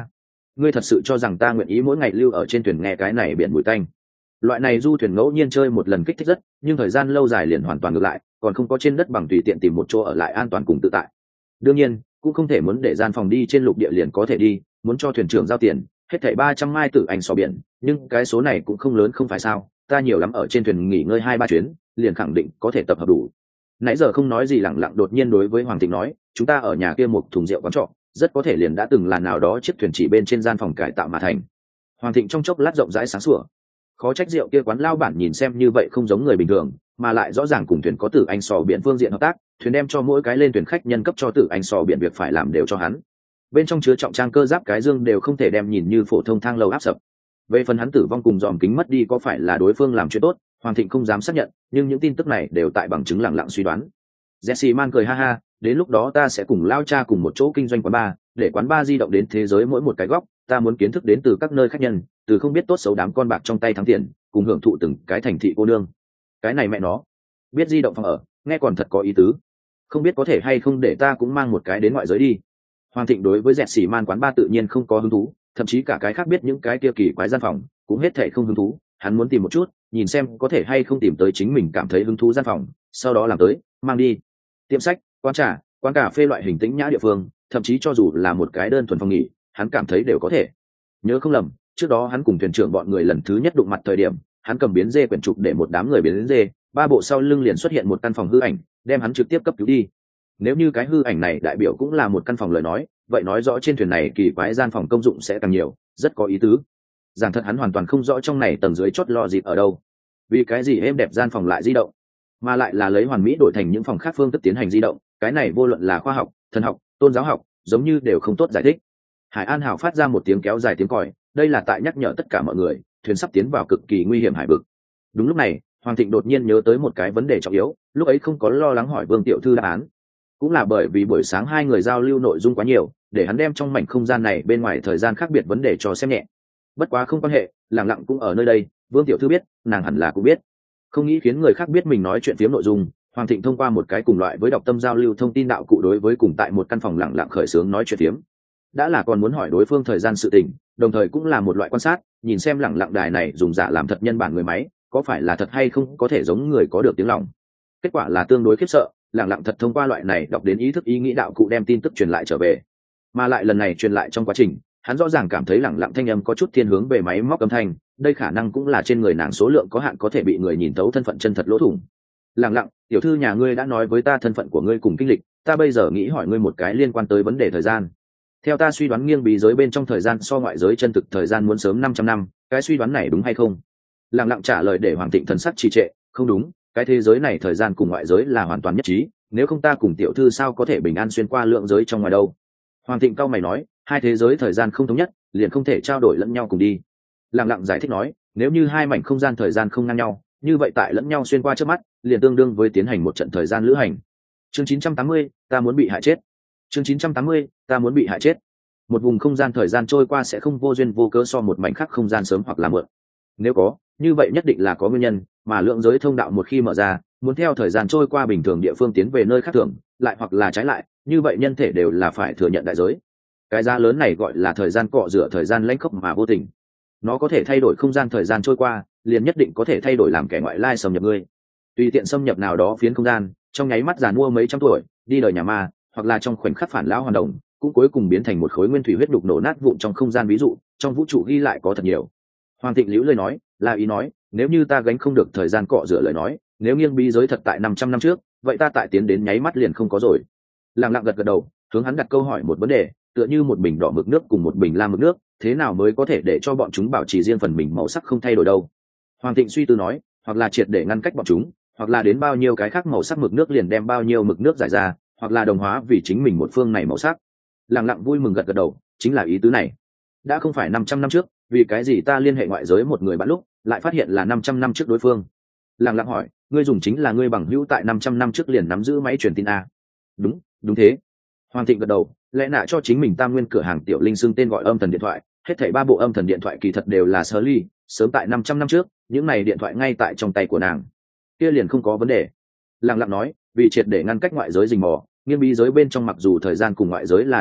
Speaker 1: ngươi thật sự cho rằng ta nguyện ý mỗi ngày lưu ở trên thuyền nghe cái này biển bụi tanh? Loại này du thuyền ngẫu nhiên chơi một lần kích thích rất, nhưng thời gian lâu dài liền hoàn toàn ngược lại, còn không có trên đất bằng tùy tiện tìm một chỗ ở lại an toàn cùng tự tại. Đương nhiên cũng không thể muốn để gian phòng đi trên lục địa liền có thể đi, muốn cho thuyền trưởng giao tiền hết thảy ba trăm mai tử anh sò biển, nhưng cái số này cũng không lớn không phải sao? Ta nhiều lắm ở trên thuyền nghỉ ngơi hai ba chuyến liền khẳng định có thể tập hợp đủ. Nãy giờ không nói gì lẳng lặng đột nhiên đối với Hoàng Thịnh nói, chúng ta ở nhà kia một thùng rượu quán trọ, rất có thể liền đã từng là nào đó chiếc thuyền chỉ bên trên gian phòng cải tạo mà thành. Hoàng Thịnh trong chốc lát rộng rãi sáng sủa, khó trách rượu kia quán lao bản nhìn xem như vậy không giống người bình thường, mà lại rõ ràng cùng thuyền có tử anh sò biển phương diện hợp tác, thuyền đem cho mỗi cái lên thuyền khách nhân cấp cho tử anh sò biển việc phải làm đều cho hắn. Bên trong chứa trọng trang cơ giáp cái dương đều không thể đem nhìn như phổ thông thang lầu áp sập. Về phần hắn tử vong cùng dòm kính mất đi có phải là đối phương làm chuyện tốt, Hoàng Thịnh không dám xác nhận, nhưng những tin tức này đều tại bằng chứng lặng lặng suy đoán. Jesse Man cười ha ha, đến lúc đó ta sẽ cùng lao cha cùng một chỗ kinh doanh quán bar, để quán bar di động đến thế giới mỗi một cái góc, ta muốn kiến thức đến từ các nơi khách nhân, từ không biết tốt xấu đám con bạc trong tay thắng tiền, cùng hưởng thụ từng cái thành thị cô nương. Cái này mẹ nó, biết di động phòng ở, nghe còn thật có ý tứ. Không biết có thể hay không để ta cũng mang một cái đến ngoại giới đi. Hoàng Thịnh đối với Jesse Man quán bar tự nhiên không có hứng thú, thậm chí cả cái khác biết những cái kia kỳ quái gian phòng, cũng hết thảy không hứng thú, hắn muốn tìm một chút, nhìn xem có thể hay không tìm tới chính mình cảm thấy hứng thú gian phòng, sau đó làm tới, mang đi. Tiệm sách, quán trà, quán cà phê loại hình tĩnh nhã địa phương, thậm chí cho dù là một cái đơn thuần phòng nghỉ, hắn cảm thấy đều có thể. Nhớ không lầm, trước đó hắn cùng thuyền trưởng bọn người lần thứ nhất đụng mặt thời điểm, hắn cầm biến dê quyển trục để một đám người biến dê, ba bộ sau lưng liền xuất hiện một căn phòng hư ảnh, đem hắn trực tiếp cấp cứu đi. Nếu như cái hư ảnh này đại biểu cũng là một căn phòng lời nói, vậy nói rõ trên thuyền này kỳ quái gian phòng công dụng sẽ càng nhiều, rất có ý tứ. Giảng thật hắn hoàn toàn không rõ trong này tầng dưới chốt lo dịp ở đâu, vì cái gì êm đẹp gian phòng lại di động, mà lại là lấy hoàn mỹ đổi thành những phòng khác phương thức tiến hành di động, cái này vô luận là khoa học, thần học, tôn giáo học, giống như đều không tốt giải thích. Hải An Hảo phát ra một tiếng kéo dài tiếng còi, đây là tại nhắc nhở tất cả mọi người, thuyền sắp tiến vào cực kỳ nguy hiểm hải vực. Đúng lúc này, Hoàng Thịnh đột nhiên nhớ tới một cái vấn đề trọng yếu, lúc ấy không có lo lắng hỏi Vương tiểu thư đáp án, cũng là bởi vì buổi sáng hai người giao lưu nội dung quá nhiều, để hắn đem trong mảnh không gian này bên ngoài thời gian khác biệt vấn đề cho xem nhẹ. Bất quá không quan hệ, lẳng lặng cũng ở nơi đây, Vương tiểu thư biết, nàng hẳn là cũng biết. Không nghĩ khiến người khác biết mình nói chuyện phiếm nội dung, Hoàng Thịnh thông qua một cái cùng loại với đọc tâm giao lưu thông tin đạo cụ đối với cùng tại một căn phòng lẳng lặng khởi xướng nói chuyện phiếm. Đã là còn muốn hỏi đối phương thời gian sự tình, đồng thời cũng là một loại quan sát, nhìn xem lẳng lặng đài này dùng giả làm thật nhân bản người máy, có phải là thật hay không có thể giống người có được tiếng lòng. Kết quả là tương đối khiếp sợ, lẳng lặng thật thông qua loại này đọc đến ý thức ý nghĩ đạo cụ đem tin tức truyền lại trở về. Mà lại lần này truyền lại trong quá trình, hắn rõ ràng cảm thấy lẳng lặng thanh âm có chút thiên hướng về máy móc âm thanh, đây khả năng cũng là trên người nàng số lượng có hạn có thể bị người nhìn thấu thân phận chân thật lỗ thủng. Lẳng lặng, tiểu thư nhà ngươi đã nói với ta thân phận của ngươi cùng kinh lịch, ta bây giờ nghĩ hỏi ngươi một cái liên quan tới vấn đề thời gian. Theo ta suy đoán nghiêng bí giới bên trong thời gian so ngoại giới chân thực thời gian muốn sớm năm trăm năm, cái suy đoán này đúng hay không? Lẳng lặng trả lời để Hoàng Thịnh thần sắc trì trệ, không đúng, cái thế giới này thời gian cùng ngoại giới là hoàn toàn nhất trí, nếu không ta cùng tiểu thư sao có thể bình an xuyên qua lượng giới trong ngoài đâu? Hoàng Thịnh cau mày nói, hai thế giới thời gian không thống nhất, liền không thể trao đổi lẫn nhau cùng đi. Lẳng lặng giải thích nói, nếu như hai mảnh không gian thời gian không ngang nhau, như vậy tại lẫn nhau xuyên qua trước mắt, liền tương đương với tiến hành một trận thời gian lữ hành. Chương chín trăm tám mươi, ta muốn bị hại chết. Chương chín trăm tám mươi, ta muốn bị hại chết. Một vùng không gian thời gian trôi qua sẽ không vô duyên vô cớ so một mảnh khác không gian sớm hoặc là muộn. Nếu có, như vậy nhất định là có nguyên nhân, mà lượng giới thông đạo một khi mở ra, muốn theo thời gian trôi qua bình thường địa phương tiến về nơi khác thường, lại hoặc là trái lại, như vậy nhân thể đều là phải thừa nhận đại giới. Cái giá lớn này gọi là thời gian cọ rửa thời gian lãnh khốc mà vô tình. Nó có thể thay đổi không gian thời gian trôi qua, liền nhất định có thể thay đổi làm kẻ ngoại lai xâm nhập ngươi. Tùy tiện xâm nhập nào đó phiến không gian, trong nháy mắt già mua mấy trăm tuổi, đi đời nhà ma, hoặc là trong khoảnh khắc phản lão hoàn đồng, cũng cuối cùng biến thành một khối nguyên thủy huyết đục nổ nát vụn trong không gian, ví dụ, trong vũ trụ ghi lại có thật nhiều. Hoàng Thịnh liễu lời nói, là ý nói, nếu như ta gánh không được thời gian cọ rửa lời nói, nếu nghiêng bí giới thật tại năm trăm năm trước, vậy ta tại tiến đến nháy mắt liền không có rồi. Lặng lặng gật gật đầu, hướng hắn đặt câu hỏi một vấn đề, tựa như một bình đỏ mực nước cùng một bình lam mực nước, thế nào mới có thể để cho bọn chúng bảo trì riêng phần mình màu sắc không thay đổi đâu? Hoàng Thịnh suy tư nói, hoặc là triệt để ngăn cách bọn chúng, hoặc là đến bao nhiêu cái khác màu sắc mực nước liền đem bao nhiêu mực nước giải ra, hoặc là đồng hóa vì chính mình một phương này màu sắc. Lặng lặng vui mừng gật gật đầu, chính là ý tứ này. Đã không phải năm trăm năm trước, vì cái gì ta liên hệ ngoại giới một người bạn lúc, lại phát hiện là năm trăm năm trước đối phương? Lặng lặng hỏi, ngươi dùng chính là ngươi bằng hữu tại năm trăm năm trước liền nắm giữ máy truyền tin a? Đúng, đúng thế. Hoàng Thịnh gật đầu, lẽ nạ cho chính mình tam nguyên cửa hàng tiểu linh xưng tên gọi âm thần điện thoại, hết thảy ba bộ âm thần điện thoại kỳ thật đều là Shirley, sớm tại năm trăm năm trước, những này điện thoại ngay tại trong tay của nàng. Kia liền không có vấn đề. Lặng lặng nói, vì triệt để ngăn cách ngoại giới rình mò, nghiêng bí giới bên trong mặc dù thời gian cùng ngoại giới là đồng bộ,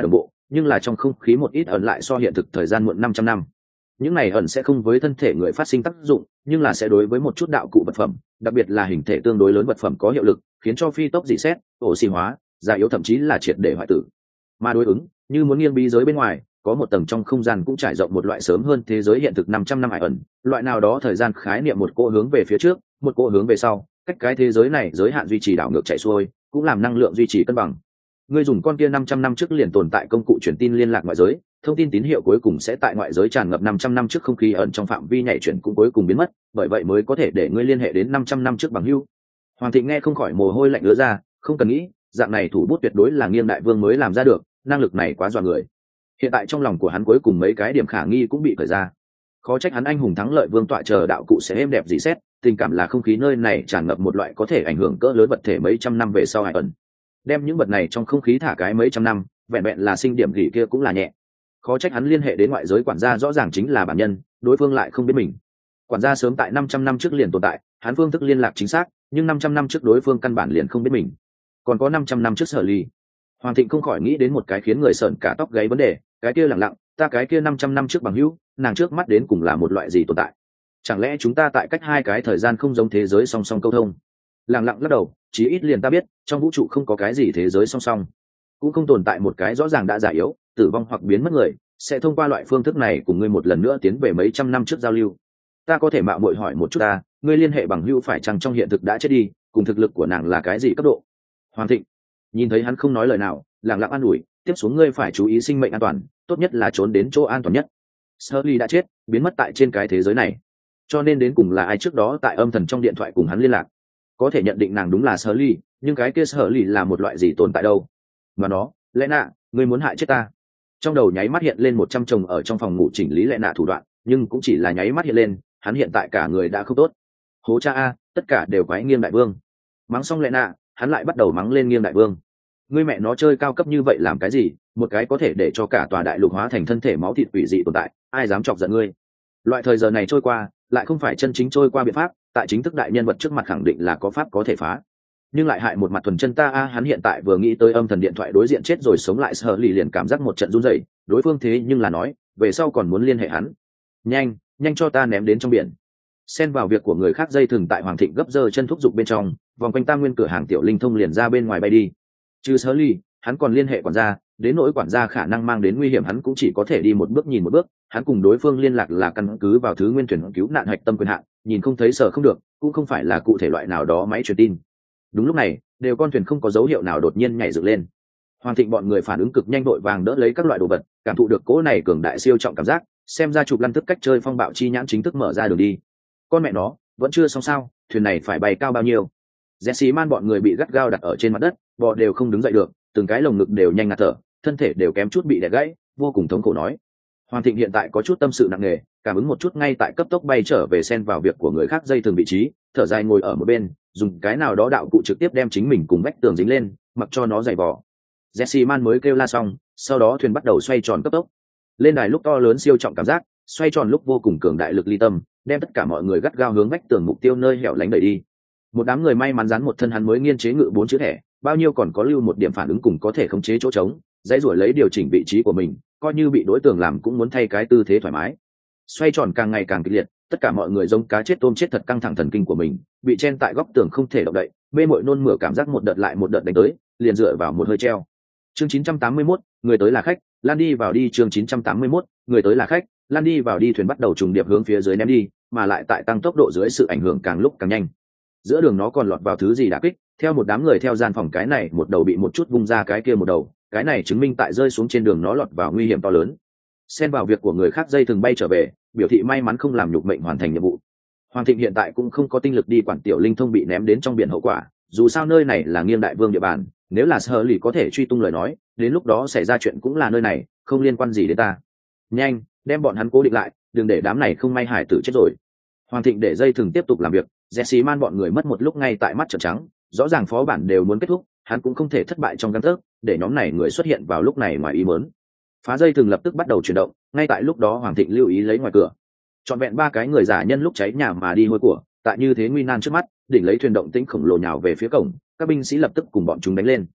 Speaker 1: nhưng là trong không khí một ít ẩn lại so hiện thực thời gian muộn năm trăm năm. Những này ẩn sẽ không với thân thể người phát sinh tác dụng, nhưng là sẽ đối với một chút đạo cụ vật phẩm, đặc biệt là hình thể tương đối lớn vật phẩm có hiệu lực, khiến cho phi tốc dị xét, oxy hóa, già yếu thậm chí là triệt để hoại tử. Mà đối ứng, như muốn nghiêng bí giới bên ngoài, có một tầng trong không gian cũng trải rộng một loại sớm hơn thế giới hiện thực năm trăm năm ải ẩn, loại nào đó thời gian khái niệm một cỗ hướng về phía trước, một cỗ hướng về sau, cách cái thế giới này giới hạn duy trì đảo ngược chạy xuôi, cũng làm năng lượng duy trì cân bằng. Ngươi dùng con kia năm trăm năm trước liền tồn tại công cụ truyền tin liên lạc ngoại giới, thông tin tín hiệu cuối cùng sẽ tại ngoại giới tràn ngập năm trăm năm trước không khí ẩn trong phạm vi nhảy chuyển cũng cuối cùng biến mất, bởi vậy mới có thể để ngươi liên hệ đến năm trăm năm trước bằng hữu. Hoàng Thịnh nghe không khỏi mồ hôi lạnh ứa ra, không cần nghĩ, dạng này thủ bút tuyệt đối là Nghiêng đại vương mới làm ra được, năng lực này quá dọa người. Hiện tại trong lòng của hắn cuối cùng mấy cái điểm khả nghi cũng bị khởi ra. Khó trách hắn anh hùng thắng lợi vương tọa chờ đạo cụ sẽ êm đẹp dị xét, tình cảm là không khí nơi này tràn ngập một loại có thể ảnh hưởng cỡ lớn vật thể mấy trăm năm về sau hải ẩn. Đem những vật này trong không khí thả cái mấy trăm năm, vẹn vẹn là sinh điểm gỉ kia cũng là nhẹ. Khó trách hắn liên hệ đến ngoại giới quản gia rõ ràng chính là bản nhân, đối phương lại không biết mình. Quản gia sớm tại năm trăm năm trước liền tồn tại, hắn phương thức liên lạc chính xác, nhưng năm trăm năm trước đối phương căn bản liền không biết mình. Còn có năm trăm năm trước Sở Ly. Hoàng Thịnh không khỏi nghĩ đến một cái khiến người sởn cả tóc gáy vấn đề, cái kia lẳng lặng, ta cái kia năm trăm năm trước bằng hữu, nàng trước mắt đến cùng là một loại gì tồn tại? Chẳng lẽ chúng ta tại cách hai cái thời gian không giống thế giới song song câu thông? Lẳng lặng lắc đầu, chí ít liền ta biết, trong vũ trụ không có cái gì thế giới song song, cũng không tồn tại một cái rõ ràng đã già yếu, tử vong hoặc biến mất người, sẽ thông qua loại phương thức này cùng ngươi một lần nữa tiến về mấy trăm năm trước giao lưu. Ta có thể mạo muội hỏi một chút ta, ngươi liên hệ bằng hữu phải chăng trong hiện thực đã chết đi, cùng thực lực của nàng là cái gì cấp độ? Hoàng Thịnh nhìn thấy hắn không nói lời nào, lặng lặng an ủi, tiếp xuống ngươi phải chú ý sinh mệnh an toàn, tốt nhất là trốn đến chỗ an toàn nhất. Shirley đã chết, biến mất tại trên cái thế giới này, cho nên đến cùng là ai trước đó tại âm thần trong điện thoại cùng hắn liên lạc? Có thể nhận định nàng đúng là Shirley, nhưng cái kia Shirley là một loại gì tồn tại đâu? Mà nó, lẽ nạ, ngươi muốn hại chết ta? Trong đầu nháy mắt hiện lên một trăm chồng ở trong phòng ngủ chỉnh lý lẽ nạ thủ đoạn, nhưng cũng chỉ là nháy mắt hiện lên, hắn hiện tại cả người đã không tốt. Hố cha a, tất cả đều quái Nghiêng đại vương. Mắng xong lẽ nạ, hắn lại bắt đầu mắng lên Nghiêng đại vương. Ngươi mẹ nó chơi cao cấp như vậy làm cái gì? Một cái có thể để cho cả tòa đại lục hóa thành thân thể máu thịt quỷ dị tồn tại, ai dám chọc giận ngươi? Loại thời giờ này trôi qua, lại không phải chân chính trôi qua biện pháp, tại chính thức đại nhân vật trước mặt khẳng định là có pháp có thể phá, nhưng lại hại một mặt thuần chân ta a. Hắn hiện tại vừa nghĩ tới âm thần điện thoại đối diện chết rồi sống lại Sở Lì liền cảm giác một trận run rẩy, đối phương thế nhưng là nói về sau còn muốn liên hệ hắn. Nhanh, nhanh cho ta ném đến trong biển. Xen vào việc của người khác dây thừng tại Hoàng Thịnh gấp giơ chân thúc giục bên trong, vòng quanh tam nguyên cửa hàng tiểu linh thông liền ra bên ngoài bay đi. Trừ Sở Lì, hắn còn liên hệ quản gia, đến nỗi quản gia khả năng mang đến nguy hiểm hắn cũng chỉ có thể đi một bước nhìn một bước. Hắn cùng đối phương liên lạc là căn cứ vào thứ nguyên thuyền cứu nạn hạch tâm quyền hạn, nhìn không thấy sợ không được, cũng không phải là cụ thể loại nào đó máy truyền tin. Đúng lúc này, đều con thuyền không có dấu hiệu nào đột nhiên nhảy dựng lên. Hoàng Thịnh bọn người phản ứng cực nhanh, đội vàng đỡ lấy các loại đồ vật, cảm thụ được cỗ này cường đại siêu trọng cảm giác, xem ra chụp lăn thức cách chơi phong bạo chi nhãn chính thức mở ra đường đi. Con mẹ nó, vẫn chưa xong sao? Thuyền này phải bay cao bao nhiêu? Jesse Man bọn người bị gắt gao đặt ở trên mặt đất, bò đều không đứng dậy được, từng cái lồng ngực đều nhanh ngạt thở, thân thể đều kém chút bị đè gãy, vô cùng thống khổ nói. Hoàng Thịnh hiện tại có chút tâm sự nặng nề, cảm ứng một chút ngay tại cấp tốc bay trở về xen vào việc của người khác dây thường vị trí, thở dài ngồi ở một bên, dùng cái nào đó đạo cụ trực tiếp đem chính mình cùng vách tường dính lên, mặc cho nó dày vò. Jesse Man mới kêu la xong, sau đó thuyền bắt đầu xoay tròn cấp tốc. Lên đài lúc to lớn siêu trọng cảm giác, xoay tròn lúc vô cùng cường đại lực ly tâm, đem tất cả mọi người gắt gao hướng vách tường mục tiêu nơi hẻo lánh đẩy đi. Một đám người may mắn dán một thân hắn mới nghiên chế ngự bốn chữ thẻ, bao nhiêu còn có lưu một điểm phản ứng cùng có thể khống chế chỗ trống, dãy rủi lấy điều chỉnh vị trí của mình, coi như bị đối tượng làm cũng muốn thay cái tư thế thoải mái. Xoay tròn càng ngày càng kịch liệt, tất cả mọi người giống cá chết tôm chết thật căng thẳng thần kinh của mình, bị chen tại góc tường không thể động đậy, mê mội nôn mửa cảm giác một đợt lại một đợt đánh tới, liền dựa vào một hơi treo. Chương chín trăm tám mươi mốt, người tới là khách, lan đi vào đi. Chương chín trăm tám mươi mốt, người tới là khách, lan đi vào đi. Thuyền bắt đầu trùng điệp hướng phía dưới ném đi, mà lại tại tăng tốc độ dưới sự ảnh hưởng càng lúc càng nhanh. Giữa đường nó còn lọt vào thứ gì đả kích, theo một đám người theo gian phòng cái này một đầu bị một chút vung ra cái kia một đầu, cái này chứng minh tại rơi xuống trên đường nó lọt vào nguy hiểm to lớn. Xen vào việc của người khác dây thường bay trở về, biểu thị may mắn không làm nhục mệnh hoàn thành nhiệm vụ. Hoàng Thịnh hiện tại cũng không có tinh lực đi quản tiểu linh thông bị ném đến trong biển hậu quả, dù sao nơi này là Nghiêng đại vương địa bàn, nếu là Sở Lì có thể truy tung lời nói, đến lúc đó xảy ra chuyện cũng là nơi này, không liên quan gì đến ta. Nhanh, đem bọn hắn cố định lại, đừng để đám này không may hải tử chết rồi. Hoàng Thịnh để dây thường tiếp tục làm việc, Jesse Man bọn người mất một lúc ngay tại mắt trợn trắng, rõ ràng phó bản đều muốn kết thúc, hắn cũng không thể thất bại trong gang tấc, để nhóm này người xuất hiện vào lúc này ngoài ý muốn. Phá dây thường lập tức bắt đầu chuyển động, ngay tại lúc đó Hoàng Thịnh lưu ý lấy ngoài cửa. Trọn vẹn ba cái người giả nhân lúc cháy nhà mà đi hôi của, tại như thế nguy nan trước mắt, đỉnh lấy thuyền động tĩnh khổng lồ nhào về phía cổng, các binh sĩ lập tức cùng bọn chúng đánh lên.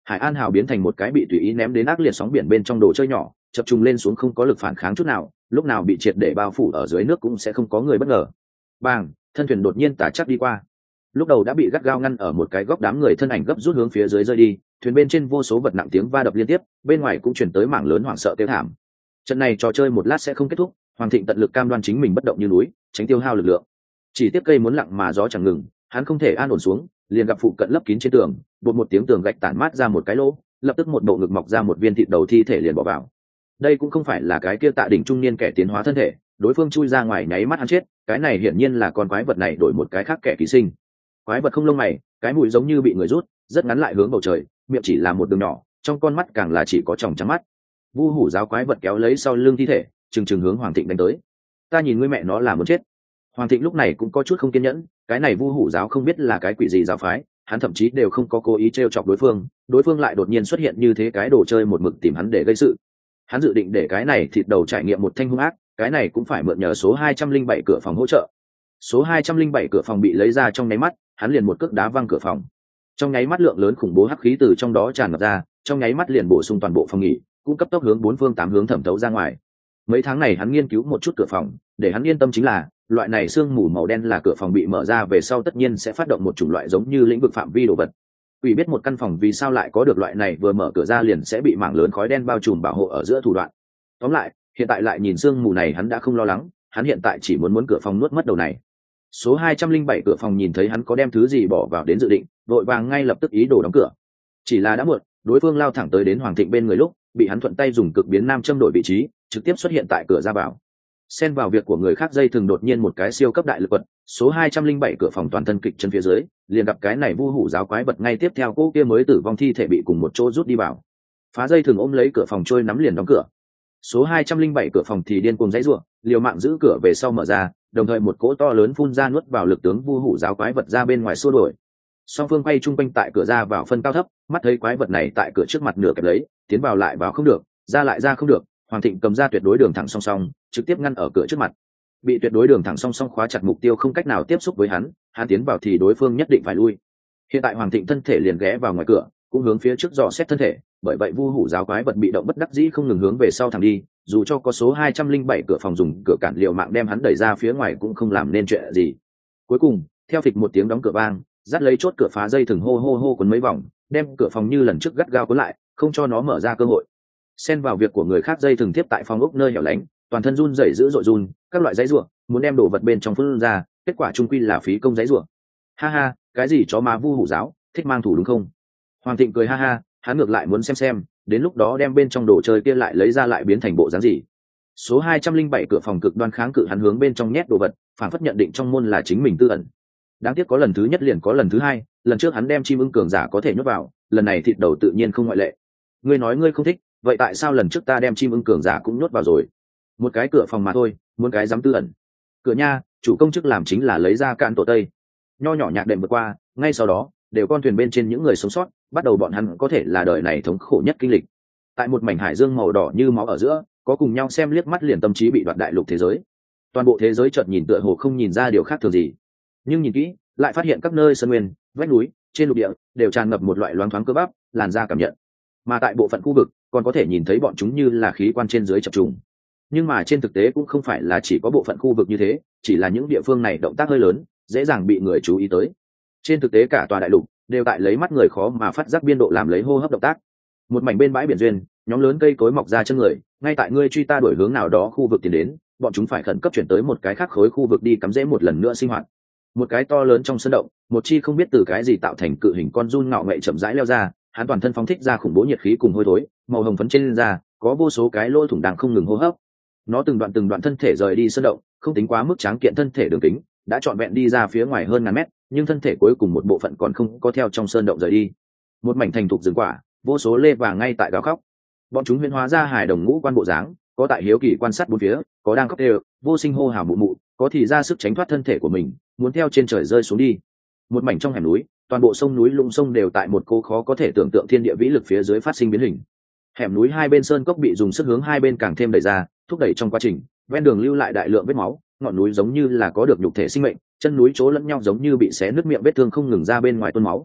Speaker 1: Hải An Hào biến thành một cái bị tùy ý ném đến ác liệt sóng biển bên trong đồ chơi nhỏ, chập trùng lên xuống không có lực phản kháng chút nào, lúc nào bị triệt để bao phủ ở dưới nước cũng sẽ không có người bất ngờ. Bàng, thân thuyền đột nhiên tả chắc đi qua. Lúc đầu đã bị gắt gao ngăn ở một cái góc, đám người thân ảnh gấp rút hướng phía dưới rơi đi, thuyền bên trên vô số vật nặng tiếng va đập liên tiếp, bên ngoài cũng chuyển tới mảng lớn hoảng sợ kêu thảm. Trận này trò chơi một lát sẽ không kết thúc, Hoàng Thịnh tận lực cam đoan chính mình bất động như núi, tránh tiêu hao lực lượng. Chỉ tiếp cây muốn lặng mà gió chẳng ngừng, hắn không thể an ổn xuống, liền gặp phụ cận lấp kín trên tường, bột một tiếng tường gạch tản mát ra một cái lỗ, lập tức một bộ ngực mọc ra một viên thịt đầu thi thể liền bỏ vào. Đây cũng không phải là cái kia Tạ Đỉnh trung niên kẻ tiến hóa thân thể, đối phương chui ra ngoài nháy mắt hắn chết, cái này hiển nhiên là con quái vật này đổi một cái khác kẻ ký sinh. Quái vật không lông mày, cái mũi giống như bị người rút, rất ngắn lại hướng bầu trời, miệng chỉ là một đường nhỏ, trong con mắt càng là chỉ có tròng trắng mắt. Vu hủ giáo quái vật kéo lấy sau lưng thi thể, chừng chừng hướng Hoàng Thịnh đánh tới. Ta nhìn ngươi mẹ nó là muốn chết. Hoàng Thịnh lúc này cũng có chút không kiên nhẫn, cái này Vu hủ giáo không biết là cái quỷ gì giáo phái, hắn thậm chí đều không có cố ý trêu chọc đối phương, đối phương lại đột nhiên xuất hiện như thế cái đồ chơi một mực tìm hắn để gây sự. Hắn dự định để cái này thịt đầu trải nghiệm một thanh hung ác, cái này cũng phải mượn nhờ số hai trăm linh bảy cửa phòng hỗ trợ. Số hai trăm linh bảy cửa phòng bị lấy ra trong nháy mắt, hắn liền một cước đá văng cửa phòng. Trong nháy mắt lượng lớn khủng bố hắc khí từ trong đó tràn ngập ra, trong nháy mắt liền bổ sung toàn bộ phòng nghỉ, cũng cấp tốc hướng bốn phương tám hướng thẩm thấu ra ngoài. Mấy tháng này hắn nghiên cứu một chút cửa phòng, để hắn yên tâm chính là loại này sương mù màu đen là cửa phòng bị mở ra về sau tất nhiên sẽ phát động một chủng loại giống như lĩnh vực phạm vi đồ vật. Ủy biết một căn phòng vì sao lại có được loại này vừa mở cửa ra liền sẽ bị mảng lớn khói đen bao trùm bảo hộ ở giữa thủ đoạn. Tóm lại, hiện tại lại nhìn sương mù này hắn đã không lo lắng, hắn hiện tại chỉ muốn muốn cửa phòng nuốt mất đầu này. Số hai trăm linh bảy cửa phòng nhìn thấy hắn có đem thứ gì bỏ vào đến dự định, vội vàng ngay lập tức ý đồ đóng cửa. Chỉ là đã muộn, đối phương lao thẳng tới đến Hoàng Thịnh bên người lúc, bị hắn thuận tay dùng cực biến nam châm đổi vị trí, trực tiếp xuất hiện tại cửa ra vào. Xen vào việc của người khác dây thường đột nhiên một cái siêu cấp đại lực quật, số hai trăm linh bảy cửa phòng toàn thân kịch chân phía dưới, liền gặp cái này Vu hủ giáo quái vật ngay tiếp theo cô kia mới tử vong thi thể bị cùng một chỗ rút đi vào. Phá dây thường ôm lấy cửa phòng trôi nắm liền đóng cửa. Số hai trăm linh bảy cửa phòng thì điên cuồng giãy giụa, liều mạng giữ cửa về sau mở ra, đồng thời một cỗ to lớn phun ra nuốt vào lực tướng Vu hủ giáo quái vật ra bên ngoài xua đuổi. Song phương quay chung quanh tại cửa ra vào phân cao thấp, mắt thấy quái vật này tại cửa trước mặt nửa kẹp lấy, tiến vào lại vào không được, ra lại ra không được. Hoàng Thịnh cầm ra tuyệt đối đường thẳng song song, trực tiếp ngăn ở cửa trước mặt. Bị tuyệt đối đường thẳng song song khóa chặt mục tiêu không cách nào tiếp xúc với hắn, hắn tiến vào thì đối phương nhất định phải lui. Hiện tại Hoàng Thịnh thân thể liền ghé vào ngoài cửa, cũng hướng phía trước dò xét thân thể, bởi vậy Vu hủ giáo quái vật bị động bất đắc dĩ không ngừng hướng về sau thẳng đi, dù cho có số hai trăm linh bảy cửa phòng dùng cửa cản liều mạng đem hắn đẩy ra phía ngoài cũng không làm nên chuyện gì. Cuối cùng, theo phịch một tiếng đóng cửa vang, dắt lấy chốt cửa phá dây thừng hô hô hô cuốn mấy vòng, đem cửa phòng như lần trước gắt gao cuốn lại, không cho nó mở ra cơ hội. Xen vào việc của người khác dây thừng tiếp tại phòng ốc nơi hẻo lánh, toàn thân run rẩy dữ dội run, các loại giấy rủa, muốn đem đồ vật bên trong phun ra, kết quả trung quy là phí công giấy rủa. Ha ha, cái gì chó má Vu hủ giáo, thích mang thủ đúng không? Hoàng Thịnh cười ha ha, hắn ngược lại muốn xem xem, đến lúc đó đem bên trong đồ chơi kia lại lấy ra lại biến thành bộ dáng gì. Số hai trăm linh bảy cửa phòng cực đoan kháng cự hắn hướng bên trong nhét đồ vật, phản phất nhận định trong môn là chính mình tư ẩn. Đáng tiếc có lần thứ nhất liền có lần thứ hai, lần trước hắn đem chim ưng cường giả có thể nhốt vào, lần này thịt đầu tự nhiên không ngoại lệ. Ngươi nói ngươi không thích, vậy tại sao lần trước ta đem chim ưng cường giả cũng nhốt vào rồi? Một cái cửa phòng mà thôi, muốn cái dám tư ẩn. Cửa nha, chủ công chức làm chính là lấy ra cạn tổ tây. Nho nhỏ nhạc đệm vượt qua, ngay sau đó, đều con thuyền bên trên những người sống sót, bắt đầu bọn hắn có thể là đời này thống khổ nhất kinh lịch. Tại một mảnh hải dương màu đỏ như máu ở giữa, có cùng nhau xem liếc mắt liền tâm trí bị đoạt đại lục thế giới. Toàn bộ thế giới chợt nhìn tựa hồ không nhìn ra điều khác thường gì, nhưng nhìn kỹ, lại phát hiện các nơi sơn nguyên, vách núi, trên lục địa đều tràn ngập một loại loáng thoáng cơ bắp, làn da cảm nhận. Mà tại bộ phận khu vực, còn có thể nhìn thấy bọn chúng như là khí quan trên dưới chập trùng. Nhưng mà trên thực tế cũng không phải là chỉ có bộ phận khu vực như thế, chỉ là những địa phương này động tác hơi lớn, dễ dàng bị người chú ý tới. Trên thực tế cả tòa đại lục đều tại lấy mắt người khó mà phát giác biên độ làm lấy hô hấp động tác. Một mảnh bên bãi biển duyên, nhóm lớn cây cối mọc ra chân người, ngay tại ngươi truy ta đuổi hướng nào đó khu vực tiến đến, bọn chúng phải khẩn cấp chuyển tới một cái khác khối khu vực đi cắm rễ một lần nữa sinh hoạt. Một cái to lớn trong sân động, một chi không biết từ cái gì tạo thành cự hình con giun ngạo nghệ chậm rãi leo ra, hắn toàn thân phóng thích ra khủng bố nhiệt khí cùng hôi thối, màu hồng phấn trên da có vô số cái lỗ thủng đang không ngừng hô hấp. Nó từng đoạn từng đoạn thân thể rời đi sân động, không tính quá mức tráng kiện thân thể đường kính, đã trọn vẹn đi ra phía ngoài hơn ngàn mét, nhưng thân thể cuối cùng một bộ phận còn không có theo trong sơn động rời đi. Một mảnh thành thục rừng quả, vô số lê vàng ngay tại gào khóc. Bọn chúng huyễn hóa ra hài đồng ngũ quan bộ dáng, có tại hiếu kỳ quan sát bốn phía, có đang khóc đều, vô sinh hô hào mụ mụ, có thì ra sức tránh thoát thân thể của mình, muốn theo trên trời rơi xuống đi. Một mảnh trong hẻm núi, toàn bộ sông núi lũng sông đều tại một cô khó có thể tưởng tượng thiên địa vĩ lực phía dưới phát sinh biến hình. Hẻm núi hai bên sơn cốc bị dùng sức hướng hai bên càng thêm đẩy ra, thúc đẩy trong quá trình, ven đường lưu lại đại lượng vết máu, ngọn núi giống như là có được nhục thể sinh mệnh, chân núi chỗ lẫn nhau giống như bị xé nứt miệng vết thương không ngừng ra bên ngoài tuôn máu.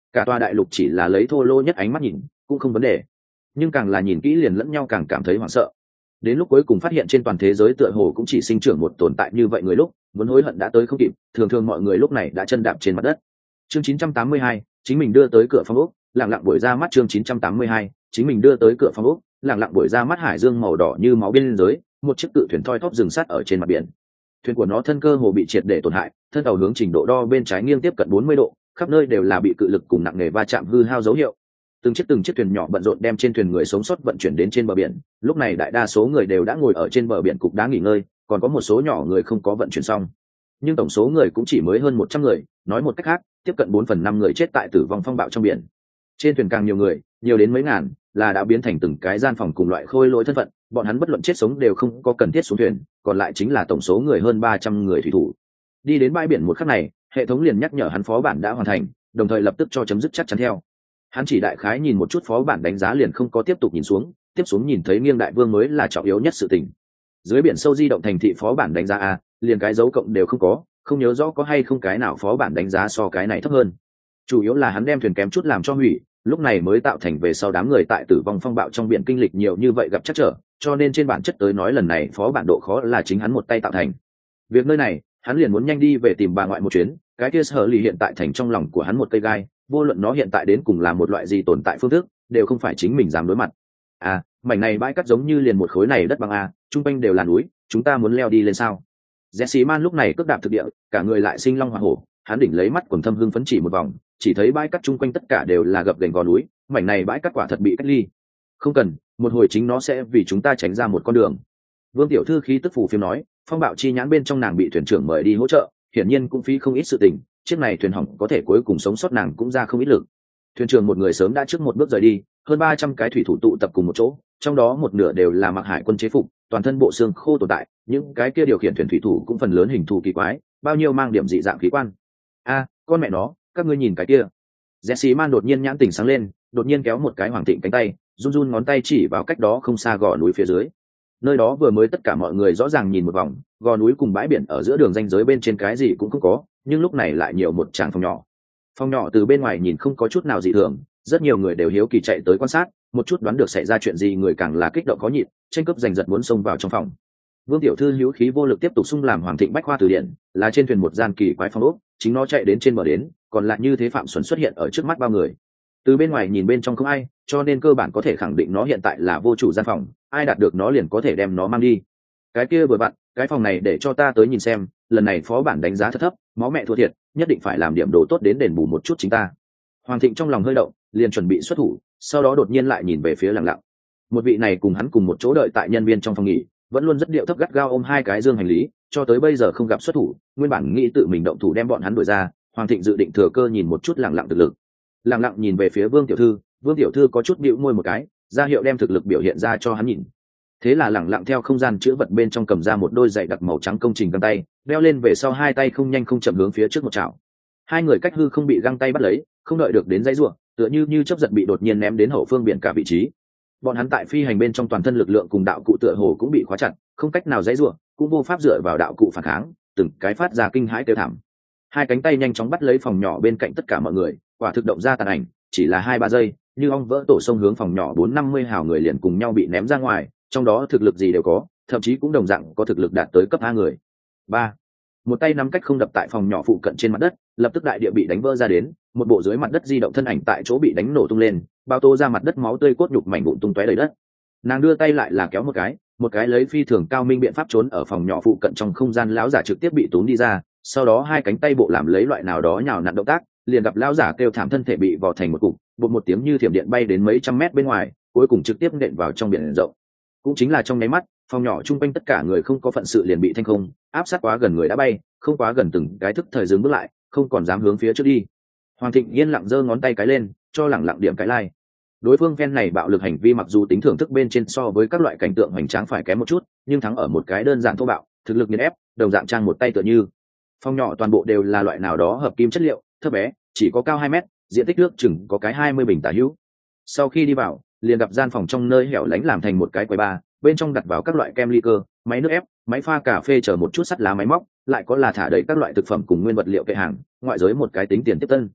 Speaker 1: cả tòa đại lục chỉ là lấy thô lô nhất ánh mắt nhìn cũng không vấn đề, nhưng càng là nhìn kỹ liền lẫn nhau càng cảm thấy hoảng sợ. Đến lúc cuối cùng phát hiện trên toàn thế giới tựa hồ cũng chỉ sinh trưởng một tồn tại như vậy người lúc muốn hối hận đã tới không kịp, thường thường mọi người lúc này đã chân đạp trên mặt đất. Chương chín trăm tám mươi hai, chính mình đưa tới cửa phòng ốc, lặng lặng buổi ra mắt. Chương chín trăm tám mươi hai, chính mình đưa tới cửa phòng ốc, lặng lặng buổi ra mắt. Hải dương màu đỏ như máu bên dưới, một chiếc cự thuyền thoi thóp dừng sát ở trên mặt biển. Thuyền của nó thân cơ hồ bị triệt để tổn hại, thân tàu hướng trình độ đo bên trái nghiêng tiếp cận bốn mươi độ, khắp nơi đều là bị cự lực cùng nặng nề va chạm hư hao dấu hiệu. Từng chiếc từng chiếc thuyền nhỏ bận rộn đem trên thuyền người sống sót vận chuyển đến trên bờ biển. Lúc này đại đa số người đều đã ngồi ở trên bờ biển cục đá nghỉ ngơi, còn có một số nhỏ người không có vận chuyển xong, nhưng tổng số người cũng chỉ mới hơn một trăm người. Nói một cách khác, tiếp cận bốn phần năm người chết tại tử vong phong bạo trong biển. Trên thuyền càng nhiều người, nhiều đến mấy ngàn, là đã biến thành từng cái gian phòng cùng loại khôi lỗi thân phận, bọn hắn bất luận chết sống đều không có cần thiết xuống thuyền, còn lại chính là tổng số người hơn ba trăm người thủy thủ. Đi đến bãi biển một khắc này, hệ thống liền nhắc nhở hắn phó bản đã hoàn thành, đồng thời lập tức cho chấm dứt chắc chắn theo. Hắn chỉ đại khái nhìn một chút phó bản đánh giá liền không có tiếp tục nhìn xuống, tiếp xuống nhìn thấy nghiêng đại vương mới là trọng yếu nhất sự tình. Dưới biển sâu di động thành thị phó bản đánh giá a, liền cái dấu cộng đều không có, không nhớ rõ có hay không cái nào phó bản đánh giá so cái này thấp hơn. Chủ yếu là hắn đem thuyền kém chút làm cho hủy, lúc này mới tạo thành về sau đám người tại tử vong phong bạo trong biển kinh lịch nhiều như vậy gặp chắc trở, cho nên trên bản chất tới nói lần này phó bản độ khó là chính hắn một tay tạo thành. Việc nơi này, hắn liền muốn nhanh đi về tìm bà ngoại một chuyến, cái kia sở lì hiện tại thành trong lòng của hắn một cây gai, vô luận nó hiện tại đến cùng là một loại gì tồn tại phương thức, đều không phải chính mình dám đối mặt. À, mảnh này bãi cát giống như liền một khối này đất bằng a, trung quanh đều là núi, chúng ta muốn leo đi lên sao? Jesse Man lúc này cước đạp thực địa, cả người lại sinh long hỏa hổ, hắn đỉnh lấy mắt quần thâm hưng phấn chỉ một vòng, chỉ thấy bãi cát chung quanh tất cả đều là gập ghềnh gò núi, mảnh này bãi cát quả thật bị cách ly. Không cần, một hồi chính nó sẽ vì chúng ta tránh ra một con đường. Vương tiểu thư khí tức phù phiếm nói, phong bạo chi nhãn bên trong nàng bị thuyền trưởng mời đi hỗ trợ, hiển nhiên cũng phí không ít sự tình, chiếc này thuyền hỏng có thể cuối cùng sống sót nàng cũng ra không ít lực. Thuyền trưởng một người sớm đã trước một bước rời đi, hơn ba trăm cái thủy thủ tụ tập cùng một chỗ, trong đó một nửa đều là mặc hải quân chế phục, toàn thân bộ xương khô tồn tại, những cái kia điều khiển thuyền thủy thủ cũng phần lớn hình thù kỳ quái, bao nhiêu mang điểm dị dạng khí quan. A, con mẹ nó, các ngươi nhìn cái kia. Jesse Man đột nhiên nhãn tình sáng lên, đột nhiên kéo một cái Hoàng Thịnh cánh tay, run run ngón tay chỉ vào cách đó không xa gò núi phía dưới. Nơi đó vừa mới tất cả mọi người rõ ràng nhìn một vòng, gò núi cùng bãi biển ở giữa đường ranh giới bên trên cái gì cũng không có, nhưng lúc này lại nhiều một tràng phòng nhỏ. Phòng nhỏ từ bên ngoài nhìn không có chút nào dị thường, rất nhiều người đều hiếu kỳ chạy tới quan sát, một chút đoán được xảy ra chuyện gì người càng là kích động khó nhịn, tranh cướp giành giật muốn xông vào trong phòng. Vương tiểu thư hữu khí vô lực tiếp tục xung làm Hoàng Thịnh bách khoa từ điển, là trên thuyền một gian kỳ quái phòng ốc, chính nó chạy đến trên bờ đến, còn lại như thế phạm xuẩn xuất hiện ở trước mắt bao người. Từ bên ngoài nhìn bên trong không ai, cho nên cơ bản có thể khẳng định nó hiện tại là vô chủ gian phòng, ai đạt được nó liền có thể đem nó mang đi. Cái kia vừa vặn, cái phòng này để cho ta tới nhìn xem, lần này phó bản đánh giá thật thấp, máu mẹ thua thiệt, nhất định phải làm điểm đồ tốt đến đền bù một chút chính ta. Hoàng Thịnh trong lòng hơi động, liền chuẩn bị xuất thủ, sau đó đột nhiên lại nhìn về phía Lặng Lặng. Một vị này cùng hắn cùng một chỗ đợi tại nhân viên trong phòng nghỉ, vẫn luôn rất điệu thấp gắt gao ôm hai cái dương hành lý, cho tới bây giờ không gặp xuất thủ, nguyên bản nghĩ tự mình động thủ đem bọn hắn đuổi ra, Hoàng Thịnh dự định thừa cơ nhìn một chút Lặng Lặng thực lực. Lặng Lặng nhìn về phía Vương tiểu thư, Vương tiểu thư có chút bĩu môi một cái, ra hiệu đem thực lực biểu hiện ra cho hắn nhìn. Thế là Lặng Lặng theo không gian chứa vật bên trong cầm ra một đôi giày đặc màu trắng công trình găng tay, đeo lên về sau hai tay không nhanh không chậm hướng phía trước một chảo. Hai người cách hư không bị găng tay bắt lấy, không đợi được đến dãy rủa, tựa như như chớp giật bị đột nhiên ném đến hậu phương biển cả vị trí. Bọn hắn tại phi hành bên trong toàn thân lực lượng cùng đạo cụ tựa hồ cũng bị khóa chặt, không cách nào dãy rủa, cũng vô pháp dựa vào đạo cụ phản kháng, từng cái phát ra kinh hãi kêu thảm. Hai cánh tay nhanh chóng bắt lấy phòng nhỏ bên cạnh tất cả mọi người, quả thực động ra tàn ảnh, chỉ là hai ba giây, như ong vỡ tổ sông hướng phòng nhỏ bốn năm mươi hào người liền cùng nhau bị ném ra ngoài, trong đó thực lực gì đều có, thậm chí cũng đồng dạng có thực lực đạt tới cấp A người. Ba, một tay nắm cách không đập tại phòng nhỏ phụ cận trên mặt đất, lập tức đại địa bị đánh vỡ ra đến, một bộ dưới mặt đất di động thân ảnh tại chỗ bị đánh nổ tung lên, bao tô ra mặt đất máu tươi cốt nhục mảnh vụn tung tóe đầy đất. Nàng đưa tay lại là kéo một cái, một cái lấy phi thường cao minh biện pháp trốn ở phòng nhỏ phụ cận trong không gian lão giả trực tiếp bị tốn đi ra, sau đó hai cánh tay bộ làm lấy loại nào đó nhào nặn động tác, liền gặp lão giả kêu thảm thân thể bị vò thành một cục, bột một tiếng như thiểm điện bay đến mấy trăm mét bên ngoài, cuối cùng trực tiếp nện vào trong biển rộng. Cũng chính là trong nháy mắt, phòng nhỏ chung quanh tất cả người không có phận sự liền bị thanh không, áp sát quá gần người đã bay, không quá gần từng cái thức thời dừng bước lại, không còn dám hướng phía trước đi. Hoàng Thịnh yên lặng giơ ngón tay cái lên, cho Lặng Lặng điểm cái like. Đối phương phen này bạo lực hành vi mặc dù tính thưởng thức bên trên so với các loại cảnh tượng hoành tráng phải kém một chút, nhưng thắng ở một cái đơn giản thô bạo, thực lực nghiền ép, đồng dạng trang một tay tựa như. Phòng nhỏ toàn bộ đều là loại nào đó hợp kim chất liệu, thấp bé, chỉ có cao hai mét, diện tích nước chừng có cái hai mươi bình tả hữu. Sau khi đi vào, liền gặp gian phòng trong nơi hẻo lánh làm thành một cái quầy bar, bên trong đặt vào các loại kem ly cơ, máy nước ép, máy pha cà phê chờ một chút sắt lá máy móc, lại có là thả đầy các loại thực phẩm cùng nguyên vật liệu kệ hàng, ngoại giới một cái tính tiền tiếp tân.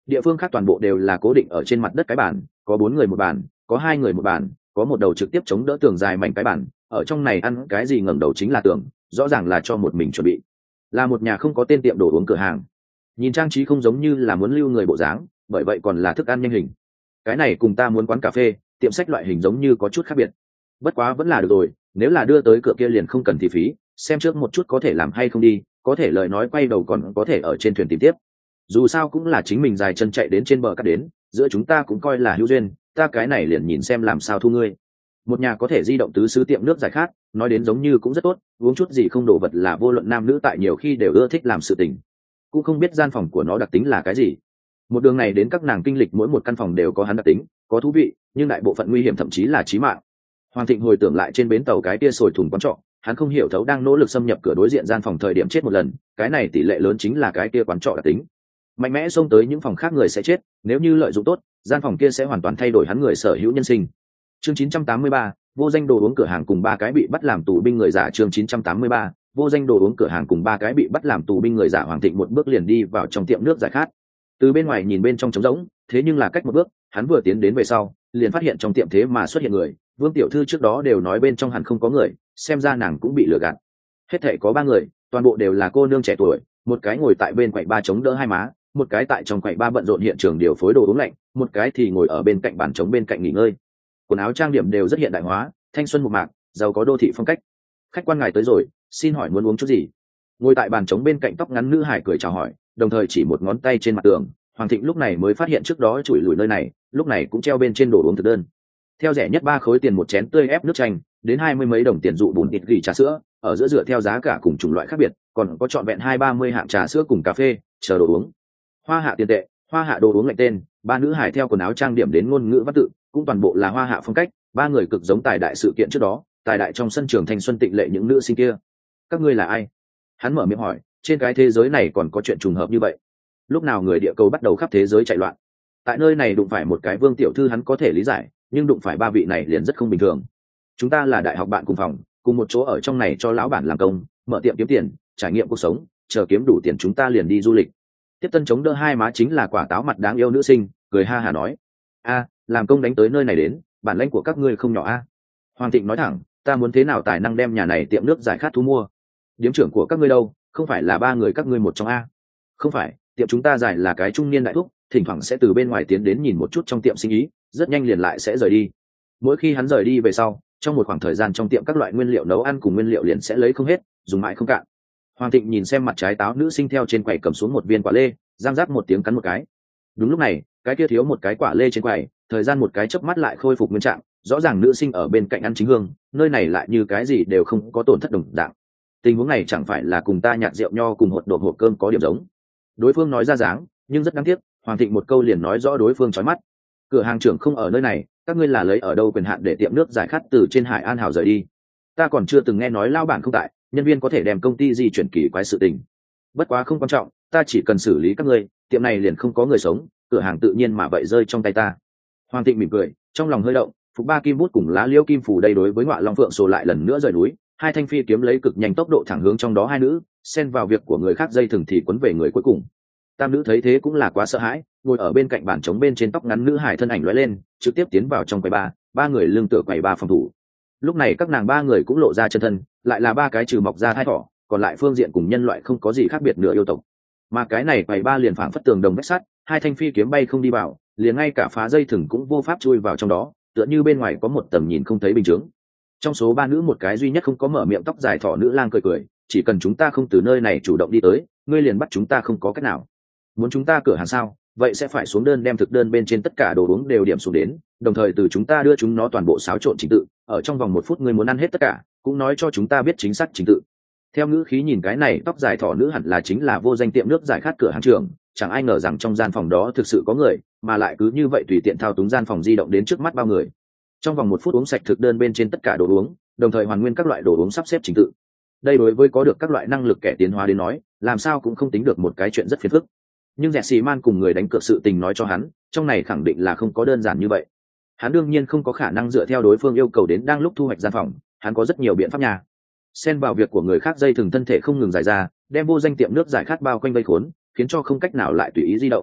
Speaker 1: địa phương khác toàn bộ đều là cố định ở trên mặt đất cái bàn, có bốn người một bàn, có hai người một bàn, có một đầu trực tiếp chống đỡ tường dài mảnh cái bàn, ở trong này ăn cái gì ngẩng đầu chính là tường, rõ ràng là cho một mình chuẩn bị. Là một nhà không có tên tiệm đồ uống cửa hàng, nhìn trang trí không giống như là muốn lưu người bộ dáng, bởi vậy còn là thức ăn nhanh hình. Cái này cùng ta muốn quán cà phê, tiệm sách loại hình giống như có chút khác biệt. Bất quá vẫn là được rồi, nếu là đưa tới cửa kia liền không cần thì phí, xem trước một chút có thể làm hay không đi, có thể lời nói quay đầu còn có thể ở trên thuyền tìm tiếp. Dù sao cũng là chính mình dài chân chạy đến trên bờ cát đến, giữa chúng ta cũng coi là hữu duyên, ta cái này liền nhìn xem làm sao thu ngươi. Một nhà có thể di động tứ xứ tiệm nước giải khát, nói đến giống như cũng rất tốt, uống chút gì không đổ vật là vô luận nam nữ tại nhiều khi đều ưa thích làm sự tình. Cũng không biết gian phòng của nó đặc tính là cái gì. Một đường này đến các nàng kinh lịch mỗi một căn phòng đều có hắn đặc tính, có thú vị, nhưng đại bộ phận nguy hiểm thậm chí là chí mạng. Hoàng Thịnh hồi tưởng lại trên bến tàu cái kia sồi thùng quán trọ, hắn không hiểu thấu đang nỗ lực xâm nhập cửa đối diện gian phòng thời điểm chết một lần, cái này tỷ lệ lớn chính là cái kia quán trọ đặc tính. Mạnh mẽ xông tới những phòng khác người sẽ chết, nếu như lợi dụng tốt, gian phòng kia sẽ hoàn toàn thay đổi hắn người sở hữu nhân sinh. Chương chín trăm tám mươi ba, vô danh đồ uống cửa hàng cùng ba cái bị bắt làm tù binh người giả. Chương chín trăm tám mươi ba, vô danh đồ uống cửa hàng cùng ba cái bị bắt làm tù binh người giả. Hoàng Thịnh một bước liền đi vào trong tiệm nước giải khát. Từ bên ngoài nhìn bên trong trống rỗng, thế nhưng là cách một bước, hắn vừa tiến đến về sau, liền phát hiện trong tiệm thế mà xuất hiện người. Vương tiểu thư trước đó đều nói bên trong hẳn không có người, xem ra nàng cũng bị lừa gạt. Hết thảy có ba người, toàn bộ đều là cô nương trẻ tuổi, một cái ngồi tại bên quầy ba chống đỡ hai má, một cái tại trong quầy ba bận rộn hiện trường điều phối đồ uống lạnh, một cái thì ngồi ở bên cạnh bàn trống bên cạnh nghỉ ngơi. Quần áo trang điểm đều rất hiện đại hóa, thanh xuân mộc mạc, giàu có đô thị phong cách. Khách quan ngài tới rồi, xin hỏi muốn uống chút gì? Ngồi tại bàn trống bên cạnh tóc ngắn nữ hải cười chào hỏi, đồng thời chỉ một ngón tay trên mặt tường. Hoàng Thịnh lúc này mới phát hiện trước đó chùi lùi nơi này, lúc này cũng treo bên trên đồ uống thực đơn. Theo rẻ nhất ba khối tiền một chén tươi ép nước chanh, đến hai mươi mấy đồng tiền dụ bùn thịt gỉ trà sữa, ở giữa dựa theo giá cả cùng chủng loại khác biệt, còn có trọn vẹn hai ba mươi hạng trà sữa cùng cà phê, chờ đồ uống. Hoa hạ tiền tệ, hoa hạ đồ uống lạnh tên, ba nữ hải theo quần áo trang điểm đến ngôn ngữ văn tự, cũng toàn bộ là hoa hạ phong cách, ba người cực giống tài đại sự kiện trước đó, tài đại trong sân trường thanh xuân tịnh lệ những nữ sinh kia. Các ngươi là ai? Hắn mở miệng hỏi, trên cái thế giới này còn có chuyện trùng hợp như vậy? Lúc nào người địa cầu bắt đầu khắp thế giới chạy loạn? Tại nơi này đụng phải một cái Vương tiểu thư hắn có thể lý giải, nhưng đụng phải ba vị này liền rất không bình thường. Chúng ta là đại học bạn cùng phòng, cùng một chỗ ở trong này cho lão bản làm công, mở tiệm kiếm tiền, trải nghiệm cuộc sống, chờ kiếm đủ tiền chúng ta liền đi du lịch. Tiếp tân chống đỡ hai má chính là quả táo mặt đáng yêu nữ sinh, cười ha hà nói, a làm công đánh tới nơi này đến, bản lãnh của các ngươi không nhỏ a. Hoàng Thịnh nói thẳng, ta muốn thế nào tài năng đem nhà này tiệm nước giải khát thu mua? Điếm trưởng của các ngươi đâu, không phải là ba người các ngươi một trong a? Không phải, tiệm chúng ta giải là cái trung niên đại thúc, thỉnh thoảng sẽ từ bên ngoài tiến đến nhìn một chút trong tiệm sinh ý, rất nhanh liền lại sẽ rời đi. Mỗi khi hắn rời đi về sau, trong một khoảng thời gian trong tiệm các loại nguyên liệu nấu ăn cùng nguyên liệu liền sẽ lấy không hết, dùng mãi không cạn. Hoàng Thịnh nhìn xem mặt trái táo nữ sinh theo trên quầy cầm xuống một viên quả lê, giang rác một tiếng cắn một cái. Đúng lúc này, cái kia thiếu một cái quả lê trên quầy, thời gian một cái chớp mắt lại khôi phục nguyên trạng, rõ ràng nữ sinh ở bên cạnh ăn chính hương, nơi này lại như cái gì đều không có tổn thất đồng dạng. Tình huống này chẳng phải là cùng ta nhạt rượu nho cùng hột đột hộp cơm có điểm giống. Đối phương nói ra dáng, nhưng rất đáng tiếc, Hoàng Thịnh một câu liền nói rõ đối phương chói mắt. Cửa hàng trưởng không ở nơi này, các ngươi là lấy ở đâu quyền hạn để tiệm nước giải khát từ trên Hải An hào rời đi? Ta còn chưa từng nghe nói lao bản không tại, nhân viên có thể đem công ty di chuyển kỳ quái sự tình. Bất quá không quan trọng, ta chỉ cần xử lý các ngươi, tiệm này liền không có người sống, cửa hàng tự nhiên mà vậy rơi trong tay ta. Hoàng Thịnh mỉm cười, trong lòng hơi động, phục ba kim bút cùng lá liễu kim phủ đây đối với Ngọa Long Phượng sổ lại lần nữa rời núi, hai thanh phi kiếm lấy cực nhanh tốc độ thẳng hướng trong đó hai nữ, xen vào việc của người khác dây thừng thì quấn về người cuối cùng. Tam nữ thấy thế cũng là quá sợ hãi, ngồi ở bên cạnh bàn trống bên trên tóc ngắn nữ hải thân ảnh lóe lên, trực tiếp tiến vào trong quầy ba, ba người lưng tựa quầy ba phòng thủ. Lúc này các nàng ba người cũng lộ ra chân thân, lại là ba cái trừ mọc ra thai thỏ, còn lại phương diện cùng nhân loại không có gì khác biệt nửa yêu tộc. Mà cái này quầy ba liền phảng phất tường đồng vách sắt, hai thanh phi kiếm bay không đi vào, liền ngay cả phá dây thừng cũng vô pháp chui vào trong đó, tựa như bên ngoài có một tầm nhìn không thấy bình chứng. Trong số ba nữ một cái duy nhất không có mở miệng tóc dài thỏ nữ lang cười cười, chỉ cần chúng ta không từ nơi này chủ động đi tới, ngươi liền bắt chúng ta không có cách nào. Muốn chúng ta cửa hàng sao, vậy sẽ phải xuống đơn đem thực đơn bên trên tất cả đồ uống đều điểm xuống đến, đồng thời từ chúng ta đưa chúng nó toàn bộ xáo trộn trình tự, ở trong vòng một phút ngươi muốn ăn hết tất cả, cũng nói cho chúng ta biết chính xác trình tự. Theo ngữ khí nhìn cái này tóc dài thỏ nữ hẳn là chính là vô danh tiệm nước giải khát cửa hàng trưởng, chẳng ai ngờ rằng trong gian phòng đó thực sự có người, mà lại cứ như vậy tùy tiện thao túng gian phòng di động đến trước mắt bao người. Trong vòng một phút uống sạch thực đơn bên trên tất cả đồ uống, đồng thời hoàn nguyên các loại đồ uống sắp xếp trình tự. Đây đối với có được các loại năng lực kẻ tiến hóa đến nói, làm sao cũng không tính được một cái chuyện rất phiền phức. Nhưng Rẻ Xì Man cùng người đánh cược sự tình nói cho hắn, trong này khẳng định là không có đơn giản như vậy. Hắn đương nhiên không có khả năng dựa theo đối phương yêu cầu đến đang lúc thu hoạch gian phòng, hắn có rất nhiều biện pháp nhà. Xen vào việc của người khác dây thừng thân thể không ngừng dài ra, đem vô danh tiệm nước giải khát bao quanh vây khốn, khiến cho không cách nào lại tùy ý di động.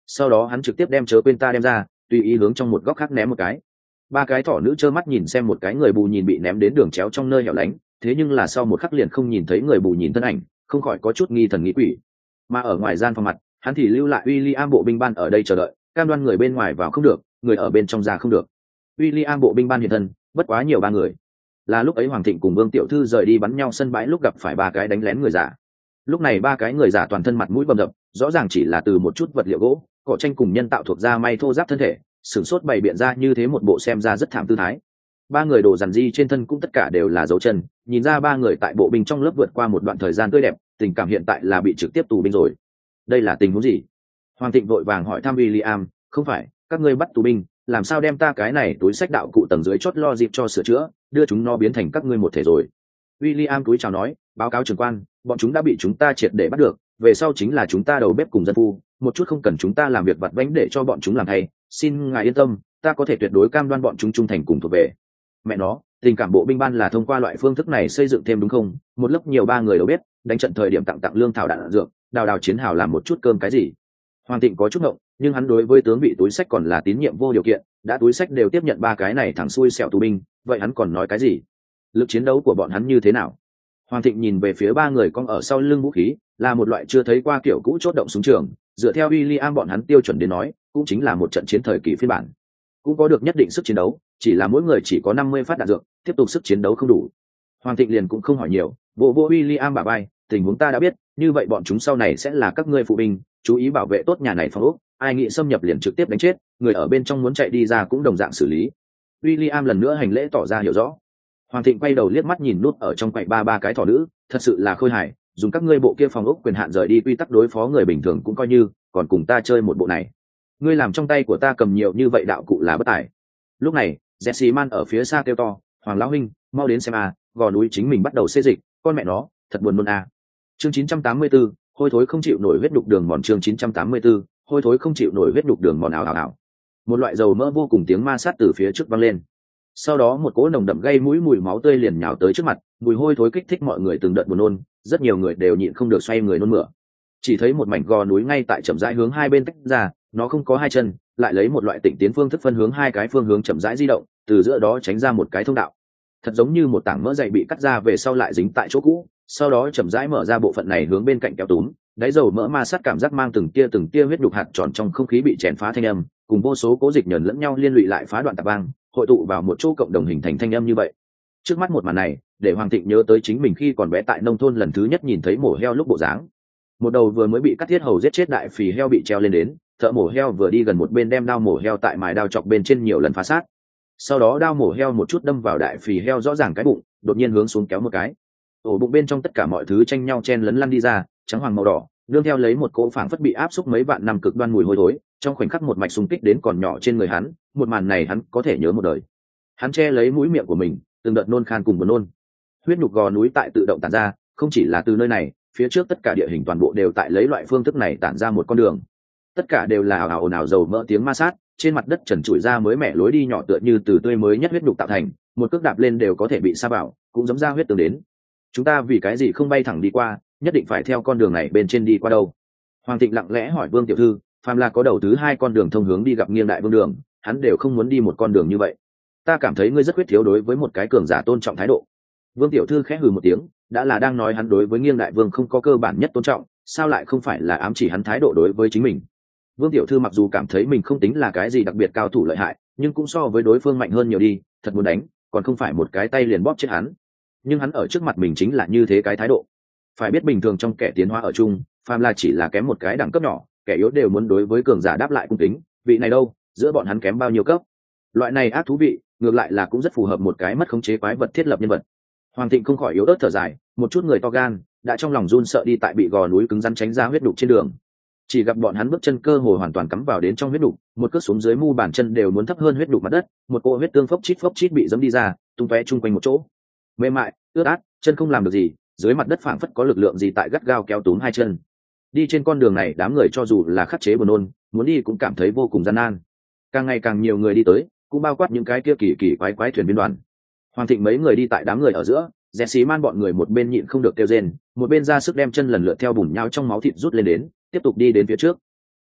Speaker 1: sau đó hắn trực tiếp đem chớ quên ta đem ra, tùy ý hướng trong một góc khác ném một cái. Ba cái thỏ nữ trơ mắt nhìn xem một cái người bù nhìn bị ném đến đường chéo trong nơi hẻo lánh, thế nhưng là sau một khắc liền không nhìn thấy người bù nhìn thân ảnh, không khỏi có chút nghi thần nghĩ quỷ. Mà ở ngoài gian phòng mặt, hắn thì lưu lại William bộ binh ban ở đây chờ đợi, cam đoan người bên ngoài vào không được, người ở bên trong ra không được. William bộ binh ban hiện thân, bất quá nhiều ba người. Là lúc ấy Hoàng Thịnh cùng Vương Tiểu Thư rời đi bắn nhau sân bãi lúc gặp phải ba cái đánh lén người giả. Lúc này ba cái người giả toàn thân mặt mũi bầm dập, rõ ràng chỉ là từ một chút vật liệu gỗ, cỏ tranh cùng nhân tạo thuộc da may thô ráp thân thể, sửng sốt bày biện ra như thế một bộ xem ra rất thảm tư thái. Ba người đồ dằn di trên thân cũng tất cả đều là dấu chân, nhìn ra ba người tại bộ binh trong lớp vượt qua một đoạn thời gian tươi đẹp, tình cảm hiện tại là bị trực tiếp tù binh rồi. Đây là tình huống gì? Hoàng Thịnh vội vàng hỏi thăm William, không phải, các ngươi bắt tù binh, làm sao đem ta cái này túi sách đạo cụ tầng dưới chốt lo dịp cho sửa chữa, đưa chúng nó biến thành các ngươi một thể rồi. William túi chào nói, báo cáo trưởng quan, bọn chúng đã bị chúng ta triệt để bắt được, về sau chính là chúng ta đầu bếp cùng dân phu, một chút không cần chúng ta làm việc vặt vãnh để cho bọn chúng làm thay, xin ngài yên tâm, ta có thể tuyệt đối cam đoan bọn chúng trung thành cùng thuộc về. Mẹ nó, tình cảm bộ binh ban là thông qua loại phương thức này xây dựng thêm đúng không? Một lớp nhiều ba người đầu bếp, đánh trận thời điểm tặng tặng lương thảo đạn dược, đào đào chiến hào làm một chút cơm cái gì. Hoàng Thịnh có chút ngộng, nhưng hắn đối với tướng vị túi sách còn là tín nhiệm vô điều kiện, đã túi sách đều tiếp nhận ba cái này thẳng xuôi sẹo tù binh, vậy hắn còn nói cái gì? Lực chiến đấu của bọn hắn như thế nào? Hoàng Thịnh nhìn về phía ba người con ở sau lưng vũ khí, là một loại chưa thấy qua kiểu cũ chốt động súng trường, dựa theo William bọn hắn tiêu chuẩn đến nói, cũng chính là một trận chiến thời kỳ phiên bản. Cũng có được nhất định sức chiến đấu, chỉ là mỗi người chỉ có năm mươi phát đạn dược, tiếp tục sức chiến đấu không đủ. Hoàng Thịnh liền cũng không hỏi nhiều, bộ bộ William bả vai, tình huống ta đã biết, như vậy bọn chúng sau này sẽ là các ngươi phụ binh, chú ý bảo vệ tốt nhà này phòng ốc, ai nghĩ xâm nhập liền trực tiếp đánh chết, người ở bên trong muốn chạy đi ra cũng đồng dạng xử lý. William lần nữa hành lễ tỏ ra hiểu rõ. Hoàng Thịnh quay đầu liếc mắt nhìn nút ở trong quạnh ba ba cái thỏ nữ, thật sự là khôi hài, dùng các ngươi bộ kia phòng ốc quyền hạn rời đi quy tắc đối phó người bình thường cũng coi như, còn cùng ta chơi một bộ này. Ngươi làm trong tay của ta cầm nhiều như vậy đạo cụ là bất tài. Lúc này, Jesse Man ở phía xa kêu to, Hoàng lão huynh, mau đến xem a, gò núi chính mình bắt đầu xê dịch, con mẹ nó, thật buồn nôn a. Chương chín trăm tám mươi tư, hôi thối không chịu nổi huyết đục đường mòn. Chương chín trăm tám mươi tư, hôi thối không chịu nổi huyết đục đường mòn ảo ảo ảo. Một loại dầu mỡ vô cùng tiếng ma sát từ phía trước vang lên. Sau đó một cỗ nồng đậm gây mũi mùi máu tươi liền nhào tới trước mặt, mùi hôi thối kích thích mọi người từng đợt buồn nôn, rất nhiều người đều nhịn không được xoay người nôn mửa. Chỉ thấy một mảnh gò núi ngay tại chậm rãi hướng hai bên tách ra, nó không có hai chân, lại lấy một loại tịnh tiến phương thức phân hướng hai cái phương hướng chậm rãi di động, từ giữa đó tránh ra một cái thông đạo. Thật giống như một tảng mỡ dày bị cắt ra về sau lại dính tại chỗ cũ, sau đó chậm rãi mở ra bộ phận này hướng bên cạnh kéo túm, đáy dầu mỡ ma sát cảm giác mang từng tia từng tia huyết đục hạt tròn trong không khí bị chèn phá thanh âm, cùng vô số cố dịch nhờn lẫn nhau liên lụy lại phá đoạn tạp vang, hội tụ vào một chỗ cộng đồng hình thành thanh âm như vậy. Trước mắt một màn này, để Hoàng Thịnh nhớ tới chính mình khi còn bé tại nông thôn lần thứ nhất nhìn thấy mổ heo lúc bộ dáng. Một đầu vừa mới bị cắt thiết hầu giết chết đại phì heo bị treo lên đến, thợ mổ heo vừa đi gần một bên đem đao mổ heo tại mài đao chọc bên trên nhiều lần phá sát. Sau đó đao mổ heo một chút đâm vào đại phì heo rõ ràng cái bụng, đột nhiên hướng xuống kéo một cái. Ổ bụng bên trong tất cả mọi thứ tranh nhau chen lấn lăn đi ra, trắng hoàng màu đỏ, nương theo lấy một cỗ phảng phất bị áp xúc mấy vạn năm cực đoan mùi hôi thối, trong khoảnh khắc một mạch xung kích đến còn nhỏ trên người hắn, một màn này hắn có thể nhớ một đời. Hắn che lấy mũi miệng của mình, từng đợt nôn khan cùng buồn nôn. Huyết nhục gò núi tại tự động tản ra, không chỉ là từ nơi này, phía trước tất cả địa hình toàn bộ đều tại lấy loại phương thức này tản ra một con đường. Tất cả đều là ào ào ồn ào dầu mỡ tiếng ma sát, trên mặt đất trần trụi ra mới mẻ lối đi nhỏ tựa như từ tươi mới nhất huyết nhục tạo thành, một cước đạp lên đều có thể bị sa vào, cũng giống ra huyết tường đến. Chúng ta vì cái gì không bay thẳng đi qua, nhất định phải theo con đường này bên trên đi qua đâu? Hoàng Thịnh lặng lẽ hỏi Vương tiểu thư, phàm là có đầu thứ hai con đường thông hướng đi gặp nghiêng đại vương đường, hắn đều không muốn đi một con đường như vậy. Ta cảm thấy ngươi rất khuyết thiếu đối với một cái cường giả tôn trọng thái độ. Vương tiểu thư khẽ hừ một tiếng, đã là đang nói hắn đối với nghiêng đại vương không có cơ bản nhất tôn trọng, sao lại không phải là ám chỉ hắn thái độ đối với chính mình. Vương tiểu thư mặc dù cảm thấy mình không tính là cái gì đặc biệt cao thủ lợi hại, nhưng cũng so với đối phương mạnh hơn nhiều đi, thật muốn đánh, còn không phải một cái tay liền bóp chết hắn. Nhưng hắn ở trước mặt mình chính là như thế cái thái độ. Phải biết bình thường trong kẻ tiến hóa ở chung, phàm là chỉ là kém một cái đẳng cấp nhỏ, kẻ yếu đều muốn đối với cường giả đáp lại cung kính, vị này đâu, giữa bọn hắn kém bao nhiêu cấp. Loại này ác thú vị, ngược lại là cũng rất phù hợp một cái mất khống chế quái vật thiết lập nhân vật. Hoàng Thịnh không khỏi yếu ớt thở dài, một chút người to gan, đã trong lòng run sợ đi tại bị gò núi cứng rắn tránh ra huyết đục trên đường. Chỉ gặp bọn hắn bước chân cơ hồ hoàn toàn cắm vào đến trong huyết đục, một cước xuống dưới mu bàn chân đều muốn thấp hơn huyết đục mặt đất, một cỗ huyết tương phốc chít phốc chít bị giẫm đi ra, tung tóe chung quanh một chỗ. Mềm mại, ướt át, chân không làm được gì, dưới mặt đất phảng phất có lực lượng gì tại gắt gao kéo túm hai chân. Đi trên con đường này, đám người cho dù là khắc chế buồn nôn, muốn đi cũng cảm thấy vô cùng gian nan. Càng ngày càng nhiều người đi tới, cũng bao quát những cái kia kỳ kỳ quái quái thuyền viên đoàn. Hoàng Thịnh mấy người đi tại đám người ở giữa, Jesse Man bọn người một bên nhịn không được kêu rên, một bên ra sức đem chân lần lượt theo bùn nhão trong máu thịt rút lên đến, tiếp tục đi đến phía trước. Ba,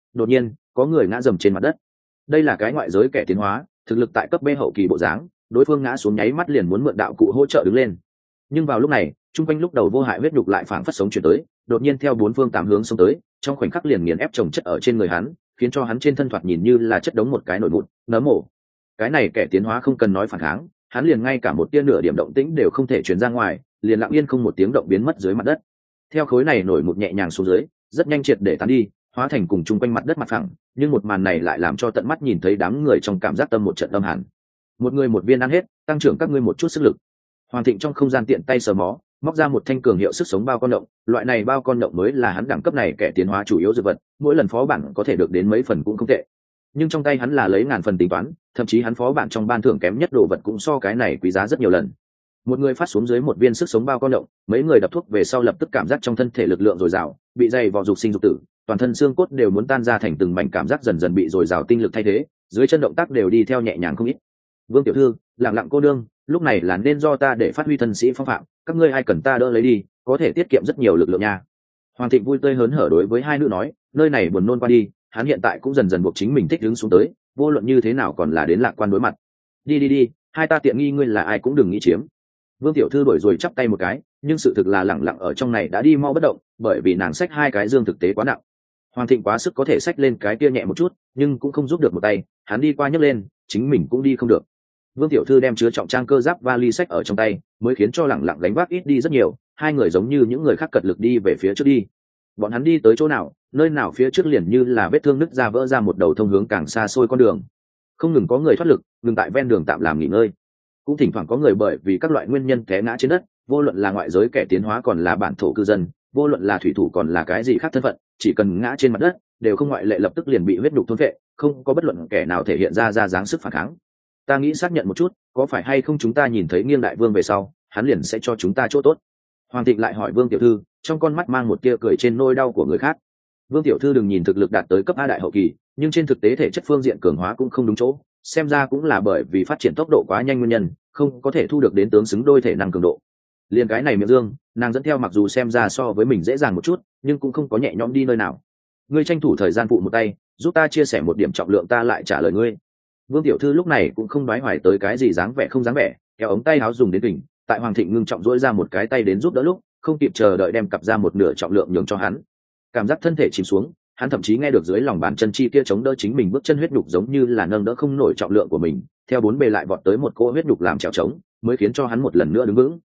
Speaker 1: đột nhiên có người ngã dầm trên mặt đất. Đây là cái ngoại giới kẻ tiến hóa, thực lực tại cấp B hậu kỳ bộ dáng, đối phương ngã xuống nháy mắt liền muốn mượn đạo cụ hỗ trợ đứng lên. Nhưng vào lúc này, trung quanh lúc đầu vô hại huyết nhục lại phảng phất sống chuyển tới, đột nhiên theo bốn phương tám hướng xông tới, trong khoảnh khắc liền nghiền ép chồng chất ở trên người hắn, khiến cho hắn trên thân thoạt nhìn như là chất đống một cái nồi mụn nấm mổ. Cái này kẻ tiến hóa không cần nói phản kháng, hắn liền ngay cả một tia nửa điểm động tĩnh đều không thể truyền ra ngoài, liền lặng yên không một tiếng động biến mất dưới mặt đất. Theo khối này nổi một nhẹ nhàng xuống dưới, rất nhanh triệt để tán đi, hóa thành cùng chung quanh mặt đất mặt phẳng, nhưng một màn này lại làm cho tận mắt nhìn thấy đám người trong cảm giác tâm một trận âm hàn. Một người một viên ăn hết, tăng trưởng các ngươi một chút sức lực. Hoàng Thịnh trong không gian tiện tay sờ mó, móc ra một thanh cường hiệu sức sống bao con động, loại này bao con động mới là hắn đẳng cấp này kẻ tiến hóa chủ yếu dược vật, mỗi lần phó bản có thể được đến mấy phần cũng không tệ. Nhưng trong tay hắn là lấy ngàn phần tính toán, thậm chí hắn phó bản trong ban thưởng kém nhất đồ vật cũng so cái này quý giá rất nhiều lần. Một người phát xuống dưới một viên sức sống bao con động, mấy người đập thuốc về sau lập tức cảm giác trong thân thể lực lượng dồi dào, bị dày vò dục sinh dục tử, toàn thân xương cốt đều muốn tan ra thành từng mảnh, cảm giác dần dần bị dồi dào tinh lực thay thế, dưới chân động tác đều đi theo nhẹ nhàng không ít. Vương tiểu thư, lặng lặng cô đương, lúc này là nên do ta để phát huy thân sĩ phong phạm, các ngươi ai cần ta đỡ lấy đi, có thể tiết kiệm rất nhiều lực lượng nha. Hoàng Thịnh vui tươi hớn hở đối với hai nữ nói, nơi này buồn nôn qua đi, hắn hiện tại cũng dần dần buộc chính mình thích đứng xuống tới, vô luận như thế nào còn là đến lạc quan đối mặt. Đi đi đi, hai ta tiện nghi ngươi là ai cũng đừng nghĩ chiếm. Vương tiểu thư đổi rồi chắp tay một cái, nhưng sự thực là lẳng lặng ở trong này đã đi mau bất động, bởi vì nàng xách hai cái dương thực tế quá nặng. Hoàng Thịnh quá sức có thể xách lên cái kia nhẹ một chút, nhưng cũng không giúp được một tay, hắn đi qua nhấc lên, chính mình cũng đi không được. Vương tiểu thư đem chứa trọng trang cơ giáp vali xách ở trong tay, mới khiến cho lẳng lặng gánh vác ít đi rất nhiều, hai người giống như những người khác cật lực đi về phía trước đi. Bọn hắn đi tới chỗ nào, nơi nào phía trước liền như là vết thương nứt ra vỡ ra một đầu thông hướng càng xa xôi con đường. Không ngừng có người thoát lực, ngừng tại ven đường tạm làm nghỉ ngơi. Cũng thỉnh thoảng có người bởi vì các loại nguyên nhân té ngã trên đất, vô luận là ngoại giới kẻ tiến hóa còn là bản thổ cư dân, vô luận là thủy thủ còn là cái gì khác thân phận, chỉ cần ngã trên mặt đất, đều không ngoại lệ lập tức liền bị huyết nhục thôn phệ, không có bất luận kẻ nào thể hiện ra ra dáng sức phản kháng. Ta nghĩ xác nhận một chút, có phải hay không chúng ta nhìn thấy Nghiêng đại vương về sau, hắn liền sẽ cho chúng ta chỗ tốt. Hoàng Thịnh lại hỏi Vương tiểu thư, trong con mắt mang một tia cười trên nỗi đau của người khác. Vương tiểu thư đừng nhìn thực lực đạt tới cấp A đại hậu kỳ, nhưng trên thực tế thể chất phương diện cường hóa cũng không đúng chỗ, xem ra cũng là bởi vì phát triển tốc độ quá nhanh nguyên nhân, không có thể thu được đến tướng xứng đôi thể năng cường độ. Liên cái này miệng dương, nàng dẫn theo mặc dù xem ra so với mình dễ dàng một chút, nhưng cũng không có nhẹ nhõm đi nơi nào. Ngươi tranh thủ thời gian phụ một tay, giúp ta chia sẻ một điểm trọng lượng, ta lại trả lời ngươi. Vương tiểu thư lúc này cũng không đoái hoài tới cái gì dáng vẻ không dáng vẻ, kéo ống tay áo dùng đến đỉnh, tại Hoàng Thịnh ngưng trọng dỗi ra một cái tay đến giúp đỡ lúc, không kịp chờ đợi đem cặp ra một nửa trọng lượng nhường cho hắn. Cảm giác thân thể chìm xuống, hắn thậm chí nghe được dưới lòng bàn chân chi kia chống đỡ chính mình bước chân huyết nhục giống như là nâng đỡ không nổi trọng lượng của mình, theo bốn bề lại vọt tới một cỗ huyết nhục làm trèo trống, mới khiến cho hắn một lần nữa đứng vững.